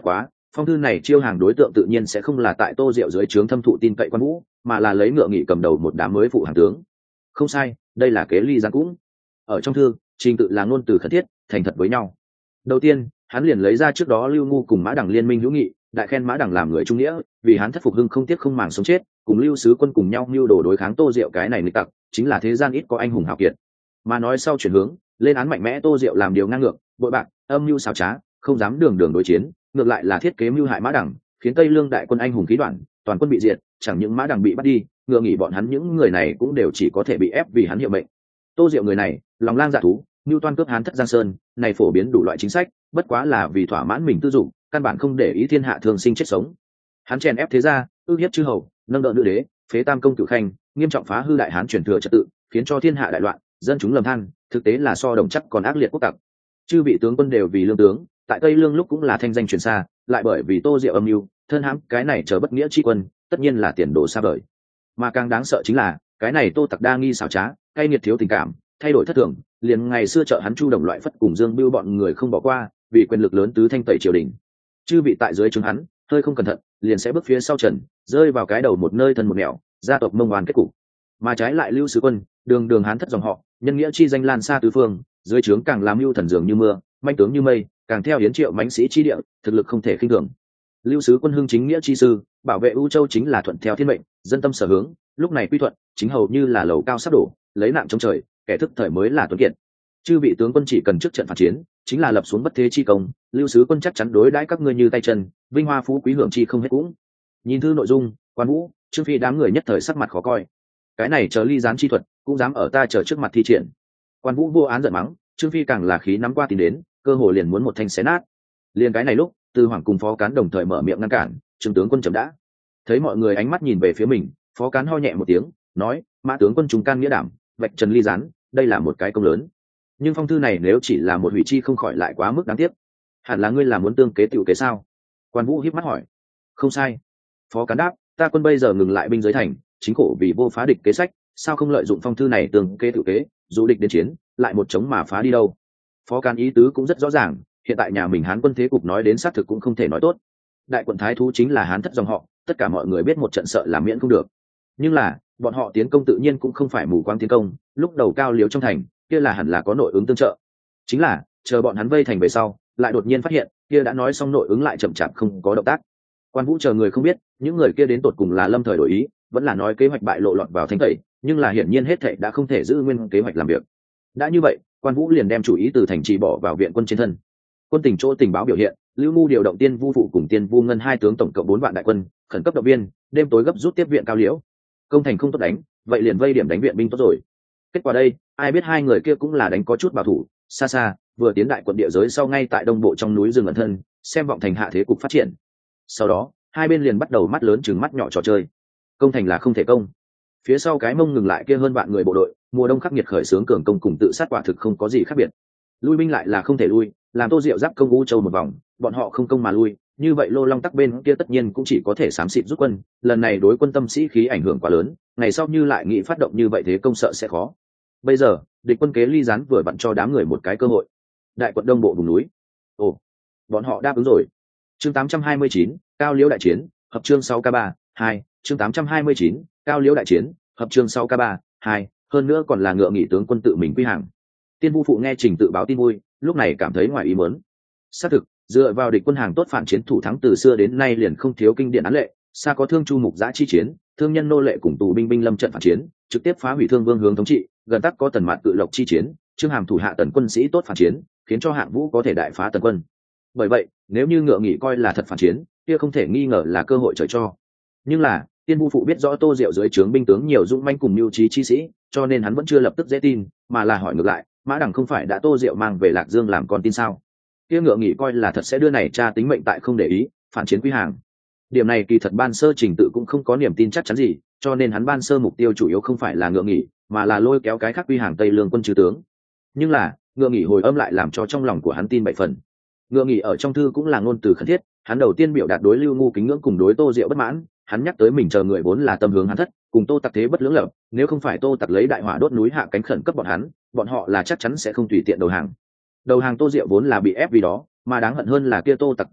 phong thư này chiêu hàng đối tượng tự nhiên sẽ không là tại Tô Diệu dưới trướng thâm thụ tin cậy quan vũ, mà là lấy Ngựa Nghị cầm đầu một đám mới phụ hàng tướng. Không sai, đây là kế ly gián cũng. Ở trong thư, trình tự là ngôn từ khẩn thiết, thành thật với nhau. Đầu tiên, hắn liền lấy ra trước đó Lưu Ngu cùng Mã Đằng liên minh hữu nghị, đại khen Mã Đằng làm người trung nghĩa, vì hắn thất phục hưng không tiếc không màng sống chết, cùng Lưu sứ quân cùng nhau mưu đồ đối kháng Tô Diệu cái này nghịch tặc, chính là thế gian ít có anh hùng hào kiệt. Mà nói sau chuyển hướng, lên án mạnh mẽ Tô Diệu làm điều ngang ngược, bội bạc, âm mưu xảo trá, không dám đường đường đối chiến, ngược lại là thiết kế mưu hại Mã Đằng, khiến Tây Lương đại quân anh hùng khí đoạn, toàn quân bị diệt, chẳng những Mã Đằng bị bắt đi, Ngựa Nghị bọn hắn những người này cũng đều chỉ có thể bị ép vì hắn hiệu mệnh. Tô Diệu người này, lòng lang dạ thú, mưu toan cướp Hán thất Giang Sơn, này phổ biến đủ loại chính sách, bất quá là vì thỏa mãn mình tư dụng, căn bản không để ý thiên hạ thường sinh chết sống. Hắn chèn ép thế gia, ước hiếp chư hầu, nâng đỡ nữ đế, phế tam công cửu khanh, nghiêm trọng phá hư đại Hán truyền thừa trật tự, khiến cho thiên hạ đại loạn, dân chúng lầm than, thực tế là so đồng chắc còn ác liệt quốc tặc. Chư vị tướng quân đều vì lương tướng, tại Tây Lương lúc cũng là thanh danh truyền xa, lại bởi vì Tô Diệu âm mưu, thân hãm cái này chờ bất nghĩa chi quân, tất nhiên là tiền đồ xa vời. Mà càng đáng sợ chính là, cái này Tô tặc đa nghi xảo trá, cay nghiệt thiếu tình cảm, thay đổi thất thường, liền ngày xưa trợ hắn Chu Đồng loại phất cùng Dương Bưu bọn người không bỏ qua, vì quyền lực lớn tứ thanh tẩy triều đình. Chư vị tại dưới trướng hắn, hơi không cẩn thận, liền sẽ bước phía sau trần, rơi vào cái đầu một nơi thân một nẻo, gia tộc mông oan kết cục. Mà trái lại Lưu sứ quân, đường đường Hán thất dòng họ, nhân nghĩa chi danh lan xa tứ phương, dưới trướng càng làm mưu thần dường như mưa, manh tướng như mây, càng theo hiến triệu mãnh sĩ chi địa, thực lực không thể khinh thường. Lưu sứ quân hưng chính nghĩa chi sư, bảo vệ U Châu chính là thuận theo thiên mệnh, dân tâm sở hướng, lúc này quy thuận, chính hầu như là lầu cao sắp đổ, lấy nạn chống trời, kẻ thức thời mới là tuấn kiệt. Chư vị tướng quân chỉ cần trước trận phản chiến, chính là lập xuống bất thế chi công, Lưu sứ quân chắc chắn đối đãi các ngươi như tay chân, vinh hoa phú quý hưởng chi không hết cũng. Nhìn thư nội dung, Quan Vũ, Trương Phi đám người nhất thời sắc mặt khó coi. Cái này chờ ly gián chi thuật, cũng dám ở ta chờ trước mặt thi triển. Quan Vũ vô án giận mắng, Trương Phi càng là khí nắm qua tìm đến, cơ hội liền muốn một thanh xé nát. Liền cái này lúc, Tư Hoàng cùng Phó Cán đồng thời mở miệng ngăn cản, Trương tướng quân chậm đã. Thấy mọi người ánh mắt nhìn về phía mình, Phó Cán ho nhẹ một tiếng, nói: Mã tướng quân trùng can nghĩa đảm, vạch trần ly gián, đây là một cái công lớn. Nhưng phong thư này nếu chỉ là một hủy chi không khỏi lại quá mức đáng tiếc. Hẳn là ngươi là muốn tương kế tiểu kế sao? Quan Vũ híp mắt hỏi. Không sai. Phó Cán đáp, ta quân bây giờ ngừng lại binh giới thành, chính khổ vì vô phá địch kế sách, sao không lợi dụng phong thư này tương kế tiểu kế, dụ địch đến chiến, lại một chống mà phá đi đâu? Phó Cán ý tứ cũng rất rõ ràng, hiện tại nhà mình Hán quân thế cục nói đến xác thực cũng không thể nói tốt. Đại quận thái thú chính là Hán thất dòng họ, tất cả mọi người biết một trận sợ làm miễn không được. Nhưng là, bọn họ tiến công tự nhiên cũng không phải mù quáng tiến công, lúc đầu cao liếu trong thành, kia là hẳn là có nội ứng tương trợ. Chính là, chờ bọn hắn vây thành về sau, lại đột nhiên phát hiện, kia đã nói xong nội ứng lại chậm chạp không có động tác. Quan Vũ chờ người không biết, những người kia đến tột cùng là lâm thời đổi ý, vẫn là nói kế hoạch bại lộ lọt vào thánh tẩy, nhưng là hiển nhiên hết thảy đã không thể giữ nguyên kế hoạch làm việc. Đã như vậy, Quan Vũ liền đem chủ ý từ thành trì bỏ vào viện quân trên thân. Quân tình chỗ tình báo biểu hiện, Lưu Ngu điều động Tiên Vu phụ cùng Tiên Vu Ngân hai tướng tổng cộng bốn vạn đại quân, khẩn cấp động viên, đêm tối gấp rút tiếp viện cao liễu. Công thành không tốt đánh, vậy liền vây điểm đánh viện binh tốt rồi. Kết quả đây, ai biết hai người kia cũng là đánh có chút bảo thủ, xa xa, vừa tiến đại quận địa giới sau ngay tại đông bộ trong núi rừng ẩn thân, xem vọng thành hạ thế cục phát triển. Sau đó, hai bên liền bắt đầu mắt lớn chừng mắt nhỏ trò chơi. Công thành là không thể công. Phía sau cái mông ngừng lại kia hơn vạn người bộ đội, mùa đông khắc nghiệt khởi xướng cường công cùng tự sát quả thực không có gì khác biệt. Lui binh lại là không thể lui, làm Tô Diệu giáp công U Châu một vòng, bọn họ không công mà lui, như vậy Lô Long Tắc bên kia tất nhiên cũng chỉ có thể xám xịt rút quân, lần này đối quân tâm sĩ khí ảnh hưởng quá lớn, ngày sau như lại nghĩ phát động như vậy thế công sợ sẽ khó. Bây giờ, địch quân kế ly gián vừa vặn cho đám người một cái cơ hội. Đại quận đông bộ vùng núi. Ồ, bọn họ đáp ứng rồi. Chương tám trăm hai mươi chín, Cao Liễu đại chiến, hợp chương sáu K ba, hai, chương tám trăm hai mươi chín, Cao Liễu đại chiến, hợp chương sáu K ba, hai, hơn nữa còn là Ngựa Nghị tướng quân tự mình quy hàng. Tiên Vu phụ nghe trình tự báo tin vui, lúc này cảm thấy ngoài ý muốn. Xác thực, dựa vào địch quân hàng tốt phản chiến thủ thắng từ xưa đến nay liền không thiếu kinh điển án lệ, xa có Thương Chu mục giã chi chiến, thương nhân nô lệ cùng tù binh binh lâm trận phản chiến, trực tiếp phá hủy Thương Vương hướng thống trị, gần tắc có Tần Mạt cự lộc chi chiến, Trương Hàm thủ hạ tần quân sĩ tốt phản chiến, khiến cho Hạng Vũ có thể đại phá tần quân. Bởi vậy, nếu như Ngựa Nghị coi là thật phản chiến, kia không thể nghi ngờ là cơ hội trời cho. Nhưng là, Tiên Vu phụ biết rõ Tô Diệu dưới trướng binh tướng nhiều dũng manh cùng mưu trí chi sĩ, cho nên hắn vẫn chưa lập tức dễ tin, mà là hỏi ngược lại, Mã Đằng không phải đã Tô Diệu mang về Lạc Dương làm con tin sao? Kia Ngựa Nghị coi là thật sẽ đưa này tra tính mệnh tại không để ý, phản chiến quy hàng. Điểm này kỳ thật ban sơ trình tự cũng không có niềm tin chắc chắn gì, cho nên hắn ban sơ mục tiêu chủ yếu không phải là Ngựa Nghị, mà là lôi kéo cái khác quy hàng Tây Lương quân trừ tướng. Nhưng là, Ngựa Nghị hồi âm lại làm cho trong lòng của hắn tin bảy phần. Ngựa Nghị ở trong thư cũng là ngôn từ khẩn thiết, hắn đầu tiên biểu đạt đối Lưu Ngu kính ngưỡng cùng đối Tô Diệu bất mãn, hắn nhắc tới mình chờ người vốn là tâm hướng hắn thất, cùng Tô Tặc thế bất lưỡng lập, nếu không phải Tô Tặc lấy đại hỏa đốt núi hạ cánh khẩn cấp bọn hắn, bọn họ là chắc chắn sẽ không tùy tiện đầu hàng. Đầu hàng Tô Diệu vốn là bị ép vì đó, mà đáng hận hơn là kia Tô Tặc tàn bạo,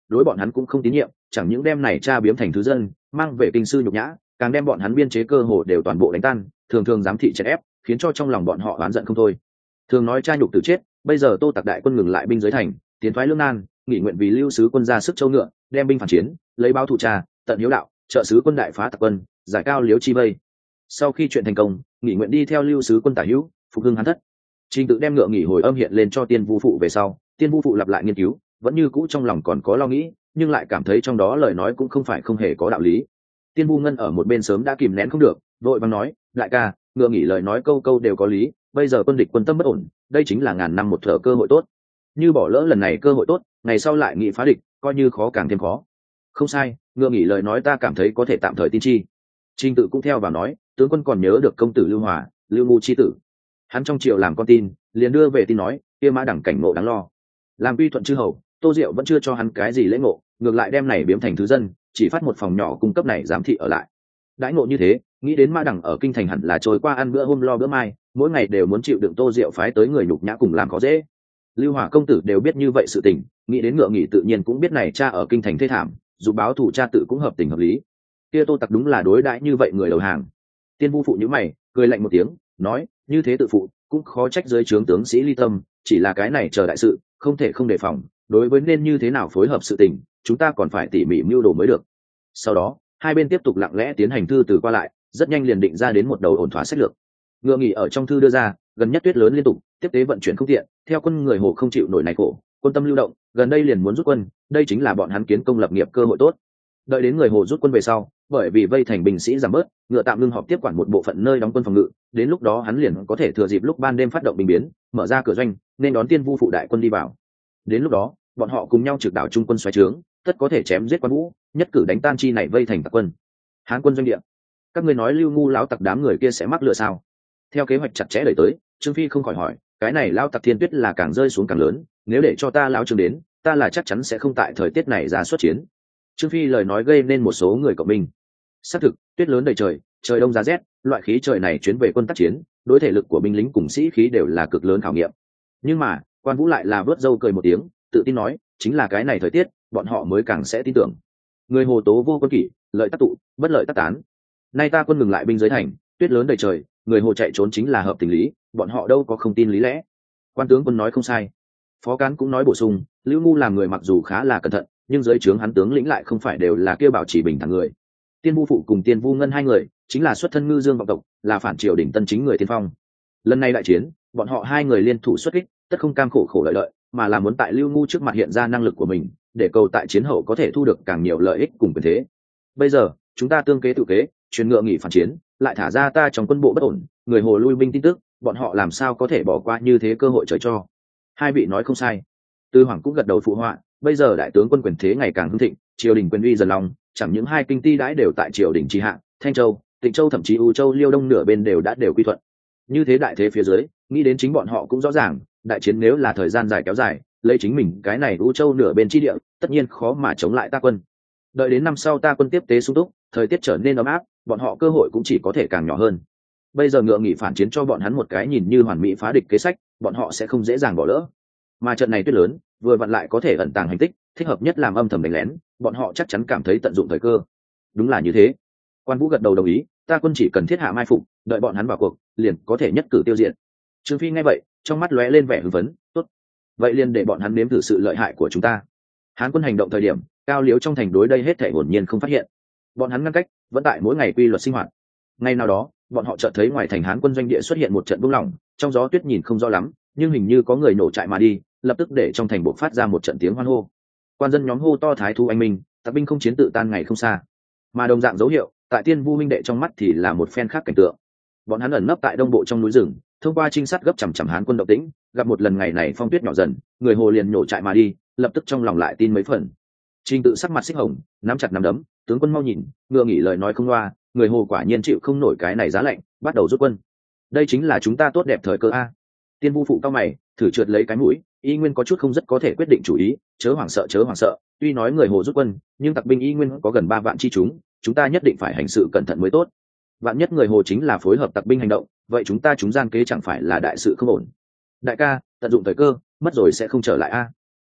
đối bọn hắn cũng không tín nhiệm, chẳng những đem này cha biếm thành thứ dân mang về kinh sư nhục nhã, càng đem bọn hắn biên chế cơ hồ đều toàn bộ đánh tan, thường thường giám thị chèn ép, khiến cho trong lòng bọn họ oán giận không thôi. Thường nói cha nhục tử chết, bây giờ Tô Tặc đại quân ngừng lại binh giới thành, tiến thoái lương nan, nghị nguyện vì lưu sứ quân ra sức châu ngựa, đem binh phản chiến, lấy báo thù cha, tận hiếu đạo, trợ sứ quân đại phá tặc quân, giải cao liếu chi vây. Sau khi chuyện thành công, nghị nguyện đi theo lưu sứ quân tả hữu, phục hưng hắn thất. Trình Tự đem ngựa nghỉ hồi âm hiện lên cho Tiên Vu phụ về sau, Tiên Vu phụ lặp lại nghiên cứu, vẫn như cũ trong lòng còn có lo nghĩ, nhưng lại cảm thấy trong đó lời nói cũng không phải không hề có đạo lý. Tiên Vu Ngân ở một bên sớm đã kìm nén không được, vội vàng nói, đại ca, ngựa nghỉ lời nói câu câu đều có lý, bây giờ quân địch quân tâm bất ổn, đây chính là ngàn năm một thở cơ hội tốt. Như bỏ lỡ lần này cơ hội tốt, ngày sau lại nghị phá địch, coi như khó càng thêm khó. Không sai, ngựa nghỉ lời nói ta cảm thấy có thể tạm thời tin chi. Trình Tự cũng theo vào nói, tướng quân còn nhớ được công tử Lưu Hòa, Lưu Ngu chi tử. Hắn trong triều làm con tin, liền đưa về tin nói, kia mã đẳng cảnh ngộ đáng lo. Làm quy thuận chư hầu, Tô Diệu vẫn chưa cho hắn cái gì lễ ngộ, ngược lại đem này biếm thành thứ dân, chỉ phát một phòng nhỏ cung cấp này giám thị ở lại. Đãi ngộ như thế, nghĩ đến mã đẳng ở kinh thành hẳn là trôi qua ăn bữa hôm lo bữa mai, mỗi ngày đều muốn chịu đựng Tô Diệu phái tới người nhục nhã cùng làm khó dễ. Lưu Hòa công tử đều biết như vậy sự tình, nghĩ đến ngựa nghỉ tự nhiên cũng biết này cha ở kinh thành thê thảm, dù báo thù cha tự cũng hợp tình hợp lý. Kia Tô Tặc đúng là đối đãi như vậy người đầu hàng. Tiên Vu phụ nhíu mày, cười lạnh một tiếng, nói, như thế tự phụ, cũng khó trách dưới trướng tướng sĩ ly tâm, chỉ là cái này chờ đại sự, không thể không đề phòng, đối với nên như thế nào phối hợp sự tình, chúng ta còn phải tỉ mỉ mưu đồ mới được. Sau đó, hai bên tiếp tục lặng lẽ tiến hành thư từ qua lại, rất nhanh liền định ra đến một đầu ổn thỏa sách lược. Ngựa nghỉ ở trong thư đưa ra, gần nhất tuyết lớn liên tục, tiếp tế vận chuyển không tiện, theo quân người Hồ không chịu nổi này khổ, quân tâm lưu động, gần đây liền muốn rút quân, đây chính là bọn hắn kiến công lập nghiệp cơ hội tốt. Đợi đến người Hồ rút quân về sau, bởi vì vây thành binh sĩ giảm bớt, ngựa tạm ngưng họp tiếp quản một bộ phận nơi đóng quân phòng ngự, đến lúc đó hắn liền có thể thừa dịp lúc ban đêm phát động binh biến, mở ra cửa doanh, nên đón Tiên Vu phụ đại quân đi vào. Đến lúc đó, bọn họ cùng nhau trực đảo trung quân xoáy trướng, tất có thể chém giết quan vũ, nhất cử đánh tan chi này vây thành tặc quân. Hán quân doanh địa, các ngươi nói Lưu Ngu lão tặc đám người kia sẽ mắc lừa sao? Theo kế hoạch chặt chẽ đẩy tới, Trương Phi không khỏi hỏi, cái này lão tặc Thiên Tuyết là càng rơi xuống càng lớn, nếu để cho ta lão Trương đến, ta là chắc chắn sẽ không tại thời tiết này ra xuất chiến. Trương Phi lời nói gây nên một số người cộng minh. Xác thực, tuyết lớn đầy trời, trời đông giá rét, loại khí trời này chuyến về quân tác chiến, đối thể lực của binh lính cùng sĩ khí đều là cực lớn khảo nghiệm. Nhưng mà, Quan Vũ lại là vớt râu cười một tiếng, tự tin nói, chính là cái này thời tiết, bọn họ mới càng sẽ tin tưởng. Người Hồ tố vô quân kỷ, lợi tác tụ, bất lợi tác tán. Nay ta quân ngừng lại binh giới thành, tuyết lớn đầy trời, người Hồ chạy trốn chính là hợp tình lý, bọn họ đâu có không tin lý lẽ. Quan tướng quân nói không sai. Phó Cán cũng nói bổ sung, Lưu Ngu làm người mặc dù khá là cẩn thận, nhưng dưới trướng hắn tướng lĩnh lại không phải đều là kêu bảo chỉ bình thản người. Tiên Vu phụ cùng Tiên Vu Ngân hai người chính là xuất thân ngư dương vọng tộc, là phản triều đỉnh tân chính người tiên phong. Lần này đại chiến, bọn họ hai người liên thủ xuất kích, tất không cam khổ khổ lợi lợi, mà là muốn tại Lưu Ngu trước mặt hiện ra năng lực của mình, để cầu tại chiến hậu có thể thu được càng nhiều lợi ích cùng quyền thế. Bây giờ, chúng ta tương kế tự kế, truyền ngựa nghỉ phản chiến, lại thả ra ta trong quân bộ bất ổn, người Hồ lui binh tin tức, bọn họ làm sao có thể bỏ qua như thế cơ hội trời cho. Hai vị nói không sai. Tư Hoàng cũng gật đầu phụ họa, bây giờ đại tướng quân quyền thế ngày càng hưng thịnh, triều đình quyền uy dần lòng, chẳng những hai kinh ti đãi đều tại triều đình tri hạ, Thanh Châu, Tịnh Châu thậm chí U Châu Liêu Đông nửa bên đều đã đều quy thuận. Như thế đại thế phía dưới, nghĩ đến chính bọn họ cũng rõ ràng, đại chiến nếu là thời gian dài kéo dài, lấy chính mình cái này U Châu nửa bên chi địa, tất nhiên khó mà chống lại ta quân. Đợi đến năm sau ta quân tiếp tế sung túc, thời tiết trở nên ấm áp, bọn họ cơ hội cũng chỉ có thể càng nhỏ hơn. Bây giờ ngựa nghỉ phản chiến cho bọn hắn một cái nhìn như hoàn mỹ phá địch kế sách, bọn họ sẽ không dễ dàng bỏ lỡ. Mà trận này tuyết lớn, vừa vặn lại có thể ẩn tàng hành tích, thích hợp nhất làm âm thầm đánh lén, bọn họ chắc chắn cảm thấy tận dụng thời cơ. Đúng là như thế. Quan Vũ gật đầu đồng ý, ta quân chỉ cần thiết hạ mai phục, đợi bọn hắn vào cuộc, liền có thể nhất cử tiêu diệt. Trương Phi nghe vậy, trong mắt lóe lên vẻ hưng phấn, tốt. Vậy liền để bọn hắn nếm thử sự lợi hại của chúng ta. Hán quân hành động thời điểm, Cao Liếu trong thành đối đây hết thảy hồn nhiên không phát hiện. Bọn hắn ngăn cách, vẫn tại mỗi ngày quy luật sinh hoạt. Ngày nào đó, bọn họ chợt thấy ngoài thành Hán quân doanh địa xuất hiện một trận bung lỏng, trong gió tuyết nhìn không rõ lắm, nhưng hình như có người nổ trại mà đi, lập tức để trong thành bộc phát ra một trận tiếng hoan hô. Quan dân nhóm hô to thái thu anh minh, tặc binh không chiến tự tan ngày không xa. Mà đồng dạng dấu hiệu, tại Tiên Vu minh đệ trong mắt thì là một phen khác cảnh tượng. Bọn hắn ẩn nấp tại đông bộ trong núi rừng, thông qua trinh sát gấp chằm chằm Hán quân động tĩnh, gặp một lần ngày này phong tuyết nhỏ dần, người Hồ liền nổ trại mà đi, lập tức trong lòng lại tin mấy phần. Trình Tự sắc mặt xích hồng, nắm chặt nắm đấm, tướng quân mau nhìn, ngựa nghỉ lời nói không loa, người Hồ quả nhiên chịu không nổi cái này giá lạnh, bắt đầu rút quân. Đây chính là chúng ta tốt đẹp thời cơ a. Tiên Vu phụ cao mày, thử trượt lấy cái mũi, y nguyên có chút không rất có thể quyết định chủ ý, chớ hoảng sợ chớ hoảng sợ, tuy nói người Hồ rút quân, nhưng tặc binh y nguyên có gần ba vạn chi chúng, chúng ta nhất định phải hành sự cẩn thận mới tốt. Vạn nhất người Hồ chính là phối hợp tặc binh hành động, vậy chúng ta chúng gian kế chẳng phải là đại sự không ổn. Đại ca, tận dụng thời cơ, mất rồi sẽ không trở lại a.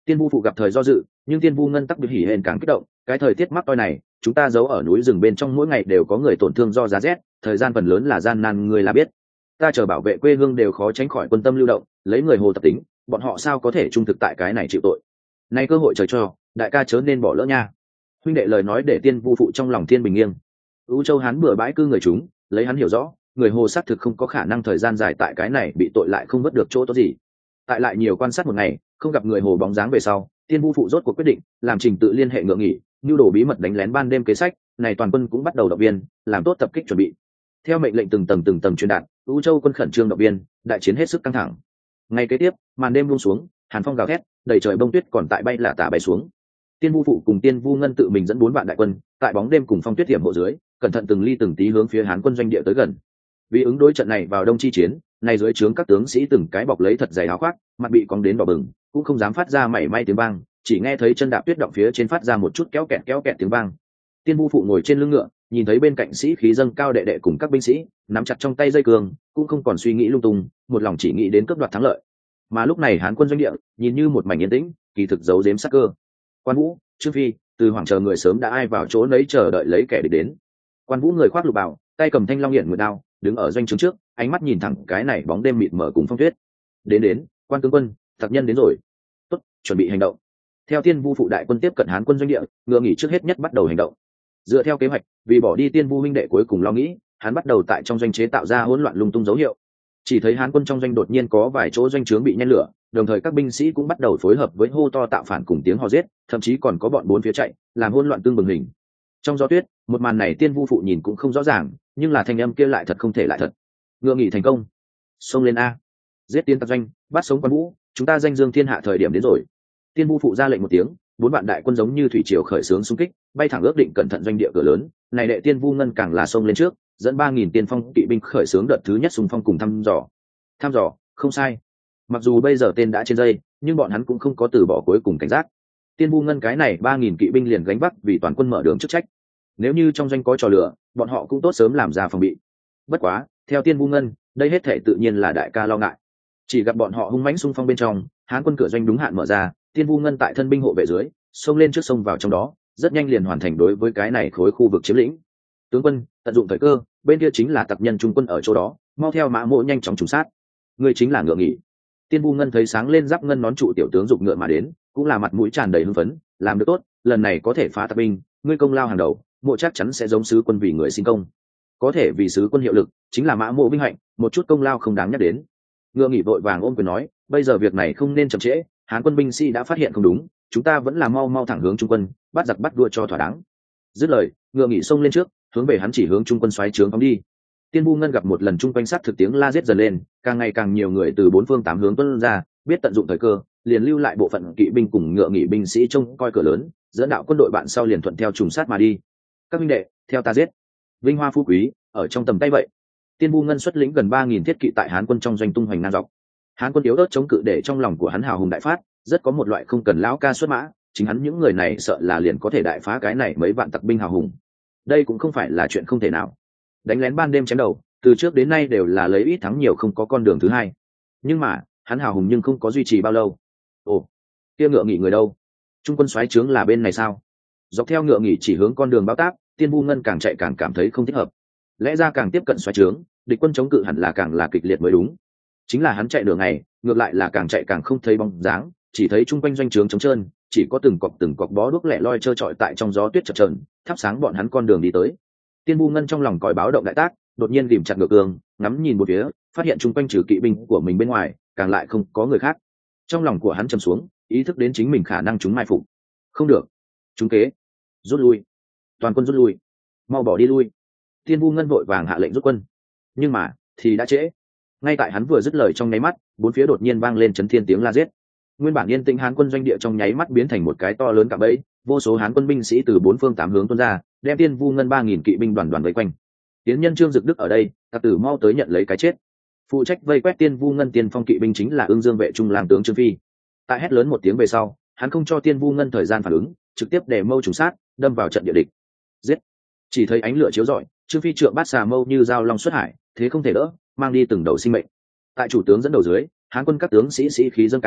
Tiên vu phụ gặp thời do dự, nhưng tiên vu ngân tắc bị hỉ hển càng kích động. Cái thời tiết mắc toi này, chúng ta giấu ở núi rừng bên trong mỗi ngày đều có người tổn thương do giá rét, thời gian phần lớn là gian nan, người là biết. Ta chờ bảo vệ quê hương đều khó tránh khỏi quân tâm lưu động, lấy người hồ tập tính, bọn họ sao có thể trung thực tại cái này chịu tội. Nay cơ hội trời cho, đại ca chớ nên bỏ lỡ nha. Huynh đệ lời nói để tiên vu phụ trong lòng thiên bình nghiêng. U Châu hắn bừa bãi cư người chúng, lấy hắn hiểu rõ, người hồ xác thực không có khả năng thời gian dài tại cái này bị tội lại không vớt được chỗ tốt gì. Tại lại nhiều quan sát một ngày, không gặp người hồ bóng dáng về sau, tiên vu phụ rốt cuộc quyết định làm trình tự liên hệ ngựa nghỉ, nhu đồ bí mật đánh lén ban đêm kế sách này, toàn quân cũng bắt đầu động viên, làm tốt tập kích chuẩn bị. Theo mệnh lệnh từng tầng từng tầng truyền đạt, U Châu quân khẩn trương động viên, đại chiến hết sức căng thẳng. Ngày kế tiếp, màn đêm buông xuống, hàn phong gào thét, đầy trời bông tuyết còn tại bay là tả bay xuống. Tiên vu phụ cùng tiên vu ngân tự mình dẫn bốn vạn đại quân, tại bóng đêm cùng phong tuyết hiểm hộ dưới, cẩn thận từng ly từng tí hướng phía Hán quân doanh địa tới gần. Vì ứng đối trận này vào đông chi chiến, này dưới trướng các tướng sĩ từng cái bọc lấy thật dày áo khoác, mặt bị cóng đến đỏ bừng, cũng không dám phát ra mảy may tiếng vang, chỉ nghe thấy chân đạp tuyết động phía trên phát ra một chút kéo kẹt kéo kẹt tiếng vang. Tiên vu phụ ngồi trên lưng ngựa, nhìn thấy bên cạnh sĩ khí dâng cao đệ đệ cùng các binh sĩ nắm chặt trong tay dây cương, cũng không còn suy nghĩ lung tung, một lòng chỉ nghĩ đến cướp đoạt thắng lợi. Mà lúc này Hán quân doanh địa nhìn như một mảnh yên tĩnh, kỳ thực giấu giếm sắc cơ. Quan Vũ, Trương Phi, Từ Hoàng chờ người sớm đã ai vào chỗ nấy chờ đợi lấy kẻ địch đến. Quan Vũ người khoác lục bào, tay cầm thanh long hiển nguyệt đao, đứng ở doanh trướng trước, ánh mắt nhìn thẳng cái này bóng đêm mịt mờ cùng phong tuyết. Đến đến, Quan tướng quân, tặc nhân đến rồi. Tốt, chuẩn bị hành động. Theo Tiên Vu phụ đại quân tiếp cận Hán quân doanh địa, ngựa nghỉ trước hết nhất bắt đầu hành động. Dựa theo kế hoạch, vì bỏ đi Tiên Vu huynh đệ cuối cùng lo nghĩ, hắn bắt đầu tại trong doanh chế tạo ra hỗn loạn lung tung dấu hiệu. Chỉ thấy Hán quân trong doanh đột nhiên có vài chỗ doanh trướng bị nhen lửa, đồng thời các binh sĩ cũng bắt đầu phối hợp với hô to tạo phản cùng tiếng hò giết, thậm chí còn có bọn bốn phía chạy, làm hỗn loạn tương bừng hình. Trong gió tuyết, một màn này Tiên Vu phụ nhìn cũng không rõ ràng, nhưng là thanh âm kia lại thật không thể lại thật. Ngựa nghỉ thành công, xông lên a, giết tiến tặc doanh, bắt sống Quan Vũ, chúng ta danh dương thiên hạ thời điểm đến rồi. Tiên Vu phụ ra lệnh một tiếng, bốn vạn đại quân giống như thủy triều khởi xướng xung kích, bay thẳng ước định cẩn thận doanh địa cửa lớn. Này đệ Tiên Vu ngân càng là xông lên trước, dẫn ba nghìn tiên phong kỵ binh khởi xướng đợt thứ nhất xung phong cùng thăm dò. Thăm dò, không sai. Mặc dù bây giờ tên đã trên dây, nhưng bọn hắn cũng không có từ bỏ cuối cùng cảnh giác. Tiên Vu ngân cái này ba nghìn kỵ binh liền gánh vác vì toàn quân mở đường chức trách. Nếu như trong doanh có trò lửa, bọn họ cũng tốt sớm làm ra phòng bị. Bất quá, theo Tiên Vu ngân, đây hết thể tự nhiên là đại ca lo ngại. Chỉ gặp bọn họ hung mãnh xung phong bên trong, Hán quân cửa doanh đúng hạn mở ra, Tiên Vu ngân tại thân binh hộ vệ dưới, xông lên trước sông vào trong đó, rất nhanh liền hoàn thành đối với cái này khối khu vực chiếm lĩnh. Tướng quân, tận dụng thời cơ, bên kia chính là tặc nhân trung quân ở chỗ đó, mau theo mã mộ nhanh chóng trùng sát. Người chính là ngựa nghỉ. Tiên Vu ngân thấy sáng lên giáp ngân nón trụ tiểu tướng dục ngựa mà đến, cũng là mặt mũi tràn đầy hưng phấn, làm được tốt, lần này có thể phá tặc binh, ngươi công lao hàng đầu, mộ chắc chắn sẽ giống sứ quân vì người xin công. Có thể vì sứ quân hiệu lực, chính là mã mộ vinh hạnh, một chút công lao không đáng nhắc đến. Ngựa nghỉ vội vàng ôm quyền nói, bây giờ việc này không nên chậm trễ, Hán quân binh sĩ đã phát hiện không đúng, chúng ta vẫn là mau mau thẳng hướng trung quân, bắt giặc bắt đua cho thỏa đáng. Dứt lời, ngựa nghỉ xông lên trước, hướng về hắn chỉ hướng trung quân xoáy trướng phóng đi. Tiên Vu ngân gặp một lần trung quanh sát thực tiếng la giết dần lên, càng ngày càng nhiều người từ bốn phương tám hướng tuôn ra, biết tận dụng thời cơ, liền lưu lại bộ phận kỵ binh cùng ngựa nghỉ binh sĩ trông coi cửa lớn, dẫn đạo quân đội bạn sau liền thuận theo trùng sát mà đi. Các huynh đệ, theo ta giết. Vinh hoa phú quý ở trong tầm tay vậy. Tiên Vu ngân xuất lĩnh gần ba nghìn thiết kỵ tại Hán quân trong doanh tung hoành ngang dọc. Hán quân yếu ớt chống cự để trong lòng của hắn hào hùng đại phát, rất có một loại không cần lão ca xuất mã, chính hắn những người này sợ là liền có thể đại phá cái này mấy vạn tặc binh hào hùng. Đây cũng không phải là chuyện không thể nào. Đánh lén ban đêm chém đầu, từ trước đến nay đều là lấy ít thắng nhiều, không có con đường thứ hai. Nhưng mà, hắn hào hùng nhưng không có duy trì bao lâu. Ồ, kia ngựa nghỉ người đâu? Trung quân soái trướng là bên này sao? Dọc theo ngựa nghỉ chỉ hướng con đường báo táp, Tiên Vu ngân càng chạy càng cảm thấy không thích hợp. Lẽ ra càng tiếp cận soái trướng, địch quân chống cự hẳn là càng là kịch liệt mới đúng. Chính là hắn chạy đường ngày, ngược lại là càng chạy càng không thấy bóng dáng, chỉ thấy trung quanh doanh trướng trống trơn, chỉ có từng cọc từng cọc bó đuốc lẻ loi trơ trọi tại trong gió tuyết chập chờn, thắp sáng bọn hắn con đường đi tới. Tiên Vu ngân trong lòng còi báo động đại tác, đột nhiên ghìm chặt ngựa cương, ngắm nhìn một phía, phát hiện trung quanh trừ kỵ binh của mình bên ngoài, càng lại không có người khác. Trong lòng của hắn trầm xuống, ý thức đến chính mình khả năng chúng mai phục. Không được, chúng kế, rút lui, toàn quân rút lui, mau bỏ đi lui. Tiên Vu ngân vội vàng hạ lệnh rút quân, nhưng mà thì đã trễ. Ngay tại hắn vừa dứt lời trong nháy mắt, bốn phía đột nhiên vang lên chấn thiên tiếng la giết. Nguyên bản yên tĩnh Hán quân doanh địa trong nháy mắt biến thành một cái to lớn cạm bẫy, vô số Hán quân binh sĩ từ bốn phương tám hướng tuôn ra, đem Tiên Vu ngân ba nghìn kỵ binh đoàn đoàn vây quanh. Tiến nhân Trương Dực Đức ở đây, tặc tử mau tới nhận lấy cái chết. Phụ trách vây quét Tiên Vu ngân tiên phong kỵ binh chính là Ưng Dương vệ trung lang tướng Trương Phi. Tại hét lớn một tiếng về sau, hắn không cho Tiên Vu ngân thời gian phản ứng, trực tiếp để mâu trùng sát, đâm vào trận địa địch. Giết! Chỉ thấy ánh lửa chiếu rọi, Trương Phi trượng bát xà mâu như dao long xuất hải, thế không thể đỡ, mang đi từng đầu sinh mệnh. Tại chủ tướng dẫn đầu dưới, Hán quân các tướng sĩ sĩ khí dâng cao,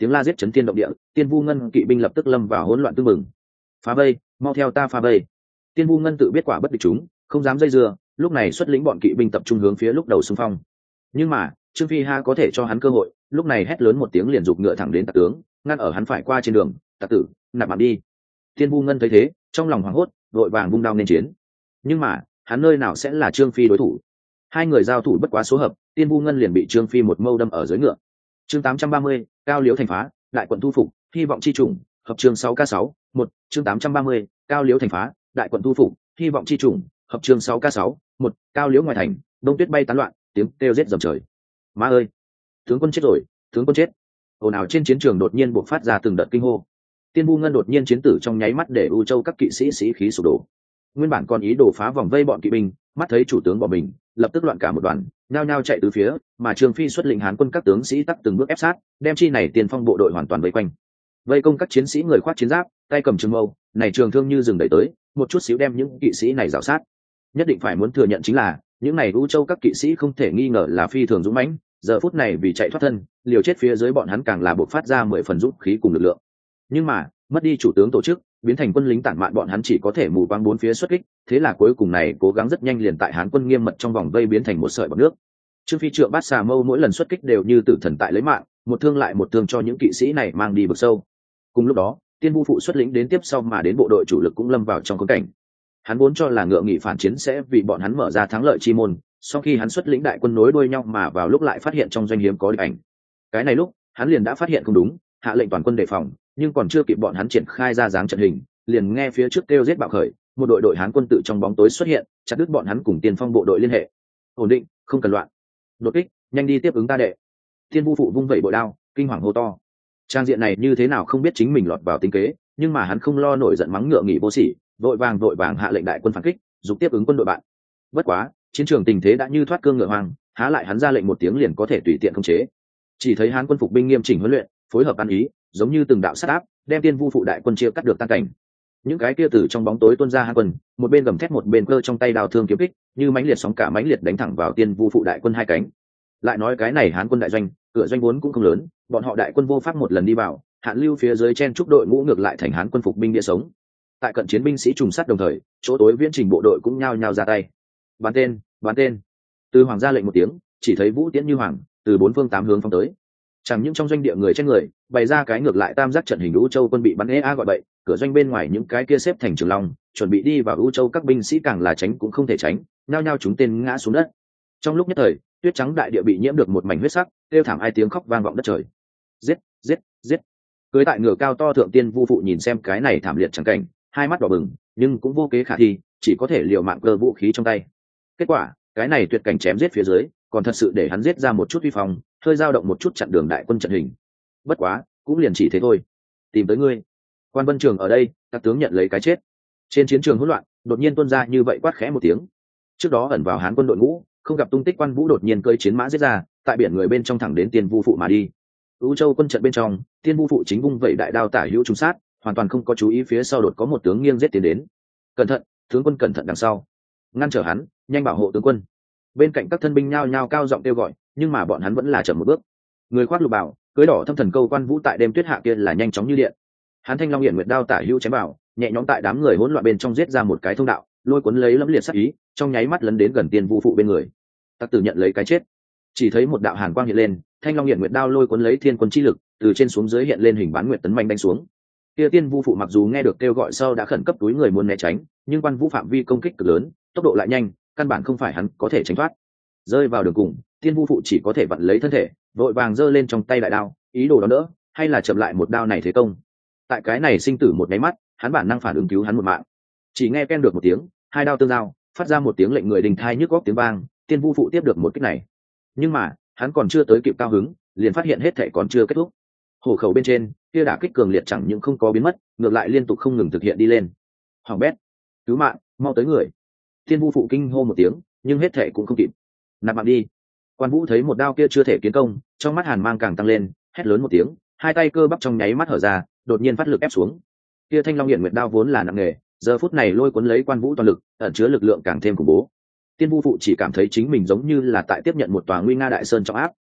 tiếng la giết chấn thiên động địa, Tiên Vu Ngân kỵ binh lập tức lâm vào hỗn loạn tương mừng. Phá vây, mau theo ta phá vây. Tiên Vu Ngân tự biết quả bất địch chúng, không dám dây dưa, lúc này xuất lĩnh bọn kỵ binh tập trung hướng phía lúc đầu xung phong. Nhưng mà Trương Phi Ha có thể cho hắn cơ hội, lúc này hét lớn một tiếng liền giục ngựa thẳng đến Tặc tướng, ngăn ở hắn phải qua trên đường. Tặc tử, nạp mạng đi. Tiên Vu Ngân thấy thế, trong lòng hoảng hốt, vội vàng vung đao nên chiến. Nhưng mà hắn nơi nào sẽ là Trương Phi đối thủ? Hai người giao thủ bất quá số hợp, Tiên Vu Ngân liền bị Trương Phi một mâu đâm ở dưới ngựa. Chương tám trăm ba mươi, cao liễu thành phá, đại quận thu phục, hy vọng chi trùng, hợp chương sáu k sáu, một, chương tám trăm ba mươi, cao liễu thành phá, đại quận thu phục, hy vọng chi trùng, hợp chương sáu k sáu, một, cao liễu ngoài thành, đông tuyết bay tán loạn, tiếng kêu rết dầm trời. Má ơi, tướng quân chết rồi, tướng quân chết. Ồn ào trên chiến trường đột nhiên bộc phát ra từng đợt kinh hô. Tiên Vu Ngân đột nhiên chiến tử trong nháy mắt để U Châu các kỵ sĩ sĩ khí sụp đổ. Nguyên bản còn ý đồ phá vòng vây bọn kỵ binh, mắt thấy chủ tướng bỏ mình, lập tức loạn cả một đoàn, nhao nhao chạy tứ phía, mà Trương Phi xuất lĩnh Hán quân các tướng sĩ tắc từng bước ép sát, đem chi này tiền phong bộ đội hoàn toàn vây quanh. Vây công các chiến sĩ người khoác chiến giáp, tay cầm trường mâu, này trường thương như rừng đẩy tới, một chút xíu đem những kỵ sĩ này rào sát. Nhất định phải muốn thừa nhận chính là, những này U Châu các kỵ sĩ không thể nghi ngờ là phi thường dũng mãnh, giờ phút này vì chạy thoát thân, liều chết phía dưới bọn hắn càng là bộc phát ra mười phần dũng khí cùng lực lượng. Nhưng mà, mất đi chủ tướng tổ chức, biến thành quân lính tản mạn bọn hắn chỉ có thể mù quáng bốn phía xuất kích, thế là cuối cùng này cố gắng rất nhanh liền tại Hán quân nghiêm mật trong vòng vây biến thành một sợi bọt nước. Trương Phi trượng bát xà mâu mỗi lần xuất kích đều như tử thần tại lấy mạng, một thương lại một thương cho những kỵ sĩ này mang đi vực sâu. Cùng lúc đó, Tiên Vu phụ xuất lĩnh đến tiếp sau mà đến bộ đội chủ lực cũng lâm vào trong khốn cảnh. Hắn vốn cho là ngựa nghị phản chiến sẽ vì bọn hắn mở ra thắng lợi chi môn, sau khi hắn xuất lĩnh đại quân nối đuôi nhau mà vào lúc lại phát hiện trong doanh hiếm có địch ảnh. Cái này lúc, hắn liền đã phát hiện không đúng, hạ lệnh toàn quân đề phòng, nhưng còn chưa kịp bọn hắn triển khai ra dáng trận hình, liền nghe phía trước kêu giết bạo khởi, một đội đội Hán quân tự trong bóng tối xuất hiện, chặt đứt bọn hắn cùng Tiên Phong bộ đội liên hệ. Ổn định, không cần loạn. Đột kích, nhanh đi tiếp ứng ta đệ. Tiên Vu phụ vung vẩy bội đao, kinh hoàng hô to. Trang diện này như thế nào không biết chính mình lọt vào tính kế, nhưng mà hắn không lo nổi giận mắng ngựa nghỉ vô sỉ, vội vàng vội vàng hạ lệnh đại quân phản kích, dục tiếp ứng quân đội bạn. Bất quá, chiến trường tình thế đã như thoát cương ngựa hoang, há lại hắn ra lệnh một tiếng liền có thể tùy tiện khống chế. Chỉ thấy Hán quân phục binh nghiêm chỉnh huấn luyện, phối hợp ăn ý, giống như từng đạo sát áp, đem Tiên Vu phụ đại quân chia cắt được tan cảnh. Những cái kia từ trong bóng tối tuôn ra Hán quân, một bên gầm thét một bên cơ trong tay đao thương kiếm kích, như mãnh liệt sóng cả mãnh liệt đánh thẳng vào Tiên Vu phụ đại quân hai cánh. Lại nói cái này Hán quân đại doanh, cửa doanh vốn cũng không lớn, bọn họ đại quân vô pháp một lần đi vào, hạn lưu phía dưới chen trúc đội ngũ ngược lại thành Hán quân phục binh địa sống. Tại cận chiến binh sĩ trùng sát đồng thời, chỗ tối viễn trình bộ đội cũng nhao nhao ra tay. Bắn tên, bắn tên. Từ hoàng ra lệnh một tiếng, chỉ thấy vũ tiễn như hoàng, từ bốn phương tám hướng phóng tới. Chẳng những trong doanh địa người trên người, bày ra cái ngược lại tam giác trận hình U Châu quân bị bắn ê a gọi bậy, cửa doanh bên ngoài những cái kia xếp thành trường long, chuẩn bị đi vào U Châu các binh sĩ càng là tránh cũng không thể tránh, nhao nhao chúng tên ngã xuống đất. Trong lúc nhất thời, tuyết trắng đại địa bị nhiễm được một mảnh huyết sắc, kêu thảm ai tiếng khóc vang vọng đất trời. Giết, giết, giết. Cưới tại ngựa cao to thượng Tiên Vu phụ nhìn xem cái này thảm liệt chẳng cảnh, hai mắt đỏ bừng, nhưng cũng vô kế khả thi, chỉ có thể liều mạng cơ vũ khí trong tay. Kết quả, cái này tuyệt cảnh chém giết phía dưới, còn thật sự để hắn giết ra một chút uy phong, hơi dao động một chút chặn đường đại quân trận hình. Bất quá, cũng liền chỉ thế thôi. Tìm tới ngươi. Quan Vân Trường ở đây, các tướng nhận lấy cái chết. Trên chiến trường hỗn loạn, đột nhiên tuôn ra như vậy quát khẽ một tiếng. Trước đó ẩn vào Hán quân đội ngũ, không gặp tung tích Quan Vũ đột nhiên cơi chiến mã giết ra, tại biển người bên trong thẳng đến Tiên Vu phụ mà đi. U Châu quân trận bên trong, Tiên Vu phụ chính vung vẩy đại đao tả hữu trùng sát, hoàn toàn không có chú ý phía sau đột có một tướng nghiêng giết tiến đến. Cẩn thận, tướng quân cẩn thận đằng sau. Ngăn trở hắn, nhanh bảo hộ tướng quân. Bên cạnh các thân binh nhao nhao cao giọng kêu gọi, nhưng mà bọn hắn vẫn là chậm một bước. Người khoác lục bào, cưới đỏ thâm thần câu Quan Vũ tại đêm tuyết hạ kia là nhanh chóng như điện. Hắn thanh long hiển nguyệt đao tả hữu chém vào, nhẹ nhõm tại đám người hỗn loạn bên trong giết ra một cái thông đạo, lôi cuốn lấy lẫm liệt sát ý, trong nháy mắt lấn đến gần Tiên Vu phụ bên người. Tặc tử nhận lấy cái chết. Chỉ thấy một đạo hàn quang hiện lên, thanh long hiển nguyệt đao lôi cuốn lấy thiên quân chi lực, từ trên xuống dưới hiện lên hình bán nguyệt tấn manh đánh xuống. Kia Tiên Vu phụ mặc dù nghe được kêu gọi sau đã khẩn cấp túi người muốn né tránh, nhưng Quan Vũ phạm vi công kích cực lớn, tốc độ lại nhanh, căn bản không phải hắn có thể tránh thoát. Rơi vào đường cùng, Tiên Vu phụ chỉ có thể vặn lấy thân thể, vội vàng giơ lên trong tay đại đao, ý đồ đón đỡ, hay là chậm lại một đao này thế công. Tại cái này sinh tử một cái mắt, hắn bản năng phản ứng cứu hắn một mạng. Chỉ nghe ken được một tiếng, hai đao tương giao, phát ra một tiếng lệnh người đình thai nhức góc tiếng vang, Tiên Vu phụ tiếp được một kích này. Nhưng mà, hắn còn chưa tới kịp cao hứng, liền phát hiện hết thảy còn chưa kết thúc. Hổ khẩu bên trên, kia đả kích cường liệt chẳng những không có biến mất, ngược lại liên tục không ngừng thực hiện đi lên. Hoàng bét, cứu mạng, mau tới người. Tiên Vu phụ kinh hô một tiếng, nhưng hết thảy cũng không kịp. Nạp mạng đi. Quan Vũ thấy một đao kia chưa thể kiến công, trong mắt hàn mang càng tăng lên, hét lớn một tiếng, hai tay cơ bắp trong nháy mắt hở ra, đột nhiên phát lực ép xuống. Kia thanh long hiển nguyệt đao vốn là nặng nghề, giờ phút này lôi cuốn lấy Quan Vũ toàn lực, ẩn chứa lực lượng càng thêm khủng bố. Tiên Vu phụ chỉ cảm thấy chính mình giống như là tại tiếp nhận một tòa nguy nga đại sơn trọng áp,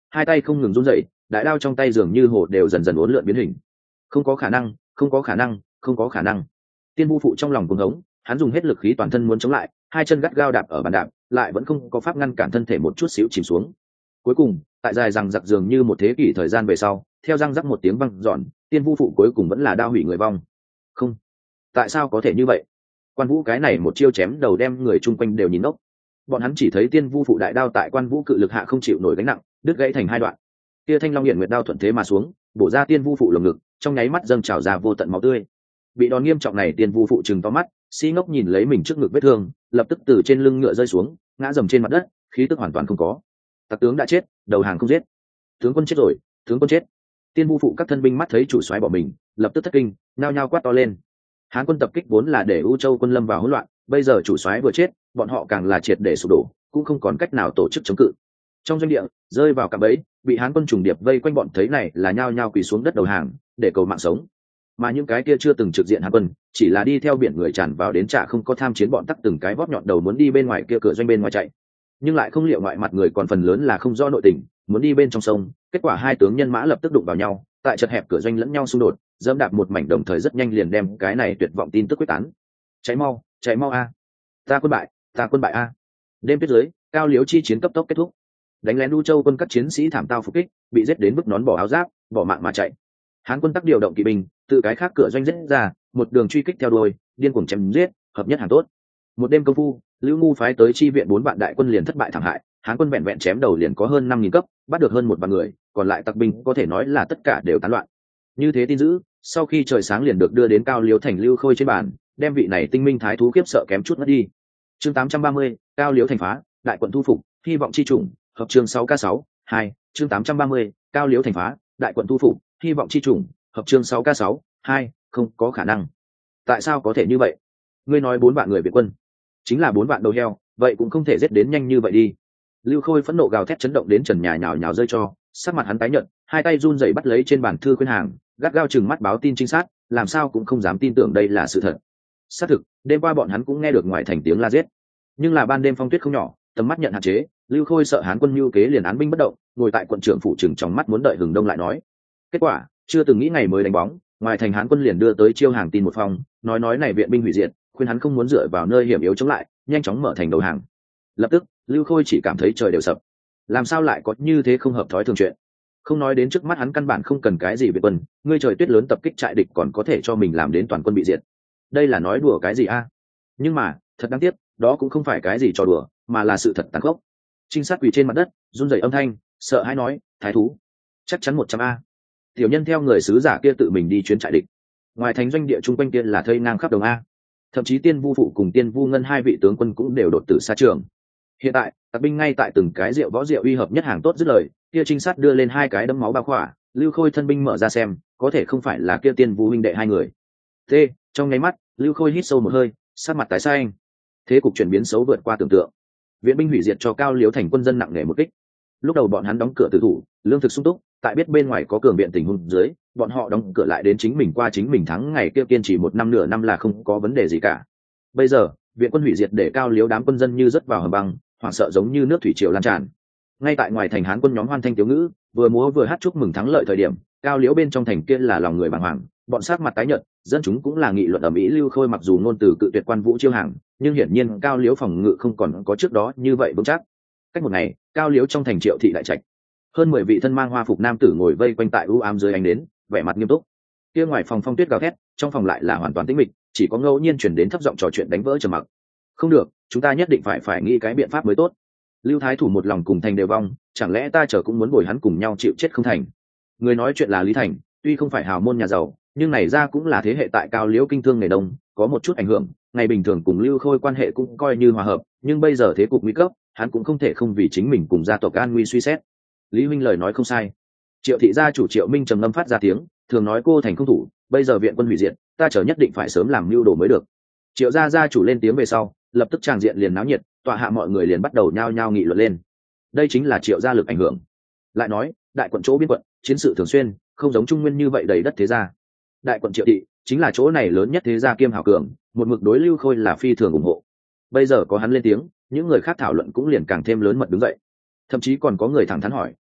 hai tay không ngừng run rẩy, đại đao trong tay dường như hồ đều dần dần uốn lượn biến hình. Không có khả năng, không có khả năng, không có khả năng. Tiên vu phụ trong lòng cuồng hống, hắn dùng hết lực khí toàn thân muốn chống lại, hai chân gắt gao đạp ở bàn đạp, lại vẫn không có pháp ngăn cản thân thể một chút xíu chìm xuống. Cuối cùng, tại dài rằng giặc dường như một thế kỷ thời gian về sau, theo răng rắc một tiếng vang dọn, tiên vu phụ cuối cùng vẫn là đao hủy người vong. Không, tại sao có thể như vậy? Quan Vũ cái này một chiêu chém đầu đem người chung quanh đều nhìn ngốc. Bọn hắn chỉ thấy tiên vu phụ đại đao tại Quan Vũ cự lực hạ không chịu nổi gánh nặng, đứt gãy thành hai đoạn. Kia thanh long hiển nguyệt đao thuận thế mà xuống, bổ ra tiên vu phụ lồng ngực, trong nháy mắt dâng trào ra vô tận máu tươi. Bị đòn nghiêm trọng này, tiên vu phụ trừng to mắt, si ngốc nhìn lấy mình trước ngực vết thương, lập tức từ trên lưng ngựa rơi xuống, ngã dầm trên mặt đất, khí tức hoàn toàn không có. Tặc tướng đã chết, đầu hàng không giết. Tướng quân chết rồi, tướng quân chết. Tiên vu phụ các thân binh mắt thấy chủ soái bỏ mình, lập tức thất kinh, nhao nhao quát to lên. Hán quân tập kích vốn là để U Châu quân lâm vào hỗn loạn, bây giờ chủ soái vừa chết, bọn họ càng là triệt để sụp đổ, cũng không còn cách nào tổ chức chống cự. Trong doanh địa, rơi vào cạm bẫy, bị Hán quân trùng điệp vây quanh, bọn thấy này là nhao nhao quỳ xuống đất đầu hàng, để cầu mạng sống. Mà những cái kia chưa từng trực diện Hán quân, chỉ là đi theo biển người tràn vào đến trả không có tham chiến, bọn tắc từng cái vót nhọn đầu muốn đi bên ngoài kia cửa doanh bên ngoài chạy, nhưng lại không liệu ngoại mặt người còn phần lớn là không do nội tình, muốn đi bên trong sông. Kết quả hai tướng nhân mã lập tức đụng vào nhau, tại chật hẹp cửa doanh lẫn nhau xung đột, dẫm đạp một mảnh, đồng thời rất nhanh liền đem cái này tuyệt vọng tin tức quyết tán. Cháy mau, cháy mau a! Ta quân bại, ta quân bại a! Đêm tuyết dưới, Cao Liếu chi chiến cấp tốc kết thúc. Đánh lén U Châu quân các chiến sĩ thảm tao phục kích, bị giết đến mức nón bỏ áo giáp, bỏ mạng mà chạy. Hán quân tắc điều động kỵ binh, từ cái khác cửa doanh giết ra, một đường truy kích theo đuôi, điên cuồng chém giết, hợp nhất hàng tốt. Một đêm công phu, Lưu Ngu phái tới chi viện bốn vạn đại quân liền thất bại thảm hại, Hán quân vẹn vẹn chém đầu liền có hơn năm nghìn cấp, bắt được hơn một vạn người, còn lại tặc binh có thể nói là tất cả đều tán loạn. Như thế tin dữ, sau khi trời sáng liền được đưa đến Cao Liếu thành Lưu Khôi trên bàn, đem vị này tinh minh thái thú khiếp sợ kém chút mất đi. Chương tám trăm ba mươi, Cao Liếu thành phá, đại quận thu phục, hy vọng chi chủng, hợp chương sáu k sáu, hai, chương tám trăm ba mươi, Cao Liếu thành phá, đại quận thu phục, hy vọng chi chủng, hợp chương sáu k sáu, hai, không có khả năng. Tại sao có thể như vậy? Ngươi nói bốn vạn người Việt quân, chính là bốn vạn đầu heo, vậy cũng không thể giết đến nhanh như vậy đi. Lưu Khôi phẫn nộ gào thét chấn động đến trần nhà nhào nhào rơi cho, sắc mặt hắn tái nhợt, hai tay run rẩy bắt lấy trên bàn thư khuyên hàng, gắt gao chừng mắt báo tin trinh sát, làm sao cũng không dám tin tưởng đây là sự thật. Xác thực, đêm qua bọn hắn cũng nghe được ngoài thành tiếng la giết, nhưng là ban đêm phong tuyết không nhỏ, tầm mắt nhận hạn chế, Lưu Khôi sợ Hán quân mưu kế liền án binh bất động, ngồi tại quận trưởng phủ trừng trong mắt muốn đợi hừng đông lại nói. Kết quả, chưa từng nghĩ ngày mới đánh bóng, ngoài thành Hán quân liền đưa tới chiêu hàng tin một phong, nói nói này viện binh hủy diệt, khuyên hắn không muốn dựa vào nơi hiểm yếu chống lại, nhanh chóng mở thành đầu hàng. Lập tức, Lưu Khôi chỉ cảm thấy trời đều sập, làm sao lại có như thế không hợp thói thường chuyện. Không nói đến trước mắt hắn căn bản không cần cái gì Việt quân, ngươi trời tuyết lớn tập kích trại địch còn có thể cho mình làm đến toàn quân bị diệt, đây là nói đùa cái gì a? Nhưng mà thật đáng tiếc, đó cũng không phải cái gì trò đùa, mà là sự thật tàn khốc. Trinh sát quỳ trên mặt đất, run rẩy âm thanh, sợ hãi nói, thái thú, chắc chắn một trăm a. Tiểu nhân theo người sứ giả kia tự mình đi chuyến trại địch, ngoài thành doanh địa chung quanh kia là thây ngang khắp đồng a. Thậm chí Tiên Vu phụ cùng Tiên Vu ngân hai vị tướng quân cũng đều đột tử xa trường. Hiện tại tặc binh ngay tại từng cái rượu võ rượu uy hợp nhất hàng tốt dứt lời, kia trinh sát đưa lên hai cái đấm máu bao khỏa, Lưu Khôi thân binh mở ra xem, có thể không phải là kia Tiên Vu huynh đệ hai người. T, trong nháy mắt, Lưu Khôi hít sâu một hơi, sát mặt tái xanh. Thế cục chuyển biến xấu vượt qua tưởng tượng. Viện binh hủy diệt cho Cao Liếu thành quân dân nặng nề một kích. Lúc đầu bọn hắn đóng cửa tử thủ, lương thực sung túc, tại biết bên ngoài có cường viện tình huống dưới, bọn họ đóng cửa lại đến chính mình qua chính mình thắng ngày kia kiên trì một năm nửa năm là không có vấn đề gì cả. Bây giờ, viện quân hủy diệt để Cao Liếu đám quân dân như rớt vào hầm băng, hoảng sợ giống như nước thủy triều lan tràn. Ngay tại ngoài thành Hán quân nhóm hoan thanh tiếu ngữ, vừa múa vừa hát chúc mừng thắng lợi thời điểm, Cao Liếu bên trong thành kia là lòng người bàng hoàng, bọn sát mặt tái nhợt, dân chúng cũng là nghị luận ầm ĩ. Lưu Khôi mặc dù ngôn từ cự tuyệt Quan Vũ chiêu hàng, nhưng hiển nhiên Cao Liếu phòng ngự không còn có trước đó như vậy vững chắc. Cách một ngày, Cao Liếu trong thành Triệu thị đại trạch, hơn mười vị thân mang hoa phục nam tử ngồi vây quanh tại u ám dưới ánh đến, vẻ mặt nghiêm túc. Kia ngoài phòng phong tuyết gào thét, trong phòng lại là hoàn toàn tĩnh mịch, chỉ có ngẫu nhiên truyền đến thấp giọng trò chuyện đánh vỡ trầm mặc. Không được, chúng ta nhất định phải phải nghĩ cái biện pháp mới tốt. Lưu Thái thủ một lòng cùng thành đều vong, chẳng lẽ ta chờ cũng muốn bồi hắn cùng nhau chịu chết không thành? Người nói chuyện là Lý Thành, tuy không phải hào môn nhà giàu, nhưng này ra cũng là thế hệ tại Cao Liễu kinh thương nghề đông, có một chút ảnh hưởng. Ngày bình thường cùng Lưu Khôi quan hệ cũng coi như hòa hợp, nhưng bây giờ thế cục nguy cấp, hắn cũng không thể không vì chính mình cùng gia tộc an nguy suy xét. Lý huynh lời nói không sai. Triệu thị gia chủ Triệu Minh trầm ngâm phát ra tiếng, thường nói cô thành không thủ, bây giờ viện quân hủy diệt, ta chờ nhất định phải sớm làm mưu đồ mới được. Triệu gia gia chủ lên tiếng về sau, lập tức tràng diện liền náo nhiệt, tọa hạ mọi người liền bắt đầu nhao nhao nghị luận lên. Đây chính là Triệu gia lực ảnh hưởng. Lại nói, đại quận chỗ biên quận, chiến sự thường xuyên, không giống Trung Nguyên như vậy đầy đất thế gia. Đại quận Triệu thị chính là chỗ này lớn nhất thế gia kiêm hào cường, một mực đối Lưu Khôi là phi thường ủng hộ. Bây giờ có hắn lên tiếng, những người khác thảo luận cũng liền càng thêm lớn mật đứng dậy. Thậm chí còn có người thẳng thắn hỏi,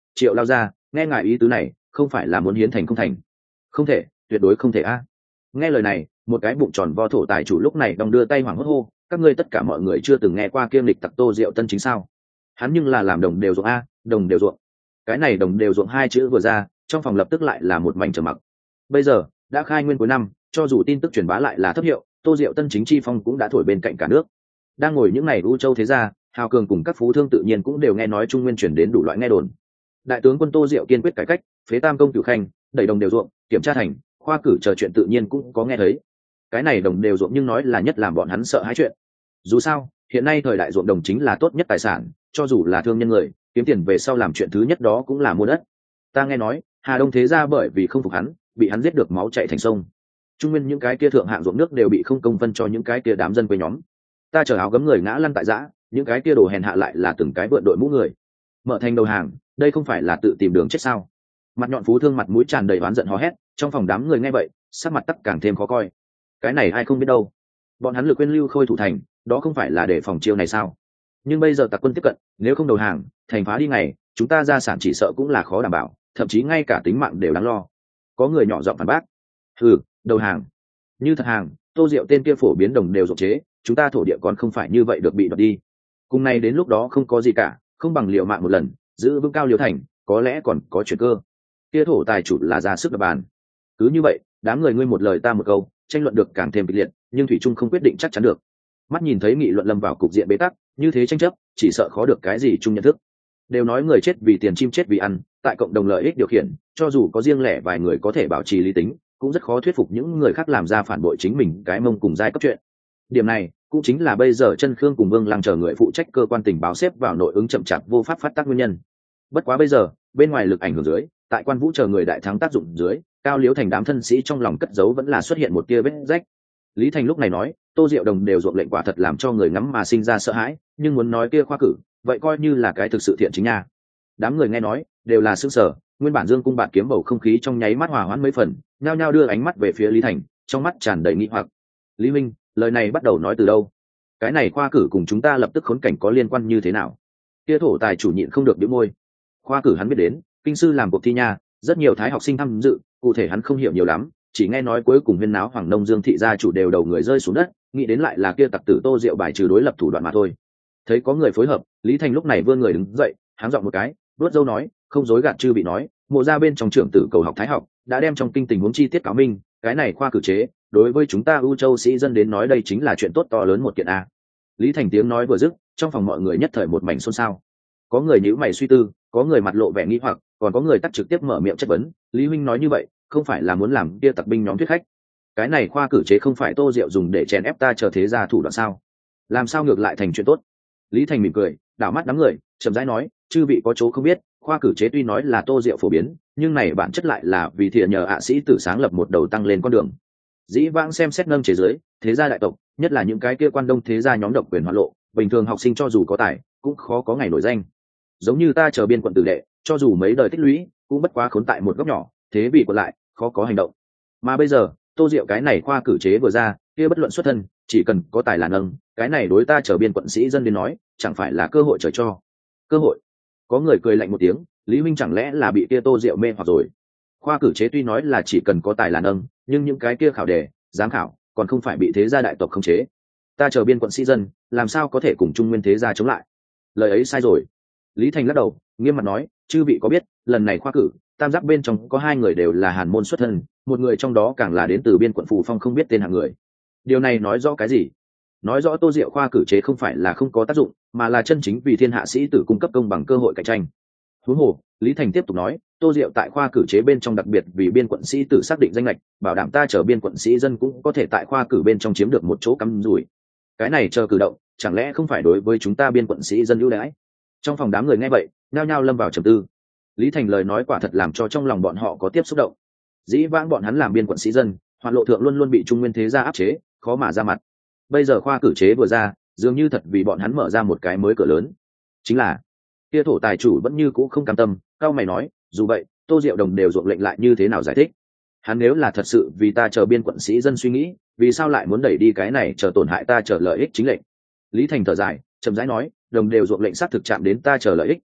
Triệu lao ra, nghe ngài ý tứ này không phải là muốn hiến thành không thành? Không thể, tuyệt đối không thể a. Nghe lời này, một cái bụng tròn vo thổ tài chủ lúc này đong đưa tay hoảng hốt hô, các ngươi tất cả mọi người chưa từng nghe qua kiêm lịch tặc Tô Diệu Tân chính sao? Hắn nhưng là làm đồng đều ruộng a, đồng đều ruộng. Cái này đồng đều ruộng hai chữ vừa ra, trong phòng lập tức lại là một mảnh trầm mặc. Bây giờ đã khai nguyên cuối năm, cho dù tin tức truyền bá lại là thất hiệu, Tô Diệu Tân chính chi phong cũng đã thổi bên cạnh cả nước. Đang ngồi những ngày u châu thế gia, hào cường cùng các phú thương tự nhiên cũng đều nghe nói trung nguyên chuyển đến đủ loại nghe đồn. Đại tướng quân Tô Diệu kiên quyết cải cách, phế tam công cửu khanh, đẩy đồng đều ruộng, kiểm tra thành, khoa cử chờ chuyện tự nhiên cũng có nghe thấy. Cái này đồng đều ruộng nhưng nói là nhất làm bọn hắn sợ hãi chuyện. Dù sao, hiện nay thời đại ruộng đồng chính là tốt nhất tài sản, cho dù là thương nhân người, kiếm tiền về sau làm chuyện thứ nhất đó cũng là mua đất. Ta nghe nói, Hà Đông thế gia bởi vì không phục hắn, bị hắn giết được máu chảy thành sông. Trung nguyên những cái kia thượng hạng ruộng nước đều bị không công phân cho những cái kia đám dân quê nhóm. Ta chờ áo gấm người ngã lăn tại giã, những cái kia đồ hèn hạ lại là từng cái vượn đội mũ người. Mở thành đầu hàng, đây không phải là tự tìm đường chết sao? Mặt nhọn phú thương mặt mũi tràn đầy oán giận hò hét, trong phòng đám người nghe vậy, sắc mặt tắc càng thêm khó coi. Cái này ai không biết đâu. Bọn hắn lực quên lưu khôi thủ thành, đó không phải là để phòng chiêu này sao? Nhưng bây giờ tặc quân tiếp cận, nếu không đầu hàng, thành phá đi ngày, chúng ta gia sản chỉ sợ cũng là khó đảm bảo, thậm chí ngay cả tính mạng đều đáng lo. Có người nhỏ giọng phản bác. Ừ, đầu hàng. Như thật hàng, Tô Diệu tên kia phổ biến đồng đều rộng chế, chúng ta thổ địa còn không phải như vậy được bị đoạt đi. Cùng này đến lúc đó không có gì cả, không bằng liều mạng một lần, giữ vững cao liều thành, có lẽ còn có chuyện cơ. Kia thổ tài chủ là ra sức lập bàn. Cứ như vậy, đám người ngươi một lời ta một câu, tranh luận được càng thêm kịch liệt, nhưng thủy trung không quyết định chắc chắn được. Mắt nhìn thấy nghị luận lâm vào cục diện bế tắc, như thế tranh chấp, chỉ sợ khó được cái gì chung nhận thức. Đều nói người chết vì tiền, chim chết vì ăn, tại cộng đồng lợi ích điều khiển, cho dù có riêng lẻ vài người có thể bảo trì lý tính, cũng rất khó thuyết phục những người khác làm ra phản bội chính mình cái mông cùng giai cấp chuyện. Điểm này cũng chính là bây giờ Chân Khương cùng Vương Lăng chờ người phụ trách cơ quan tình báo xếp vào nội ứng chậm chạp vô pháp phát tác nguyên nhân. Bất quá bây giờ, bên ngoài lực ảnh hưởng dưới, tại Quan Vũ chờ người đại thắng tác dụng dưới, Cao Liếu Thành đám thân sĩ trong lòng cất giấu vẫn là xuất hiện một tia vết rách. Lý Thành lúc này nói, Tô Diệu Đồng đều ruộng lệnh quả thật làm cho người ngắm mà sinh ra sợ hãi, nhưng muốn nói kia khoa cử, vậy coi như là cái thực sự thiện chính nha. Đám người nghe nói, đều là sững sờ, nguyên bản dương cung bạt kiếm bầu không khí trong nháy mắt hòa hoãn mấy phần, nhao nhao đưa ánh mắt về phía Lý Thành, trong mắt tràn đầy nghi hoặc. Lý Minh, lời này bắt đầu nói từ đâu? Cái này khoa cử cùng chúng ta lập tức khốn cảnh có liên quan như thế nào? Kia thổ tài chủ nhịn không được bĩu môi. Khoa cử hắn biết đến, kinh sư làm cuộc thi nha, rất nhiều thái học sinh tham dự, cụ thể hắn không hiểu nhiều lắm, chỉ nghe nói cuối cùng huyên náo Hoàng Nông Dương thị gia chủ đều đầu người rơi xuống đất, nghĩ đến lại là kia tặc tử Tô Diệu bài trừ đối lập thủ đoạn mà thôi. Thấy có người phối hợp, Lý Thành lúc này vươn người đứng dậy, háng giọng một cái, đuốt dâu nói, không dối gạt chư bị nói, mộ ra bên trong trưởng tử cầu học thái học, đã đem trong kinh tình huống chi tiết cáo minh, cái này khoa cử chế, đối với chúng ta ưu châu sĩ dân đến nói đây chính là chuyện tốt to lớn một kiện a. Lý Thành tiếng nói vừa dứt, trong phòng mọi người nhất thời một mảnh xôn xao. Có người nhíu mày suy tư, có người mặt lộ vẻ nghi hoặc, còn có người tắt trực tiếp mở miệng chất vấn, Lý huynh nói như vậy, không phải là muốn làm kia tặc binh nhóm thuyết khách? Cái này khoa cử chế không phải Tô Diệu dùng để chèn ép ta chờ thế gia thủ đoạn sao? Làm sao ngược lại thành chuyện tốt? Lý Thành mỉm cười, đảo mắt đám người, chậm rãi nói, chư vị có chỗ không biết, khoa cử chế tuy nói là Tô Diệu phổ biến, nhưng này bản chất lại là vì thiện nhờ ạ sĩ tử sáng lập một đầu tăng lên con đường. Dĩ vãng xem xét nâng chế giới, thế gia đại tộc, nhất là những cái kia quan đông thế gia nhóm độc quyền hoạt lộ, bình thường học sinh cho dù có tài, cũng khó có ngày nổi danh. Giống như ta chờ biên quận tử đệ, cho dù mấy đời tích lũy, cũng bất quá khốn tại một góc nhỏ, thế bị quật lại, khó có hành động. Mà bây giờ, Tô Diệu cái này khoa cử chế vừa ra, kia bất luận xuất thân, chỉ cần có tài là nâng, cái này đối ta chờ biên quận sĩ dân đến nói, chẳng phải là cơ hội trời cho. Cơ hội? Có người cười lạnh một tiếng, Lý huynh chẳng lẽ là bị kia Tô Diệu mê hoặc rồi? Khoa cử chế tuy nói là chỉ cần có tài là nâng, nhưng những cái kia khảo đề, giám khảo, còn không phải bị thế gia đại tộc khống chế. Ta chờ biên quận sĩ dân, làm sao có thể cùng trung nguyên thế gia chống lại? Lời ấy sai rồi. Lý Thành lắc đầu, nghiêm mặt nói, chư vị có biết, lần này khoa cử, tam giác bên trong có hai người đều là hàn môn xuất thân, một người trong đó càng là đến từ biên quận Phù Phong không biết tên hạng người. Điều này nói rõ cái gì? Nói rõ Tô Diệu khoa cử chế không phải là không có tác dụng, mà là chân chính vì thiên hạ sĩ tử cung cấp công bằng cơ hội cạnh tranh. Huống hồ, Lý Thành tiếp tục nói, Tô Diệu tại khoa cử chế bên trong đặc biệt vì biên quận sĩ tử xác định danh lệch, bảo đảm ta chờ biên quận sĩ dân cũng có thể tại khoa cử bên trong chiếm được một chỗ cắm rủi. Cái này chờ cử động, chẳng lẽ không phải đối với chúng ta biên quận sĩ dân ưu đãi? Trong phòng đám người nghe vậy, nhao nhao lâm vào trầm tư. Lý Thành lời nói quả thật làm cho trong lòng bọn họ có tiếp xúc động. Dĩ vãng bọn hắn làm biên quận sĩ dân, hoạt lộ thượng luôn luôn bị trung nguyên thế gia áp chế, khó mà ra mặt. Bây giờ khoa cử chế vừa ra, dường như thật vì bọn hắn mở ra một cái mới cửa lớn. Chính là kia thổ tài chủ vẫn như cũ không cam tâm, cao mày nói, dù vậy, Tô Diệu Đồng đều ruộng lệnh lại như thế nào giải thích? Hắn nếu là thật sự vì ta chờ biên quận sĩ dân suy nghĩ, vì sao lại muốn đẩy đi cái này chờ tổn hại ta chờ lợi ích chính lệnh? Lý Thành thở dài, chậm rãi nói, đồng đều ruộng lệnh xác thực chạm đến ta chờ lợi ích,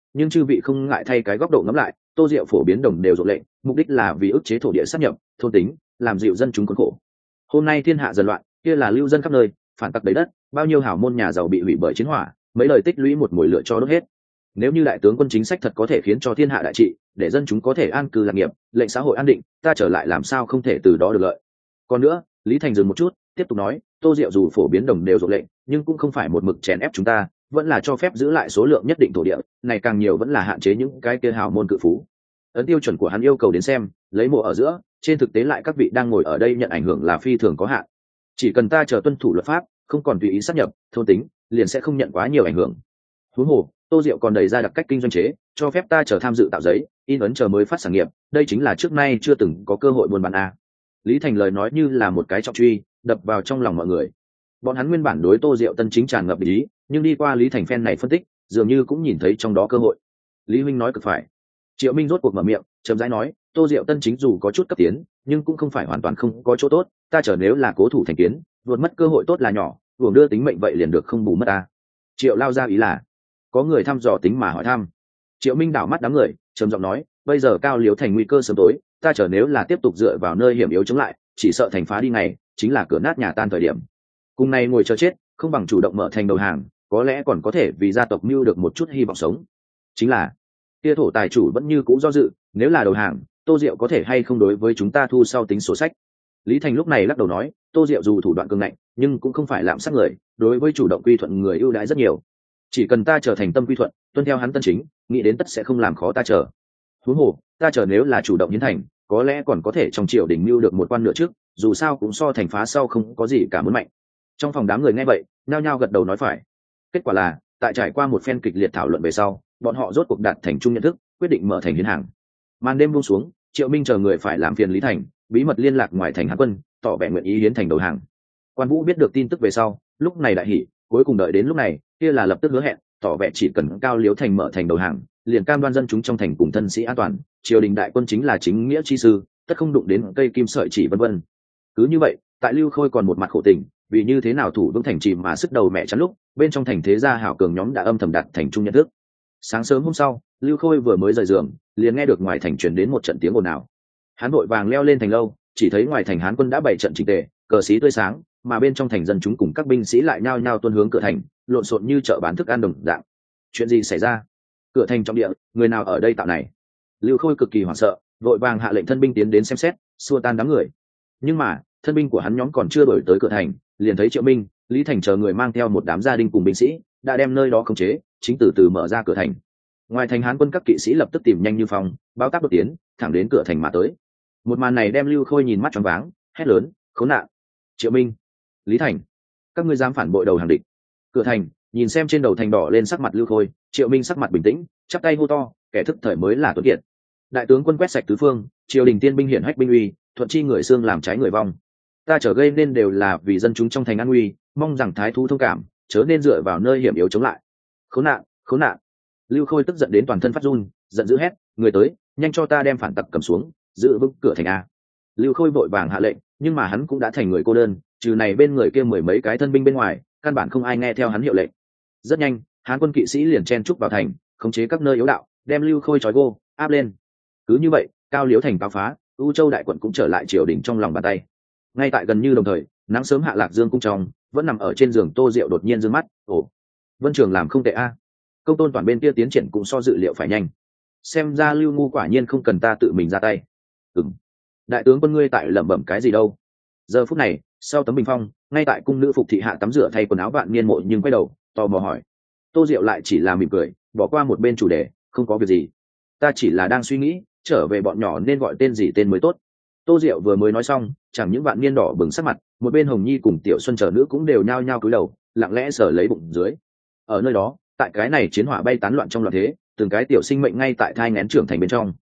nhưng chư vị không ngại thay cái góc độ ngẫm lại, Tô Diệu phổ biến đồng đều rộng lệnh, mục đích là vì ức chế thổ địa sát nhập, thôn tính, làm dịu dân chúng khốn khổ. Hôm nay thiên hạ dần loạn, kia là lưu dân khắp nơi, phản tặc đầy đất, bao nhiêu hảo môn nhà giàu bị hủy bởi chiến hỏa, mấy lời tích lũy một mùi lửa cho đốt hết. Nếu như đại tướng quân chính sách thật có thể khiến cho thiên hạ đại trị, để dân chúng có thể an cư lạc nghiệp, lệnh xã hội an định, ta trở lại làm sao không thể từ đó được lợi. Còn nữa, Lý Thành dừng một chút, tiếp tục nói, Tô Diệu dù phổ biến đồng đều rộng lệnh, nhưng cũng không phải một mực chèn ép chúng ta, vẫn là cho phép giữ lại số lượng nhất định thổ địa, này càng nhiều vẫn là hạn chế những cái kia hào môn cự phú. Ấn tiêu chuẩn của hắn yêu cầu đến xem, lấy mộ ở giữa, trên thực tế lại các vị đang ngồi ở đây nhận ảnh hưởng là phi thường có hạn. Chỉ cần ta chờ tuân thủ luật pháp, không còn tùy ý sát nhập, thôn tính, liền sẽ không nhận quá nhiều ảnh hưởng. Huống hồ, Tô Diệu còn đẩy ra đặc cách kinh doanh chế, cho phép ta chờ tham dự tạo giấy, in ấn chờ mới phát sản nghiệp, đây chính là trước nay chưa từng có cơ hội buôn bán a. Lý Thành lời nói như là một cái trọng truy, đập vào trong lòng mọi người. Bọn hắn nguyên bản đối Tô Diệu tân chính tràn ngập ý, nhưng đi qua Lý Thành phen này phân tích, dường như cũng nhìn thấy trong đó cơ hội. Lý huynh nói cực phải. Triệu Minh rốt cuộc mở miệng, chậm rãi nói, Tô Diệu tân chính dù có chút cấp tiến, nhưng cũng không phải hoàn toàn không có chỗ tốt, ta chờ nếu là cố thủ thành kiến, vượt mất cơ hội tốt là nhỏ, uổng đưa tính mệnh vậy liền được không bù mất ta. Triệu lao ra ý là, có người thăm dò tính mà hỏi thăm. Triệu Minh đảo mắt đám người, trầm giọng nói, bây giờ Cao Liếu thành nguy cơ sớm tối, ta chờ nếu là tiếp tục dựa vào nơi hiểm yếu chống lại, chỉ sợ thành phá đi ngày, chính là cửa nát nhà tan thời điểm. Cùng này ngồi chờ chết, không bằng chủ động mở thành đầu hàng, có lẽ còn có thể vì gia tộc mưu được một chút hy vọng sống. Chính là, kia thổ tài chủ vẫn như cũ do dự, nếu là đầu hàng, Tô Diệu có thể hay không đối với chúng ta thu sau tính sổ sách. Lý Thành lúc này lắc đầu nói, Tô Diệu dù thủ đoạn cường ngạnh, nhưng cũng không phải lạm sát người, đối với chủ động quy thuận người ưu đãi rất nhiều. Chỉ cần ta trở thành tâm quy thuận, tuân theo hắn tân chính, nghĩ đến tất sẽ không làm khó ta chờ. Huống hồ, ta chờ nếu là chủ động hiến thành, có lẽ còn có thể trong triều đình mưu được một quan nửa trước, dù sao cũng so thành phá sau không có gì cả muốn mạnh. Trong phòng đám người nghe vậy, nhao nhao gật đầu nói phải. Kết quả là, tại trải qua một phen kịch liệt thảo luận về sau, bọn họ rốt cuộc đạt thành chung nhận thức, quyết định mở thành hiến hàng. Màn đêm buông xuống, Triệu Minh chờ người phải làm phiền Lý Thành, bí mật liên lạc ngoài thành Hán quân, tỏ vẻ nguyện ý hiến thành đầu hàng. Quan Vũ biết được tin tức về sau, lúc này đại hỉ, cuối cùng đợi đến lúc này, kia là lập tức hứa hẹn, tỏ vẻ chỉ cần Cao Liếu thành mở thành đầu hàng, liền cam đoan dân chúng trong thành cùng thân sĩ an toàn, triều đình đại quân chính là chính nghĩa chi sư, tất không đụng đến cây kim sợi chỉ vân vân. Cứ như vậy, tại Lưu Khôi còn một mặt khổ tình, vì như thế nào thủ vững thành trì mà sức đầu mẹ chắn lúc, bên trong thành thế gia hảo cường nhóm đã âm thầm đặt thành chung nhận thức. Sáng sớm hôm sau, Lưu Khôi vừa mới rời giường, liền nghe được ngoài thành truyền đến một trận tiếng ồn ào. Hắn vội vàng leo lên thành lâu, chỉ thấy ngoài thành Hán quân đã bày trận chỉnh tề, cờ xí tươi sáng, mà bên trong thành dân chúng cùng các binh sĩ lại nhao nhao tuôn hướng cửa thành, lộn xộn như chợ bán thức ăn đồng dạng. Chuyện gì xảy ra? Cửa thành trong địa, người nào ở đây tạo này? Lưu Khôi cực kỳ hoảng sợ, vội vàng hạ lệnh thân binh tiến đến xem xét, xua tan đám người. Nhưng mà, thân binh của hắn nhóm còn chưa đổi tới cửa thành, liền thấy Triệu Minh, Lý Thành chờ người mang theo một đám gia đình cùng binh sĩ, đã đem nơi đó khống chế, chính từ từ mở ra cửa thành. Ngoài thành Hán quân các kỵ sĩ lập tức tìm nhanh như phong, báo táp đột tiến, thẳng đến cửa thành mà tới. Một màn này đem Lưu Khôi nhìn mắt choáng váng, hét lớn, khốn nạn! Triệu Minh, Lý Thành, các ngươi dám phản bội đầu hàng địch! Cửa thành, nhìn xem trên đầu thành đỏ lên sắc mặt Lưu Khôi, Triệu Minh sắc mặt bình tĩnh, chắp tay hô to, kẻ thức thời mới là tuấn kiệt. Đại tướng quân quét sạch tứ phương, triều đình tiên binh hiển hách binh uy, thuận chi người xương làm trái người vong. Ta trở gây nên đều là vì dân chúng trong thành an nguy, mong rằng thái thú thông cảm, chớ nên dựa vào nơi hiểm yếu chống lại. Khốn nạn, khốn nạn! Lưu Khôi tức giận đến toàn thân phát run, giận dữ hét, người tới, nhanh cho ta đem phản tặc cầm xuống, giữ vững cửa thành a. Lưu Khôi vội vàng hạ lệnh, nhưng mà hắn cũng đã thành người cô đơn, trừ này bên người kia mười mấy cái thân binh bên ngoài, căn bản không ai nghe theo hắn hiệu lệnh. Rất nhanh, Hán quân kỵ sĩ liền chen trúc vào thành, khống chế các nơi yếu đạo, đem Lưu Khôi trói gô, áp lên. Cứ như vậy, Cao Liếu thành cáo phá, U Châu đại quận cũng trở lại triều đình trong lòng bàn tay. Ngay tại gần như đồng thời, nắng sớm hạ Lạc Dương cung trong, vẫn nằm ở trên giường Tô Diệu đột nhiên giương mắt, ồ, Vân Trường làm không tệ a. Công tôn toàn bên kia tiến triển cũng so dự liệu phải nhanh. Xem ra Lưu Ngu quả nhiên không cần ta tự mình ra tay. Ừm, đại tướng quân ngươi tại lẩm bẩm cái gì đâu? Giờ phút này, sau tấm bình phong, ngay tại cung nữ phục thị hạ tắm rửa thay quần áo vạn niên mộ nhưng quay đầu, tò mò hỏi. Tô Diệu lại chỉ là mỉm cười, bỏ qua một bên chủ đề, không có việc gì. Ta chỉ là đang suy nghĩ, trở về bọn nhỏ nên gọi tên gì tên mới tốt. Tô Diệu vừa mới nói xong, chẳng những vạn niên đỏ bừng sắc mặt, một bên Hồng Nhi cùng Tiểu Xuân chờ nữ cũng đều nhao nhao cúi đầu, lặng lẽ sờ lấy bụng dưới. Ở nơi đó, tại cái này chiến hỏa bay tán loạn trong loạn thế, từng cái tiểu sinh mệnh ngay tại thai nghén trưởng thành bên trong.